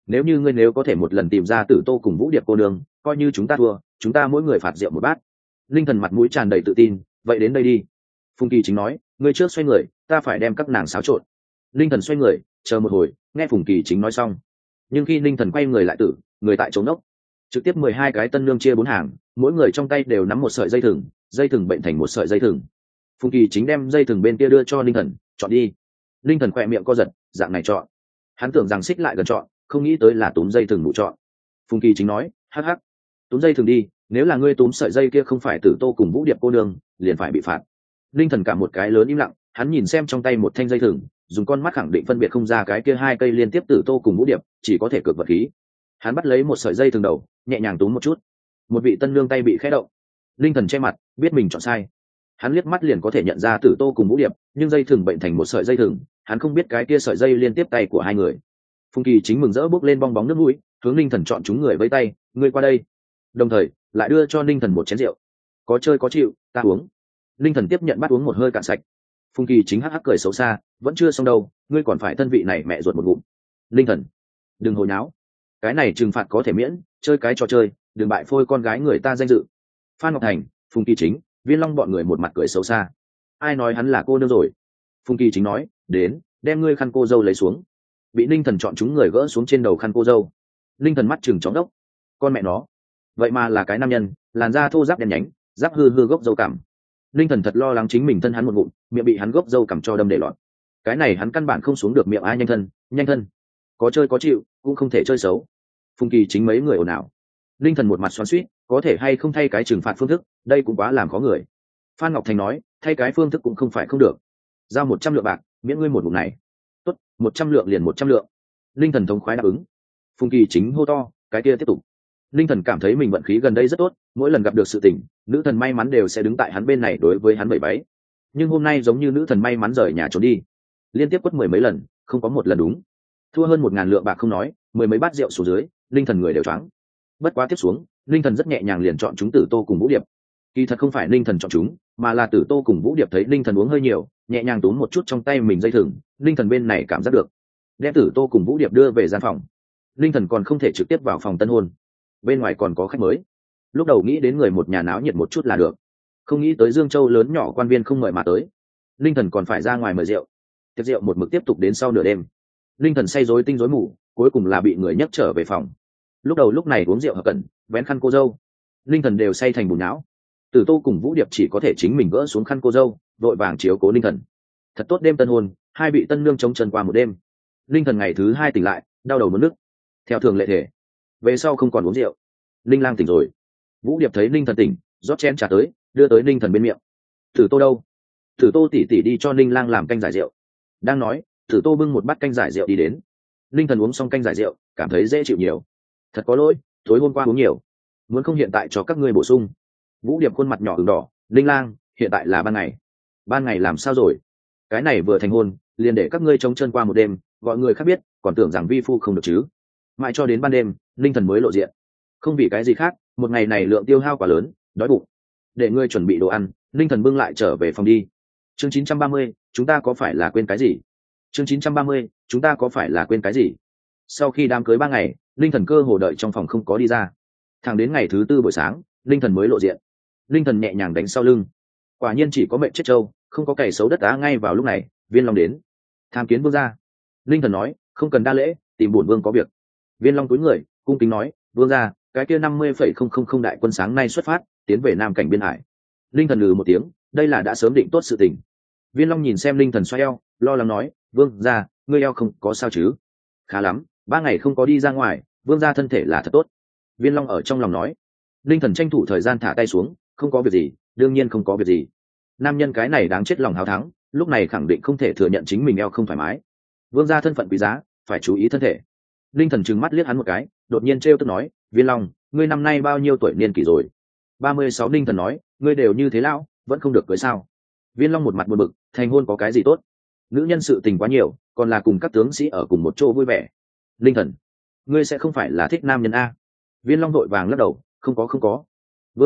Nếu có thể một lần tìm ra Tử Tô cùng Vũ Điệp cô nương, coi như chúng ta thua, chúng ta mỗi người phạt rượu một bát. Linh Thần mặt mũi tràn đầy tự tin, vậy đến đây đi. Phùng Kỳ Chính nói, ngươi trước xoay người, ta phải đem các nàng xáo trộn. Linh Thần xoay người, chờ một hồi, nghe Phùng Kỳ Chính nói xong. Nhưng khi Linh Thần quay người lại người tại chỗ nốc, trực tiếp 12 cái tân nương chia 4 hàng, mỗi người trong tay đều nắm một sợi dây thừng bệnh thành một sợi dây thừng. Phùng Kỳ Chính đem dây thừng bên kia đưa cho Linh Thần, chọn đi. Linh Thần khỏe miệng co giật, dạng này chọn. Hắn tưởng rằng xích lại gần chọn, không nghĩ tới là túm dây thừng mụ chọn. Phùng Kỳ Chính nói, hắc hắc, túm dây thừng đi, nếu là ngươi túm sợi dây kia không phải Tử Tô cùng Vũ Điệp cô nương, liền phải bị phạt. Linh Thần cả một cái lớn im lặng, hắn nhìn xem trong tay một thanh dây thừng, dùng con mắt khẳng định phân biệt không ra cái kia 2 cây liên tiếp Tử Tô cùng Vũ Điệp, chỉ có thể cược vật khí. Hắn bắt lấy một sợi dây thừng đầu, nhẹ nhàng túm một chút, một vị tân nương tay bị khẽ động. Linh Thần che mặt, biết mình chọn sai. Hắn liếc mắt liền có thể nhận ra Tử Tô cùng Vũ Điệp, nhưng dây thừng bệnh thành một sợi dây thừng, hắn không biết cái kia sợi dây liên tiếp tay của hai người. Phùng Kỳ Chính mừng rỡ bước lên bong bóng nước mũi, hướng Linh Thần chọn chúng người với tay, ngươi qua đây. Đồng thời lại đưa cho Linh Thần một chén rượu. Có chơi có chịu, ta uống. Linh Thần tiếp nhận bắt uống một hơi cạn sạch. Phùng Kỳ Chính hắc hắc cười xấu xa, vẫn chưa xong đâu, ngươi còn phải thân vị này mẹ ruột một ngụm. Linh Thần, đừng hồi náo, cái này trừng phạt có thể miễn, chơi cái trò chơi, đừng bại phôi con gái người ta danh dự. Phan Ngọc Thành, Phùng Kỳ Chính, Viên Long bọn người một mặt cười xấu xa. Ai nói hắn là cô nương rồi? Phùng Kỳ Chính nói, đến, đem ngươi khăn cô dâu lấy xuống. Bị Linh Thần chọn chúng người gỡ xuống trên đầu khăn cô dâu. Linh Thần mắt chừng chóng đốc, con mẹ nó, vậy mà là cái nam nhân, làn da thô ráp đen nhánh, giáp hư gốc dâu cằm. Linh Thần thật lo lắng chính mình thân hắn một ngụm, miệng bị hắn gốc dâu cằm cho đâm để lọt. Cái này hắn căn bản không xuống được miệng, ai nhanh thân, có chơi có chịu, cũng không thể chơi xấu. Phùng Kỳ Chính mấy người ồn ào. Linh Thần một mặt xoắn xuýt, có thể hay không thay cái trừng phạt phương thức, đây cũng quá làm khó người. Phan Ngọc Thành nói, thay cái phương thức cũng không phải không được. Giao 100 lượng bạc, miễn ngươi một ngụm này. Tốt, 100 lượng liền 100 lượng. Linh Thần thống khoái đáp ứng. Phùng Kỳ Chính hô to, cái kia tiếp tục. Linh Thần cảm thấy mình vận khí gần đây rất tốt, mỗi lần gặp được sự tình, nữ thần may mắn đều sẽ đứng tại hắn bên này đối với hắn bẩy báy. Nhưng hôm nay giống như nữ thần may mắn rời nhà trốn đi, liên tiếp quất 10 mấy lần, không có một lần đúng. Thua hơn 1000 lượng bạc không nói, 10 mấy bát rượu xuống dưới, Linh Thần người đều choáng. Bất quá tiếp xuống, Linh Thần rất nhẹ nhàng liền chọn chúng Tử Tô cùng Vũ Điệp. Kỳ thật không phải Linh Thần chọn chúng, mà là Tử Tô cùng Vũ Điệp thấy Linh Thần uống hơi nhiều, nhẹ nhàng túm một chút trong tay mình dây thừng, Linh Thần bên này cảm giác được, đem Tử Tô cùng Vũ Điệp đưa về gian phòng. Linh Thần còn không thể trực tiếp vào phòng tân hôn, bên ngoài còn có khách mới. Lúc đầu nghĩ đến người một nhà náo nhiệt một chút là được, không nghĩ tới Dương Châu lớn nhỏ quan viên không mời mà tới. Linh Thần còn phải ra ngoài mời rượu. Tiệc rượu một mực tiếp tục đến sau nửa đêm. Linh Thần say rối tinh rối mù, cuối cùng là bị người nhấc trở về phòng. Lúc này uống rượu hợp cẩn, vén khăn cô dâu, Linh Thần đều say thành bùn não. Tử Tô cùng Vũ Điệp chỉ có thể chính mình gỡ xuống khăn cô dâu, vội vàng chiếu cố Linh Thần. Thật tốt đêm tân hôn, hai vị tân nương chống chân qua một đêm. Linh Thần ngày thứ 2 tỉnh lại, đau đầu muốn nức. Theo thường lệ thể, về sau không còn uống rượu. Linh Lang tỉnh rồi. Vũ Điệp thấy Linh Thần tỉnh, rót chén trà tới, đưa tới Linh Thần bên miệng. Tử Tô đâu? Tử Tô tỉ tỉ đi cho Linh Lang làm canh giải rượu. Đang nói, Tử Tô bưng một bát canh giải rượu đi đến. Linh Thần uống xong canh giải rượu, cảm thấy dễ chịu nhiều. Thật có lỗi, tối hôm qua uống nhiều, muốn không hiện tại cho các ngươi bổ sung. Vũ Điệp khuôn mặt nhỏ ửng đỏ, Linh Lang, hiện tại là ban ngày làm sao rồi? Cái này vừa thành hôn, liền để các ngươi trông chân qua một đêm, gọi người khác biết, còn tưởng rằng vi phu không được chứ? Mãi cho đến ban đêm, Linh Thần mới lộ diện. Không vì cái gì khác, một ngày này lượng tiêu hao quá lớn, đói bụng. Để ngươi chuẩn bị đồ ăn, Linh Thần bưng lại trở về phòng đi. Chương 930, chúng ta có phải là quên cái gì? Chương 930, chúng ta có phải là quên cái gì? Sau khi đám cưới 3 ngày, Linh Thần cơ hồ đợi trong phòng không có đi ra. Thẳng đến ngày thứ 4 buổi sáng, Linh Thần mới lộ diện. Linh Thần nhẹ nhàng đánh sau lưng. Quả nhiên chỉ có mệnh chết trâu, không có cày xấu đất đá. Ngay vào lúc này, Viên Long đến. Tham kiến vương gia. Linh Thần nói, không cần đa lễ, tìm bổn vương có việc. Viên Long cúi người, cung kính nói, vương gia, cái kia 50,000 đại quân sáng nay xuất phát, tiến về Nam cảnh biên hải. Linh Thần một tiếng, đây là đã sớm định tốt sự tình. Viên Long nhìn xem Linh Thần xoay eo, lo lắng nói, vương gia, ngươi eo không có sao chứ? Khá lắm, 3 ngày không có đi ra ngoài, vương gia thân thể là thật tốt. Viên Long ở trong lòng nói. Linh Thần tranh thủ thời gian thả tay xuống, không có việc gì, đương nhiên không có việc gì. Nam nhân cái này đáng chết lòng háo thắng, lúc này khẳng định không thể thừa nhận chính mình eo không thoải mái. Vương gia thân phận quý giá, phải chú ý thân thể. Linh Thần trừng mắt liếc hắn một cái, đột nhiên trêu tức nói, Viên Long, ngươi năm nay bao nhiêu tuổi niên kỷ rồi? 36. Linh Thần nói, ngươi đều như thế lão, vẫn không được cưới sao? Viên Long một mặt buồn bực, thành hôn có cái gì tốt? Nữ nhân sự tình quá nhiều, còn là cùng các tướng sĩ ở cùng một chỗ vui vẻ. Linh Thần, ngươi sẽ không phải là thích nam nhân a? Viên Long đội vàng lắc đầu, không có. Vương gia,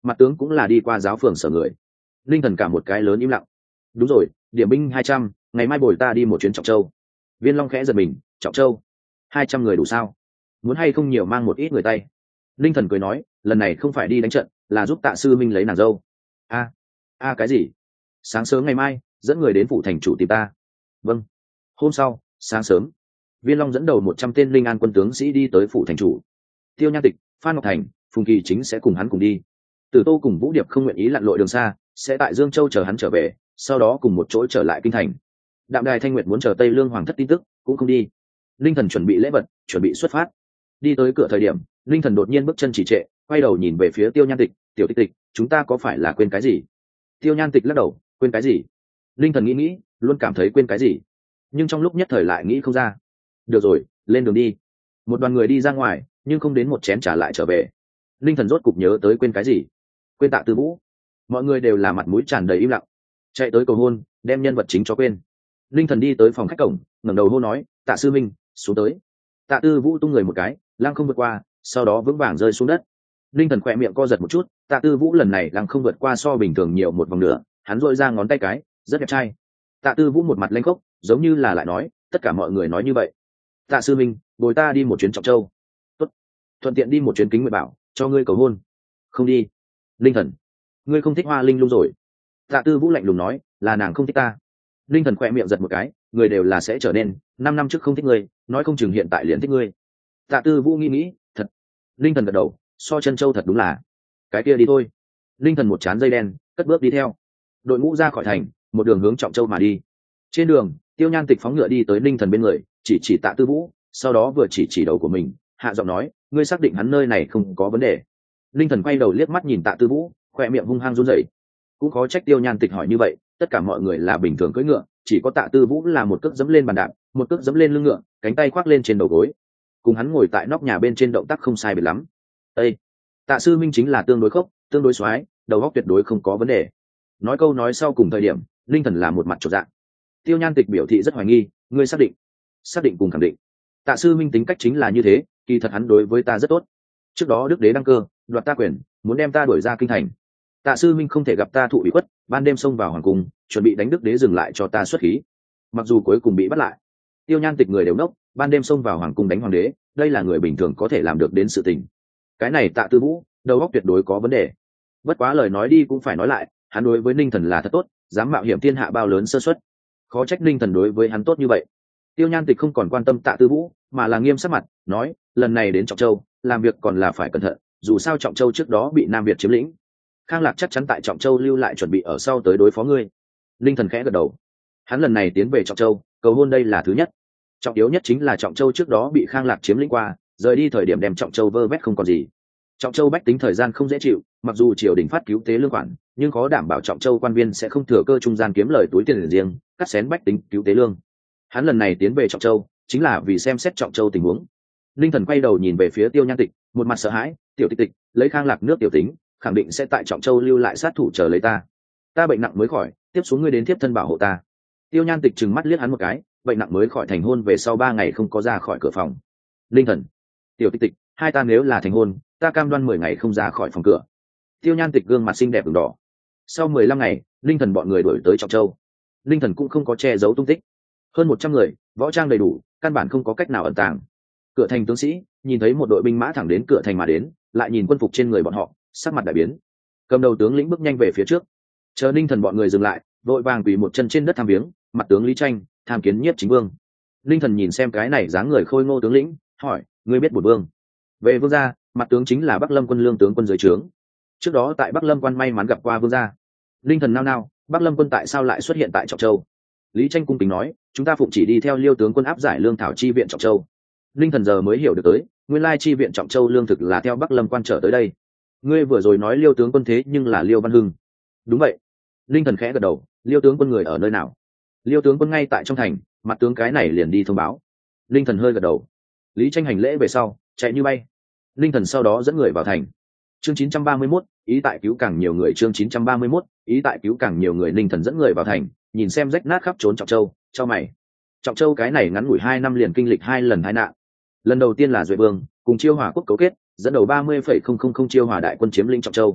mặt tướng cũng là đi qua giáo phường sở người. Linh thần cả một cái lớn im lặng. Đúng rồi, điểm binh 200, ngày mai bồi ta đi một chuyến Trọng Châu. Viên Long khẽ giật mình. Trọng Châu 200 người đủ sao? Muốn hay không nhiều mang một ít người tay? Linh thần cười nói, lần này không phải đi đánh trận, là giúp Tạ sư minh lấy nàng dâu. Cái gì? Sáng sớm ngày mai dẫn người đến phủ thành chủ tìm ta. Vâng. Hôm sau sáng sớm, Viên Long dẫn đầu 100 tên linh an quân tướng sĩ đi tới phủ thành chủ. Tiêu Nhan Tịch, Phan Ngọc Thành, Phùng Kỳ chính sẽ cùng hắn cùng đi. Tử Tô cùng Vũ Điệp không nguyện ý lặn lội đường xa, sẽ tại Dương Châu chờ hắn trở về, sau đó cùng một chỗ trở lại kinh thành. Đạm Đài Thanh Nguyệt muốn chờ Tây Lương hoàng thất tin tức, cũng không đi. Linh thần chuẩn bị lễ vật, chuẩn bị xuất phát. Đi tới cửa thời điểm, Linh thần đột nhiên bước chân trì trệ, quay đầu nhìn về phía Tiêu Nhan Tịch. Tiểu Tịch Tịch, chúng ta có phải là quên cái gì? Tiêu Nhan Tịch lắc đầu. Quên cái gì? Linh thần nghĩ, luôn cảm thấy quên cái gì, nhưng trong lúc nhất thời lại nghĩ không ra. Được rồi, lên đường đi. Một đoàn người đi ra ngoài, nhưng không đến một chén trả lại trở về. Linh thần rốt cục nhớ tới quên cái gì. Quên Tạ Tư Vũ. Mọi người đều là mặt mũi tràn đầy im lặng. Chạy tới cầu hôn, đem nhân vật chính cho quên. Linh thần đi tới phòng khách cổng, ngẩng đầu hô nói, Tạ sư minh, xuống tới. Tạ Tư Vũ tung người một cái, lăng không vượt qua, sau đó vững vàng rơi xuống đất. Linh thần khỏe miệng co giật một chút. Tạ Tư Vũ lần này lăng không vượt qua so bình thường nhiều một vòng nữa. Hắn dội ra ngón tay cái, rất đẹp trai. Tạ Tư Vũ một mặt lanh khốc, giống như là lại nói, tất cả mọi người nói như vậy. Tạ sư minh, bồi ta đi một chuyến Trọng Châu. Tốt. Thuận tiện đi một chuyến Kính Nguyệt Bảo, cho ngươi cầu hôn. Không đi. Linh thần, ngươi không thích Hoa Linh Lung rồi. Tạ Tư Vũ lạnh lùng nói, là nàng không thích ta. Linh thần khỏe miệng giật một cái, người đều là sẽ trở nên, 5 năm trước không thích ngươi, nói không chừng hiện tại liền thích ngươi. Tạ Tư Vũ nghĩ, thật. Linh thần gật đầu, so chân châu thật đúng là. Cái kia đi thôi. Linh thần một chán dây đen, cất bước đi theo. Đội ngũ ra khỏi thành, một đường hướng Trọng Châu mà đi. Trên đường, Tiêu Nhan Tịch phóng ngựa đi tới Linh thần bên người, chỉ Tạ Tư Vũ, sau đó vừa chỉ đầu của mình, hạ giọng nói, ngươi xác định hắn nơi này không có vấn đề. Linh thần quay đầu liếc mắt nhìn Tạ Tư Vũ, khoe miệng hung hăng run rẩy. Cũng khó trách Tiêu Nhan Tịch hỏi như vậy, tất cả mọi người là bình thường cưỡi ngựa, chỉ có Tạ Tư Vũ là một cước dẫm lên bàn đạp, một cước dẫm lên lưng ngựa, cánh tay khoác lên trên đầu gối, cùng hắn ngồi tại nóc nhà bên trên động tác không sai biệt lắm. Ê! Tạ sư minh chính là tương đối khốc, tương đối xoái, đầu óc tuyệt đối không có vấn đề. Nói câu nói sau cùng thời điểm, Linh thần là một mặt chột dạ. Tiêu Nhan Tịch biểu thị rất hoài nghi, ngươi xác định cùng khẳng định. Tạ sư minh tính cách chính là như thế, kỳ thật hắn đối với ta rất tốt. Trước đó Đức Đế đăng cơ, đoạt ta quyền, muốn đem ta đuổi ra kinh thành. Tạ sư minh không thể gặp ta thụ ủy khuất, ban đêm xông vào hoàng cung, chuẩn bị đánh Đức Đế dừng lại cho ta xuất khí. Mặc dù cuối cùng bị bắt lại. Tiêu Nhan Tịch người đều nốc, ban đêm xông vào hoàng cung đánh hoàng đế, đây là người bình thường có thể làm được đến sự tình. Cái này Tạ Tư Vũ, đầu óc tuyệt đối có vấn đề. Bất quá lời nói đi cũng phải nói lại, hắn đối với Ninh thần là thật tốt, dám mạo hiểm thiên hạ bao lớn sơ suất. Khó trách Ninh thần đối với hắn tốt như vậy. Tiêu Nhan Tịch không còn quan tâm Tạ Tư Vũ, mà là nghiêm sắc mặt, nói, lần này đến Trọng Châu, làm việc còn là phải cẩn thận, dù sao Trọng Châu trước đó bị Nam Việt chiếm lĩnh. Khang Lạc chắc chắn tại Trọng Châu lưu lại chuẩn bị ở sau tới đối phó ngươi. Ninh thần khẽ gật đầu. Hắn lần này tiến về Trọng Châu, cầu hôn đây là thứ nhất. Trọng yếu nhất chính là Trọng Châu trước đó bị Khang Lạc chiếm lĩnh qua, rời đi thời điểm đem Trọng Châu vơ vét không còn gì. Trọng Châu bách tính thời gian không dễ chịu, mặc dù triều đình phát cứu tế lương khoản, nhưng khó đảm bảo Trọng Châu quan viên sẽ không thừa cơ trung gian kiếm lời túi tiền riêng, cắt xén bách tính cứu tế lương. Hắn lần này tiến về Trọng Châu, chính là vì xem xét Trọng Châu tình huống. Linh thần quay đầu nhìn về phía Tiêu Nhan Tịch, một mặt sợ hãi, tiểu Tịch Tịch, lấy Khang Lạc nước tiểu tính, khẳng định sẽ tại Trọng Châu lưu lại sát thủ chờ lấy ta. Ta bệnh nặng mới khỏi, tiếp xuống ngươi đến tiếp thân bảo hộ ta. Tiêu Nhan Tịch trừng mắt liếc hắn một cái, bệnh nặng mới khỏi thành hôn về sau 3 ngày không có ra khỏi cửa phòng. Linh thần, tiểu Tịch Tịch, hai ta nếu là thành hôn, ta cam đoan 10 ngày không ra khỏi phòng cửa. Tiêu Nhan Tịch gương mặt xinh đẹp ửng đỏ. Sau 15 ngày, Linh thần bọn người đuổi tới Trọng Châu. Linh thần cũng không có che giấu tung tích. Hơn 100 người, võ trang đầy đủ, căn bản không có cách nào ẩn tàng. Cửa thành tướng sĩ nhìn thấy một đội binh mã thẳng đến cửa thành mà đến, lại nhìn quân phục trên người bọn họ, sắc mặt đại biến. Cầm đầu tướng lĩnh bước nhanh về phía trước. Chờ Linh thần bọn người dừng lại, vội vàng quỳ một chân trên đất tham viếng, mặt tướng Lý Tranh, tham kiến Nhiếp Chính Vương. Linh thần nhìn xem cái này dáng người khôi ngô tướng lĩnh, hỏi, ngươi biết bổn vương? Về vương gia, mặt tướng chính là Bắc Lâm quân lương tướng quân dưới trướng. Trước đó tại Bắc Lâm quan may mắn gặp qua vương gia. Linh thần nao nao, Bắc Lâm quân tại sao lại xuất hiện tại Trọng Châu? Lý Tranh cung kính nói, chúng ta phụng chỉ đi theo Liêu tướng quân áp giải lương thảo chi viện Trọng Châu. Linh thần giờ mới hiểu được tới, nguyên lai chi viện Trọng Châu lương thực là theo Bắc Lâm quan trở tới đây. Ngươi vừa rồi nói Liêu tướng quân thế nhưng là Liêu Văn Hưng. Đúng vậy. Linh thần khẽ gật đầu, Liêu tướng quân người ở nơi nào? Liêu tướng quân ngay tại trong thành, mặt tướng cái này liền đi thông báo. Linh thần hơi gật đầu. Lý Tranh hành lễ về sau, chạy như bay. Linh thần sau đó dẫn người vào thành. Chương 931, ý tại cứu càng nhiều người. Chương 931, ý tại cứu càng nhiều người. Linh thần dẫn người vào thành, nhìn xem rách nát khắp trốn Trọng Châu, chau mày. Trọng Châu cái này ngắn ngủi 2 năm liền kinh lịch 2 lần tai nạn. Lần đầu tiên là Duệ Vương cùng Chiêu Hòa quốc cấu kết, dẫn đầu 30,000 Chiêu Hòa đại quân chiếm lĩnh Trọng Châu.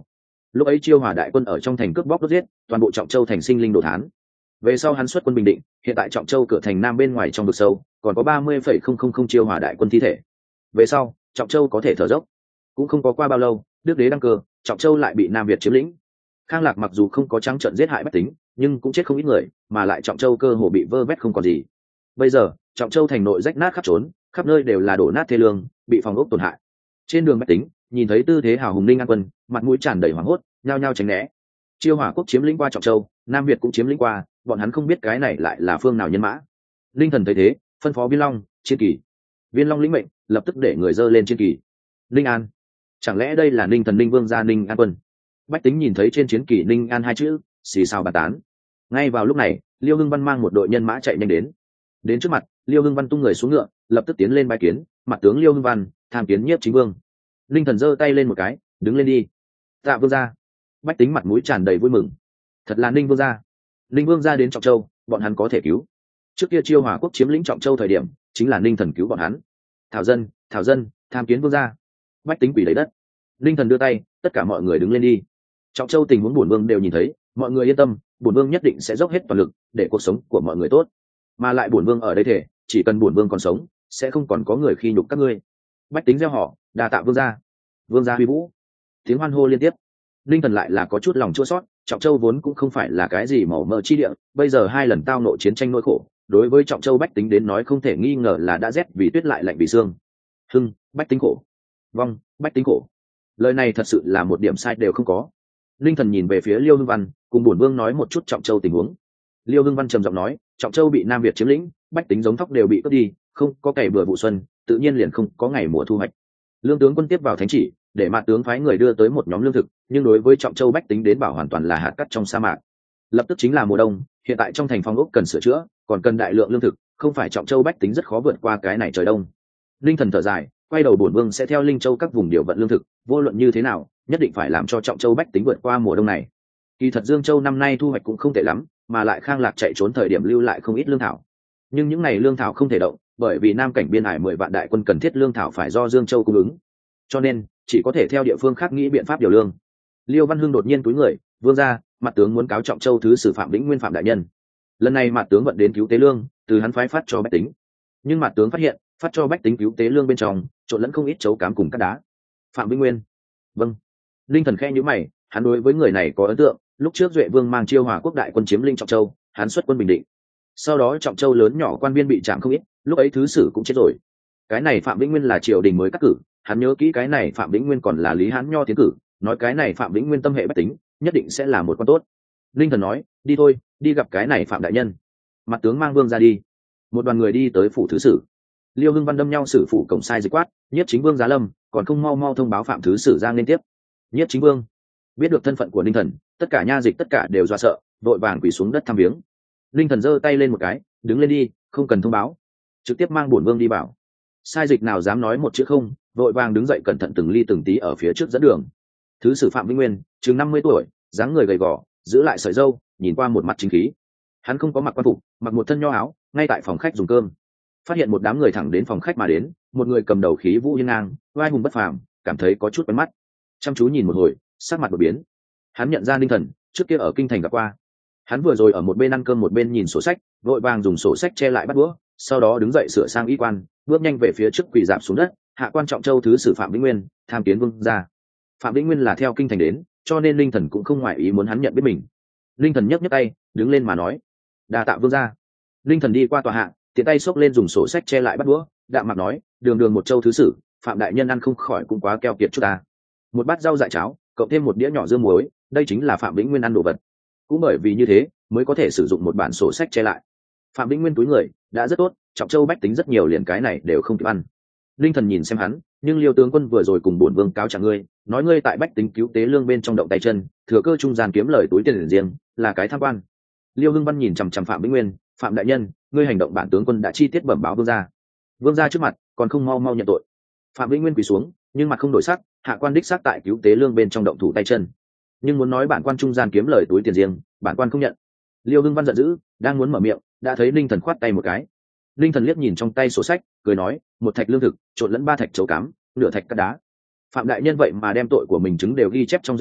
lúc ấy Chiêu Hòa đại quân ở trong thành cướp bóc đốt giết, toàn bộ Trọng Châu thành sinh linh đồ thán. Về sau hắn xuất quân bình định, hiện tại Trọng Châu cửa thành nam bên ngoài trong vực sâu còn có 30,000 Chiêu Hòa đại quân thi thể. Về sau Trọng Châu có thể thở dốc. Cũng không có qua bao lâu, Đức đế đăng cơ, Trọng Châu lại bị Nam Việt chiếm lĩnh. Khang Lạc mặc dù không có trắng trợn giết hại bách tính, nhưng cũng chết không ít người, mà lại Trọng Châu cơ hồ bị vơ vét không còn gì. Bây giờ Trọng Châu thành nội rách nát khắp trốn, khắp nơi đều là đổ nát thê lương, bị phòng ốc tổn hại. Trên đường bách tính nhìn thấy tư thế hào hùng Ninh An quân, mặt mũi tràn đầy hoảng hốt, nhao nhao tránh né. Chiêu Hỏa quốc chiếm lĩnh qua Trọng Châu, Nam Việt cũng chiếm lĩnh qua, bọn hắn không biết cái này lại là phương nào nhân mã. Linh Thần thấy thế, phân phó Viên Long, Chiến Kỳ. Viên Long lĩnh mệnh, lập tức để người dơ lên Chiến Kỳ. Ninh An, chẳng lẽ đây là Ninh Thần Ninh Vương gia Ninh An quân? Bách tính nhìn thấy trên chiến kỳ Ninh An hai chữ, xì xào bàn tán. Ngay vào lúc này, Liêu Hưng Văn mang một đội nhân mã chạy nhanh đến trước mặt. Liêu Hưng Văn tung người xuống ngựa, lập tức tiến lên bái kiến mặt tướng Liêu Hưng Văn, tham kiến Nhiếp Chính Vương. Linh Thần giơ tay lên một cái, đứng lên đi. Tạ vương gia. Bách tính mặt mũi tràn đầy vui mừng. Thật là Ninh vương gia. Ninh vương gia đến Trọng Châu, bọn hắn có thể cứu. Trước kia Chiêu Hòa quốc chiếm lĩnh Trọng Châu thời điểm, chính là Ninh Thần cứu bọn hắn. Thảo dân, tham kiến vương gia. Bách tính quỳ lấy đất. Linh Thần đưa tay, tất cả mọi người đứng lên đi. Trọng Châu tình huống bổn vương đều nhìn thấy, mọi người yên tâm, bổn vương nhất định sẽ dốc hết toàn lực để cuộc sống của mọi người tốt. Mà lại bổn vương ở đây thể, chỉ cần bổn vương còn sống, sẽ không còn có người khi nhục các ngươi. Bách tính reo hò, đa tạ vương gia. Vương gia huy vũ. Tiếng hoan hô liên tiếp. Linh Thần lại là có chút lòng chua xót, Trọng Châu vốn cũng không phải là cái gì màu mỡ chi địa, bây giờ hai lần tao nội chiến tranh nỗi khổ, đối với Trọng Châu bách tính đến nói không thể nghi ngờ là đã rét vì tuyết lại lạnh vì xương. Hưng, bách tính khổ. Vong, bách tính khổ. Lời này thật sự là một điểm sai đều không có. Linh Thần nhìn về phía Liêu Hưng Văn, cùng bổn vương nói một chút Trọng Châu tình huống. Liêu Hưng Văn trầm giọng nói, Trọng Châu bị Nam Việt chiếm lĩnh, bách tính giống thóc đều bị cướp đi, không có cày bừa vụ xuân, tự nhiên liền không có ngày mùa thu hoạch. Lương tướng quân tiếp vào thánh chỉ, để Mạn tướng phái người đưa tới một nhóm lương thực, nhưng đối với Trọng Châu bách tính đến bảo hoàn toàn là hạt cát trong sa mạc. Lập tức chính là mùa đông, hiện tại trong thành phong ốc cần sửa chữa, còn cần đại lượng lương thực, không phải Trọng Châu bách tính rất khó vượt qua cái này trời đông. Linh Thần thở dài, quay đầu bổn vương sẽ theo Linh Châu các vùng điều vận lương thực, vô luận như thế nào, nhất định phải làm cho Trọng Châu bách tính vượt qua mùa đông này. Kỳ thật Dương Châu năm nay thu hoạch cũng không tệ lắm, mà lại Khang Lạc chạy trốn thời điểm lưu lại không ít lương thảo. Nhưng những này lương thảo không thể động, bởi vì Nam cảnh biên hải 10 vạn đại quân cần thiết lương thảo phải do Dương Châu cung ứng, cho nên chỉ có thể theo địa phương khác nghĩ biện pháp điều lương. Liêu Văn Hưng đột nhiên túi người, vương gia, mặt tướng muốn cáo Trọng Châu thứ sử Phạm Vĩnh Nguyên Phạm đại nhân. Lần này mặt tướng vận đến cứu tế lương, từ hắn phái phát cho bách tính, nhưng mặt tướng phát hiện phát cho bách tính cứu tế lương bên trong trộn lẫn không ít chấu cám cùng cát đá. Phạm Vĩnh Nguyên. Vâng. Linh Thần khe nhíu mày, hắn đối với người này có ấn tượng, lúc trước Duệ Vương mang Chiêu Hòa quốc đại quân chiếm lĩnh Trọng Châu, hắn xuất quân bình định. Sau đó Trọng Châu lớn nhỏ quan viên bị chạm không ít, lúc ấy thứ sử cũng chết rồi. Cái này Phạm Vĩnh Nguyên là triều đình mới cắt cử, hắn nhớ kỹ cái này Phạm Vĩnh Nguyên còn là Lý Hán Nho tiến cử, nói cái này Phạm Vĩnh Nguyên tâm hệ bách tính, nhất định sẽ là một con tốt. Linh Thần nói, đi thôi, đi gặp cái này Phạm đại nhân. Mặt tướng mang vương ra đi. Một đoàn người đi tới phủ thứ sử. Liêu Hưng Văn đâm nhau xử phủ cổng sai dịch quát, Nhiếp Chính Vương giá lâm, còn không mau mau thông báo Phạm thứ sử ra liên tiếp. Nhiếp Chính Vương biết được thân phận của Linh Thần, tất cả nha dịch tất cả đều dọa sợ, vội vàng quỳ xuống đất thăm viếng. Linh Thần giơ tay lên một cái, đứng lên đi, không cần thông báo, trực tiếp mang bổn vương đi bảo. Sai dịch nào dám nói một chữ không, vội vàng đứng dậy cẩn thận từng ly từng tí ở phía trước dẫn đường. Thứ sử Phạm Vĩnh Nguyên chừng 50 tuổi, dáng người gầy gò, giữ lại sợi râu, nhìn qua một mặt chính khí. Hắn không có mặc quan phục, mặc một thân nho áo, ngay tại phòng khách dùng cơm. Phát hiện một đám người thẳng đến phòng khách mà đến, một người cầm đầu khí vũ hiên ngang, vai hùng bất phàm, cảm thấy có chút quen mắt. Chăm chú nhìn một hồi, sắc mặt đột biến. Hắn nhận ra Linh Thần, trước kia ở kinh thành gặp qua. Hắn vừa rồi ở một bên ăn cơm một bên nhìn sổ sách, vội vàng dùng sổ sách che lại bắt đũa, sau đó đứng dậy sửa sang y quan, bước nhanh về phía trước quỳ rạp xuống đất, hạ quan Trọng Châu thứ sử Phạm Vĩnh Nguyên, tham kiến vương gia. Phạm Vĩnh Nguyên là theo kinh thành đến, cho nên Linh Thần cũng không ngoại ý muốn hắn nhận biết mình. Linh Thần nhấc nhấc tay, đứng lên mà nói, đa tạ vương gia. Linh Thần đi qua tòa hạ, tiện tay xốc lên dùng sổ sách che lại bắt đũa, đạm mặt nói, đường đường một châu thứ sử, Phạm đại nhân ăn không khỏi cũng quá keo kiệt chút ta. Một bát rau dại cháo, cộng thêm một đĩa nhỏ dưa muối, đây chính là Phạm Vĩnh Nguyên ăn đồ vật. Cũng bởi vì như thế, mới có thể sử dụng một bản sổ sách che lại. Phạm Vĩnh Nguyên túi người, đã rất tốt, Trọng Châu bách tính rất nhiều liền cái này đều không kịp ăn. Linh Thần nhìn xem hắn, nhưng Liêu tướng quân vừa rồi cùng bổn vương cáo trạng ngươi, nói ngươi tại bách tính cứu tế lương bên trong động tay chân, thừa cơ trung gian kiếm lời túi tiền riêng, là cái tham quan. Liêu Hưng Văn nhìn chằm chằm Phạm Vĩnh Nguyên, Phạm đại nhân, ngươi hành động bản tướng quân đã chi tiết bẩm báo vương gia. Vương gia trước mặt, còn không mau mau nhận tội. Phạm Vĩnh Nguyên quỳ xuống, nhưng mặt không đổi sắc, hạ quan đích xác tại cứu tế lương bên trong động thủ tay chân, nhưng muốn nói bản quan trung gian kiếm lời túi tiền riêng, bản quan không nhận. Liêu Hưng Văn giận dữ, đang muốn mở miệng, đã thấy Linh Thần khoát tay một cái. Linh Thần liếc nhìn trong tay sổ sách, cười nói, một thạch lương thực trộn lẫn 3 thạch chấu cám, nửa thạch cát đá. Phạm đại nhân vậy mà đem tội của mình chứng đều ghi chép trong danh sách,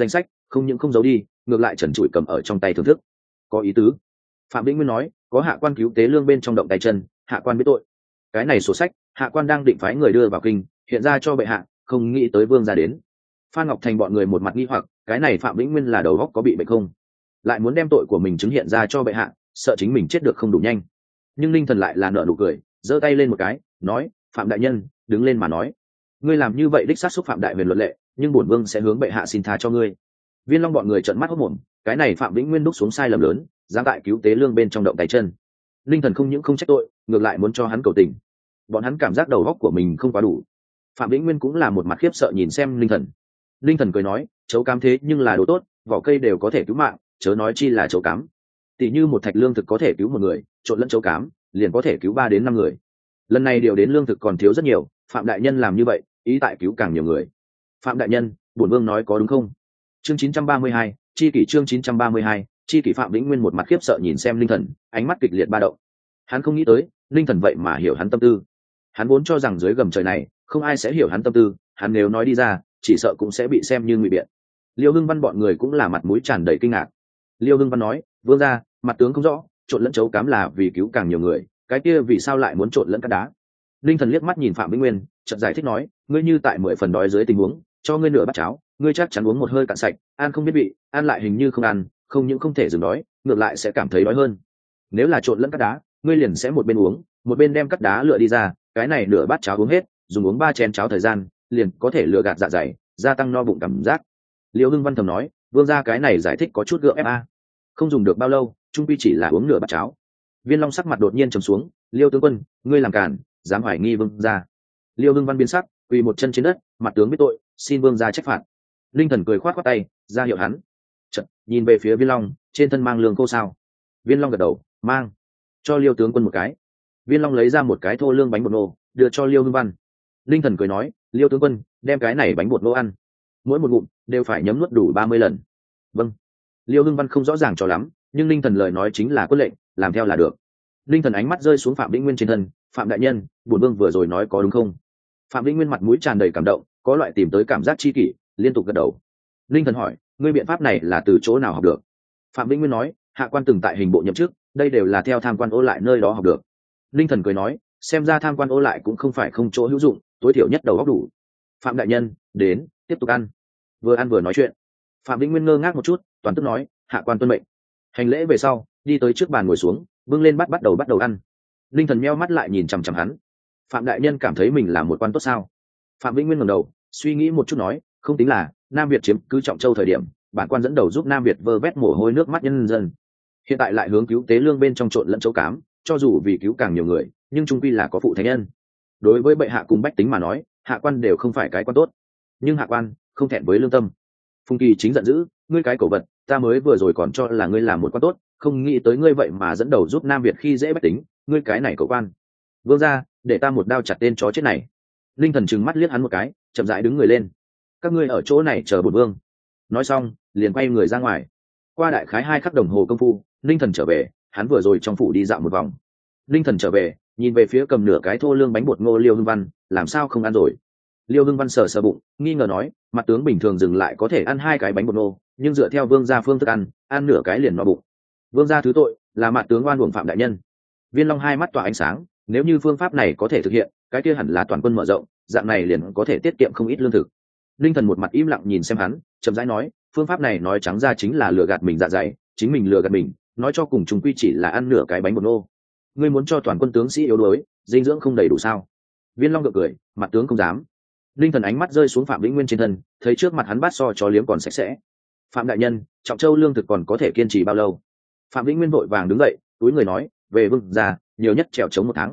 không những không giấu đi, ngược lại trần trụi cầm ở trong tay thưởng thức. Có ý tứ. Phạm Vĩnh Nguyên nói, có hạ quan cứu tế lương bên trong động tay chân, hạ quan biết tội. Cái này sổ sách, hạ quan đang định phái người đưa vào kinh, hiện ra cho bệ hạ, không nghĩ tới vương gia đến. Phan Ngọc Thành bọn người một mặt nghi hoặc, cái này Phạm Vĩnh Nguyên là đầu óc có bị bệnh không? Lại muốn đem tội của mình chứng hiện ra cho bệ hạ, sợ chính mình chết được không đủ nhanh. Nhưng Linh Thần lại là nở nụ cười, giơ tay lên một cái, nói, Phạm đại nhân, đứng lên mà nói. Ngươi làm như vậy đích xác xúc phạm đại huyền luật lệ, nhưng bổn vương sẽ hướng bệ hạ xin tha cho ngươi. Viên Long bọn người trợn mắt hốt mồm, cái này Phạm Vĩnh Nguyên đúc xuống sai lầm lớn, dám tại cứu tế lương bên trong động tay chân. Linh Thần không những không trách tội, ngược lại muốn cho hắn cầu tình. Bọn hắn cảm giác đầu óc của mình không quá đủ. Phạm Vĩnh Nguyên cũng là một mặt khiếp sợ nhìn xem Linh Thần. Linh Thần cười nói, chấu cám thế nhưng là đồ tốt, vỏ cây đều có thể cứu mạng, chớ nói chi là chấu cám. Tỷ như một thạch lương thực có thể cứu một người, trộn lẫn chấu cám liền có thể cứu 3 đến 5 người. Lần này điều đến lương thực còn thiếu rất nhiều, Phạm đại nhân làm như vậy, ý tại cứu càng nhiều người. Phạm đại nhân, bổn vương nói có đúng không? Chương 932, chi kỷ chương 932, chi kỷ. Phạm Vĩnh Nguyên một mặt khiếp sợ nhìn xem Linh Thần, ánh mắt kịch liệt ba động. Hắn không nghĩ tới, Linh Thần vậy mà hiểu hắn tâm tư. Hắn vốn cho rằng dưới gầm trời này, không ai sẽ hiểu hắn tâm tư, hắn nếu nói đi ra, chỉ sợ cũng sẽ bị xem như ngụy biện. Liêu Hưng Văn bọn người cũng là mặt mũi tràn đầy kinh ngạc. Liêu Hưng Văn nói, vương gia, mặt tướng không rõ, trộn lẫn chấu cám là vì cứu càng nhiều người, cái kia vì sao lại muốn trộn lẫn cát đá? Linh Thần liếc mắt nhìn Phạm Vĩnh Nguyên, chợt giải thích nói, ngươi như tại 10 phần đói dưới tình huống, cho ngươi nửa bát cháo, ngươi chắc chắn uống một hơi cạn sạch, ăn không biết vị, ăn lại hình như không ăn, không những không thể dừng đói, ngược lại sẽ cảm thấy đói hơn. Nếu là trộn lẫn cát đá, ngươi liền sẽ một bên uống, một bên đem cát đá lựa đi ra, cái này nửa bát cháo uống hết, dùng uống 3 chén cháo thời gian, liền có thể lừa gạt dạ dày, gia tăng no bụng cảm giác. Liêu Hưng Văn thầm nói, vương gia cái này giải thích có chút gượng ép a. Không dùng được bao lâu, trung quy chỉ là uống nửa bát cháo. Viên Long sắc mặt đột nhiên trầm xuống, Liêu tướng quân, ngươi làm cản, dám hoài nghi vương gia. Liêu Hưng Văn biến sắc, quỳ một chân trên đất, mặt tướng biết tội, xin vương gia trách phạt. Linh Thần cười khoát khoát tay, ra hiệu hắn. Chợt nhìn về phía Viên Long, trên thân mang lương khô sao? Viên Long gật đầu, mang. Cho Liêu tướng quân một cái. Viên Long lấy ra một cái thô lương bánh bột nô, đưa cho Liêu Hưng Văn. Linh Thần cười nói, Liêu tướng quân, đem cái này bánh bột nô ăn, mỗi một ngụm đều phải nhấm nuốt đủ 30 lần. Vâng. Liêu Hưng Văn không rõ ràng cho lắm, nhưng Linh Thần lời nói chính là quyết lệnh, làm theo là được. Linh Thần ánh mắt rơi xuống Phạm Vĩnh Nguyên trên thân, Phạm đại nhân, bổn vương vừa rồi nói có đúng không? Phạm Vĩnh Nguyên mặt mũi tràn đầy cảm động, có loại tìm tới cảm giác chi kỷ, liên tục gật đầu. Linh Thần hỏi, ngươi biện pháp này là từ chỗ nào học được? Phạm Vĩnh Nguyên nói, hạ quan từng tại hình bộ nhậm chức, đây đều là theo tham quan ô lại nơi đó học được. Linh Thần cười nói, xem ra tham quan ô lại cũng không phải không chỗ hữu dụng, tối thiểu nhất đầu óc đủ. Phạm đại nhân, đến, tiếp tục ăn. Vừa ăn vừa nói chuyện. Phạm Vĩnh Nguyên ngơ ngác một chút, toàn tức nói, hạ quan tuân mệnh. Hành lễ về sau, đi tới trước bàn ngồi xuống, bưng lên bắt đầu ăn. Linh Thần meo mắt lại nhìn chằm chằm hắn. Phạm đại nhân cảm thấy mình là một quan tốt sao? Phạm Vĩnh Nguyên ngẩng đầu, suy nghĩ một chút nói, không tính là, Nam Việt chiếm cứ Trọng Châu thời điểm, bản quan dẫn đầu giúp Nam Việt vơ vét mồ hôi nước mắt nhân dân. Hiện tại lại hướng cứu tế lương bên trong trộn lẫn chấu cám, cho dù vì cứu càng nhiều người, nhưng trung quy là có phụ thánh nhân. Đối với bệ hạ cùng bách tính mà nói, hạ quan đều không phải cái quan tốt, nhưng hạ quan không thẹn với lương tâm. Phùng Kỳ chính giận dữ, ngươi cái cổ vật, ta mới vừa rồi còn cho là ngươi là một quan tốt, không nghĩ tới ngươi vậy mà dẫn đầu giúp Nam Việt khi dễ bách tính, ngươi cái này cậu quan. Vương gia, để ta một đao chặt tên chó chết này. Linh Thần trừng mắt liếc hắn một cái, chậm rãi đứng người lên. Các ngươi ở chỗ này chờ bổn vương. Nói xong, liền quay người ra ngoài. Qua đại khái 2 khắc đồng hồ công phu, Linh Thần trở về, hắn vừa rồi trong phủ đi dạo một vòng. Linh Thần trở về, nhìn về phía cầm nửa cái thô lương bánh bột ngô Liêu Hưng Văn, làm sao không ăn rồi? Liêu Hưng Văn sờ sờ bụng, nghi ngờ nói, mặt tướng bình thường dừng lại có thể ăn 2 cái bánh bột ngô, nhưng dựa theo vương gia phương thức ăn nửa cái liền no bụng. Vương gia thứ tội, là mặt tướng oan uổng Phạm đại nhân. Viên Long hai mắt tỏa ánh sáng, nếu như phương pháp này có thể thực hiện, cái kia hẳn là toàn quân mở rộng, dạng này liền có thể tiết kiệm không ít lương thực. Linh Thần một mặt im lặng nhìn xem hắn, chậm rãi nói, phương pháp này nói trắng ra chính là lừa gạt mình dạ dày, chính mình lừa gạt mình, nói cho cùng chúng quy chỉ là ăn nửa cái bánh bột ngô. Ngươi muốn cho toàn quân tướng sĩ yếu đuối, dinh dưỡng không đầy đủ sao? Viên Long gượng cười, mặt tướng không dám. Linh Thần ánh mắt rơi xuống Phạm Vĩnh Nguyên trên thân, thấy trước mặt hắn bát so chó liếm còn sạch sẽ. Phạm đại nhân, Trọng Châu lương thực còn có thể kiên trì bao lâu? Phạm Vĩnh Nguyên vội vàng đứng dậy, túi người nói, về vương gia, nhiều nhất trèo chống 1 tháng,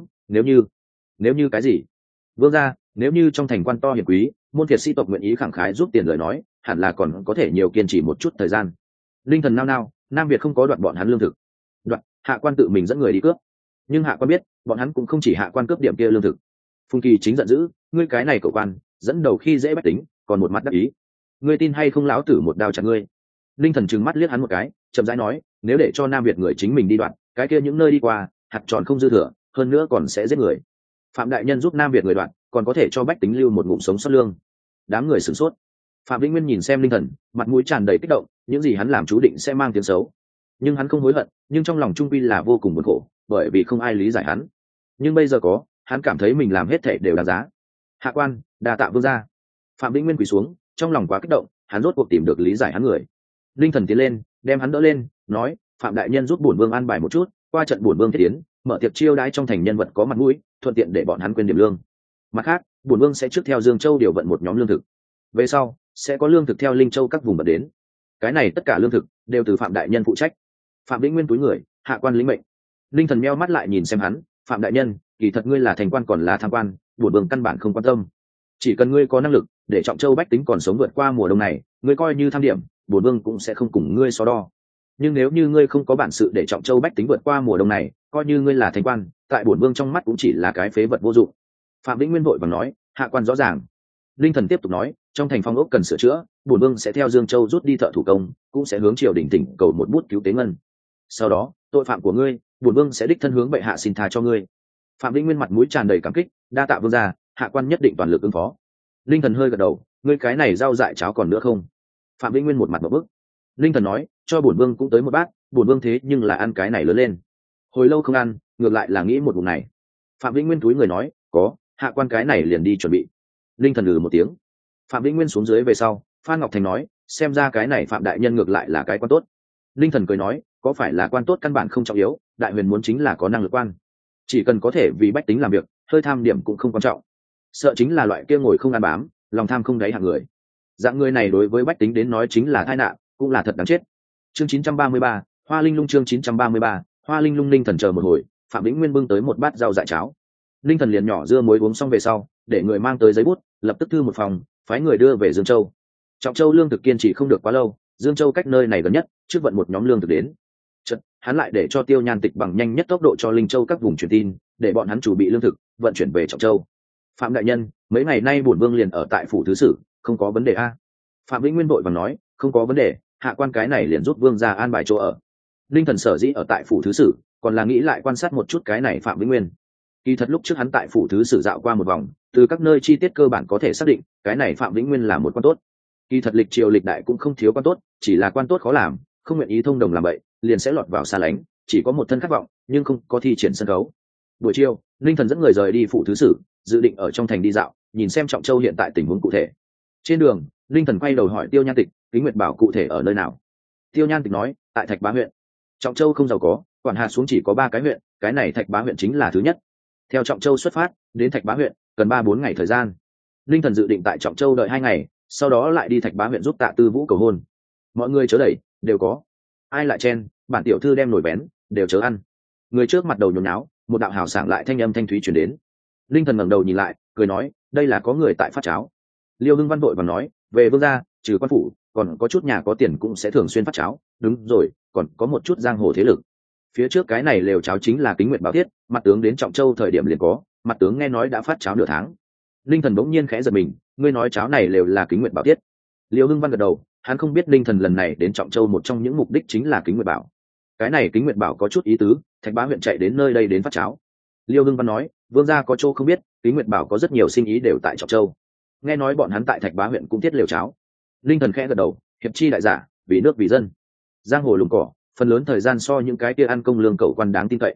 nếu như cái gì? Vương gia, nếu như trong thành quan to hiền quý, môn thiệt sĩ tộc nguyện ý khẳng khái giúp tiền lời nói, hẳn là còn có thể nhiều kiên trì một chút thời gian. Linh Thần nao nao, Nam Việt không có đoạt bọn hắn lương thực. Đoạt, hạ quan tự mình dẫn người đi cướp. Nhưng hạ quan biết, bọn hắn cũng không chỉ hạ quan cướp điểm kia lương thực. Phùng Kỳ chính giận dữ, ngươi cái này cậu quan, dẫn đầu khi dễ bách tính, còn một mặt đắc ý. Ngươi tin hay không lão tử một đao chặt ngươi. Linh Thần trừng mắt liếc hắn một cái, chậm rãi nói, nếu để cho Nam Việt người chính mình đi đoạt, cái kia những nơi đi qua, hạt tròn không dư thừa, hơn nữa còn sẽ giết người. Phạm đại nhân giúp Nam Việt người đoạt, còn có thể cho bách tính lưu một ngụm sống sót lương. Đám người sửng sốt. Phạm Vĩnh Nguyên nhìn xem linh thần, mặt mũi tràn đầy kích động, những gì hắn làm chú định sẽ mang tiếng xấu, nhưng hắn không hối hận, nhưng trong lòng trung quy là vô cùng buồn khổ, bởi vì không ai lý giải hắn. Nhưng bây giờ có, hắn cảm thấy mình làm hết thảy đều đáng giá. Hạ quan đa tạ vương gia. Phạm Vĩnh Nguyên quỳ xuống, trong lòng quá kích động, hắn rốt cuộc tìm được lý giải hắn người. Linh thần tiến lên, đem hắn đỡ lên, nói: Phạm đại nhân giúp bổn vương an bài một chút, qua trận bổn vương thiết tiến, mở tiệc chiêu đãi trong thành nhân vật có mặt mũi, thuận tiện để bọn hắn quên điểm lương. Mặt khác, bổn vương sẽ trước theo Dương Châu điều vận một nhóm lương thực, về sau sẽ có lương thực theo Linh Châu các vùng vận đến. Cái này tất cả lương thực đều từ Phạm đại nhân phụ trách. Phạm Vĩnh Nguyên túi người, hạ quan lĩnh mệnh. Linh thần meo mắt lại nhìn xem hắn, Phạm đại nhân, kỳ thật ngươi là thành quan còn là tham quan, bổn vương căn bản không quan tâm. Chỉ cần ngươi có năng lực để Trọng Châu bách tính còn sống vượt qua mùa đông này, ngươi coi như tham điểm, bổn vương cũng sẽ không cùng ngươi so đo. Nhưng nếu như ngươi không có bản sự để Trọng Châu bách tính vượt qua mùa đông này, coi như ngươi là thành quan, tại bổn vương trong mắt cũng chỉ là cái phế vật vô dụng. Phạm Vĩnh Nguyên vội vàng nói, hạ quan rõ ràng. Linh thần tiếp tục nói, trong thành phong ốc cần sửa chữa, bổn vương sẽ theo Dương Châu rút đi thợ thủ công, cũng sẽ hướng triều đình tỉnh cầu một bút cứu tế ngân. Sau đó, tội phạm của ngươi, bổn vương sẽ đích thân hướng bệ hạ xin tha cho ngươi. Phạm Vĩnh Nguyên mặt mũi tràn đầy cảm kích, đa tạ vương gia, hạ quan nhất định toàn lực ứng phó. Linh thần hơi gật đầu, ngươi cái này rau dại cháo còn nữa không? Phạm Vĩnh Nguyên một mặt một bức. Linh thần nói, cho bổn vương cũng tới một bát, bổn vương thế nhưng là ăn cái này lớn lên. Hồi lâu không ăn, ngược lại là nghĩ một vùng này. Phạm Vĩnh Nguyên túi người nói, có, hạ quan cái này liền đi chuẩn bị. Linh thần một tiếng. Phạm Vĩnh Nguyên xuống dưới về sau, Phan Ngọc Thành nói, xem ra cái này Phạm đại nhân ngược lại là cái quan tốt. Linh thần cười nói, có phải là quan tốt căn bản không trọng yếu, đại huyền muốn chính là có năng lực quan, chỉ cần có thể vì bách tính làm việc, hơi tham điểm cũng không quan trọng. Sợ chính là loại kia ngồi không ăn bám, lòng tham không đáy hạng người. Dạng người này đối với bách tính đến nói chính là tai nạn, cũng là thật đáng chết. Chương 933, Hoa Linh Lung. Chương 933, Hoa Linh Lung. Linh thần chờ một hồi, Phạm Vĩnh Nguyên bưng tới một bát rau dại cháo. Linh thần liền nhỏ dưa muối uống xong về sau, để người mang tới giấy bút, lập tức thư một phòng, phái người đưa về Dương Châu. Trọng Châu lương thực kiên trì không được quá lâu, Dương Châu cách nơi này gần nhất, trước vận một nhóm lương thực đến. Chợt, hắn lại để cho Tiêu Nhan Tịch bằng nhanh nhất tốc độ cho Linh Châu các vùng truyền tin, để bọn hắn chuẩn bị lương thực, vận chuyển về Trọng Châu. Phạm đại nhân, mấy ngày nay bổn vương liền ở tại phủ thứ sử, không có vấn đề a? Phạm Vĩnh Nguyên vội vàng nói, không có vấn đề, hạ quan cái này liền giúp vương ra an bài chỗ ở. Linh thần sở dĩ ở tại phủ thứ sử, còn là nghĩ lại quan sát một chút cái này Phạm Vĩnh Nguyên. Kỳ thật lúc trước hắn tại phủ thứ sử dạo qua một vòng, từ các nơi chi tiết cơ bản có thể xác định, cái này Phạm Vĩnh Nguyên là một quan tốt. Kỳ thật lịch triều lịch đại cũng không thiếu quan tốt, chỉ là quan tốt khó làm, không nguyện ý thông đồng làm vậy, liền sẽ lọt vào xa lánh, chỉ có một thân khát vọng, nhưng không có thi triển sân khấu. Buổi chiều, Linh thần dẫn người rời đi phủ thứ sử, dự định ở trong thành đi dạo, nhìn xem Trọng Châu hiện tại tình huống cụ thể. Trên đường, Linh thần quay đầu hỏi Tiêu Nhan Tịch, Kính Nguyệt Bảo cụ thể ở nơi nào? Tiêu Nhan Tịch nói, tại Thạch Bá huyện. Trọng Châu không giàu có, quản hạt xuống chỉ có 3 cái huyện, cái này Thạch Bá huyện chính là thứ nhất. Theo Trọng Châu xuất phát đến Thạch Bá huyện cần 3-4 ngày thời gian. Linh thần dự định tại Trọng Châu đợi 2 ngày, sau đó lại đi Thạch Bá huyện giúp Tạ Tư Vũ cầu hôn. Mọi người chớ đẩy, đều có. Ai lại chen, bản tiểu thư đem nổi bén, đều chớ ăn. Người trước mặt đầu nhốn náo, một đạo hào sảng lại thanh âm thanh thúy truyền đến. Linh thần ngẩng đầu nhìn lại, cười nói, đây là có người tại phát cháo. Liêu Hưng Văn vội và nói, về vương gia, trừ quan phủ, còn có chút nhà có tiền cũng sẽ thường xuyên phát cháo. Đúng rồi, còn có một chút giang hồ thế lực. Phía trước cái này lều cháo chính là Kính Nguyệt Bảo Thiết, mặt tướng đến Trọng Châu thời điểm liền có, mặt tướng nghe nói đã phát cháo nửa tháng. Linh thần bỗng nhiên khẽ giật mình, ngươi nói cháo này lều là Kính Nguyệt Bảo Thiết? Liêu Hưng Văn gật đầu, hắn không biết Linh thần lần này đến Trọng Châu một trong những mục đích chính là Kính Nguyệt Bảo. Cái này Kính Nguyệt Bảo có chút ý tứ, Thạch Bá huyện chạy đến nơi đây đến phát cháo. Liêu Hưng Văn nói, vương gia có chỗ không biết, Kính Nguyệt Bảo có rất nhiều sinh ý đều tại Trọng Châu. Nghe nói bọn hắn tại Thạch Bá huyện cũng thiết lều cháo. Linh thần khẽ gật đầu, hiệp chi đại giả, vì nước vì dân. Giang hồ lùng cỏ, phần lớn thời gian so những cái kia ăn công lương cậu quan đáng tin cậy.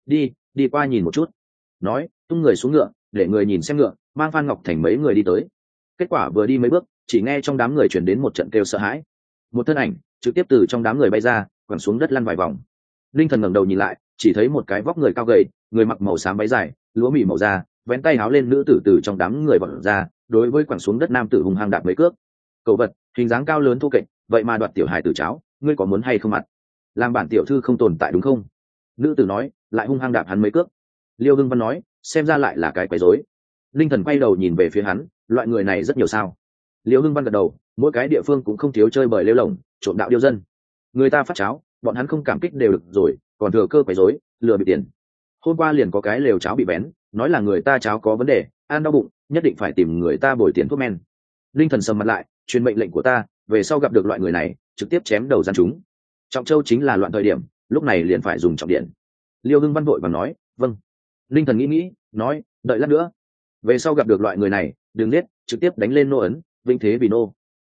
Đi qua nhìn một chút. Nói, tung người xuống ngựa, để người nhìn xem ngựa, mang Phan Ngọc Thành mấy người đi tới. Kết quả vừa đi mấy bước, chỉ nghe trong đám người chuyển đến một trận kêu sợ hãi. Một thân ảnh trực tiếp từ trong đám người bay ra, quẳng xuống đất lăn vài vòng. Linh thần ngẩng đầu nhìn lại, chỉ thấy một cái vóc người cao gầy, người mặc màu xám váy dài, lúa mì màu da, vén tay áo lên nữ tử từ trong đám người vọt ra, đối với quẳng xuống đất nam tử hung hăng đạp mấy cước. Cầu vật, hình dáng cao lớn thô kệch, vậy mà đoạt tiểu hài tử cháo, ngươi có muốn hay không mặt? Làm bản tiểu thư không tồn tại đúng không? Nữ tử nói, lại hung hăng đạp hắn mấy cước. Liêu Hưng Văn nói, xem ra lại là cái quấy rối. Linh thần quay đầu nhìn về phía hắn, loại người này rất nhiều sao? Liêu Hưng Văn gật đầu, mỗi cái địa phương cũng không thiếu chơi bời lêu lổng, trộm đạo điêu dân. Người ta phát cháo, bọn hắn không cảm kích đều được rồi, còn thừa cơ quấy rối, lừa bị tiền. Hôm qua liền có cái lều cháo bị bén, nói là người ta cháo có vấn đề, ăn đau bụng, nhất định phải tìm người ta bồi tiền thuốc men. Linh thần sầm mặt lại, truyền mệnh lệnh của ta, về sau gặp được loại người này, trực tiếp chém đầu gian chúng. Trọng Châu chính là loạn thời điểm, lúc này liền phải dùng trọng điện. Liêu Hưng Văn vội và nói, vâng. Linh thần nghĩ, nói, đợi lát nữa. Về sau gặp được loại người này, đừng giết, trực tiếp đánh lên nô ấn, vinh thế vì nô.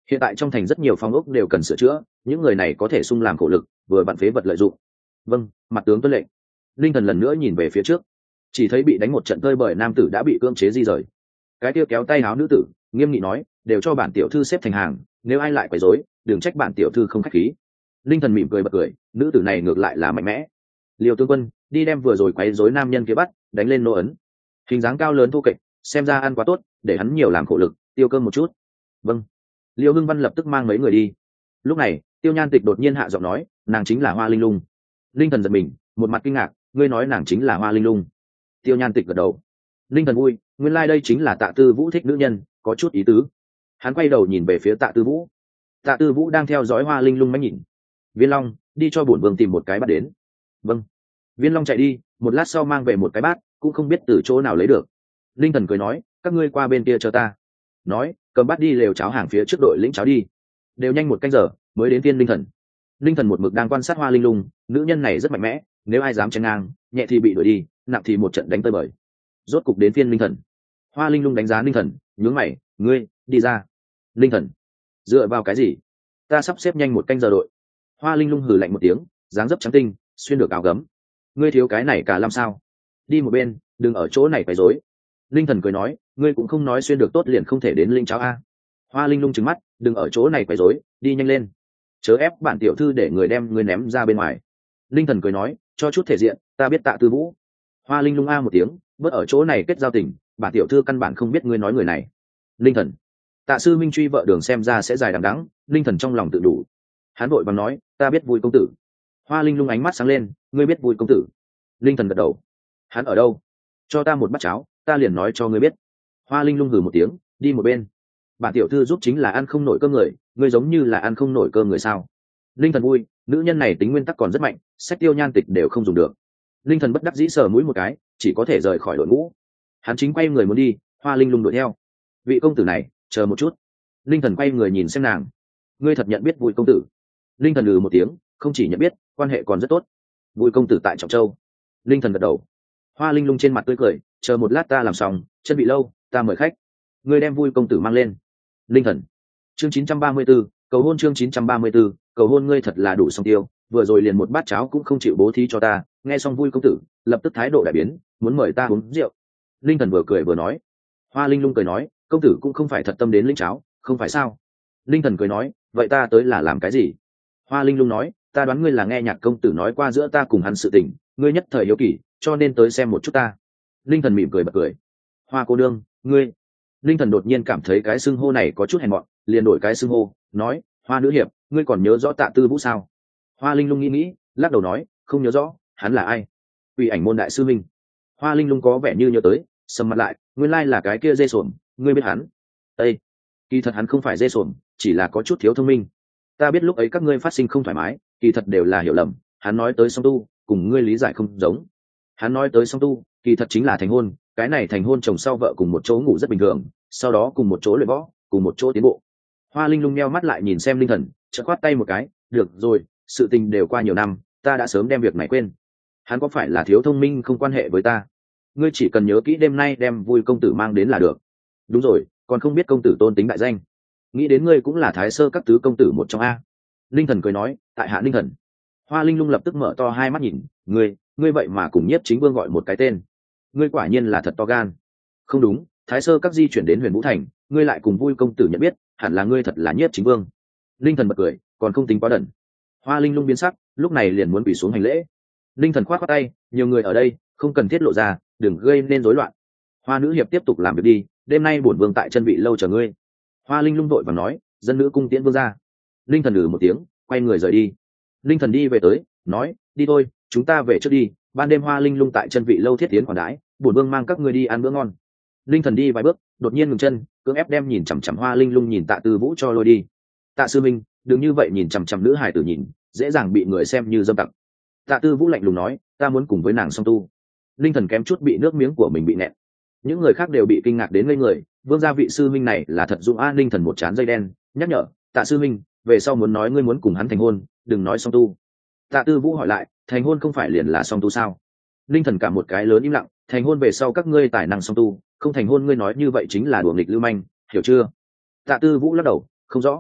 Hiện tại trong thành rất nhiều phong ốc đều cần sửa chữa, những người này có thể sung làm khổ lực, vừa vặn phế vật lợi dụng. Vâng, mặt tướng tuân lệnh. Linh Thần lần nữa nhìn về phía trước, chỉ thấy bị đánh một trận tơi bời nam tử đã bị cưỡng chế di rời. Cái kia kéo tay áo nữ tử nghiêm nghị nói, đều cho bản tiểu thư xếp thành hàng, nếu ai lại quấy rối đừng trách bản tiểu thư không khách khí. Linh Thần mỉm cười bật cười, nữ tử này ngược lại là mạnh mẽ. Liêu tướng quân, đi đem vừa rồi quấy rối nam nhân kia bắt, đánh lên nô ấn. Hình dáng cao lớn thô kệch, xem ra ăn quá tốt, để hắn nhiều làm khổ lực, tiêu cơm một chút. Vâng. Liêu Hưng Văn lập tức mang mấy người đi. Lúc này Tiêu Nhan Tịch đột nhiên hạ giọng nói, nàng chính là Hoa Linh Lung. Linh Thần giật mình, một mặt kinh ngạc, ngươi nói nàng chính là Hoa Linh Lung? Tiêu Nhan Tịch gật đầu. Linh Thần vui, nguyên lai đây chính là Tạ Tư Vũ thích nữ nhân, có chút ý tứ. Hắn quay đầu nhìn về phía Tạ Tư Vũ. Tạ Tư Vũ đang theo dõi Hoa Linh Lung máy nhìn. Viên Long, đi cho bổn vương tìm một cái bát đến. Vâng. Viên Long chạy đi, một lát sau mang về một cái bát, cũng không biết từ chỗ nào lấy được. Linh Thần cười nói, các ngươi qua bên kia chờ ta. Nói, cầm bát đi lều cháo hàng phía trước đội lĩnh cháo đi. Đều nhanh một canh giờ mới đến tiên Linh Thần. Linh Thần một mực đang quan sát Hoa Linh Lung, nữ nhân này rất mạnh mẽ, nếu ai dám chen ngang, nhẹ thì bị đuổi đi, nặng thì một trận đánh tơi bời. Rốt cục đến phiên Linh Thần. Hoa Linh Lung đánh giá Linh Thần, nhướng mày, ngươi đi ra. Linh Thần, dựa vào cái gì? Ta sắp xếp nhanh một canh giờ đội. Hoa Linh Lung hừ lạnh một tiếng, dáng dấp trắng tinh, xuyên được áo gấm. Ngươi thiếu cái này cả làm sao? Đi một bên, đừng ở chỗ này quấy rối. Linh Thần cười nói, ngươi cũng không nói xuyên được tốt liền không thể đến linh cháo a. Hoa Linh Lung trừng mắt, đừng ở chỗ này quấy rối, đi nhanh lên. Chớ ép bản tiểu thư để người đem ngươi ném ra bên ngoài. Linh Thần cười nói, cho chút thể diện, ta biết Tạ Tư Vũ. Hoa Linh Lung a một tiếng, bớt ở chỗ này kết giao tình, bản tiểu thư căn bản không biết ngươi nói người này. Linh Thần, Tạ sư minh truy vợ đường xem ra sẽ dài đằng đẵng. Linh Thần trong lòng tự đủ. Hắn vội vàng nói, ta biết Vui công tử. Hoa Linh Lung ánh mắt sáng lên, ngươi biết Vui công tử? Linh Thần gật đầu. Hắn ở đâu? Cho ta một bát cháo, ta liền nói cho ngươi biết. Hoa Linh Lung hừ một tiếng, đi một bên. Bản tiểu thư giúp chính là ăn không nổi cơm người, ngươi giống như là ăn không nổi cơm người sao? Linh Thần vui, nữ nhân này tính nguyên tắc còn rất mạnh, sách Tiêu Nhan Tịch đều không dùng được. Linh Thần bất đắc dĩ sờ mũi một cái, chỉ có thể rời khỏi đội ngũ. Hắn chính quay người muốn đi, Hoa Linh Lung đuổi theo. Vị công tử này, chờ một chút. Linh Thần quay người nhìn xem nàng. Ngươi thật nhận biết Vui công tử? Linh Thần một tiếng, không chỉ nhận biết, quan hệ còn rất tốt. Vui công tử tại Trọng Châu. Linh Thần gật đầu. Hoa Linh Lung trên mặt tươi cười, chờ một lát ta làm xong, chân bị lâu, ta mời khách. Ngươi đem Vui công tử mang lên. Linh Thần. Chương 934, cầu hôn chương 934, cầu hôn ngươi thật là đủ song tiêu, vừa rồi liền một bát cháo cũng không chịu bố thí cho ta. Nghe xong Vui công tử, lập tức thái độ đại biến, muốn mời ta uống rượu. Linh Thần vừa cười vừa nói. Hoa Linh Lung cười nói, công tử cũng không phải thật tâm đến lĩnh cháo, không phải sao? Linh Thần cười nói, vậy ta tới là làm cái gì? Hoa Linh Lung nói, ta đoán ngươi là nghe nhạc công tử nói qua giữa ta cùng hắn sự tình, ngươi nhất thời hiếu kỳ, cho nên tới xem một chút ta. Linh Thần mỉm cười bật cười. Hoa cô nương, ngươi. Linh Thần đột nhiên cảm thấy cái xưng hô này có chút hèn mọn, liền đổi cái xưng hô, nói, Hoa nữ hiệp, ngươi còn nhớ rõ Tạ Tư Vũ sao? Hoa Linh Lung nghĩ, lắc đầu nói, không nhớ rõ, hắn là ai? Ủy Ảnh môn đại sư minh. Hoa Linh Lung có vẻ như nhớ tới, sầm mặt lại, nguyên lai là cái kia dê sổm, ngươi biết hắn? Ê, kỳ thật hắn không phải dê sổm, chỉ là có chút thiếu thông minh. Ta biết lúc ấy các ngươi phát sinh không thoải mái, kỳ thật đều là hiểu lầm. Hắn nói tới song tu, cùng ngươi lý giải không giống. Hắn nói tới song tu, kỳ thật chính là thành hôn. Cái này thành hôn chồng sau vợ cùng một chỗ ngủ rất bình thường, sau đó cùng một chỗ luyện võ, cùng một chỗ tiến bộ. Hoa Linh Lung nheo mắt lại nhìn xem Linh Thần, chợt khoát tay một cái, được rồi, sự tình đều qua nhiều năm, ta đã sớm đem việc này quên. Hắn có phải là thiếu thông minh không quan hệ với ta. Ngươi chỉ cần nhớ kỹ đêm nay đem Vui công tử mang đến là được. Đúng rồi, còn không biết công tử tôn tính đại danh. Nghĩ đến ngươi cũng là Thái Sơ các tứ công tử một trong a. Linh Thần cười nói, tại hạ Linh Thần. Hoa Linh Lung lập tức mở to hai mắt nhìn, ngươi vậy mà cùng Nhiếp Chính Vương gọi một cái tên. Ngươi quả nhiên là thật to gan. Không đúng, Thái Sơ các di chuyển đến Huyền Vũ Thành, ngươi lại cùng Vui công tử nhận biết, hẳn là ngươi thật là Nhiếp Chính Vương. Linh Thần bật cười, còn không tính quá đần. Hoa Linh Lung biến sắc, lúc này liền muốn quỳ xuống hành lễ. Linh Thần khoát khoát tay, nhiều người ở đây, không cần thiết lộ ra, đừng gây nên rối loạn. Hoa nữ hiệp tiếp tục làm việc đi, đêm nay bổn vương tại chân vị lâu chờ ngươi. Hoa Linh Lung vội vàng nói, dân nữ cung tiễn vương ra. Linh Thần một tiếng, quay người rời đi. Linh Thần đi về tới, nói, đi thôi, chúng ta về trước đi. Ban đêm Hoa Linh Lung tại chân vị lâu thiết tiến khoản đãi, bổn vương mang các ngươi đi ăn bữa ngon. Linh Thần đi vài bước, đột nhiên ngừng chân, cưỡng ép đem nhìn chằm chằm Hoa Linh Lung nhìn Tạ Tư Vũ cho lôi đi. Tạ sư minh, đừng như vậy nhìn chằm chằm nữ hài tử nhìn, dễ dàng bị người xem như dâm tặc. Tạ Tư Vũ lạnh lùng nói, ta muốn cùng với nàng song tu. Linh Thần kém chút bị nước miếng của mình bị nẹt. Những người khác đều bị kinh ngạc đến ngây người, vương gia vị sư minh này là thật dũng a. Linh Thần một trán dây đen, nhắc nhở, Tạ sư minh, về sau muốn nói ngươi muốn cùng hắn thành hôn, đừng nói song tu. Tạ Tư Vũ hỏi lại, thành hôn không phải liền là song tu sao? Linh Thần cả một cái lớn im lặng, thành hôn về sau các ngươi tài năng song tu, không thành hôn ngươi nói như vậy chính là đùa nghịch lưu manh, hiểu chưa? Tạ Tư Vũ lắc đầu, không rõ.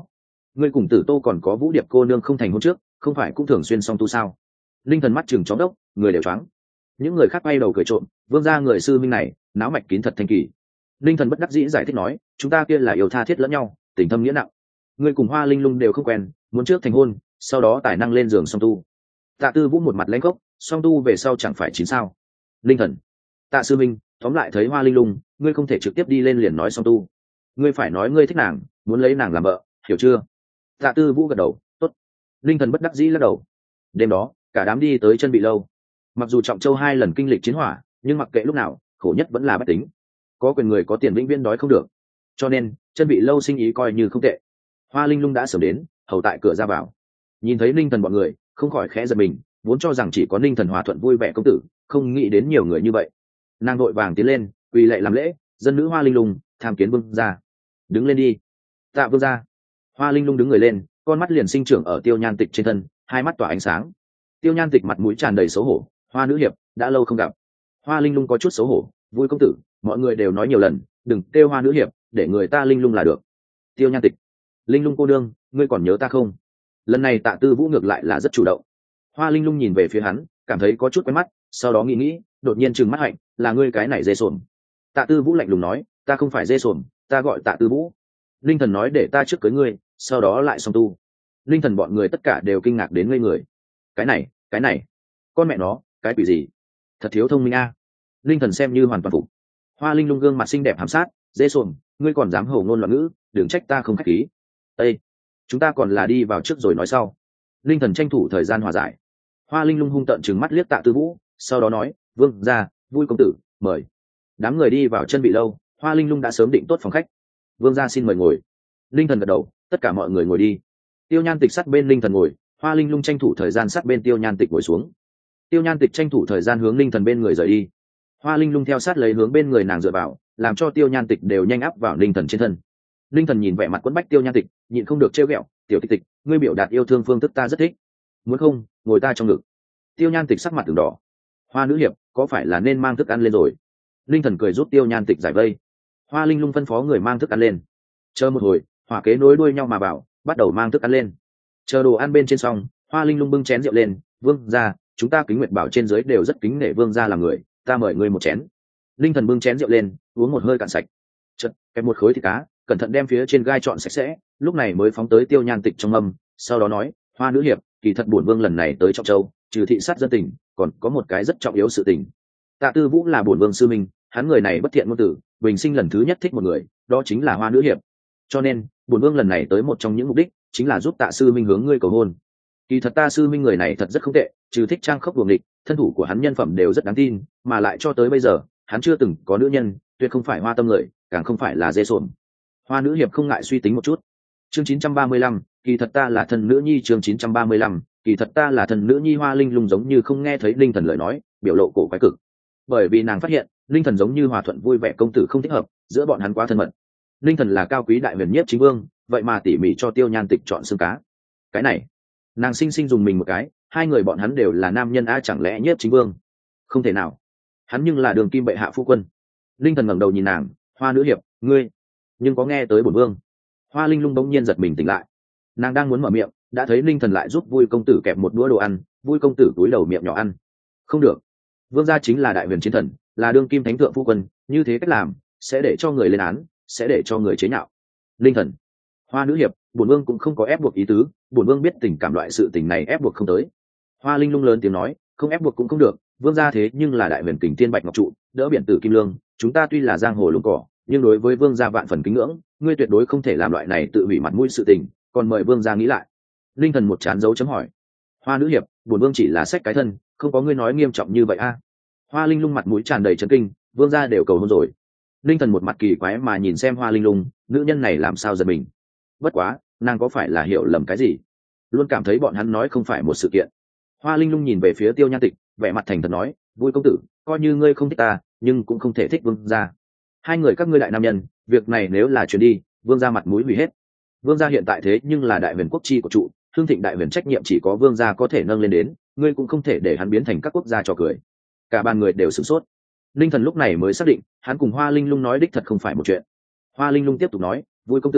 ngươi cùng Tử Tô còn có Vũ Điệp cô nương không thành hôn trước không phải cũng thường xuyên song tu sao? Linh Thần mắt chừng chóng đốc, người đều choáng. Những người khác bay đầu cười trộm, vương gia người sư minh này náo mạch kín thật thanh kỳ. Linh Thần bất đắc dĩ giải thích nói, chúng ta kia là yêu tha thiết lẫn nhau, tình thâm nghĩa nặng. Ngươi cùng Hoa Linh Lung đều không quen, muốn trước thành hôn, sau đó tài năng lên giường song tu. Tạ Tư Vũ một mặt lãnh khốc, song tu về sau chẳng phải chín sao? Linh Thần, Tạ sư minh, tóm lại thấy Hoa Linh Lung, ngươi không thể trực tiếp đi lên liền nói song tu. Ngươi phải nói ngươi thích nàng, muốn lấy nàng làm vợ, hiểu chưa? Tạ Tư Vũ gật đầu, tốt. Linh Thần bất đắc dĩ lắc đầu. Đêm đó, cả đám đi tới chân bị lâu. Mặc dù Trọng Châu 2 lần kinh lịch chiến hỏa, nhưng mặc kệ lúc nào, khổ nhất vẫn là bách tính. Có quyền người có tiền vĩnh viễn đói không được, cho nên chân bị lâu sinh ý coi như không tệ. Hoa Linh Lung đã sớm đến, hầu tại cửa ra vào. Nhìn thấy Linh Thần bọn người, không khỏi khẽ giật mình, vốn cho rằng chỉ có Linh Thần hòa thuận vui vẻ công tử, không nghĩ đến nhiều người như vậy. Nàng đội vàng tiến lên, quỳ lạy làm lễ, dân nữ Hoa Linh Lung tham kiến vương gia. Đứng lên đi. Tạ vương gia. Hoa Linh Lung đứng người lên, con mắt liền sinh trưởng ở Tiêu Nhan Tịch trên thân, hai mắt tỏa ánh sáng. Tiêu Nhan Tịch mặt mũi tràn đầy xấu hổ, Hoa nữ hiệp, đã lâu không gặp. Hoa Linh Lung có chút xấu hổ, vui công tử, mọi người đều nói nhiều lần, đừng kêu Hoa nữ hiệp, để người ta Linh Lung là được. Tiêu Nhan Tịch, Linh Lung cô đương, ngươi còn nhớ ta không? Lần này Tạ Tư Vũ ngược lại là rất chủ động. Hoa Linh Lung nhìn về phía hắn, cảm thấy có chút quen mắt, sau đó nghĩ, đột nhiên trừng mắt hạnh, là ngươi cái này dê sồn. Tạ Tư Vũ lạnh lùng nói, ta không phải dê sồn, ta gọi Tạ Tư Vũ. Linh Thần nói để ta trước cưới ngươi, sau đó lại song tu. Linh Thần bọn người tất cả đều kinh ngạc đến ngây người. Cái này, con mẹ nó, cái quỷ gì? Thật thiếu thông minh a. Linh Thần xem như hoàn toàn phục. Hoa Linh Lung gương mặt xinh đẹp hàm sát, dê sồn, ngươi còn dám hổ ngôn loạn ngữ, đừng trách ta không khách khí. Ê, chúng ta còn là đi vào trước rồi nói sau. Linh Thần tranh thủ thời gian hòa giải. Hoa Linh Lung hung tợn trừng mắt liếc Tạ Tư Vũ, sau đó nói, vương gia, vui công tử, mời. Đám người đi vào chân bị lâu, Hoa Linh Lung đã sớm định tốt phòng khách. Vương gia xin mời ngồi. Linh Thần gật đầu, tất cả mọi người ngồi đi. Tiêu Nhan Tịch sát bên Linh Thần ngồi, Hoa Linh Lung tranh thủ thời gian sát bên Tiêu Nhan Tịch ngồi xuống. Tiêu Nhan Tịch tranh thủ thời gian hướng Linh Thần bên người rời đi. Hoa Linh Lung theo sát lấy hướng bên người nàng dựa vào, làm cho Tiêu Nhan Tịch đều nhanh áp vào Linh Thần trên thân. Linh Thần nhìn vẻ mặt quẫn bách Tiêu Nhan Tịch, nhịn không được trêu ghẹo, "Tiểu Tịch Tịch, ngươi biểu đạt yêu thương phương thức ta rất thích. Muốn không, ngồi ta trong ngực." Tiêu Nhan Tịch sắc mặt từng đỏ. "Hoa nữ hiệp, có phải là nên mang thức ăn lên rồi?" Linh Thần cười giúp Tiêu Nhan Tịch giải vây. Hoa Linh Lung phân phó người mang thức ăn lên. Chờ một hồi, hỏa kế nối đuôi nhau mà bảo, bắt đầu mang thức ăn lên. Chờ đồ ăn bên trên xong, Hoa Linh Lung bưng chén rượu lên, "Vương gia, chúng ta Kính Nguyệt Bảo trên dưới đều rất kính nể vương gia là người, ta mời ngươi một chén." Linh Thần bưng chén rượu lên, uống một hơi cạn sạch. Chợt, kẹp một khối thịt cá, cẩn thận đem phía trên gai chọn sạch sẽ, lúc này mới phóng tới Tiêu Nhan Tịch trong mâm, sau đó nói, "Hoa nữ hiệp, kỳ thật bổn vương lần này tới Trọng Châu, trừ thị sát dân tình, còn có một cái rất trọng yếu sự tình. Tạ Tư Vũ là bổn vương sư minh, hắn người này bất thiện ngôn tử, bình sinh lần thứ nhất thích một người, đó chính là Hoa nữ hiệp. Cho nên, bổn vương lần này tới một trong những mục đích, chính là giúp Tạ sư minh hướng ngươi cầu hôn. Kỳ thật ta sư minh người này thật rất không tệ, trừ thích trang khốc đuồng địch, thân thủ của hắn nhân phẩm đều rất đáng tin, mà lại cho tới bây giờ, hắn chưa từng có nữ nhân, tuyệt không phải hoa tâm người, càng không phải là dê sồn." Hoa nữ hiệp không ngại suy tính một chút. Chương 935, kỳ thật ta là thần nữ nhi. Chương 935, kỳ thật ta là thần nữ nhi. Hoa Linh Lung giống như không nghe thấy Linh Thần lời nói, biểu lộ cổ quái cực. Bởi vì nàng phát hiện, Linh Thần giống như hòa thuận vui vẻ công tử không thích hợp, giữa bọn hắn quá thân mật. Linh Thần là cao quý đại huyền nhiếp chính vương, vậy mà tỉ mỉ cho Tiêu Nhan Tịch chọn xương cá. Cái này, nàng sinh sinh dùng mình một cái, hai người bọn hắn đều là nam nhân a, chẳng lẽ nhiếp chính vương? Không thể nào, hắn nhưng là đường kim bệ hạ phu quân. Linh Thần ngẩng đầu nhìn nàng, "Hoa nữ hiệp, ngươi nhưng có nghe tới bổn vương?" Hoa Linh Lung bỗng nhiên giật mình tỉnh lại, nàng đang muốn mở miệng, đã thấy Linh Thần lại giúp vui công tử kẹp một đũa đồ ăn, vui công tử túi đầu miệng nhỏ ăn. "Không được, vương gia chính là đại huyền chiến thần, là đương kim thánh thượng phu quân, như thế cách làm sẽ để cho người lên án, sẽ để cho người chế nhạo." Linh Thần, "Hoa nữ hiệp, bổn vương cũng không có ép buộc ý tứ, bổn vương biết tình cảm loại sự tình này ép buộc không tới." Hoa Linh Lung lớn tiếng nói, "Không ép buộc cũng không được, vương gia thế nhưng là đại huyền kình thiên bạch ngọc trụ, đỡ biển tử kim lương, chúng ta tuy là giang hồ lùng cỏ, nhưng đối với vương gia vạn phần kính ngưỡng, ngươi tuyệt đối không thể làm loại này tự hủy mặt mũi sự tình, còn mời vương gia nghĩ lại." Linh Thần một chán dấu chấm hỏi. "Hoa nữ hiệp, bổn vương chỉ là sách cái thân, không có ngươi nói nghiêm trọng như vậy a." Hoa Linh Lung mặt mũi tràn đầy chấn kinh, "Vương gia đều cầu hôn rồi." Linh Thần một mặt kỳ quái mà nhìn xem Hoa Linh Lung, nữ nhân này làm sao giật mình. Bất quá, nàng có phải là hiểu lầm cái gì? Luôn cảm thấy bọn hắn nói không phải một sự kiện. Hoa Linh Lung nhìn về phía Tiêu Nhan Tịch, vẻ mặt thành thật nói, "Vui công tử, coi như ngươi không thích ta, nhưng cũng không thể thích vương gia. Hai người các ngươi đại nam nhân, việc này nếu là truyền đi, vương gia mặt mũi hủy hết. Vương gia hiện tại thế nhưng là đại huyền quốc chi của trụ, hương thịnh đại huyền trách nhiệm chỉ có vương gia có thể nâng lên đến, ngươi cũng không thể để hắn biến thành các quốc gia trò cười." Cả bàn người đều sửng sốt. Linh Thần lúc này mới xác định, hắn cùng Hoa Linh Lung nói đích thật không phải một chuyện. Hoa Linh Lung tiếp tục nói, "Vui công tử,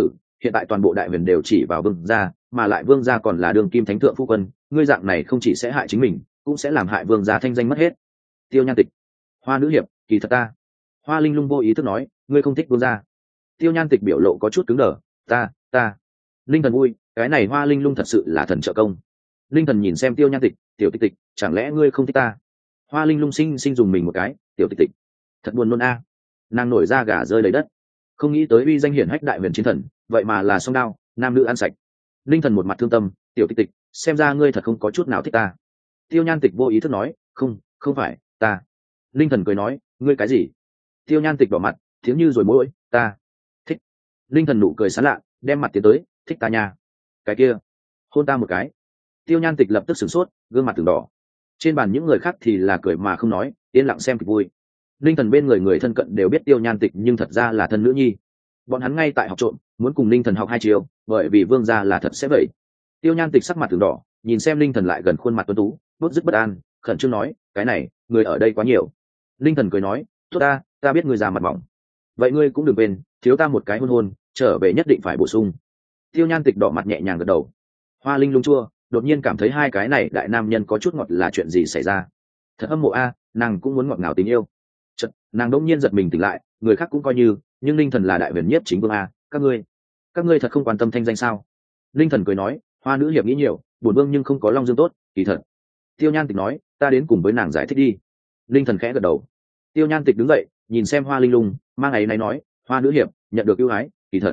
hiện tại toàn bộ đại huyền đều chỉ vào vương gia, mà lại vương gia còn là đường kim thánh thượng phu quân, ngươi dạng này không chỉ sẽ hại chính mình, cũng sẽ làm hại vương gia thanh danh mất hết. Tiêu Nhan Tịch, Hoa nữ hiệp, kỳ thật ta. Hoa Linh Lung vô ý thức nói, ngươi không thích vương gia. Tiêu Nhan Tịch biểu lộ có chút cứng đờ, ta. Linh Thần vui, cái này Hoa Linh Lung thật sự là thần trợ công. Linh Thần nhìn xem Tiêu Nhan Tịch, tiểu tịch tịch, chẳng lẽ ngươi không thích ta? Hoa Linh Lung sinh dùng mình một cái, tiểu tịch tịch, thật buồn nôn a. Nàng nổi da gà rơi lấy đất, không nghĩ tới uy danh hiển hách đại huyền chiến thần, vậy mà là song đao, nam nữ ăn sạch. Linh Thần một mặt thương tâm, tiểu tịch tịch, xem ra ngươi thật không có chút nào thích ta. Tiêu Nhan Tịch vô ý thức nói, không phải ta. Linh Thần cười nói, ngươi cái gì? Tiêu Nhan Tịch đỏ mặt, tiếng như rồi mỗi, ta thích. Linh Thần nụ cười sán lạ, đem mặt tiến tới, thích ta nha. Cái kia, hôn ta một cái. Tiêu Nhan Tịch lập tức sửng sốt, gương mặt từng đỏ. Trên bàn những người khác thì là cười mà không nói, yên lặng xem kịch vui. Linh Thần bên người thân cận đều biết Tiêu Nhan Tịch nhưng thật ra là thân nữ nhi. Bọn hắn ngay tại học trộm, muốn cùng Linh Thần học hai chiều, bởi vì vương gia là thật sẽ vậy. Tiêu Nhan Tịch sắc mặt từng đỏ, nhìn xem Linh Thần lại gần khuôn mặt tuấn tú, bứt rứt bất an, khẩn trương nói, cái này, người ở đây quá nhiều. Linh Thần cười nói, tốt ta biết ngươi già mặt mỏng, vậy ngươi cũng đừng quên, thiếu ta một cái hôn, trở về nhất định phải bổ sung. Tiêu Nhan Tịch đỏ mặt nhẹ nhàng gật đầu. Hoa Linh Lung chua, đột nhiên cảm thấy hai cái này đại nam nhân có chút ngọt, là chuyện gì xảy ra? Thật hâm mộ a, nàng cũng muốn ngọt ngào tình yêu. Chợt, nàng đột nhiên giật mình tỉnh lại, người khác cũng coi như, nhưng Linh Thần là đại huyền nhiếp chính vương a, các ngươi thật không quan tâm thanh danh sao? Linh Thần cười nói, Hoa nữ hiệp nghĩ nhiều, bổn vương nhưng không có long dương tốt, kỳ thật. Tiêu Nhan Tịch nói, ta đến cùng với nàng giải thích đi. Linh Thần khẽ gật đầu. Tiêu Nhan Tịch đứng dậy, nhìn xem Hoa Linh Lung, mang ấy náy nói, Hoa nữ hiệp nhận được ưu ái,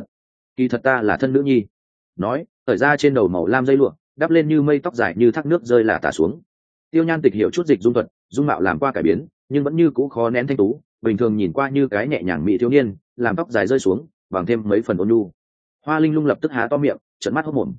kỳ thật ta là thân nữ nhi. Nói, thời ra trên đầu màu lam dây lụa, đắp lên như mây tóc dài như thác nước rơi là tả xuống. Tiêu Nhan Tịch hiểu chút dịch dung thuật, dung mạo làm qua cải biến, nhưng vẫn như cũ khó nén thanh tú, bình thường nhìn qua như cái nhẹ nhàng mỹ thiếu niên, làm tóc dài rơi xuống, bằng thêm mấy phần ôn nhu. Hoa Linh Lung lập tức há to miệng, trợn mắt hốt mồm.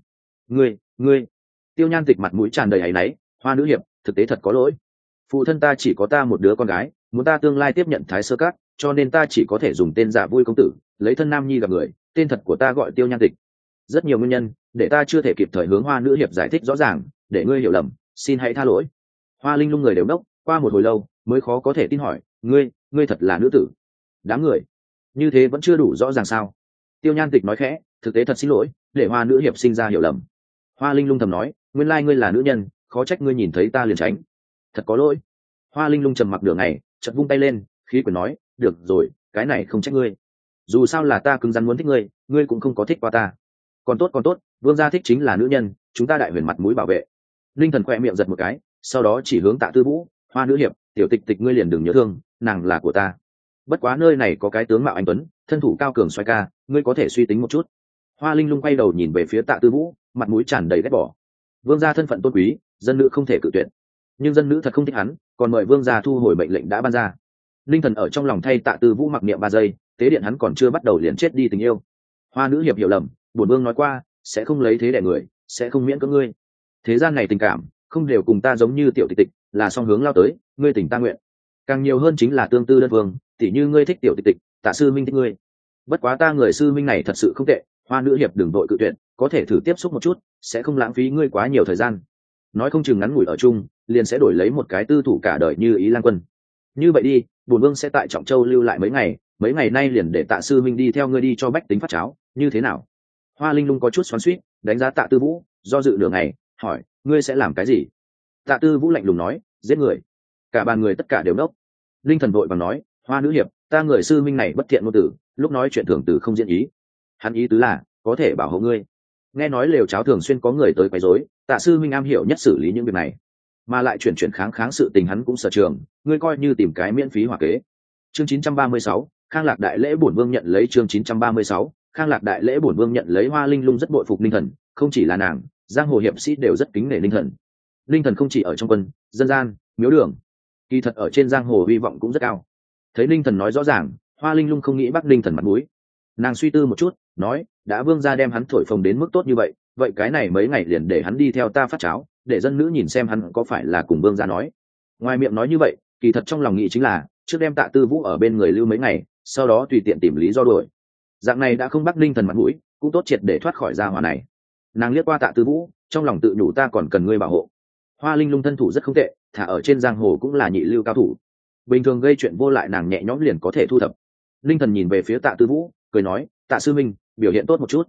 Ngươi. Tiêu Nhan Tịch mặt mũi tràn đầy áy náy, Hoa nữ hiệp, thực tế thật có lỗi. Phụ thân ta chỉ có ta một đứa con gái, muốn ta tương lai tiếp nhận Thái Sơ Các, cho nên ta chỉ có thể dùng tên giả vui công tử, lấy thân nam nhi gặp người, tên thật của ta gọi Tiêu Nhan Tịch. Rất nhiều nguyên nhân, để ta chưa thể kịp thời hướng Hoa nữ hiệp giải thích rõ ràng, để ngươi hiểu lầm, xin hãy tha lỗi. Hoa Linh Lung người đều đốc, qua một hồi lâu, mới khó có thể tin hỏi, ngươi thật là nữ tử? Đám người, như thế vẫn chưa đủ rõ ràng sao? Tiêu Nhan Tịch nói khẽ, thực tế thật xin lỗi, để Hoa nữ hiệp sinh ra hiểu lầm. Hoa Linh Lung thầm nói, nguyên lai ngươi là nữ nhân, khó trách ngươi nhìn thấy ta liền tránh. Thật có lỗi. Hoa Linh Lung trầm mặc nửa ngày, chợt vung tay lên, khí quyển nói, được rồi, cái này không trách ngươi. Dù sao là ta cứng rắn muốn thích ngươi cũng không có thích qua ta. Còn tốt, vương gia thích chính là nữ nhân, chúng ta đại huyền mặt mũi bảo vệ. Linh Thần khoe miệng giật một cái, sau đó chỉ hướng Tạ Tư Vũ, Hoa nữ hiệp, tiểu tịch tịch ngươi liền đừng nhớ thương, nàng là của ta. Bất quá nơi này có cái tướng mạo anh tuấn, thân thủ cao cường xoay ca, ngươi có thể suy tính một chút. Hoa Linh Lung quay đầu nhìn về phía Tạ Tư Vũ, mặt mũi tràn đầy ghét bỏ. Vương gia thân phận tôn quý, dân nữ không thể cự tuyệt, nhưng dân nữ thật không thích hắn, còn mời vương gia thu hồi mệnh lệnh đã ban ra. Linh Thần ở trong lòng thay Tạ Tư Vũ mặc niệm 3 giây, tế điện hắn còn chưa bắt đầu liền chết đi tình yêu. Hoa nữ hiệp hiểu lầm, bổn vương nói qua, sẽ không lấy thế đẻ người, sẽ không miễn cưỡng ngươi. Thế gian này tình cảm, không đều cùng ta giống như tiểu tịch tịch, là song hướng lao tới, ngươi tình ta nguyện. Càng nhiều hơn chính là tương tư đơn phương, tỉ như ngươi thích tiểu tịch tịch, Tạ sư minh thích ngươi. Bất quá ta người sư minh này thật sự không tệ, Hoa nữ hiệp đừng vội cự tuyệt, có thể thử tiếp xúc một chút, sẽ không lãng phí ngươi quá nhiều thời gian. Nói không chừng ngắn ngủi ở chung, liền sẽ đổi lấy một cái tư thủ cả đời như Ý Lan Quân. Như vậy đi, bổn vương sẽ tại Trọng Châu lưu lại mấy ngày nay liền để Tạ sư minh đi theo ngươi đi cho bách tính phát cháo, như thế nào? Hoa Linh Lung có chút xoắn xuýt, đánh giá Tạ Tư Vũ, do dự nửa ngày, hỏi, ngươi sẽ làm cái gì? Tạ Tư Vũ lạnh lùng nói, giết người. Cả bàn người tất cả đều đốc. Linh Thần vội vàng nói, Hoa nữ hiệp, ta người sư minh này bất thiện ngôn tử, lúc nói chuyện thường từ không diễn ý. Hắn ý tứ là, có thể bảo hộ ngươi. Nghe nói lều cháo thường xuyên có người tới quấy rối, Tạ sư minh am hiểu nhất xử lý những việc này, mà lại chuyển kháng sự tình hắn cũng sở trường, ngươi coi như tìm cái miễn phí hỏa kế. Chương 936, Khang Lạc đại lễ bổn vương nhận lấy. Chương 936, Khang Lạc đại lễ bổn vương nhận lấy. Hoa Linh Lung rất bội phục Linh Thần, không chỉ là nàng, giang hồ hiệp sĩ đều rất kính nể Linh Thần. Linh Thần không chỉ ở trong quân, dân gian, miếu đường, kỳ thật ở trên giang hồ hy vọng cũng rất cao. Thấy Linh Thần nói rõ ràng, Hoa Linh Lung không nghĩ bắt Linh Thần mặt mũi. Nàng suy tư một chút, nói, đã vương gia đem hắn thổi phồng đến mức tốt như vậy, vậy cái này mấy ngày liền để hắn đi theo ta phát cháo, để dân nữ nhìn xem hắn có phải là cùng vương gia nói. Ngoài miệng nói như vậy, kỳ thật trong lòng nghĩ chính là trước đem Tạ Tư Vũ ở bên người lưu mấy ngày, sau đó tùy tiện tìm lý do đuổi. Dạng này đã không bắt Linh Thần mặt mũi, cũng tốt triệt để thoát khỏi gia hỏa này. Nàng liếc qua Tạ Tư Vũ, trong lòng tự nhủ ta còn cần ngươi bảo hộ. Hoa Linh Lung thân thủ rất không tệ, thả ở trên giang hồ cũng là nhị lưu cao thủ, bình thường gây chuyện vô lại nàng nhẹ nhõm liền có thể thu thập. Linh Thần nhìn về phía Tạ Tư Vũ, cười nói, Tạ sư minh, biểu hiện tốt một chút.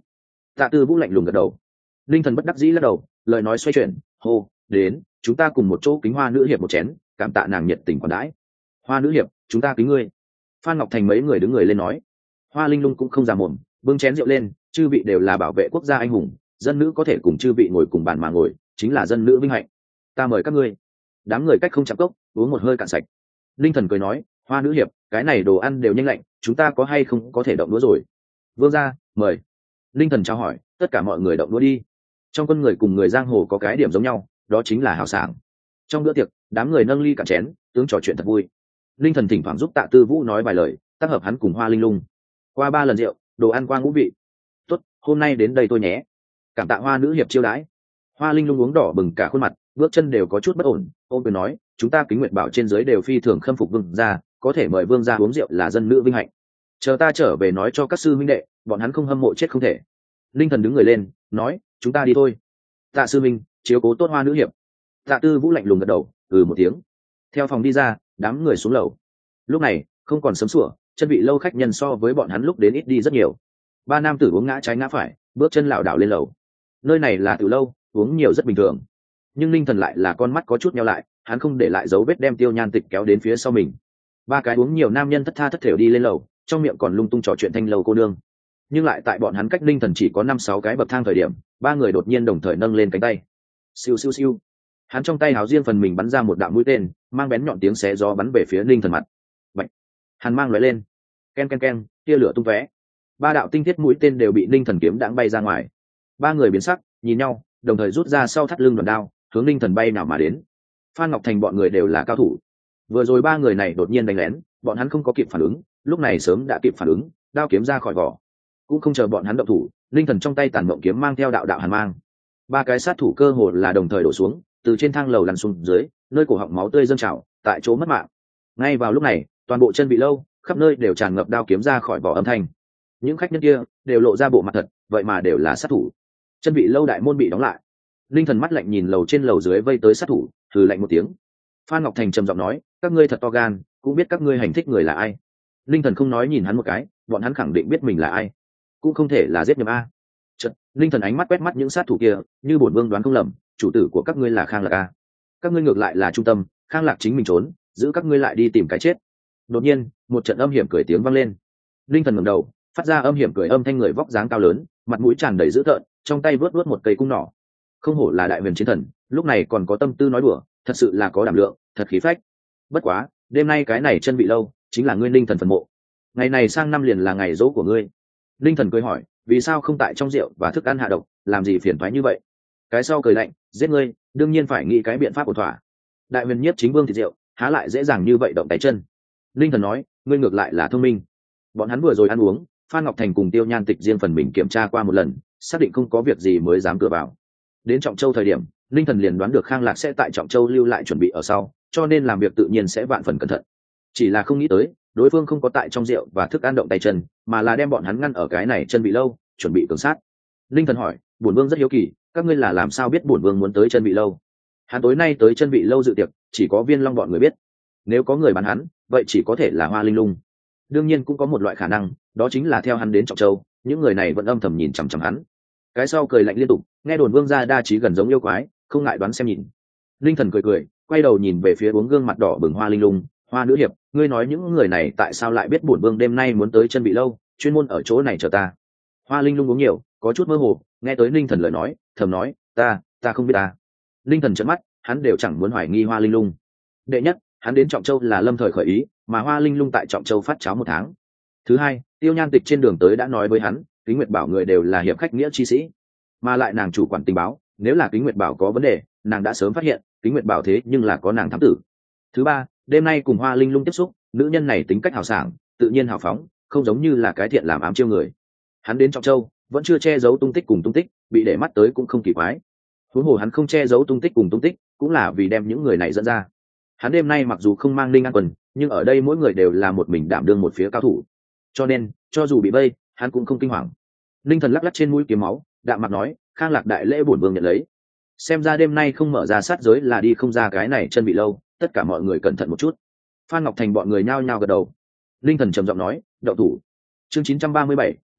Tạ Tư Vũ lạnh lùng gật đầu. Linh Thần bất đắc dĩ lắc đầu, lời nói xoay chuyển, hô, đến, chúng ta cùng một chỗ kính Hoa nữ hiệp một chén, cảm tạ nàng nhiệt tình khoản đãi. Hoa nữ hiệp, chúng ta kính ngươi. Phan Ngọc Thành mấy người đứng người lên nói. Hoa Linh Lung cũng không già mồm, bưng chén rượu lên, chư vị đều là bảo vệ quốc gia anh hùng, dân nữ có thể cùng chư vị ngồi cùng bàn mà ngồi, chính là dân nữ vinh hạnh. Ta mời các ngươi. Đám người cách không chạm cốc, uống một hơi cạn sạch. Linh Thần cười nói, Hoa nữ hiệp, cái này đồ ăn đều nhanh lạnh, chúng ta có hay không có thể động đũa rồi? Vương gia, mời. Linh Thần chào hỏi, tất cả mọi người động đũa đi. Trong con người cùng người giang hồ có cái điểm giống nhau, đó chính là hào sảng. Trong bữa tiệc, đám người nâng ly cạn chén, tướng trò chuyện thật vui. Linh Thần thỉnh thoảng giúp Tạ Tư Vũ nói vài lời, tác hợp hắn cùng Hoa Linh Lung. Qua 3 lần rượu, đồ ăn qua ngũ vị. Tốt, hôm nay đến đây tôi nhé. Cảm tạ Hoa nữ hiệp chiêu đãi. Hoa Linh Lung uống đỏ bừng cả khuôn mặt, bước chân đều có chút bất ổn, ôm quyền nói, chúng ta Kính Nguyệt Bảo trên dưới đều phi thường khâm phục vương gia, có thể mời vương gia uống rượu là dân nữ vinh hạnh. Chờ ta trở về nói cho các sư minh đệ, bọn hắn không hâm mộ chết không thể. Linh Thần đứng người lên, nói, chúng ta đi thôi. Tạ sư minh, chiếu cố tốt Hoa nữ hiệp. Tạ Tư Vũ lạnh lùng gật đầu, một tiếng. Theo phòng đi ra, đám người xuống lầu. Lúc này, không còn sớm sủa, chân vị lâu khách nhân so với bọn hắn lúc đến ít đi rất nhiều. 3 nam tử uống ngã trái ngã phải, bước chân lảo đảo lên lầu. Nơi này là tiểu lâu, uống nhiều rất bình thường. Nhưng Linh Thần lại là con mắt có chút nheo lại, hắn không để lại dấu vết đem Tiêu Nhan Tịch kéo đến phía sau mình. 3 cái uống nhiều nam nhân thất tha thất thểu đi lên lầu, trong miệng còn lung tung trò chuyện thanh lâu cô nương. Nhưng lại tại bọn hắn cách Linh Thần chỉ có 5-6 cái bậc thang thời điểm, 3 người đột nhiên đồng thời nâng lên cánh tay. Siêu siêu siêu. Hắn trong tay háo riêng phần mình bắn ra một đạo mũi tên, mang bén nhọn tiếng xé gió bắn về phía Linh Thần mặt. Bạch. Hắn mang lóe lên. Ken ken ken, tia lửa tung tóe. 3 đạo tinh thiết mũi tên đều bị Linh Thần kiếm đãng bay ra ngoài. 3 người biến sắc, nhìn nhau, đồng thời rút ra sau thắt lưng đoàn đao, hướng Linh Thần bay nào mà đến. Phan Ngọc Thành bọn người đều là cao thủ. Vừa rồi 3 người này đột nhiên đánh lén, bọn hắn không có kịp phản ứng, lúc này sớm đã kịp phản ứng, đao kiếm ra khỏi vỏ. Cũng không chờ bọn hắn động thủ, Linh Thần trong tay tàn mộng kiếm mang theo đạo đạo hàn mang. 3 cái sát thủ cơ hồ là đồng thời đổ xuống, từ trên thang lầu lăn xuống dưới, nơi cổ họng máu tươi dâng trào, tại chỗ mất mạng. Ngay vào lúc này, toàn bộ chân vị lâu, khắp nơi đều tràn ngập đao kiếm ra khỏi vỏ âm thanh. Những khách nhân kia đều lộ ra bộ mặt thật, vậy mà đều là sát thủ. Chân vị lâu đại môn bị đóng lại. Linh Thần mắt lạnh nhìn lầu trên lầu dưới vây tới sát thủ, hừ lạnh một tiếng. Phan Ngọc Thành trầm giọng nói, các ngươi thật to gan, cũng biết các ngươi hành thích người là ai. Linh Thần không nói nhìn hắn một cái, bọn hắn khẳng định biết mình là ai, cũng không thể là giết nhầm a. Chợt, Linh Thần ánh mắt quét mắt những sát thủ kia, như bổn vương đoán không lầm, chủ tử của các ngươi là Khang Lạc a. Các ngươi ngược lại là trung tâm, Khang Lạc chính mình trốn, giữ các ngươi lại đi tìm cái chết. Đột nhiên, một trận âm hiểm cười tiếng vang lên. Linh Thần ngẩng đầu, phát ra âm hiểm cười âm thanh người vóc dáng cao lớn, mặt mũi tràn đầy dữ tợn, trong tay vớt một cây cung nỏ. Không hổ là đại huyền chiến thần, lúc này còn có tâm tư nói đùa, thật sự là có đảm lượng, thật khí phách. Bất quá, đêm nay cái này chân bị lâu, chính là ngươi Linh Thần phần mộ. Ngày này sang năm liền là ngày dỗ của ngươi. Linh Thần cười hỏi, vì sao không tại trong rượu và thức ăn hạ độc, làm gì phiền toái như vậy? Cái sau cười lạnh, giết ngươi, đương nhiên phải nghĩ cái biện pháp ổn thỏa. Đại huyền nhiếp chính vương thịt rượu, há lại dễ dàng như vậy động tay chân. Linh Thần nói, ngươi ngược lại là thông minh. Bọn hắn vừa rồi ăn uống, Phan Ngọc Thành cùng Tiêu Nhan Tịch riêng phần mình kiểm tra qua một lần, xác định không có việc gì mới dám cửa vào. Đến Trọng Châu thời điểm, Linh Thần liền đoán được Khang Lạc sẽ tại Trọng Châu lưu lại chuẩn bị ở sau, cho nên làm việc tự nhiên sẽ vạn phần cẩn thận. Chỉ là không nghĩ tới, đối phương không có tại trong rượu và thức ăn động tay chân, mà là đem bọn hắn ngăn ở cái này chân bị lâu, chuẩn bị cường sát. Linh Thần hỏi, bổn vương rất hiếu kỳ, các ngươi là làm sao biết bổn vương muốn tới chân bị lâu? Hắn tối nay tới chân bị lâu dự tiệc, chỉ có Viên Long bọn người biết. Nếu có người bán hắn, vậy chỉ có thể là Hoa Linh Lung. Đương nhiên cũng có một loại khả năng, đó chính là theo hắn đến Trọng Châu, những người này vẫn âm thầm nhìn chằm chằm hắn. Cái sau cười lạnh liên tục, nghe đồn vương gia đa trí gần giống yêu quái, không ngại đoán xem nhìn. Linh Thần cười cười, quay đầu nhìn về phía uống gương mặt đỏ bừng Hoa Linh Lung, Hoa nữ hiệp, ngươi nói những người này tại sao lại biết bổn vương đêm nay muốn tới chân bị lâu, chuyên môn ở chỗ này chờ ta? Hoa Linh Lung uống nhiều, có chút mơ hồ, nghe tới Linh Thần lời nói, thầm nói, ta không biết ta. Linh Thần trợn mắt, hắn đều chẳng muốn hoài nghi Hoa Linh Lung. Đệ nhất, hắn đến Trọng Châu là lâm thời khởi ý, mà Hoa Linh Lung tại Trọng Châu phát cháo 1 tháng. Thứ hai, Tiêu Nhan Tịch trên đường tới đã nói với hắn, Kính Nguyệt Bảo người đều là hiệp khách nghĩa chi sĩ, mà lại nàng chủ quản tình báo, nếu là Kính Nguyệt Bảo có vấn đề, nàng đã sớm phát hiện, Kính Nguyệt Bảo thế nhưng là có nàng thám tử. Thứ ba, đêm nay cùng Hoa Linh Lung tiếp xúc, nữ nhân này tính cách hào sảng, tự nhiên hào phóng, không giống như là cái thiện làm ám chiêu người. Hắn đến Trọng Châu, vẫn chưa che giấu tung tích cùng tung tích, bị để mắt tới cũng không kỳ quái. Huống hồ hắn không che giấu tung tích cùng tung tích, cũng là vì đem những người này dẫn ra. Hắn đêm nay mặc dù không mang Linh An quần, nhưng ở đây mỗi người đều là một mình đảm đương một phía cao thủ, cho nên cho dù bị vây, hắn cũng không kinh hoàng. Linh Thần lắc lắc trên mũi kiếm máu, đạm mặt nói, Khang Lạc đại lễ bổn vương nhận lấy. Xem ra đêm nay không mở ra sát giới là đi không ra cái này chân bị lâu, tất cả mọi người cẩn thận một chút. Phan Ngọc Thành bọn người nhao nhao gật đầu. Linh Thần trầm giọng nói, đậu thủ. Chương 937,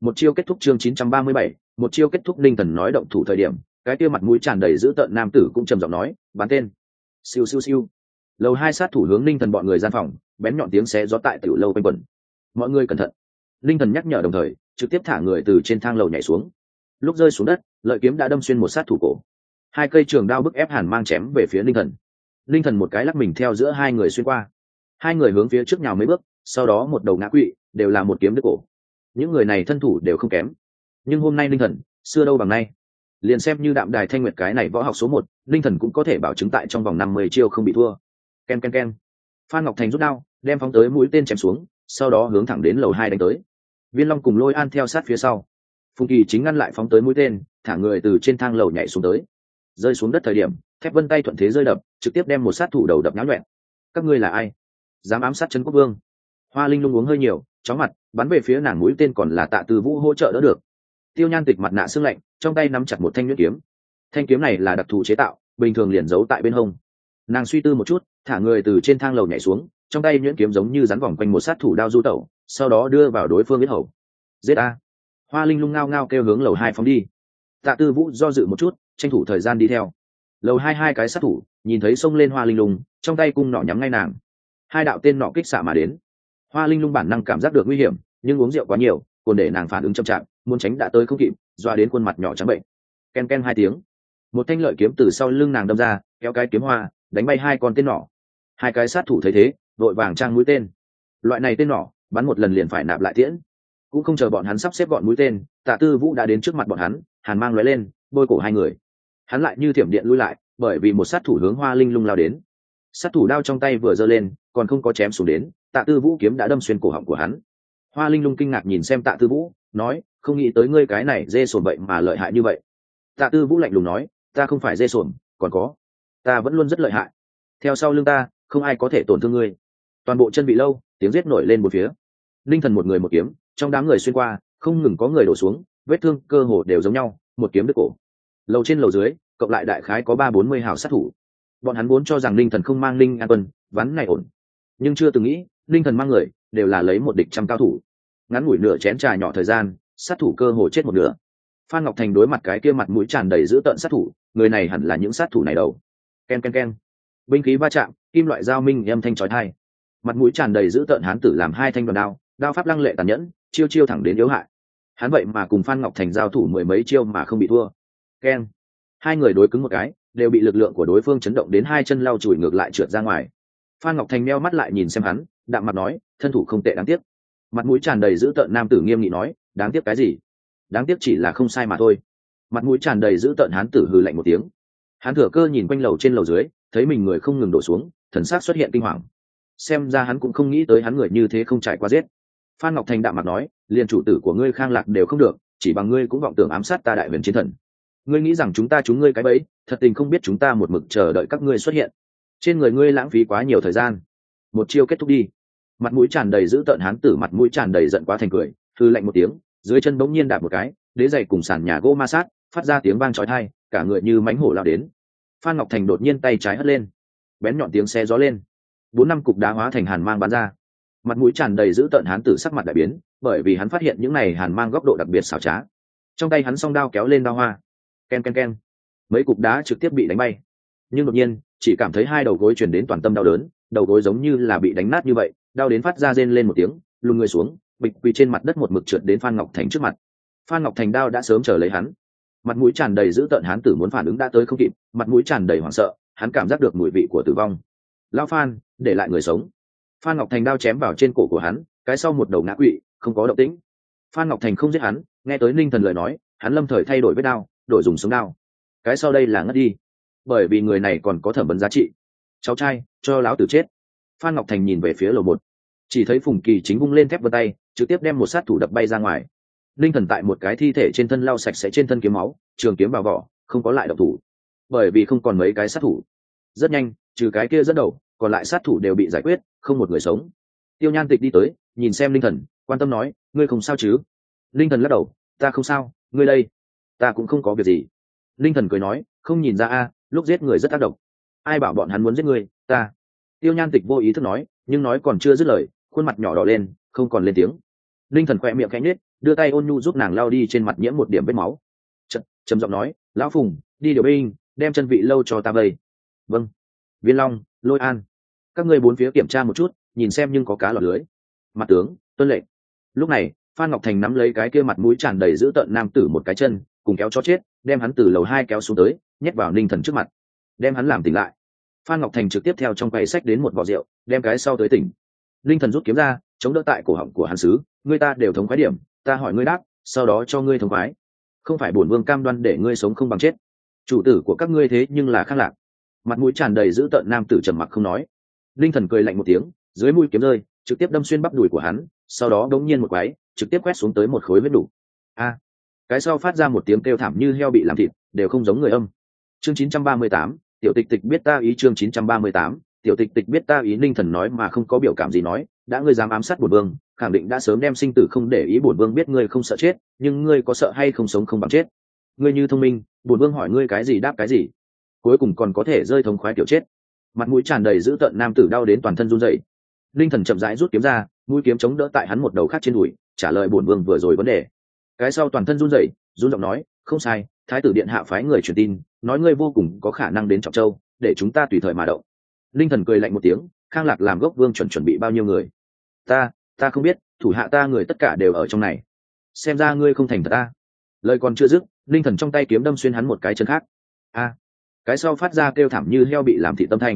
Một chiêu kết thúc chương 937, một chiêu kết thúc. Linh Thần nói động thủ thời điểm, cái kia mặt mũi tràn đầy dữ tợn nam tử cũng trầm giọng nói, bán tên. Siêu siêu siêu. Lầu 2 sát thủ hướng Linh Thần bọn người gian phòng, bén nhọn tiếng xé gió tại tiểu lâu quanh quẩn. Mọi người cẩn thận. Linh Thần nhắc nhở đồng thời, trực tiếp thả người từ trên thang lầu nhảy xuống. Lúc rơi xuống đất, lợi kiếm đã đâm xuyên một sát thủ cổ. Hai cây trường đao bức ép hàn mang chém về phía Linh Thần. Linh Thần một cái lắc mình theo giữa hai người xuyên qua. Hai người hướng phía trước nhào mấy bước, sau đó một đầu ngã quỵ, đều là một kiếm đứt cổ. Những người này thân thủ đều không kém, nhưng hôm nay Linh Thần xưa đâu bằng nay, liền xem như Đạm Đài Thanh Nguyệt cái này võ học số 1, Linh Thần cũng có thể bảo chứng tại trong vòng 50 chiêu không bị thua. Ken ken ken. Phan Ngọc Thành rút đao, đem phóng tới mũi tên chém xuống, sau đó hướng thẳng đến lầu 2 đánh tới. Viên Long cùng Lôi An theo sát phía sau. Phùng Kỳ chính ngăn lại phóng tới mũi tên, thả người từ trên thang lầu nhảy xuống tới. Rơi xuống đất thời điểm, thép vân tay thuận thế rơi đập, trực tiếp đem một sát thủ đầu đập nhão nhọẹn. Các ngươi là ai? Dám ám sát Trấn Quốc Vương? Hoa Linh Lung uống hơi nhiều, chóng mặt, bắn về phía nàng mũi tên còn là Tạ Tư Vũ hỗ trợ đỡ được. Tiêu Nhan Tịch mặt nạ sương lạnh, trong tay nắm chặt một thanh nhuyễn kiếm. Thanh kiếm này là đặc thù chế tạo, bình thường liền giấu tại bên hông. Nàng suy tư một chút, thả người từ trên thang lầu nhảy xuống, trong tay nhuyễn kiếm giống như rắn vòng quanh một sát thủ đao du tẩu, sau đó đưa vào đối phương yết hầu. Giết a! Hoa Linh Lung ngao ngao kêu hướng lầu 2 phóng đi. Tạ Tư Vũ do dự một chút, tranh thủ thời gian đi theo. Lầu 2 hai cái sát thủ nhìn thấy xông lên Hoa Linh Lung, trong tay cung nỏ nhắm ngay nàng. Hai đạo tên nỏ kích xạ mà đến. Hoa Linh Lung bản năng cảm giác được nguy hiểm, nhưng uống rượu quá nhiều, còn để nàng phản ứng chậm chạp, muốn tránh đã tới không kịp, doa đến khuôn mặt nhỏ trắng bệnh. Ken ken hai tiếng, một thanh lợi kiếm từ sau lưng nàng đâm ra, kéo cái kiếm hoa, đánh bay hai con tên nỏ. Hai cái sát thủ thấy thế, vội vàng trang mũi tên. Loại này tên nỏ, bắn một lần liền phải nạp lại tiễn. Cũng không chờ bọn hắn sắp xếp gọn mũi tên, Tạ Tư Vũ đã đến trước mặt bọn hắn, hàn mang lóe lên, bôi cổ hai người. Hắn lại như thiểm điện lui lại, bởi vì một sát thủ hướng Hoa Linh Lung lao đến. Sát thủ đao trong tay vừa giơ lên, còn không có chém xuống đến, Tạ Tư Vũ kiếm đã đâm xuyên cổ họng của hắn. Hoa Linh Lung kinh ngạc nhìn xem Tạ Tư Vũ, nói, không nghĩ tới ngươi cái này dê sồn vậy mà lợi hại như vậy. Tạ Tư Vũ lạnh lùng nói, ta không phải dê sồn, còn có, ta vẫn luôn rất lợi hại. Theo sau lưng ta, không ai có thể tổn thương ngươi. Toàn bộ chân bị lâu, tiếng giết nổi lên một phía. Linh Thần một người một kiếm, trong đám người xuyên qua, không ngừng có người đổ xuống, vết thương cơ hồ đều giống nhau, một kiếm đứt cổ. Lầu trên lầu dưới, cộng lại đại khái có 30-40 hào sát thủ. Bọn hắn vốn cho rằng Linh Thần không mang Linh An Quân, ván này ổn, nhưng chưa từng nghĩ, Linh Thần mang người đều là lấy một địch trăm cao thủ. Ngắn ngủi nửa chén trà nhỏ thời gian, sát thủ cơ hồ chết một nửa. Phan Ngọc Thành đối mặt cái kia mặt mũi tràn đầy dữ tợn sát thủ, người này hẳn là những sát thủ này đầu. Ken ken ken, binh khí va chạm, kim loại dao minh âm thanh chói tai. Mặt mũi tràn đầy dữ tợn hán tử làm hai thanh đoàn đao, đao pháp lăng lệ tàn nhẫn, chiêu chiêu thẳng đến yếu hại. Hắn vậy mà cùng Phan Ngọc Thành giao thủ mười mấy chiêu mà không bị thua. Ken, hai người đối cứng một cái, đều bị lực lượng của đối phương chấn động đến hai chân lau chùi ngược lại trượt ra ngoài. Phan Ngọc Thành meo mắt lại nhìn xem hắn, đạm mặt nói, thân thủ không tệ đáng tiếc. Mặt mũi tràn đầy dữ tợn nam tử nghiêm nghị nói, đáng tiếc cái gì? Đáng tiếc chỉ là không sai mà thôi. Mặt mũi tràn đầy dữ tợn hán tử hừ lạnh một tiếng. Hắn thừa cơ nhìn quanh lầu trên lầu dưới, thấy mình người không ngừng đổ xuống, thần sắc xuất hiện kinh hoàng. Xem ra hắn cũng không nghĩ tới hắn người như thế không trải qua giết. Phan Ngọc Thành đạm mặt nói, liền chủ tử của ngươi Khang Lạc đều không được, chỉ bằng ngươi cũng vọng tưởng ám sát ta Đại Huyền Chiến Thần. Ngươi nghĩ rằng chúng ta trúng ngươi cái bẫy, thật tình không biết chúng ta một mực chờ đợi các ngươi xuất hiện. Trên người ngươi lãng phí quá nhiều thời gian. Một chiêu kết thúc đi. Mặt mũi tràn đầy dữ tợn hán tử mặt mũi tràn đầy giận quá thành cười, hư lạnh một tiếng, dưới chân bỗng nhiên đạp một cái, đế giày cùng sàn nhà gỗ ma sát, phát ra tiếng vang chói tai, cả người như mãnh hổ lao đến. Phan Ngọc Thành đột nhiên tay trái hất lên, bén nhọn tiếng xe gió lên, 4-5 cục đá hóa thành hàn mang bắn ra. Mặt mũi tràn đầy dữ tợn hán tử sắc mặt đại biến, bởi vì hắn phát hiện những này hàn mang góc độ đặc biệt xảo trá. Trong tay hắn song đao kéo lên đao hoa, ken ken ken, mấy cục đá trực tiếp bị đánh bay. Nhưng đột nhiên, chỉ cảm thấy hai đầu gối truyền đến toàn tâm đau đớn, đầu gối giống như là bị đánh nát như vậy, đau đến phát ra rên lên một tiếng, lùi người xuống, bịch quỳ trên mặt đất một mực trượt đến Phan Ngọc Thành trước mặt. Phan Ngọc Thành đao đã sớm chờ lấy hắn. Mặt mũi tràn đầy dữ tợn hán tử muốn phản ứng đã tới không kịp, mặt mũi tràn đầy hoảng sợ, hắn cảm giác được mùi vị của tử vong. Lão Phan, để lại người sống. Phan Ngọc Thành đao chém vào trên cổ của hắn, cái sau một đầu ngã quỵ, không có động tĩnh. Phan Ngọc Thành không giết hắn, nghe tới Ninh Thần lời nói, hắn lâm thời thay đổi vết đao, đổi dùng sống đao. Cái sau đây là ngất đi, bởi vì người này còn có thẩm vấn giá trị. Cháu trai, cho lão tử chết. Phan Ngọc Thành nhìn về phía lầu 1, chỉ thấy Phùng Kỳ chính vung lên thép vân tay, trực tiếp đem một sát thủ đập bay ra ngoài. Ninh Thần tại một cái thi thể trên thân lau sạch sẽ trên thân kiếm máu, trường kiếm vào vỏ, không có lại động thủ, bởi vì không còn mấy cái sát thủ. Rất nhanh, trừ cái kia dẫn đầu, còn lại sát thủ đều bị giải quyết, không một người sống. Tiêu Nhan Tịch đi tới, nhìn xem Ninh Thần, quan tâm nói, ngươi không sao chứ? Ninh Thần lắc đầu, ta không sao, ngươi đây? Ta cũng không có việc gì. Ninh Thần cười nói, không nhìn ra a, lúc giết người rất ác độc. Ai bảo bọn hắn muốn giết ngươi? Ta. Tiêu Nhan Tịch vô ý thức nói, nhưng nói còn chưa dứt lời, khuôn mặt nhỏ đỏ lên, không còn lên tiếng. Ninh Thần khẽ miệng khẽ nhếch, đưa tay ôn nhu giúp nàng lao đi trên mặt nhiễm một điểm vết máu. Trầm giọng nói, lão Phùng, đi điều binh, đem chân vị lâu cho ta vây. Vâng. Viên Long, Lôi An, các ngươi bốn phía kiểm tra một chút, nhìn xem nhưng có cá lọt lưới. Mặt tướng tuân lệnh. Lúc này Phan Ngọc Thành nắm lấy cái kia mặt mũi tràn đầy dữ tợn nam tử một cái chân, cùng kéo cho chết, đem hắn từ lầu 2 kéo xuống tới, nhét vào Ninh Thần trước mặt, đem hắn làm tỉnh lại. Phan Ngọc Thành trực tiếp theo trong quầy sách đến một vò rượu, đem cái sau tới tỉnh. Ninh Thần rút kiếm ra, chống đỡ tại cổ họng của hắn sứ, ngươi ta đều thống khoái điểm, ta hỏi ngươi đáp, sau đó cho ngươi thống khoái. Không phải bổn vương cam đoan để ngươi sống không bằng chết. Chủ tử của các ngươi thế nhưng là Khang Lạc. Mặt mũi tràn đầy dữ tợn nam tử trầm mặc không nói. Ninh Thần cười lạnh một tiếng, dưới mũi kiếm rơi, trực tiếp đâm xuyên bắp đùi của hắn, sau đó đống nhiên một quái, trực tiếp quét xuống tới một khối huyết đủ. A! Cái sau phát ra một tiếng kêu thảm như heo bị làm thịt, đều không giống người âm. Chương 938, tiểu tịch tịch biết ta ý. Chương 938, tiểu tịch tịch biết ta ý. Ninh Thần nói mà không có biểu cảm gì nói, đã ngươi dám ám sát bổn vương, khẳng định đã sớm đem sinh tử không để ý. Bổn vương biết ngươi không sợ chết, nhưng ngươi có sợ hay không sống không bằng chết? Ngươi như thông minh, bổn vương hỏi ngươi cái gì đáp cái gì, cuối cùng còn có thể rơi thống khoái kiểu chết. Mặt mũi tràn đầy dữ tợn nam tử đau đến toàn thân run rẩy. Ninh Thần chậm rãi rút kiếm ra, mũi kiếm chống đỡ tại hắn một đầu khác trên đùi, trả lời bổn vương vừa rồi vấn đề. Cái sau toàn thân run rẩy, run giọng nói, không sai, thái tử điện hạ phái người truyền tin, nói ngươi vô cùng có khả năng đến Trọng Châu, để chúng ta tùy thời mà động. Ninh Thần cười lạnh một tiếng, Khang Lạc làm gốc vương chuẩn bị bao nhiêu người? Ta không biết, thủ hạ ta người tất cả đều ở trong này. Xem ra ngươi không thành thật ta. Lời còn chưa dứt, Ninh Thần trong tay kiếm đâm xuyên hắn một cái chân khác. A! Cái sau phát ra kêu thảm như heo bị làm thịt tâm thanh.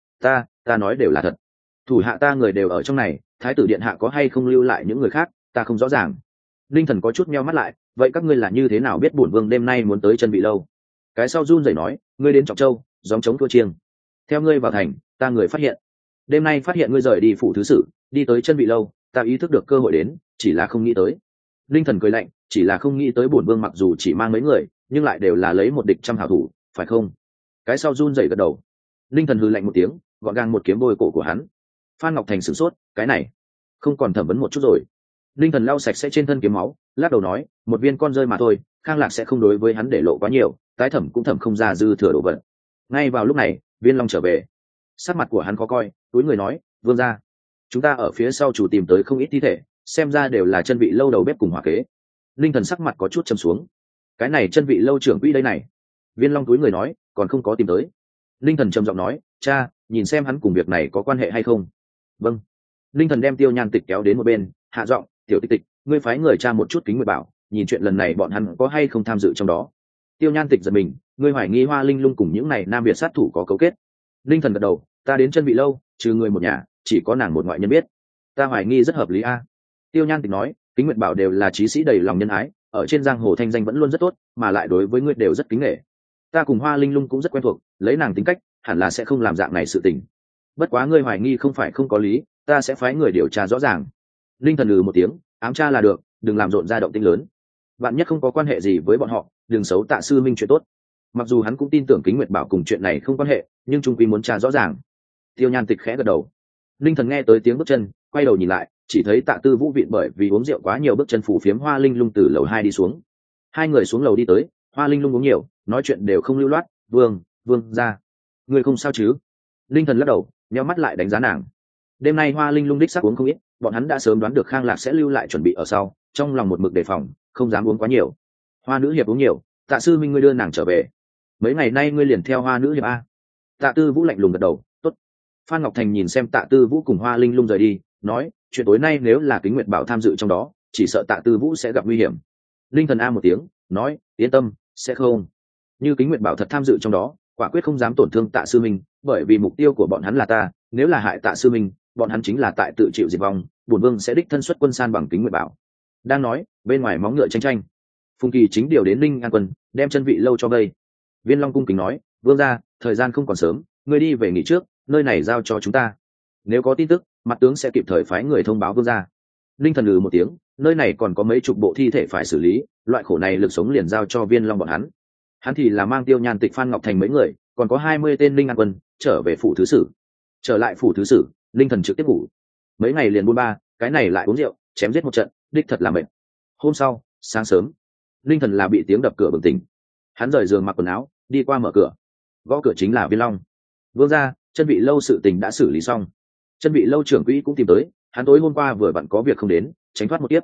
Ta nói đều là thật. Thủ hạ ta người đều ở trong này, thái tử điện hạ có hay không lưu lại những người khác, ta không rõ ràng. Ninh Thần có chút meo mắt lại, vậy các ngươi là như thế nào biết bổn vương đêm nay muốn tới chân vị lâu? Cái sau run rẩy nói, ngươi đến Trọng Châu, gióng trống thua chiêng. Theo ngươi vào thành, ta người phát hiện. Đêm nay phát hiện ngươi rời đi phủ thứ sử, đi tới chân vị lâu, ta ý thức được cơ hội đến, chỉ là không nghĩ tới. Ninh Thần cười lạnh, chỉ là không nghĩ tới bổn vương mặc dù chỉ mang mấy người, nhưng lại đều là lấy một địch trăm hảo thủ, phải không? Cái sau run rẩy gật đầu. Ninh Thần hừ lạnh một tiếng, gọn gàng một kiếm bôi cổ của hắn. Phan Ngọc Thành sửng sốt, cái này không còn thẩm vấn một chút rồi. Ninh Thần lau sạch sẽ trên thân kiếm máu, lắc đầu nói, một viên con rơi mà thôi, Khang Lạc sẽ không đối với hắn để lộ quá nhiều, tái thẩm cũng thẩm không ra dư thừa đồ vật. Ngay vào lúc này, Viên Long trở về, sắc mặt của hắn khó coi, túi người nói, vương gia, chúng ta ở phía sau chủ tìm tới không ít thi thể, xem ra đều là chân vị lâu đầu bếp cùng hỏa kế. Ninh Thần sắc mặt có chút trầm xuống, cái này chân vị lâu trưởng quỹ đây này. Viên Long túi người nói, còn không có tìm tới. Ninh Thần trầm giọng nói, cha, nhìn xem hắn cùng việc này có quan hệ hay không. Vâng. Ninh Thần đem Tiêu Nhan Tịch kéo đến một bên, hạ giọng, tiểu tịch tịch, ngươi phái người tra một chút Kính Nguyệt Bảo, nhìn chuyện lần này bọn hắn có hay không tham dự trong đó. Tiêu Nhan Tịch giật mình, ngươi hoài nghi Hoa Linh Lung cùng những này Nam Việt sát thủ có cấu kết. Ninh Thần gật đầu, ta đến chân vị lâu, trừ người một nhà, chỉ có nàng một ngoại nhân biết. Ta hoài nghi rất hợp lý a. Tiêu Nhan Tịch nói, Kính Nguyệt Bảo đều là trí sĩ đầy lòng nhân ái, ở trên giang hồ thanh danh vẫn luôn rất tốt, mà lại đối với ngươi đều rất kính nể. Ta cùng Hoa Linh Lung cũng rất quen thuộc, lấy nàng tính cách, hẳn là sẽ không làm dạng này sự tình. Bất quá ngươi hoài nghi không phải không có lý, ta sẽ phái người điều tra rõ ràng. Linh Thần một tiếng, ám tra là được, đừng làm rộn ra động tĩnh lớn. Bạn nhất không có quan hệ gì với bọn họ, đừng xấu Tạ sư minh chuyện tốt. Mặc dù hắn cũng tin tưởng Kính Nguyệt Bảo cùng chuyện này không quan hệ, nhưng trung quy muốn tra rõ ràng. Tiêu Nhan Tịch khẽ gật đầu. Linh Thần nghe tới tiếng bước chân, quay đầu nhìn lại, chỉ thấy Tạ Tư Vũ viện bởi vì uống rượu quá nhiều bước chân phủ phiếm Hoa Linh Lung từ lầu 2 đi xuống. Hai người xuống lầu đi tới, Hoa Linh Lung uống nhiều, nói chuyện đều không lưu loát, vương ra, ngươi không sao chứ? Linh Thần lắc đầu, nheo mắt lại đánh giá nàng. Đêm nay Hoa Linh Lung đích xác uống không ít, bọn hắn đã sớm đoán được Khang Lạc sẽ lưu lại chuẩn bị ở sau, trong lòng một mực đề phòng, không dám uống quá nhiều. Hoa nữ hiệp uống nhiều, Tạ sư minh ngươi đưa nàng trở về. Mấy ngày nay ngươi liền theo Hoa nữ hiệp a. Tạ Tư Vũ lạnh lùng gật đầu, tốt. Phan Ngọc Thành nhìn xem Tạ Tư Vũ cùng Hoa Linh Lung rời đi, nói, chuyện tối nay nếu là Kính Nguyệt Bảo tham dự trong đó, chỉ sợ Tạ Tư Vũ sẽ gặp nguy hiểm. Linh Thần a một tiếng, nói, yên tâm, sẽ không. Như Kính Nguyệt Bảo thật tham dự trong đó, quả quyết không dám tổn thương Tạ sư minh, bởi vì mục tiêu của bọn hắn là ta, nếu là hại Tạ sư minh, bọn hắn chính là tại tự chịu diệt vong, bổn vương sẽ đích thân xuất quân san bằng Kính Nguyệt Bảo. Đang nói, bên ngoài móng ngựa tranh tranh, Phùng Kỳ chính điều đến Ninh An quân, đem chân vị lâu cho vây. Viên Long cung kính nói, vương gia, thời gian không còn sớm, ngươi đi về nghỉ trước, nơi này giao cho chúng ta. Nếu có tin tức, mặt tướng sẽ kịp thời phái người thông báo vương gia. Linh Thần một tiếng, nơi này còn có mấy chục bộ thi thể phải xử lý, loại khổ này lực sống liền giao cho Viên Long bọn hắn. Hắn thì là mang Tiêu Nhan Tịch, Phan Ngọc Thành mấy người, còn có 20 tên Ninh An quân trở về phủ thứ sử. Trở lại phủ thứ sử, Linh Thần trực tiếp ngủ. Mấy ngày liền buôn ba, cái này lại uống rượu, chém giết một trận, đích thật là mệt. Hôm sau, sáng sớm, Linh Thần là bị tiếng đập cửa bừng tỉnh. Hắn rời giường mặc quần áo, đi qua mở cửa. Gõ cửa chính là Viên Long. Vương gia, chân vị lâu sự tình đã xử lý xong. Chân vị lâu trưởng quỹ cũng tìm tới, hắn tối hôm qua vừa vặn có việc không đến, tránh thoát một tiếp.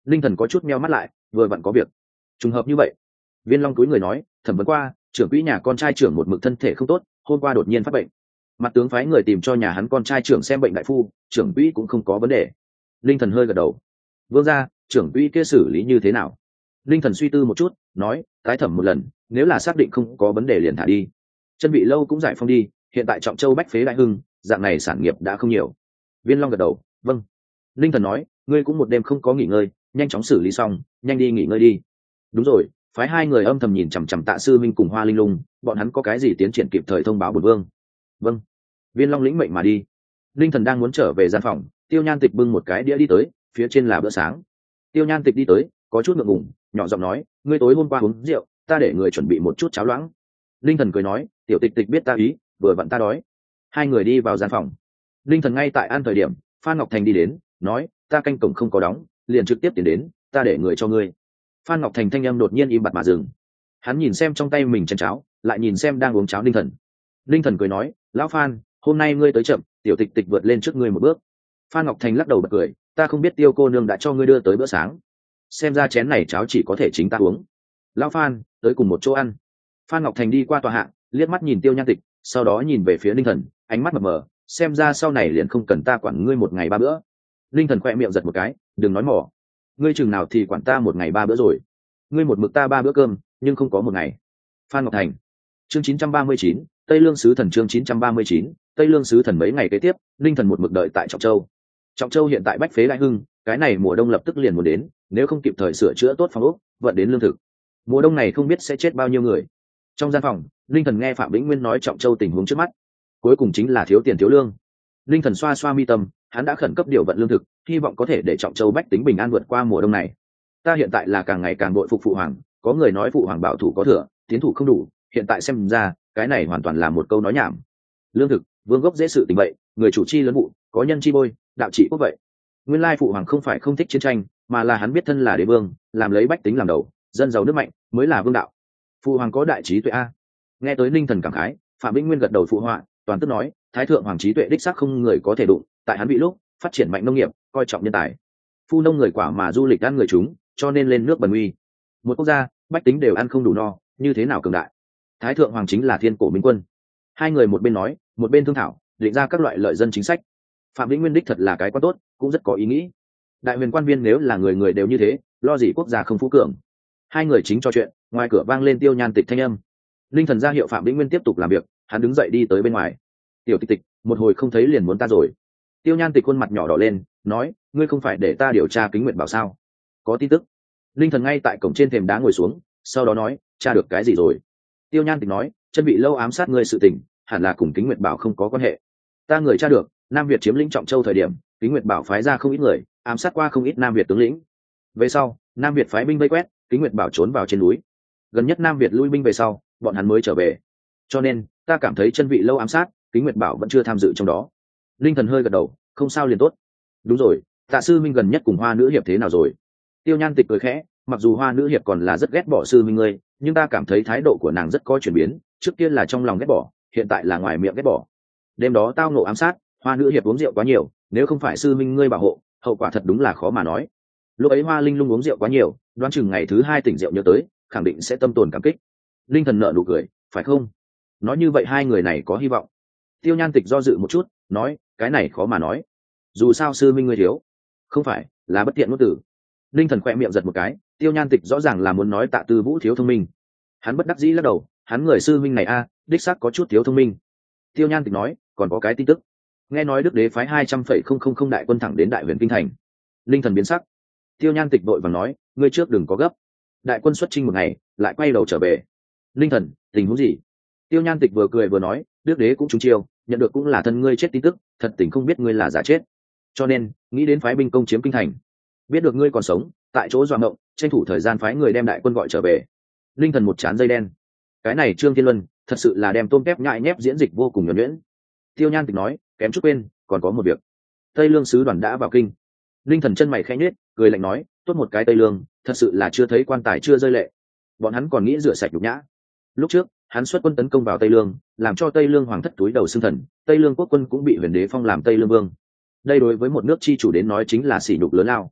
linh thần có chút meo mắt lại, vừa vặn có việc. Trùng hợp như vậy. Viên Long túi người nói, thẩm vấn qua, trưởng quỹ nhà con trai trưởng một mực thân thể không tốt, hôm qua đột nhiên phát bệnh. Mặt tướng phái người tìm cho nhà hắn con trai trưởng xem bệnh đại phu, trưởng quỹ cũng không có vấn đề. Linh thần hơi gật đầu. Vương gia, trưởng quỹ kia xử lý như thế nào? Linh thần suy tư một chút, nói, tái thẩm một lần, nếu là xác định không có vấn đề liền thả đi. Chân bị lâu cũng giải phong đi, hiện tại Trọng Châu bách phế đại hưng, dạng này sản nghiệp đã không nhiều. Viên Long gật đầu, vâng. Linh thần nói, ngươi cũng một đêm không có nghỉ ngơi, nhanh chóng xử lý xong, nhanh đi nghỉ ngơi đi. Đúng rồi, phái hai người âm thầm nhìn chằm chằm Tạ Sư Minh cùng Hoa Linh Lung, bọn hắn có cái gì tiến triển kịp thời thông báo bổn vương. Vâng. Viên Long lĩnh mệnh mà đi. Linh thần đang muốn trở về gian phòng, Tiêu Nhan Tịch bưng một cái đĩa đi tới, phía trên là bữa sáng. Tiêu Nhan Tịch đi tới, có chút ngượng ngùng, nhỏ giọng nói, ngươi tối hôm qua uống rượu, ta để người chuẩn bị một chút cháo loãng. Linh thần cười nói, tiểu Tịch Tịch biết ta ý, vừa vặn ta đói. Hai người đi vào gian phòng. Linh thần ngay tại ăn thời điểm, Phan Ngọc Thành đi đến, nói, ta canh cổng không có đóng, liền trực tiếp tiến đến, ta để người cho ngươi. Phan Ngọc Thành thanh âm đột nhiên im bặt mà dừng. Hắn nhìn xem trong tay mình chén cháo, lại nhìn xem đang uống cháo Linh thần. Linh thần cười nói, lão Phan, hôm nay ngươi tới chậm, tiểu Tịch Tịch vượt lên trước ngươi một bước. Phan Ngọc Thành lắc đầu bật cười, ta không biết Tiêu cô nương đã cho ngươi đưa tới bữa sáng, xem ra chén này cháo chỉ có thể chính ta uống. Lão Phan, tới cùng một chỗ ăn. Phan Ngọc Thành đi qua tòa hạng, liếc mắt nhìn Tiêu Nhan Tịch, sau đó nhìn về phía Linh thần, ánh mắt mờ mờ, xem ra sau này liền không cần ta quản ngươi một ngày ba bữa. Linh thần khoe miệng giật một cái, đừng nói mỏ, ngươi chừng nào thì quản ta một ngày ba bữa rồi? Ngươi một mực ta ba bữa cơm, nhưng không có một ngày. Phan Ngọc Thành. Chương 939, Tây Lương sứ thần. Chương 939, Tây Lương sứ thần. Mấy ngày kế tiếp, Linh thần một mực đợi tại Trọng Châu. Trọng Châu hiện tại bách phế đại hưng, cái này mùa đông lập tức liền muốn đến, nếu không kịp thời sửa chữa tốt phòng ốc, vận đến lương thực, mùa đông này không biết sẽ chết bao nhiêu người. Trong gian phòng, Linh thần nghe Phạm Vĩnh Nguyên nói Trọng Châu tình huống trước mắt, cuối cùng chính là thiếu tiền thiếu lương. Linh thần xoa xoa mi tâm, hắn đã khẩn cấp điều vận lương thực, hy vọng có thể để Trọng Châu bách tính bình an vượt qua mùa đông này. Ta hiện tại là càng ngày càng bội phục phụ hoàng, có người nói phụ hoàng bảo thủ có thừa, tiến thủ không đủ, hiện tại xem ra cái này hoàn toàn là một câu nói nhảm. Lương thực, vương gốc dễ sự tình vậy, người chủ chi lớn vụ, có nhân chi bôi, đạo trị quốc vậy. Nguyên lai phụ hoàng không phải không thích chiến tranh, mà là hắn biết thân là đế vương, làm lấy bách tính làm đầu, dân giàu nước mạnh mới là vương đạo. Phụ hoàng có đại trí tuệ a. Nghe tới Linh thần cảm khái, Phạm Vĩnh Nguyên gật đầu phụ họa, toàn tức nói, thái thượng hoàng trí tuệ đích xác không người có thể đụng, tại hắn bị lúc phát triển mạnh nông nghiệp, coi trọng nhân tài, phu nông người quả mà du lịch ăn người chúng, cho nên lên nước bần uy. Một quốc gia bách tính đều ăn không đủ no, như thế nào cường đại? Thái thượng hoàng chính là thiên cổ minh quân. Hai người một bên nói, một bên thương thảo, định ra các loại lợi dân chính sách. Phạm Vĩnh Nguyên đích thật là cái quan tốt, cũng rất có ý nghĩ. Đại huyền quan viên nếu là người người đều như thế, lo gì quốc gia không phú cường. Hai người chính trò chuyện, ngoài cửa vang lên Tiêu Nhan Tịch thanh âm. Linh thần ra hiệu Phạm Vĩnh Nguyên tiếp tục làm việc, hắn đứng dậy đi tới bên ngoài. Tiểu Tịch Tịch, một hồi không thấy liền muốn ta rồi. Tiêu Nhan Tịch khuôn mặt nhỏ đỏ lên, nói, ngươi không phải để ta điều tra Kính Nguyệt Bảo sao? Có tin tức. Linh thần ngay tại cổng trên thềm đá ngồi xuống, sau đó nói, tra được cái gì rồi? Tiêu Nhan Tịch nói, chân bị lâu ám sát ngươi sự tình, hẳn là cùng Kính Nguyệt Bảo không có quan hệ. Ta người tra được, Nam Việt chiếm lĩnh Trọng Châu thời điểm, Kính Nguyệt Bảo phái ra không ít người, ám sát qua không ít Nam Việt tướng lĩnh. Về sau, Nam Việt phái binh vây quét, Kính Nguyệt Bảo trốn vào trên núi. Gần nhất Nam Việt lui binh về sau, bọn hắn mới trở về. Cho nên, ta cảm thấy chân vị lâu ám sát, Kính Nguyệt Bảo vẫn chưa tham dự trong đó. Linh thần hơi gật đầu, không sao liền tốt. Đúng rồi, Tạ sư minh gần nhất cùng Hoa nữ hiệp thế nào rồi? Tiêu Nhan Tịch cười khẽ, mặc dù Hoa nữ hiệp còn là rất ghét bỏ sư minh ngươi, nhưng ta cảm thấy thái độ của nàng rất có chuyển biến, trước kia là trong lòng ghét bỏ, hiện tại là ngoài miệng ghét bỏ. Đêm đó tao ngộ ám sát, Hoa nữ hiệp uống rượu quá nhiều, nếu không phải sư minh ngươi bảo hộ, hậu quả thật đúng là khó mà nói. Lúc ấy Hoa Linh Lung uống rượu quá nhiều, đoán chừng ngày thứ hai tỉnh rượu nhớ tới, khẳng định sẽ tâm tồn cảm kích. Linh thần nở nụ cười, phải không? Nói như vậy hai người này có hy vọng. Tiêu Nhan Tịch do dự một chút, nói, cái này khó mà nói. Dù sao sư minh ngươi thiếu, không phải là bất tiện ngôn từ. Linh thần khoe miệng giật một cái, Tiêu Nhan Tịch rõ ràng là muốn nói Tạ Tư Vũ thiếu thông minh. Hắn bất đắc dĩ lắc đầu, hắn người sư minh này đích xác có chút thiếu thông minh. Tiêu Nhan Tịch nói, còn có cái tin tức, nghe nói Đức Đế phái 200,000 đại quân thẳng đến Đại Huyền kinh thành. Linh thần biến sắc. Tiêu Nhan Tịch vội vàng nói, ngươi trước đừng có gấp, đại quân xuất chinh một ngày, lại quay đầu trở về. Linh thần, tình huống gì? Tiêu Nhan Tịch vừa cười vừa nói, Đức Đế cũng trúng chiêu, nhận được cũng là thân ngươi chết tin tức, thật tình không biết ngươi là giả chết, cho nên nghĩ đến phái binh công chiếm kinh thành. Biết được ngươi còn sống, tại chỗ doạng động, tranh thủ thời gian phái người đem đại quân gọi trở về. Linh thần một chán dây đen. Cái này Trương Thiên Luân thật sự là đem tôm tép nhại nhép diễn dịch vô cùng nhuần nhuyễn. Tiêu Nhan Tịch nói, kém chút quên, còn có một việc. Tây Lương sứ đoàn đã vào kinh. Linh thần chân mày khẽ nhếch, cười lạnh nói, tốt một cái Tây Lương, thật sự là chưa thấy quan tài chưa rơi lệ. Bọn hắn còn nghĩ rửa sạch nhục nhã. Lúc trước hắn xuất quân tấn công vào Tây Lương, làm cho Tây Lương hoàng thất túi đầu xương thần, Tây Lương quốc quân cũng bị Huyền Đế phong làm Tây Lương vương. Đây đối với một nước chi chủ đến nói chính là sỉ nhục lớn lao.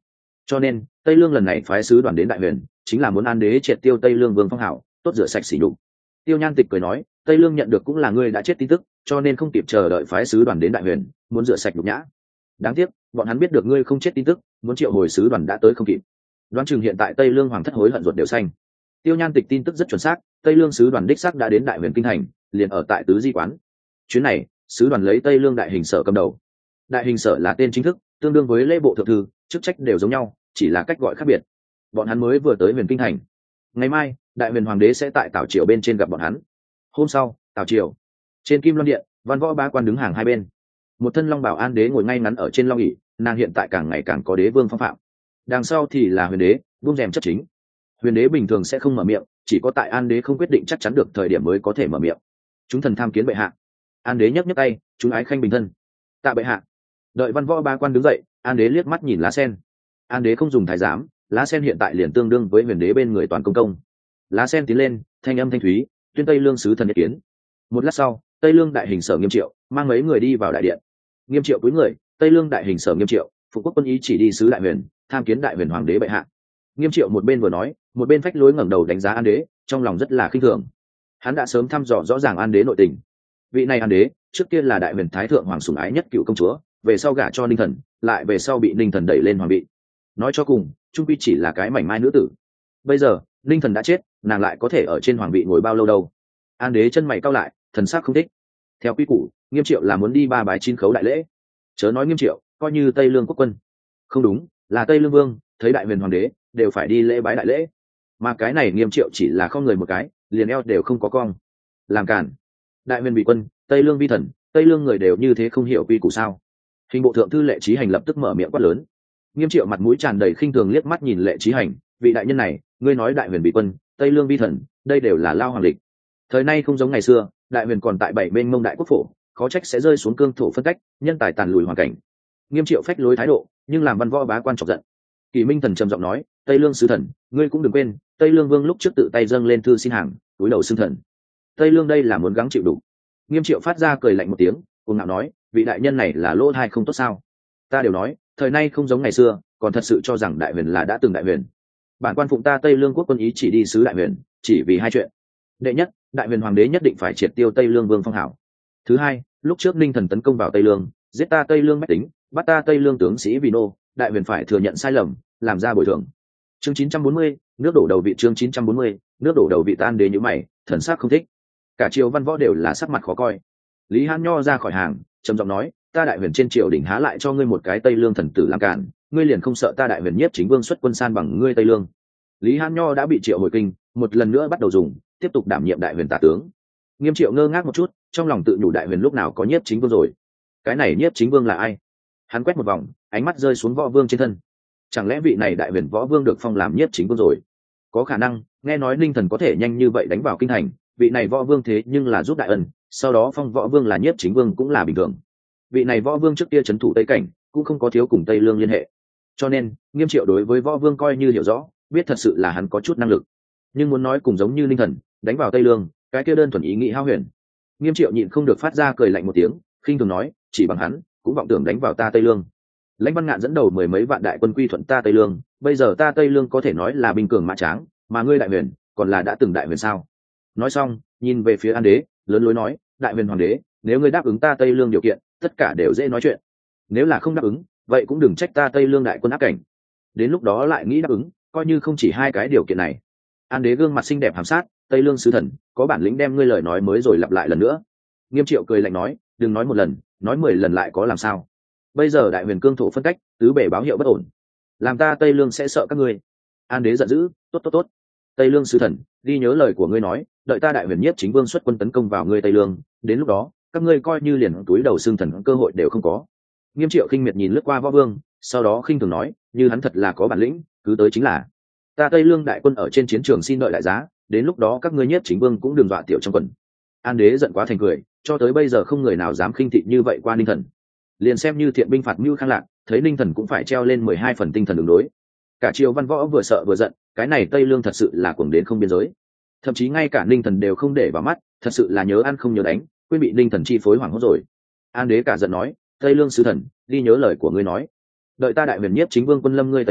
Cho nên tây lương lần này phái sứ đoàn đến đại huyền chính là muốn an đế triệt tiêu tây lương vương phong hảo, tốt rửa sạch sỉ nhục. Tiêu Nhan Tịch cười nói, tây lương nhận được cũng là ngươi đã chết tin tức, cho nên không kịp chờ đợi phái sứ đoàn đến đại huyền, muốn rửa sạch nhục nhã. Đáng tiếc bọn hắn biết được ngươi không chết tin tức, muốn triệu hồi sứ đoàn đã tới không kịp. Đoán chừng hiện tại tây lương hoàng thất hối hận ruột đều xanh. Tiêu Nhan Tịch tin tức rất chuẩn xác, tây lương sứ đoàn đích xác đã đến đại huyền kinh thành, liền ở tại tứ di quán. Chuyến này sứ đoàn lấy tây lương đại hình sở cầm đầu. Đại hình sở là tên chính thức, tương đương với lễ bộ thượng thư, chức trách đều giống nhau, chỉ là cách gọi khác biệt. Bọn hắn mới vừa tới huyền kinh thành. Ngày mai đại huyền hoàng đế sẽ tại tảo triều bên trên gặp bọn hắn. Hôm sau tảo triều trên kim loan điện, văn võ ba quan đứng hàng hai bên. Một thân long bảo an đế ngồi ngay ngắn ở trên long ỷ, nàng hiện tại càng ngày càng có đế vương phong phạm. Đằng sau thì là huyền đế, vung rèm chấp chính. Huyền đế bình thường sẽ không mở miệng, chỉ có tại an đế không quyết định chắc chắn được thời điểm mới có thể mở miệng. Chúng thần tham kiến bệ hạ. An đế nhấc nhấc tay, chúng ái khanh bình thân. Tạ bệ hạ. Đợi văn võ ba quan đứng dậy, an đế liếc mắt nhìn lá sen. An đế không dùng thái giám, lá sen hiện tại liền tương đương với huyền đế bên người toàn công công. Lá sen tiến lên, thanh âm thanh thúy, tuyên tây lương sứ thần ý kiến. Một lát sau, tây lương đại hình sở Nghiêm Triệu mang mấy người đi vào đại điện. Nghiêm Triệu cúi người, tây lương đại hình sở Nghiêm Triệu, phụ quốc quân ý chỉ đi sứ đại huyền, tham kiến đại huyền hoàng đế bệ hạ. Nghiêm Triệu một bên vừa nói, một bên phách lối ngẩng đầu đánh giá an đế, trong lòng rất là khinh thường. Hắn đã sớm thăm dò rõ ràng an đế nội tình. Vị này an đế trước kia là đại huyền thái thượng hoàng sủng ái nhất cựu công chúa, về sau gả cho ninh thần, lại về sau bị ninh thần đẩy lên hoàng vị. Nói cho cùng trung quy chỉ là cái mảnh mai nữ tử. Bây giờ ninh thần đã chết, nàng lại có thể ở trên hoàng vị ngồi bao lâu đâu. An đế chân mày cau lại, thần sắc không thích. Theo quy củ, Nghiêm Triệu là muốn đi ba bái chín khấu đại lễ. Chớ nói Nghiêm Triệu, coi như tây lương quốc quân, không đúng, là tây lương vương, thấy đại huyền hoàng đế đều phải đi lễ bái đại lễ. Mà cái này Nghiêm Triệu chỉ là không người một cái, liền eo đều không có cong. Làm cản. Đại huyền bị quân, tây lương vi thần, tây lương người đều như thế không hiểu quy củ sao? Hình bộ thượng thư Lệ Chí Hành lập tức mở miệng quát lớn. Nghiêm Triệu mặt mũi tràn đầy khinh thường liếc mắt nhìn Lệ Chí Hành, vị đại nhân này, ngươi nói đại huyền bị quân, tây lương vi thần, đây đều là lao hoàng lịch. Thời nay không giống ngày xưa, đại huyền còn tại bảy bên mông đại quốc phổ, khó trách sẽ rơi xuống cương thổ phân cách, nhân tài tàn lùi hoàn cảnh. Nghiêm Triệu phách lối thái độ, nhưng làm văn võ bá quan chọc giận. Kỳ Minh Thần trầm giọng nói, tây lương sứ thần, ngươi cũng đừng quên, tây lương vương lúc trước tự tay dâng lên thư xin hàng, túi đầu xưng thần. Tây lương đây là muốn gắng chịu đủ. Nghiêm Triệu phát ra cười lạnh một tiếng, cuồng ngạo nói, vị đại nhân này là lỗ thai không tốt sao? Ta đều nói, thời nay không giống ngày xưa, còn thật sự cho rằng đại huyền là đã từng đại huyền. Bản quan phụng ta tây lương quốc quân ý chỉ đi sứ đại huyền, chỉ vì hai chuyện. Đệ nhất, đại huyền hoàng đế nhất định phải triệt tiêu tây lương vương phong hảo. Thứ hai, lúc trước ninh thần tấn công vào tây lương, giết ta tây lương bách tính, bắt ta tây lương tướng sĩ vì nô, đại huyền phải thừa nhận sai lầm, làm ra bồi thường. Chương 940, nước đổ đầu vị. Chương 940, nước đổ đầu vị. Tan đế như mày, thần sắc không thích. Cả triều văn võ đều là sắc mặt khó coi. Lý Hán Nho ra khỏi hàng, trầm giọng nói, ta đại huyền trên triều đỉnh há lại cho ngươi một cái tây lương thần tử làm cản, ngươi liền không sợ ta đại huyền nhiếp chính vương xuất quân san bằng ngươi tây lương? Lý Hán Nho đã bị triệu hồi kinh, một lần nữa bắt đầu dùng, tiếp tục đảm nhiệm đại huyền tả tướng. Nghiêm Triệu ngơ ngác một chút, trong lòng tự nhủ đại huyền lúc nào có nhiếp chính vương rồi? Cái này nhiếp chính vương là ai? Hắn quét một vòng, ánh mắt rơi xuống võ vương trên thân. Chẳng lẽ vị này đại huyền võ vương được phong làm nhiếp chính vương rồi? Có khả năng, nghe nói ninh thần có thể nhanh như vậy đánh vào kinh thành, vị này võ vương thế nhưng là giúp đại ân, sau đó phong võ vương là nhiếp chính vương cũng là bình thường. Vị này võ vương trước kia trấn thủ tây cảnh, cũng không có thiếu cùng tây lương liên hệ, cho nên Nghiêm Triệu đối với võ vương coi như hiểu rõ, biết thật sự là hắn có chút năng lực. Nhưng muốn nói cùng giống như ninh thần đánh vào tây lương, cái kia đơn thuần ý nghĩ hao huyền. Nghiêm Triệu nhịn không được phát ra cười lạnh một tiếng, khinh thường nói, chỉ bằng hắn cũng vọng tưởng đánh vào ta tây lương. Lãnh Văn Ngạn dẫn đầu mười mấy vạn đại quân quy thuận ta tây lương, bây giờ ta tây lương có thể nói là binh cường mã tráng, mà ngươi đại huyền còn là đã từng đại huyền sao? Nói xong nhìn về phía An đế, lớn lối nói, đại huyền hoàng đế, nếu ngươi đáp ứng ta tây lương điều kiện, tất cả đều dễ nói chuyện. Nếu là không đáp ứng, vậy cũng đừng trách ta tây lương đại quân áp cảnh. Đến lúc đó lại nghĩ đáp ứng, coi như không chỉ hai cái điều kiện này. An đế gương mặt xinh đẹp hàm sát, tây lương sứ thần, có bản lĩnh đem ngươi lời nói mới rồi lặp lại lần nữa. Nghiêm Triệu cười lạnh nói, đừng nói một lần, nói 10 lần lại có làm sao? Bây giờ đại huyền cương thổ phân cách, tứ bể báo hiệu bất ổn, làm ta tây lương sẽ sợ các ngươi. An đế giận dữ, tốt, tây lương sứ thần, ghi nhớ lời của ngươi nói, đợi ta đại huyền nhiếp chính vương xuất quân tấn công vào ngươi tây lương, đến lúc đó các ngươi coi như liền túi đầu xương thần cơ hội đều không có. Nghiêm Triệu khinh miệt nhìn lướt qua võ vương, sau đó khinh thường nói, như hắn thật là có bản lĩnh, cứ tới chính là. Ta tây lương đại quân ở trên chiến trường xin đợi đại giá, đến lúc đó các ngươi nhiếp chính vương cũng đừng dọa tiểu trong quần. An đế giận quá thành cười, cho tới bây giờ không người nào dám khinh thị như vậy qua ninh thần. Liền xem như thiện binh phạt mưu khang lạc, thấy ninh thần cũng phải treo lên 12 phần tinh thần đường đối. Cả triều văn võ vừa sợ vừa giận, cái này tây lương thật sự là cuồng đến không biên giới. Thậm chí ngay cả ninh thần đều không để vào mắt, thật sự là nhớ ăn không nhớ đánh, quên bị ninh thần chi phối hoảng hốt rồi. An đế cả giận nói, tây lương sứ thần, đi nhớ lời của ngươi nói, đợi ta đại huyền nhiếp chính vương quân lâm ngươi tây lương,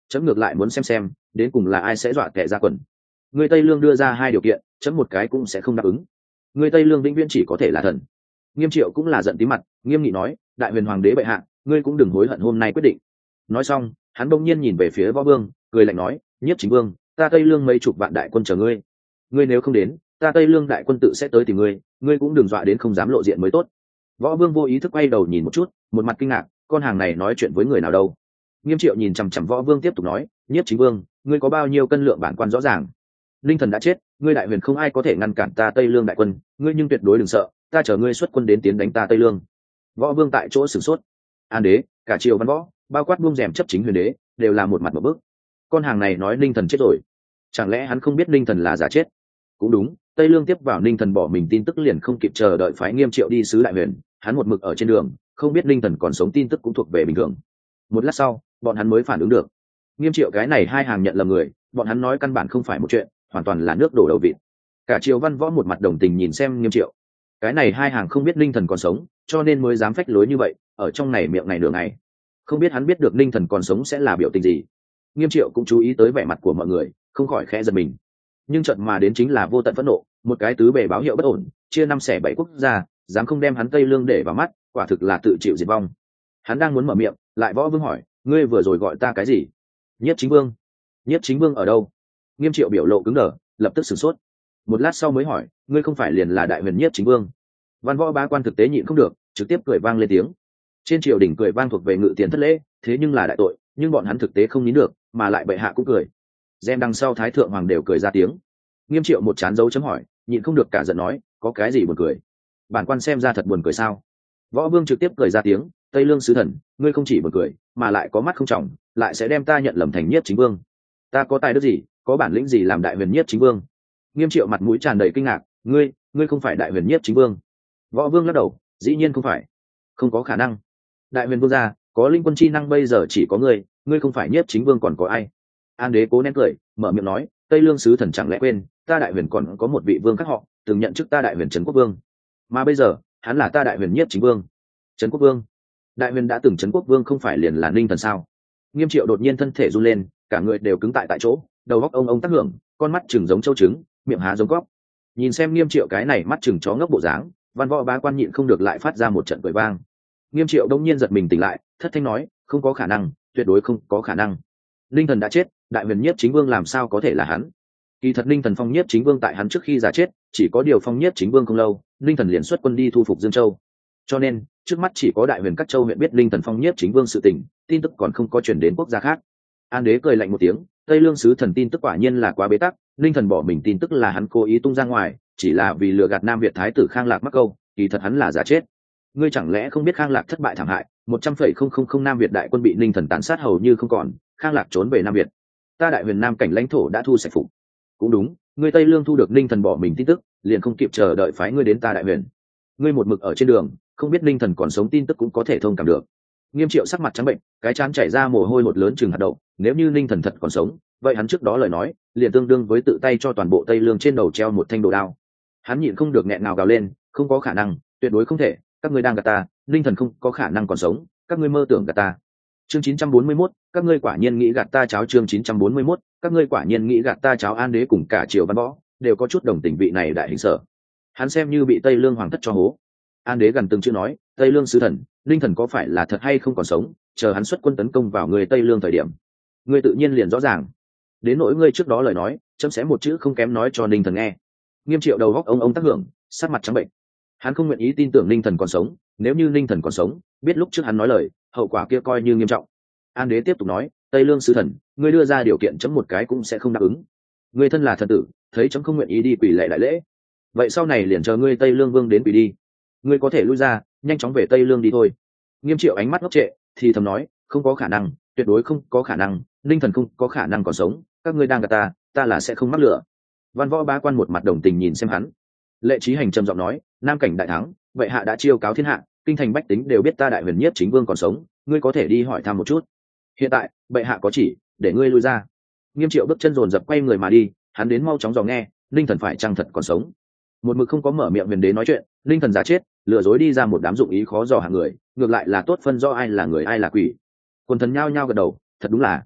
chấm ngược lại muốn xem đến cùng là ai sẽ dọa kẻ ra quần. Người Tây Lương đưa ra hai điều kiện, chấm một cái cũng sẽ không đáp ứng. Người Tây Lương vĩnh viễn chỉ có thể là thần. Nghiêm Triệu cũng là giận tí mặt, nghiêm nghị nói, đại huyền hoàng đế bệ hạ, ngươi cũng đừng hối hận hôm nay quyết định. Nói xong, hắn bỗng nhiên nhìn về phía Võ Vương, cười lạnh nói, Nhiếp Chính Vương, ta Tây Lương mấy chục vạn đại quân chờ ngươi. Ngươi nếu không đến, ta Tây Lương đại quân tự sẽ tới tìm ngươi, ngươi cũng đừng dọa đến không dám lộ diện mới tốt. Võ Vương vô ý thức quay đầu nhìn một chút, một mặt kinh ngạc, con hàng này nói chuyện với người nào đâu. Nghiêm Triệu nhìn chằm chằm Võ Vương tiếp tục nói, Nhiếp Chính Vương, ngươi có bao nhiêu cân lượng bản quan rõ ràng. Linh Thần đã chết, ngươi đại huyền không ai có thể ngăn cản ta Tây Lương đại quân, ngươi nhưng tuyệt đối đừng sợ, ta chờ ngươi xuất quân đến tiến đánh ta Tây Lương. Võ Vương tại chỗ sửng sốt. An đế, cả triều văn võ, bao quát buông rèm chấp chính huyền đế, đều là một mặt một bước. Con hàng này nói Linh Thần chết rồi, chẳng lẽ hắn không biết Linh Thần là giả chết? Cũng đúng, Tây Lương tiếp vào Linh Thần bỏ mình tin tức liền không kịp chờ đợi phái Nghiêm Triệu đi sứ đại huyền, hắn một mực ở trên đường, không biết Linh Thần còn sống tin tức cũng thuộc về bình thường. Một lát sau, bọn hắn mới phản ứng được. Nghiêm Triệu cái này hai hàng nhận lầm người, bọn hắn nói căn bản không phải một chuyện, hoàn toàn là nước đổ đầu vịt. Cả triều văn võ một mặt đồng tình nhìn xem Nghiêm Triệu. Cái này hai hàng không biết Linh Thần còn sống, cho nên mới dám phách lối như vậy, ở trong này miệng này nửa ngày. Không biết hắn biết được Linh Thần còn sống sẽ là biểu tình gì. Nghiêm Triệu cũng chú ý tới vẻ mặt của mọi người, không khỏi khẽ giật mình. Nhưng trận mà đến chính là vô tận phẫn nộ, một cái tứ bề báo hiệu bất ổn, chia năm xẻ bảy quốc gia, dám không đem hắn Tây Lương để vào mắt, quả thực là tự chịu diệt vong. Hắn đang muốn mở miệng, lại Võ Vương hỏi, ngươi vừa rồi gọi ta cái gì? Nhiếp Chính Vương. Nhiếp Chính Vương ở đâu? Nghiêm Triệu biểu lộ cứng đờ, lập tức sửng sốt. Một lát sau mới hỏi, ngươi không phải liền là đại huyền Nhiếp Chính Vương? Văn võ bá quan thực tế nhịn không được, trực tiếp cười vang lên tiếng. Trên triều đình cười vang thuộc về ngự tiền thất lễ, thế nhưng là đại tội, nhưng bọn hắn thực tế không nín được, mà lại bệ hạ cũng cười. Gem đằng sau thái thượng hoàng đều cười ra tiếng. Nghiêm Triệu một chán dấu chấm hỏi, nhịn không được cả giận nói, có cái gì buồn cười? Bản quan xem ra thật buồn cười sao? Võ Vương trực tiếp cười ra tiếng, Tây Lương sứ thần, ngươi không chỉ buồn cười, mà lại có mắt không trọng, lại sẽ đem ta nhận lầm thành Nhiếp Chính Vương. Ta có tài đức gì, có bản lĩnh gì làm đại huyền Nhiếp Chính Vương? Nghiêm Triệu mặt mũi tràn đầy kinh ngạc, ngươi không phải đại huyền Nhiếp Chính Vương? Võ Vương lắc đầu, dĩ nhiên không phải, không có khả năng. Đại huyền vương gia, có linh quân chi năng bây giờ chỉ có ngươi không phải Nhiếp Chính Vương còn có ai? An đế cố nén cười, mở miệng nói, Tây Lương sứ thần chẳng lẽ quên, ta đại huyền còn có một vị vương khác họ, từng nhận chức ta đại huyền Trấn Quốc Vương, mà bây giờ hắn là ta đại huyền Nhiếp Chính Vương. Trấn Quốc Vương? Đại huyền đã từng Trấn Quốc Vương không phải liền là Ninh Thần sao? Nghiêm Triệu đột nhiên thân thể run lên, cả người đều cứng tại chỗ, đầu óc ông tác hưởng, con mắt chừng giống châu trứng, miệng há giống cóc. Nhìn xem Nghiêm Triệu cái này mắt chừng chó ngốc bộ dáng, văn võ bá quan nhịn không được lại phát ra một trận cười vang. Nghiêm Triệu đông nhiên giật mình tỉnh lại, thất thanh nói, không có khả năng, tuyệt đối không có khả năng. Ninh Thần đã chết, đại huyền Nhiếp Chính Vương làm sao có thể là hắn? Kỳ thật Ninh Thần phong Nhiếp Chính Vương tại hắn trước khi giả chết, chỉ có điều phong Nhiếp Chính Vương không lâu, Ninh Thần liền xuất quân đi thu phục Dương Châu. Cho nên, trước mắt chỉ có đại huyền các châu huyện biết Ninh Thần phong Nhiếp Chính Vương sự tình, tin tức còn không có truyền đến quốc gia khác. An đế cười lạnh một tiếng, Tây Lương sứ thần tin tức quả nhiên là quá bế tắc, Ninh Thần bỏ mình tin tức là hắn cố ý tung ra ngoài, chỉ là vì lừa gạt Nam Việt thái tử Khang Lạc mắc câu, kỳ thật hắn là giả chết. Ngươi chẳng lẽ không biết Khang Lạc thất bại thảm hại, 100,000 Nam Việt đại quân bị Ninh Thần tàn sát hầu như không còn, Khang Lạc trốn về Nam Việt. Ta đại huyền Nam cảnh lãnh thổ đã thu sạch phục. Cũng đúng, ngươi Tây Lương thu được Ninh Thần bỏ mình tin tức, liền không kịp chờ đợi phái ngươi đến ta đại huyền. Ngươi một mực ở trên đường, không biết Ninh Thần còn sống tin tức cũng có thể thông cảm được. Nghiêm Triệu sắc mặt trắng bệnh, cái trán chảy ra mồ hôi hột lớn chừng hạt đậu, nếu như Ninh Thần thật còn sống, vậy hắn trước đó lời nói, liền tương đương với tự tay cho toàn bộ Tây Lương trên đầu treo một thanh đồ đao. Hắn nhịn không được nghẹn ngào gào lên, không có khả năng, tuyệt đối không thể, các ngươi đang gạt ta, Ninh Thần không có khả năng còn sống, các ngươi mơ tưởng gạt ta. Chương 941, các ngươi quả nhiên nghĩ gạt ta cháo. Chương 941, các ngươi quả nhiên nghĩ gạt ta cháo. An đế cùng cả triều văn võ đều có chút đồng tình vị này đại hình sở. Hắn xem như bị Tây Lương hoàng thất cho hố. An đế gần từng chữ nói, Tây Lương sứ thần, Ninh Thần có phải là thật hay không còn sống, chờ hắn xuất quân tấn công vào người Tây Lương thời điểm, ngươi tự nhiên liền rõ ràng. Đến nỗi ngươi trước đó lời nói, chấm sẽ một chữ không kém nói cho Ninh Thần nghe. Nghiêm Triệu đầu góc ông tác hưởng, sắc mặt trắng bệnh. Hắn không nguyện ý tin tưởng Ninh Thần còn sống, nếu như Ninh Thần còn sống, biết lúc trước hắn nói lời, hậu quả kia coi như nghiêm trọng. An đế tiếp tục nói, Tây Lương sứ thần, ngươi đưa ra điều kiện chấm một cái cũng sẽ không đáp ứng. Ngươi thân là thần tử, thấy chấm không nguyện ý đi quỳ lạy đại lễ, vậy sau này liền chờ ngươi Tây Lương vương đến quỳ đi. Ngươi có thể lui ra, nhanh chóng về Tây Lương đi thôi. Nghiêm Triệu ánh mắt ngốc trệ, thì thầm nói, không có khả năng, tuyệt đối không có khả năng, Ninh Thần không có khả năng còn sống, các ngươi đang gạt ta, ta là sẽ không mắc lửa. Văn võ bá quan một mặt đồng tình nhìn xem hắn. Lệ Chí Hành trầm giọng nói, Nam cảnh đại thắng, vậy hạ đã chiêu cáo thiên hạ, kinh thành bách tính đều biết ta đại huyền Nhiếp Chính Vương còn sống, ngươi có thể đi hỏi thăm một chút. Hiện tại bệ hạ có chỉ, để ngươi lui ra. Nghiêm Triệu bước chân dồn dập quay người mà đi, hắn đến mau chóng dò nghe, Ninh Thần phải chăng thật còn sống. Một mực không có mở miệng huyền đế nói chuyện, Ninh Thần giả chết, lừa dối đi ra một đám dụng ý khó dò hàng người, ngược lại là tốt phân rõ ai là người ai là quỷ. Quần thần nhao nhao gật đầu, thật đúng là.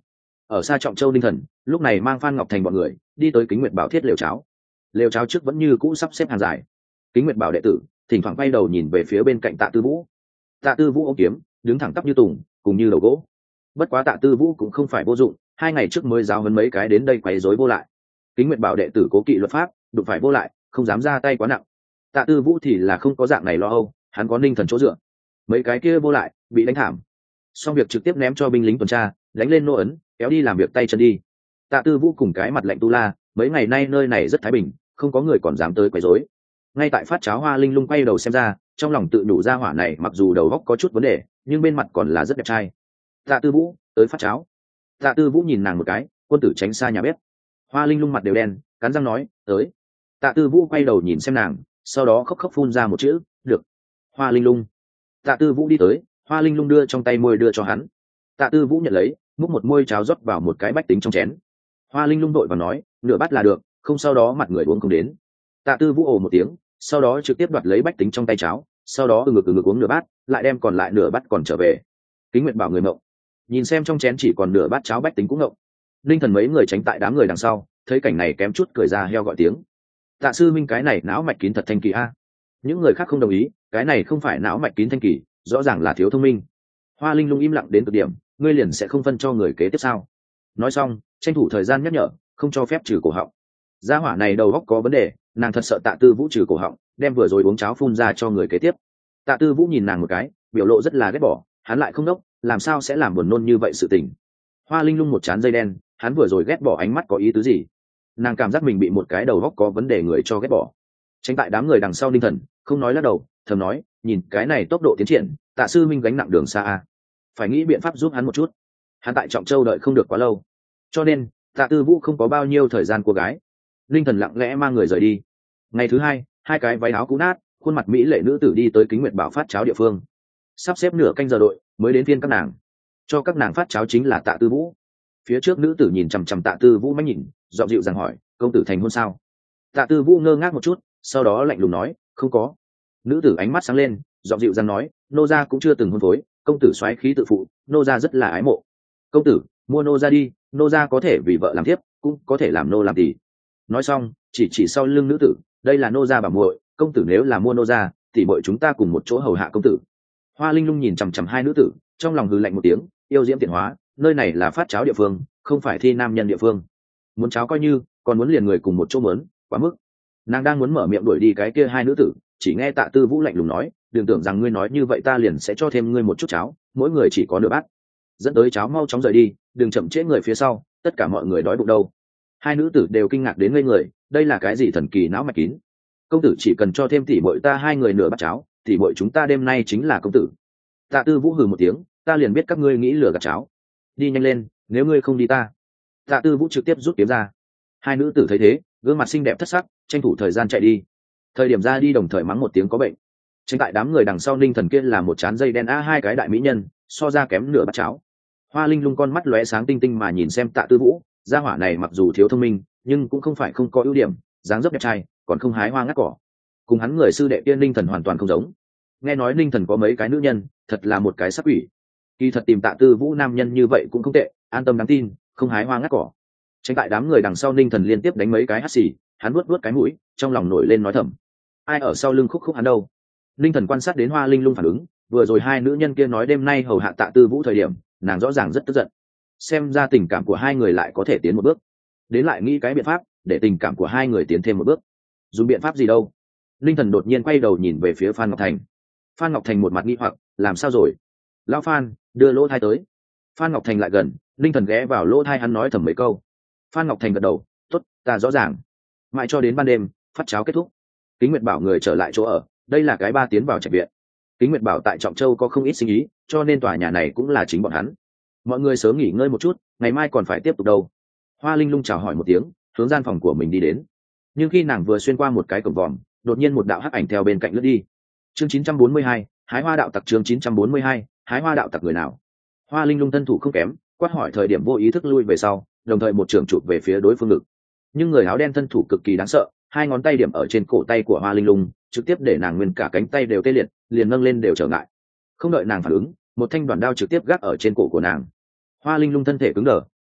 Ở xa Trọng Châu Ninh Thần lúc này mang Phan Ngọc Thành bọn người đi tới Kính Nguyệt Bảo thiết lều cháo trước vẫn như cũ sắp xếp hàng dài. Kính Nguyệt Bảo đệ tử thỉnh thoảng quay đầu nhìn về phía bên cạnh Tạ Tư Vũ. Tạ Tư Vũ ôm kiếm đứng thẳng tắp như tùng, cùng như đầu gỗ. Bất quá Tạ Tư Vũ cũng không phải vô dụng, 2 ngày trước mới giáo huấn mấy cái đến đây quấy rối vô lại. Kính Nguyệt Bảo đệ tử cố kỵ luật pháp, đụng phải vô lại không dám ra tay quá nặng. Tạ Tư Vũ thì là không có dạng này lo âu, hắn có Ninh Thần chỗ dựa. Mấy cái kia vô lại bị đánh thảm, xong việc trực tiếp ném cho binh lính tuần tra, đánh lên nô ấn, kéo đi làm việc tay chân đi. Tạ Tư Vũ cùng cái mặt lạnh tu la, mấy ngày nay nơi này rất thái bình, không có người còn dám tới quấy rối. Ngay tại phát cháo Hoa Linh Lung quay đầu xem ra, trong lòng tự nhủ ra hỏa này mặc dù đầu óc có chút vấn đề, nhưng bên mặt còn là rất đẹp trai. Tạ Tư Vũ tới phát cháo. Tạ Tư Vũ nhìn nàng một cái, quân tử tránh xa nhà bếp. Hoa Linh Lung mặt đều đen, cắn răng nói tới. Tạ Tư Vũ quay đầu nhìn xem nàng, sau đó khóc khóc phun ra một chữ được. Hoa Linh Lung. Tạ Tư Vũ đi tới, Hoa Linh Lung đưa trong tay môi đưa cho hắn. Tạ Tư Vũ nhận lấy, múc một môi cháo rót vào một cái bách tính trong chén. Hoa Linh Lung đội và nói nửa bát là được, không sau đó mặt người uống không đến. Tạ Tư Vũ ồ một tiếng, sau đó trực tiếp đoạt lấy bách tính trong tay cháo, sau đó ngực uống nửa bát, lại đem còn lại nửa bát còn trở về. Kính Nguyệt Bảo người mộng, nhìn xem trong chén chỉ còn nửa bát cháo, bách tính cũng ngộng. Ninh Thần mấy người tránh tại đám người đằng sau, thấy cảnh này kém chút cười ra heo gọi tiếng. Tạ sư minh cái này não mạch kín thật thanh kỳ a. Những người khác không đồng ý, cái này không phải não mạch kín thanh kỳ, rõ ràng là thiếu thông minh. Hoa Linh Lung im lặng đến cực điểm, ngươi liền sẽ không phân cho người kế tiếp sao? Nói xong, tranh thủ thời gian nhắc nhở, không cho phép trừ cổ họng. Gia hỏa này đầu óc có vấn đề, nàng thật sợ Tạ Tư Vũ trừ cổ họng, đem vừa rồi uống cháo phun ra cho người kế tiếp. Tạ Tư Vũ nhìn nàng một cái, biểu lộ rất là ghét bỏ, hắn lại không đốc, làm sao sẽ làm buồn nôn như vậy sự tình. Hoa Linh Lung một trán dây đen, hắn vừa rồi ghét bỏ ánh mắt có ý tứ gì? Nàng cảm giác mình bị một cái đầu óc có vấn đề người cho ghét bỏ. Tránh tại đám người đằng sau Ninh Thần không nói lắc đầu, thầm nói, nhìn cái này tốc độ tiến triển, Tạ sư minh gánh nặng đường xa a, phải nghĩ biện pháp giúp hắn một chút. Hắn tại Trọng Châu đợi không được quá lâu, cho nên Tạ Tư Vũ không có bao nhiêu thời gian cô gái. Ninh Thần lặng lẽ mang người rời đi. Ngày thứ hai, 2 cái váy áo cũ nát, khuôn mặt mỹ lệ nữ tử đi tới Kính Nguyệt Bảo phát cháo địa phương. Sắp xếp nửa canh giờ đội mới đến phiên các nàng. Cho các nàng phát cháo chính là Tạ Tư Vũ. Phía trước nữ tử nhìn chằm chằm Tạ Tư Vũ mắt nhìn, giọng dịu dàng hỏi, công tử thành hôn sao? Tạ Tư Vũ ngơ ngác một chút, sau đó lạnh lùng nói, không có. Nữ tử ánh mắt sáng lên, giọng dịu dàng nói, nô gia cũng chưa từng hôn phối, công tử soái khí tự phụ, nô gia rất là ái mộ. Công tử mua nô gia đi, nô gia có thể vì vợ làm thiếp, cũng có thể làm nô làm tỳ. Nói xong, chỉ sau lưng nữ tử, đây là nô gia bà muội, công tử nếu là mua nô gia, tỷ muội chúng ta cùng một chỗ hầu hạ công tử. Hoa Linh Lung nhìn chằm chằm hai nữ tử, trong lòng hừ lạnh một tiếng, yêu diễm tiện hóa, nơi này là phát cháo địa phương, không phải thi nam nhân địa phương. Muốn cháo coi như, còn muốn liền người cùng một chỗ mớn, quá mức. Nàng đang muốn mở miệng đuổi đi cái kia hai nữ tử, chỉ nghe Tạ Tư Vũ lạnh lùng nói, đừng tưởng rằng ngươi nói như vậy ta liền sẽ cho thêm ngươi một chút cháo, mỗi người chỉ có nửa bát. Dẫn tới cháo mau chóng rời đi, đừng chậm trễ người phía sau, tất cả mọi người đói bụng đâu. Hai nữ tử đều kinh ngạc đến ngây người, đây là cái gì thần kỳ não mạch kín? Công tử chỉ cần cho thêm tỷ muội ta hai người nửa bát cháo, tỷ muội chúng ta đêm nay chính là công tử. Tạ Tư Vũ hừ một tiếng, ta liền biết các ngươi nghĩ lừa gạt cháo. Đi nhanh lên, nếu ngươi không đi ta. Tạ Tư Vũ trực tiếp rút kiếm ra. Hai nữ tử thấy thế, gương mặt xinh đẹp thất sắc, tranh thủ thời gian chạy đi. Thời điểm ra đi đồng thời mắng một tiếng có bệnh. Chính tại đám người đằng sau Ninh Thần kia là một chán dây đen a, hai cái đại mỹ nhân, so ra kém nửa bát cháo. Hoa Linh Lung con mắt lóe sáng tinh tinh mà nhìn xem Tạ Tư Vũ, gia hỏa này mặc dù thiếu thông minh, nhưng cũng không phải không có ưu điểm, dáng dấp đẹp trai, còn không hái hoa ngắt cỏ. Cùng hắn người sư đệ kia Ninh Thần hoàn toàn không giống. Nghe nói Ninh Thần có mấy cái nữ nhân, thật là một cái sắc quỷ. Kỳ thật tìm Tạ Tư Vũ nam nhân như vậy cũng không tệ, an tâm đáng tin, không hái hoa ngắt cỏ. Tránh tại đám người đằng sau Ninh Thần liên tiếp đánh mấy cái hắt xì, hắn vuốt vuốt cái mũi, trong lòng nổi lên nói thầm, ai ở sau lưng khúc khúc hắn đâu. Ninh Thần quan sát đến Hoa Linh Lung phản ứng, vừa rồi hai nữ nhân kia nói đêm nay hầu hạ Tạ Tư Vũ thời điểm, nàng rõ ràng rất tức giận. Xem ra tình cảm của hai người lại có thể tiến một bước. Đến lại nghĩ cái biện pháp để tình cảm của hai người tiến thêm một bước. Dùng biện pháp gì đâu? Ninh Thần đột nhiên quay đầu nhìn về phía Phan Ngọc Thành. Phan Ngọc Thành một mặt nghi hoặc, làm sao rồi? Lão Phan, đưa lỗ thai tới. Phan Ngọc Thành lại gần, Ninh Thần ghé vào lỗ thai hắn nói thầm mấy câu. Phan Ngọc Thành gật đầu, tốt, ta rõ ràng. Mãi cho đến ban đêm, phát cháo kết thúc. Kính Nguyệt Bảo người trở lại chỗ ở, đây là cái ba tiến vào trạch viện. Kính Nguyệt Bảo tại Trọng Châu có không ít sinh ý, cho nên tòa nhà này cũng là chính bọn hắn. Mọi người sớm nghỉ ngơi một chút, ngày mai còn phải tiếp tục đâu. Hoa Linh Lung chào hỏi một tiếng, hướng gian phòng của mình đi đến. Nhưng khi nàng vừa xuyên qua một cái cổng vòm, đột nhiên một đạo hắc ảnh theo bên cạnh lướt đi. Chương 942, hái hoa đạo tặc. Chương 942, hái hoa đạo tặc người nào? Hoa Linh Lung thân thủ không kém, quát hỏi thời điểm vô ý thức lui về sau, đồng thời một trường chụp về phía đối phương ngực. Nhưng người áo đen thân thủ cực kỳ đáng sợ, hai ngón tay điểm ở trên cổ tay của Hoa Linh Lung, trực tiếp để nàng nguyên cả cánh tay đều tê liệt, liền nâng lên đều trở ngại. Không đợi nàng phản ứng, một thanh đoàn đao trực tiếp gác ở trên cổ của nàng. Hoa Linh Lung thân thể cứng đờ,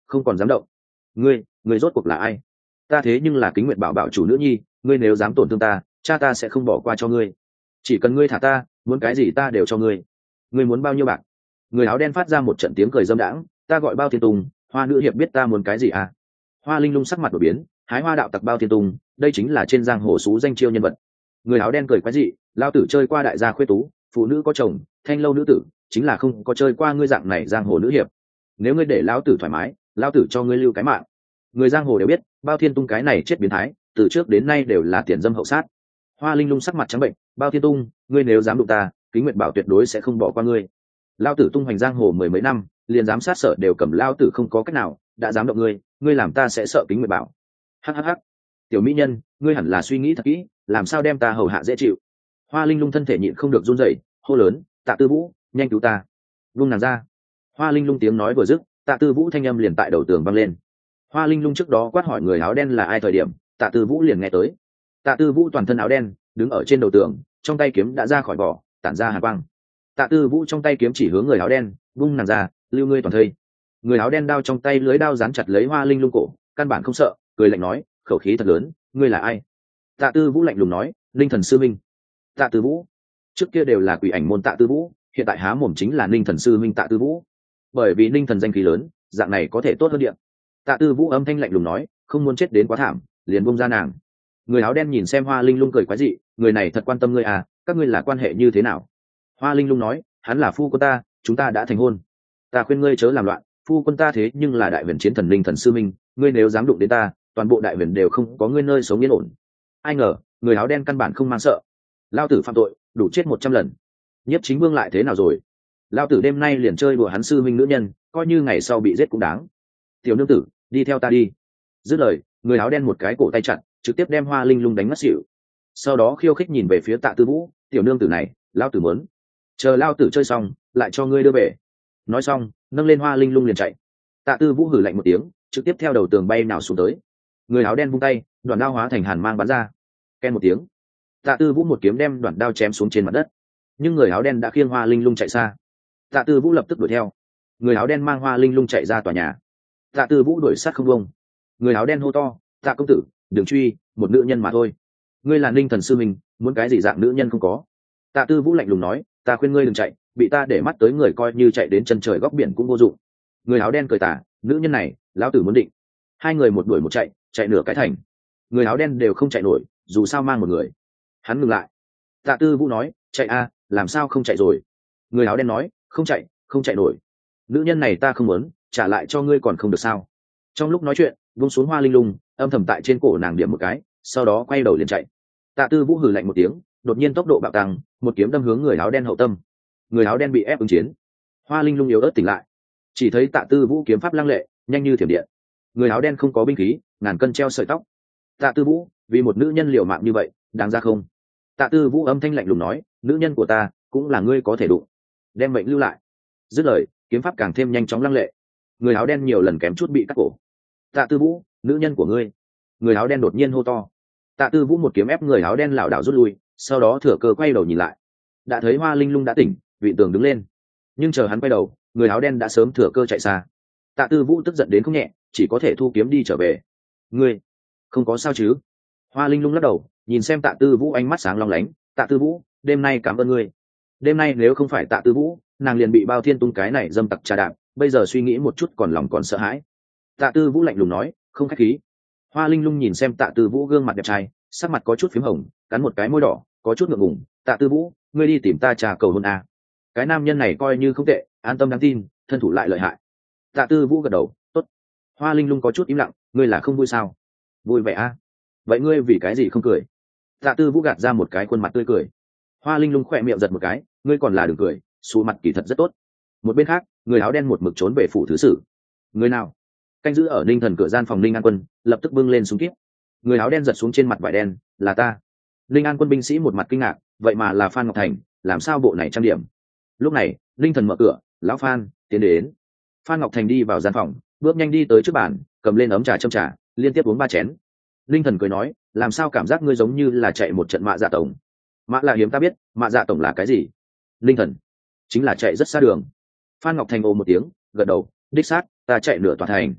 không còn dám động. Ngươi rốt cuộc là ai? Ta thế nhưng là Kính Nguyệt bảo bảo chủ nữ nhi, ngươi nếu dám tổn thương ta, cha ta sẽ không bỏ qua cho ngươi. Chỉ cần ngươi thả ta, muốn cái gì ta đều cho ngươi. Ngươi muốn bao nhiêu bạc? Người áo đen phát ra một trận tiếng cười dâm đãng. Ta gọi Bao Thiên Tùng, Hoa nữ hiệp biết ta muốn cái gì à? Hoa Linh Lung sắc mặt đổi biến, hái hoa đạo tặc Bao Thiên Tùng, đây chính là trên giang hồ xú danh chiêu nhân vật. Người áo đen cười quái dị, lao tử chơi qua đại gia khuê tú, phụ nữ có chồng, thanh lâu nữ tử, chính là không có chơi qua ngươi dạng này giang hồ nữ hiệp. Nếu ngươi để lão tử thoải mái, lão tử cho ngươi lưu cái mạng. Người giang hồ đều biết, Bao Thiên Tung cái này chết biến thái, từ trước đến nay đều là tiền dâm hậu sát. Hoa Linh Lung sắc mặt trắng bệnh, Bao Thiên Tung, ngươi nếu dám đụng ta, Kính Nguyệt bảo tuyệt đối sẽ không bỏ qua ngươi. Lão tử tung hoành giang hồ mười mấy năm, liền dám sát sở đều cầm lão tử không có cách nào, đã dám động ngươi làm ta sẽ sợ Kính Nguyệt bảo. Hắc. Tiểu mỹ nhân, ngươi hẳn là suy nghĩ thật kỹ, làm sao đem ta hầu hạ dễ chịu. Hoa Linh Lung thân thể nhịn không được run rẩy, hô lớn, Tạ Tư Vũ, nhanh cứu ta. Vung nàng ra. Hoa Linh Lung tiếng nói vừa dứt, Tạ Tư Vũ thanh âm liền tại đầu tường vang lên. Hoa Linh Lung trước đó quát hỏi người áo đen là ai thời điểm, Tạ Tư Vũ liền nghe tới. Tạ Tư Vũ toàn thân áo đen, đứng ở trên đầu tường, trong tay kiếm đã ra khỏi vỏ, tản ra hàn quang. Tạ Tư Vũ trong tay kiếm chỉ hướng người áo đen, vung nàng ra, lưu ngươi toàn thây. Người áo đen đao trong tay lưới đao dán chặt lấy Hoa Linh Lung cổ, căn bản không sợ, cười lạnh nói, khẩu khí thật lớn, ngươi là ai? Tạ Tư Vũ lạnh lùng nói, Ninh Thần sư minh. Tạ Tư Vũ, trước kia đều là quỷ ảnh môn Tạ Tư Vũ, hiện tại há mồm chính là Ninh Thần sư minh Tạ Tư Vũ. Bởi vì Ninh Thần danh khí lớn, dạng này có thể tốt hơn điện. Tạ Tư Vũ âm thanh lạnh lùng nói, không muốn chết đến quá thảm, liền buông ra nàng. Người áo đen nhìn xem Hoa Linh Lung cười quái dị, người này thật quan tâm ngươi à, các ngươi là quan hệ như thế nào? Hoa Linh Lung nói, hắn là phu quân ta, chúng ta đã thành hôn. Ta khuyên ngươi chớ làm loạn, phu quân ta thế nhưng là đại huyền chiến thần Ninh Thần sư minh, ngươi nếu dám đụng đến ta, toàn bộ đại huyền đều không có ngươi nơi sống yên ổn. Ai ngờ, người áo đen căn bản không mang sợ. Lao tử phạm tội, đủ chết 100 lần. Nhiếp Chính Vương lại thế nào rồi? Lao tử đêm nay liền chơi đùa hắn sư minh nữ nhân, coi như ngày sau bị giết cũng đáng. Tiểu nương tử, đi theo ta đi. Dứt lời, người áo đen một cái cổ tay chặt, trực tiếp đem Hoa Linh Lung đánh ngất xỉu. Sau đó khiêu khích nhìn về phía Tạ Tư Vũ, tiểu nương tử này, lao tử muốn chờ lao tử chơi xong, lại cho ngươi đưa về. Nói xong, nâng lên Hoa Linh Lung liền chạy. Tạ Tư Vũ hử lạnh một tiếng, trực tiếp theo đầu tường bay nào xuống tới. Người áo đen vung tay, đoạn đao hóa thành hàn mang bắn ra. Ken một tiếng, Tạ Tư Vũ một kiếm đem đoạn đao chém xuống trên mặt đất. Nhưng người áo đen đã khiêng Hoa Linh Lung chạy xa. Tạ Tư Vũ lập tức đuổi theo. Người áo đen mang Hoa Linh Lung chạy ra tòa nhà. Tạ Tư Vũ đuổi sát không bông. Người áo đen hô to, Tạ công tử, đừng truy, một nữ nhân mà thôi. Ngươi là Ninh Thần sư mình, muốn cái gì dạng nữ nhân không có. Tạ Tư Vũ lạnh lùng nói, ta khuyên ngươi đừng chạy, bị ta để mắt tới người coi như chạy đến chân trời góc biển cũng vô dụng. Người áo đen cười tả, nữ nhân này, lão tử muốn định. Hai người một đuổi một chạy, chạy nửa cái thành. Người áo đen đều không chạy nổi, dù sao mang một người. Hắn ngừng lại. Tạ Tư Vũ nói, chạy a, làm sao không chạy rồi? Người áo đen nói, không chạy nổi. Nữ nhân này ta không muốn, trả lại cho ngươi còn không được sao? Trong lúc nói chuyện, vung xuống Hoa Linh Lung, âm thầm tại trên cổ nàng điểm một cái, sau đó quay đầu liền chạy. Tạ Tư Vũ hừ lạnh một tiếng, đột nhiên tốc độ bạo tăng, một kiếm đâm hướng người áo đen hậu tâm. Người áo đen bị ép ứng chiến. Hoa Linh Lung yếu ớt tỉnh lại, chỉ thấy Tạ Tư Vũ kiếm pháp lăng lệ, nhanh như thiểm điện. Người áo đen không có binh khí, ngàn cân treo sợi tóc. Tạ Tư Vũ, vì một nữ nhân liều mạng như vậy, đáng ra không? Tạ Tư Vũ âm thanh lạnh lùng nói, nữ nhân của ta cũng là ngươi có thể đụng, đem mệnh lưu lại. Dứt lời, kiếm pháp càng thêm nhanh chóng lăng lệ. Người áo đen nhiều lần kém chút bị cắt cổ. Tạ Tư Vũ, nữ nhân của ngươi. Người áo đen đột nhiên hô to. Tạ Tư Vũ một kiếm ép người áo đen lảo đảo rút lui, sau đó thừa cơ quay đầu nhìn lại. Đã thấy Hoa Linh Lung đã tỉnh, vị tường đứng lên. Nhưng chờ hắn quay đầu, người áo đen đã sớm thừa cơ chạy xa. Tạ Tư Vũ tức giận đến không nhẹ, chỉ có thể thu kiếm đi trở về. Ngươi không có sao chứ? Hoa Linh Lung lắc đầu, nhìn xem Tạ Tư Vũ ánh mắt sáng long lánh. Tạ Tư Vũ, đêm nay cảm ơn ngươi. Đêm nay nếu không phải Tạ Tư Vũ, nàng liền bị Bao Thiên Tung cái này dâm tặc trà đạp, bây giờ suy nghĩ một chút còn lòng còn sợ hãi. Tạ Tư Vũ lạnh lùng nói, không khách khí. Hoa Linh Lung nhìn xem Tạ Tư Vũ gương mặt đẹp trai, sắc mặt có chút phím hồng, cắn một cái môi đỏ, có chút ngượng ngùng. Tạ Tư Vũ, ngươi đi tìm ta trà cầu hôn à? Cái nam nhân này coi như không tệ, an tâm đáng tin, thân thủ lại lợi hại. Tạ Tư Vũ gật đầu, tốt. Hoa Linh Lung có chút im lặng, ngươi là không vui sao? Vui vẻ à? Vậy ngươi vì cái gì không cười? Tạ Tư Vũ gạt ra một cái khuôn mặt tươi cười. Hoa Linh Lung khỏe miệng giật một cái, ngươi còn là đừng cười, xù mặt kỳ thật rất tốt. Một bên khác, người áo đen một mực trốn về phủ thứ sử. Người nào? Canh giữ ở Ninh Thần cửa gian phòng Ninh An Quân lập tức bưng lên súng kíp. Người áo đen giật xuống trên mặt vải đen, là ta. Ninh An Quân binh sĩ một mặt kinh ngạc, vậy mà là Phan Ngọc Thành, làm sao bộ này trang điểm? Lúc này, Ninh Thần mở cửa, lão Phan, tiến đến. Phan Ngọc Thành đi vào gian phòng, bước nhanh đi tới trước bàn, cầm lên ấm trà châm trà, liên tiếp uống 3 chén. Ninh Thần cười nói, làm sao cảm giác ngươi giống như là chạy một trận mạ dạ tổng? Mạ là hiếm ta biết, mạ dạ tổng là cái gì? Ninh Thần, chính là chạy rất xa đường. Phan Ngọc Thành ồ một tiếng, gật đầu, đích xác, ta chạy nửa tòa thành.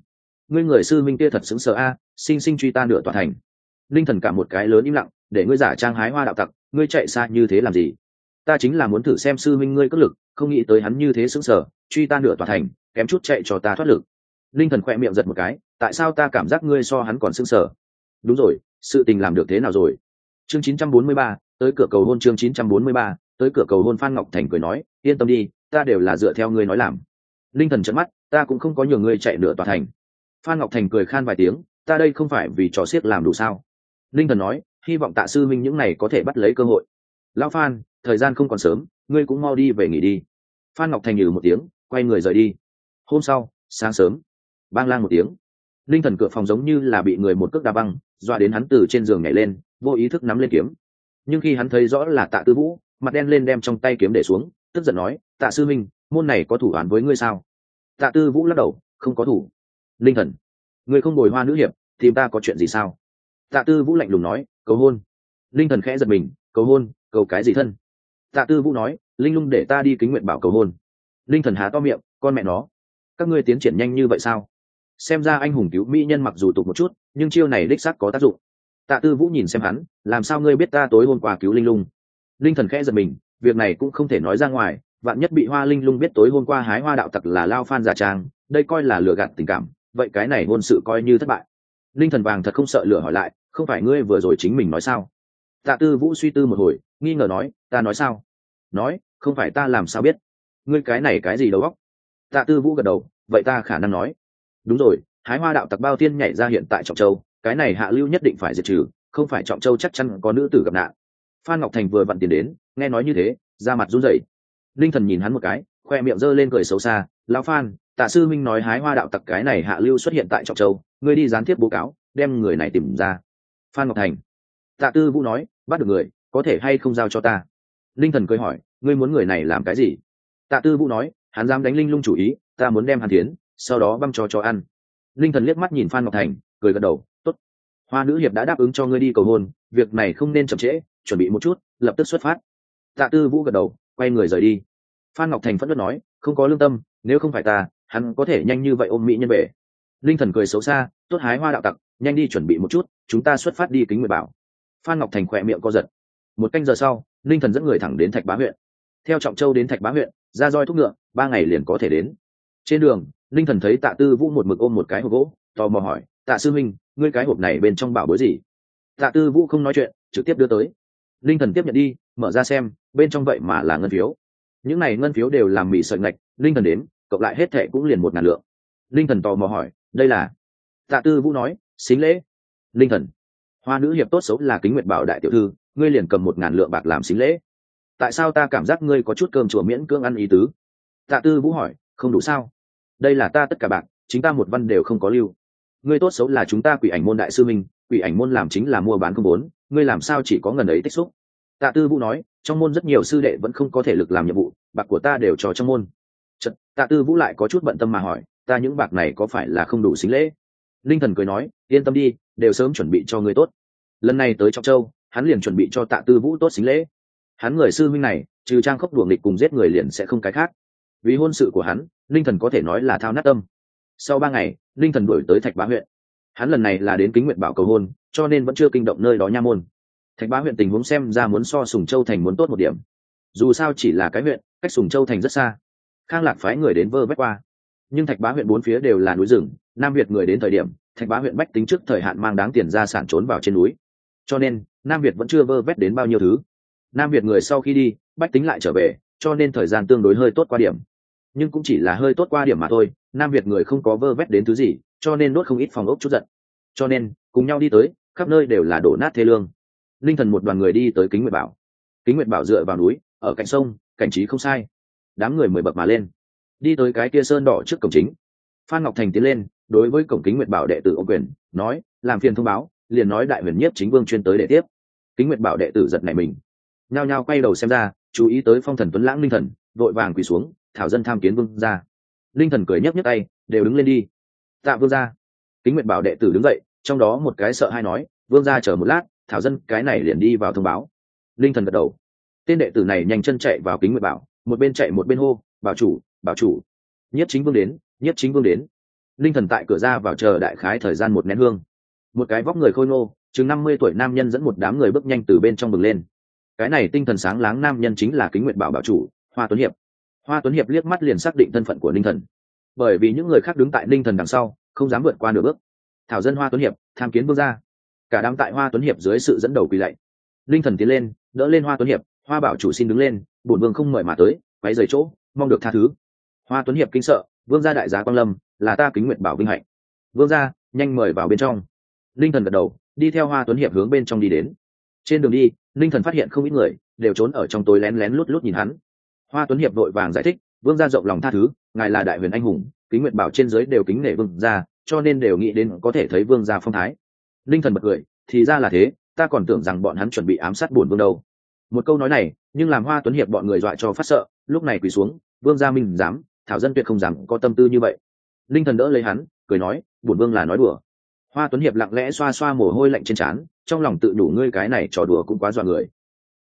ngươi người sư minh kia thật xứng sở a, sinh sinh truy ta nửa tòa thành. Linh thần cả một cái lớn im lặng, để ngươi giả trang hái hoa đạo tặc, ngươi chạy xa như thế làm gì? Ta chính là muốn thử xem sư minh ngươi cất lực, không nghĩ tới hắn như thế xứng sở, truy ta nửa tòa thành, kém chút chạy cho ta thoát lực. Linh thần khỏe miệng giật một cái, tại sao ta cảm giác ngươi so hắn còn xứng sở? Đúng rồi, sự tình làm được thế nào rồi? Chương 943, tới cửa cầu hôn. Chương 943, tới cửa cầu hôn. Phan Ngọc Thành cười nói, yên tâm đi, ta đều là dựa theo ngươi nói làm. Linh thần trợn mắt, ta cũng không có nhiều ngươi chạy nửa tòa thành. Phan Ngọc Thành cười khan vài tiếng, ta đây không phải vì trò xiếc làm đủ sao? Linh thần nói, hy vọng Tạ sư minh những này có thể bắt lấy cơ hội. Lão Phan, thời gian không còn sớm, ngươi cũng mau đi về nghỉ đi. Phan Ngọc Thành nhừ một tiếng, quay người rời đi. Hôm sau, sáng sớm, bang lang một tiếng, Linh thần cửa phòng giống như là bị người một cước đá băng, dọa đến hắn từ trên giường nhảy lên, vô ý thức nắm lên kiếm. Nhưng khi hắn thấy rõ là Tạ Tư Vũ, mặt đen lên đem trong tay kiếm để xuống, tức giận nói, Tạ sư minh, môn này có thủ án với ngươi sao? Tạ Tư Vũ lắc đầu, không có thủ. Linh thần, ngươi không bồi hoa nữ hiệp, tìm ta có chuyện gì sao? Tạ Tư Vũ lạnh lùng nói, cầu hôn. Linh thần khẽ giật mình, cầu hôn, cầu cái gì thân? Tạ Tư Vũ nói, linh lung để ta đi Kính Nguyện Bảo cầu hôn. Linh thần há to miệng, con mẹ nó, các ngươi tiến triển nhanh như vậy sao? Xem ra anh hùng cứu mỹ nhân mặc dù tục một chút, nhưng chiêu này đích xác có tác dụng. Tạ Tư Vũ nhìn xem hắn, làm sao ngươi biết ta tối hôm qua cứu linh lung? Linh thần khẽ giật mình, việc này cũng không thể nói ra ngoài, vạn nhất bị Hoa Linh lung biết tối hôm qua hái hoa đạo tặc là Lao Phan giả trang, đây coi là lừa gạt tình cảm, vậy cái này hôn sự coi như thất bại. Linh thần vàng thật không sợ lửa hỏi lại, không phải ngươi vừa rồi chính mình nói sao? Tạ Tư Vũ suy tư một hồi, nghi ngờ nói, ta nói sao? Nói, không phải ta làm sao biết? Ngươi cái này cái gì đầu óc? Tạ Tư Vũ gật đầu, vậy ta khả năng nói. Đúng rồi, hái hoa đạo tặc Bao Tiên nhảy ra hiện tại Trọng Châu, cái này Hạ Lưu nhất định phải diệt trừ, không phải Trọng Châu chắc chắn có nữ tử gặp nạn. Phan Ngọc Thành vừa vặn tiền đến, nghe nói như thế, da mặt run rẩy. Linh thần nhìn hắn một cái, khoe miệng giơ lên cười xấu xa, lão Phan, Tạ sư minh nói hái hoa đạo tặc cái này Hạ Lưu xuất hiện tại Trọng Châu, ngươi đi gián tiếp báo cáo, đem người này tìm ra. Phan Ngọc Thành. Tạ Tư Vũ nói, bắt được người, có thể hay không giao cho ta? Linh thần cười hỏi, ngươi muốn người này làm cái gì? Tạ Tư Vũ nói, hắn dám đánh linh lung chủ ý, ta muốn đem hắn tiến, sau đó băm cho ăn. Linh thần liếc mắt nhìn Phan Ngọc Thành, cười gật đầu, tốt. Hoa nữ hiệp đã đáp ứng cho ngươi đi cầu hôn, việc này không nên chậm trễ, chuẩn bị một chút, lập tức xuất phát. Tạ Tư Vũ gật đầu, quay người rời đi. Phan Ngọc Thành phẫn nộ nói, không có lương tâm, nếu không phải ta, hắn có thể nhanh như vậy ôm mỹ nhân về. Linh thần cười xấu xa, tốt hái hoa đạo tặc, nhanh đi chuẩn bị một chút, chúng ta xuất phát đi Kính Nguyệt Bảo. Phan Ngọc Thành khỏe miệng co giật. Một canh giờ sau, Linh thần dẫn người thẳng đến Thạch Bá huyện. Theo Trọng Châu đến Thạch Bá huyện, ra roi thúc ngựa, 3 ngày liền có thể đến. Trên đường, Linh thần thấy Tạ Tư Vũ một mực ôm một cái hộp gỗ, tò mò hỏi, Tạ sư minh, ngươi cái hộp này bên trong bảo bối gì? Tạ Tư Vũ không nói chuyện, trực tiếp đưa tới. Linh thần tiếp nhận đi, mở ra xem, bên trong vậy mà là ngân phiếu. Những này ngân phiếu đều làm mì sợi ngạch, Linh thần đếm, cộng lại hết thệ cũng liền 1.000 lượng. Linh thần tò mò hỏi, đây là? Tạ Tư Vũ nói, xính lễ. Linh thần, hoa nữ hiệp tốt xấu là Kính Nguyệt Bảo đại tiểu thư, ngươi liền cầm 1.000 lượng bạc làm xính lễ. Tại sao ta cảm giác ngươi có chút cơm chùa miễn cưỡng ăn ý tứ? Tạ Tư Vũ hỏi, không đủ sao? Đây là ta tất cả bạc, chính ta một văn đều không có lưu. Ngươi tốt xấu là chúng ta Quỷ Ảnh môn đại sư minh, Quỷ Ảnh môn làm chính là mua bán không vốn, ngươi làm sao chỉ có ngần ấy tích xúc? Tạ Tư Vũ nói, trong môn rất nhiều sư đệ vẫn không có thể lực làm nhiệm vụ, bạc của ta đều cho trong môn. Chật, Tạ Tư Vũ lại có chút bận tâm mà hỏi, ta những bạc này có phải là không đủ xính lễ? Linh thần cười nói, yên tâm đi, đều sớm chuẩn bị cho ngươi tốt. Lần này tới Trọng Châu, hắn liền chuẩn bị cho Tạ Tư Vũ tốt xính lễ. Hắn người sư minh này, trừ trang khốc đuổi nghịch cùng giết người liền sẽ không cái khác. Vì hôn sự của hắn, Linh thần có thể nói là thao nát tâm. Sau 3 ngày, Linh thần đuổi tới Thạch Bá huyện. Hắn lần này là đến Kính Nguyệt Bảo cầu hôn, cho nên vẫn chưa kinh động nơi đó nha môn. Thạch Bá huyện tình huống xem ra muốn so Sùng Châu thành muốn tốt một điểm. Dù sao chỉ là cái huyện, cách Sùng Châu thành rất xa. Khang Lạc phái người đến vơ vét qua, nhưng Thạch Bá huyện 4 phía đều là núi rừng, Nam Việt người đến thời điểm, Thạch Bá huyện bách tính trước thời hạn mang đáng tiền gia sản trốn vào trên núi, cho nên Nam Việt vẫn chưa vơ vét đến bao nhiêu thứ. Nam Việt người sau khi đi, bách tính lại trở về, cho nên thời gian tương đối hơi tốt qua điểm, nhưng cũng chỉ là hơi tốt qua điểm mà thôi. Nam Việt người không có vơ vét đến thứ gì, cho nên đốt không ít phòng ốc chút giận, cho nên cùng nhau đi tới, khắp nơi đều là đổ nát thê lương. Linh thần một đoàn người đi tới Kính Nguyệt Bảo. Kính Nguyệt Bảo dựa vào núi, ở cạnh sông, cảnh trí không sai. Đám người 10 bậc mà lên, đi tới cái kia sơn đỏ trước cổng chính. Phan Ngọc Thành tiến lên, đối với cổng Kính Nguyệt Bảo đệ tử ô quyền, nói, làm phiền thông báo, liền nói đại huyền nhiếp chính vương chuyên tới để tiếp. Kính Nguyệt Bảo đệ tử giật nảy mình, nhao nhao quay đầu xem ra, chú ý tới phong thần tuấn lãng Linh thần, vội vàng quỳ xuống, thảo dân tham kiến vương gia. Linh thần cười nhấc nhấc tay, đều đứng lên đi. Tạ vương gia. Kính Nguyệt Bảo đệ tử đứng dậy, trong đó một cái sợ hai nói, vương gia chờ một lát, thảo dân cái này liền đi vào thông báo. Linh thần gật đầu. Tên đệ tử này nhanh chân chạy vào Kính Nguyệt Bảo, một bên chạy một bên hô, bảo chủ, bảo chủ, nhiếp chính vương đến, nhiếp chính vương đến. linh thần tại cửa ra vào chờ đại khái thời gian một nén hương. Một cái vóc người khôi ngô chừng 50 tuổi nam nhân dẫn một đám người bước nhanh từ bên trong bừng lên. Cái này tinh thần sáng láng nam nhân chính là Kính Nguyệt Bảo bảo chủ Hoa Tuấn Hiệp. Hoa Tuấn Hiệp liếc mắt liền xác định thân phận của linh thần, bởi vì những người khác đứng tại linh thần đằng sau không dám vượt qua nửa bước. Thảo dân Hoa Tuấn Hiệp tham kiến vương gia. Cả đám tại Hoa Tuấn Hiệp dưới sự dẫn đầu quỳ lạy. Linh thần tiến lên đỡ lên Hoa Tuấn Hiệp. Hoa bảo chủ xin đứng lên, bổn vương không mời mà tới, quấy rầy chỗ, mong được tha thứ. Hoa Tuấn Hiệp kinh sợ, vương gia đại giá quang lâm, là ta Kính Nguyệt Bảo vinh hạnh. Vương gia nhanh mời vào bên trong. Linh thần gật đầu, đi theo Hoa Tuấn Hiệp hướng bên trong đi đến. Trên đường đi linh thần phát hiện không ít người đều trốn ở trong tối lén lén lút lút nhìn hắn. Hoa Tuấn Hiệp vội vàng giải thích, vương gia rộng lòng tha thứ, ngài là đại huyền anh hùng, Kính Nguyệt Bảo trên dưới đều kính nể vương gia, cho nên đều nghĩ đến có thể thấy vương gia phong thái. Linh thần bật cười, thì ra là thế, ta còn tưởng rằng bọn hắn chuẩn bị ám sát bổn vương đâu. Một câu nói này nhưng làm Hoa Tuấn Hiệp bọn người dọa cho phát sợ, lúc này quỳ xuống, vương gia minh dám, thảo dân tuyệt không dám có tâm tư như vậy. Linh thần đỡ lấy hắn, cười nói, bổn vương là nói đùa. Hoa Tuấn Hiệp lặng lẽ xoa xoa mồ hôi lạnh trên trán, trong lòng tự đủ, ngươi cái này trò đùa cũng quá dọa người.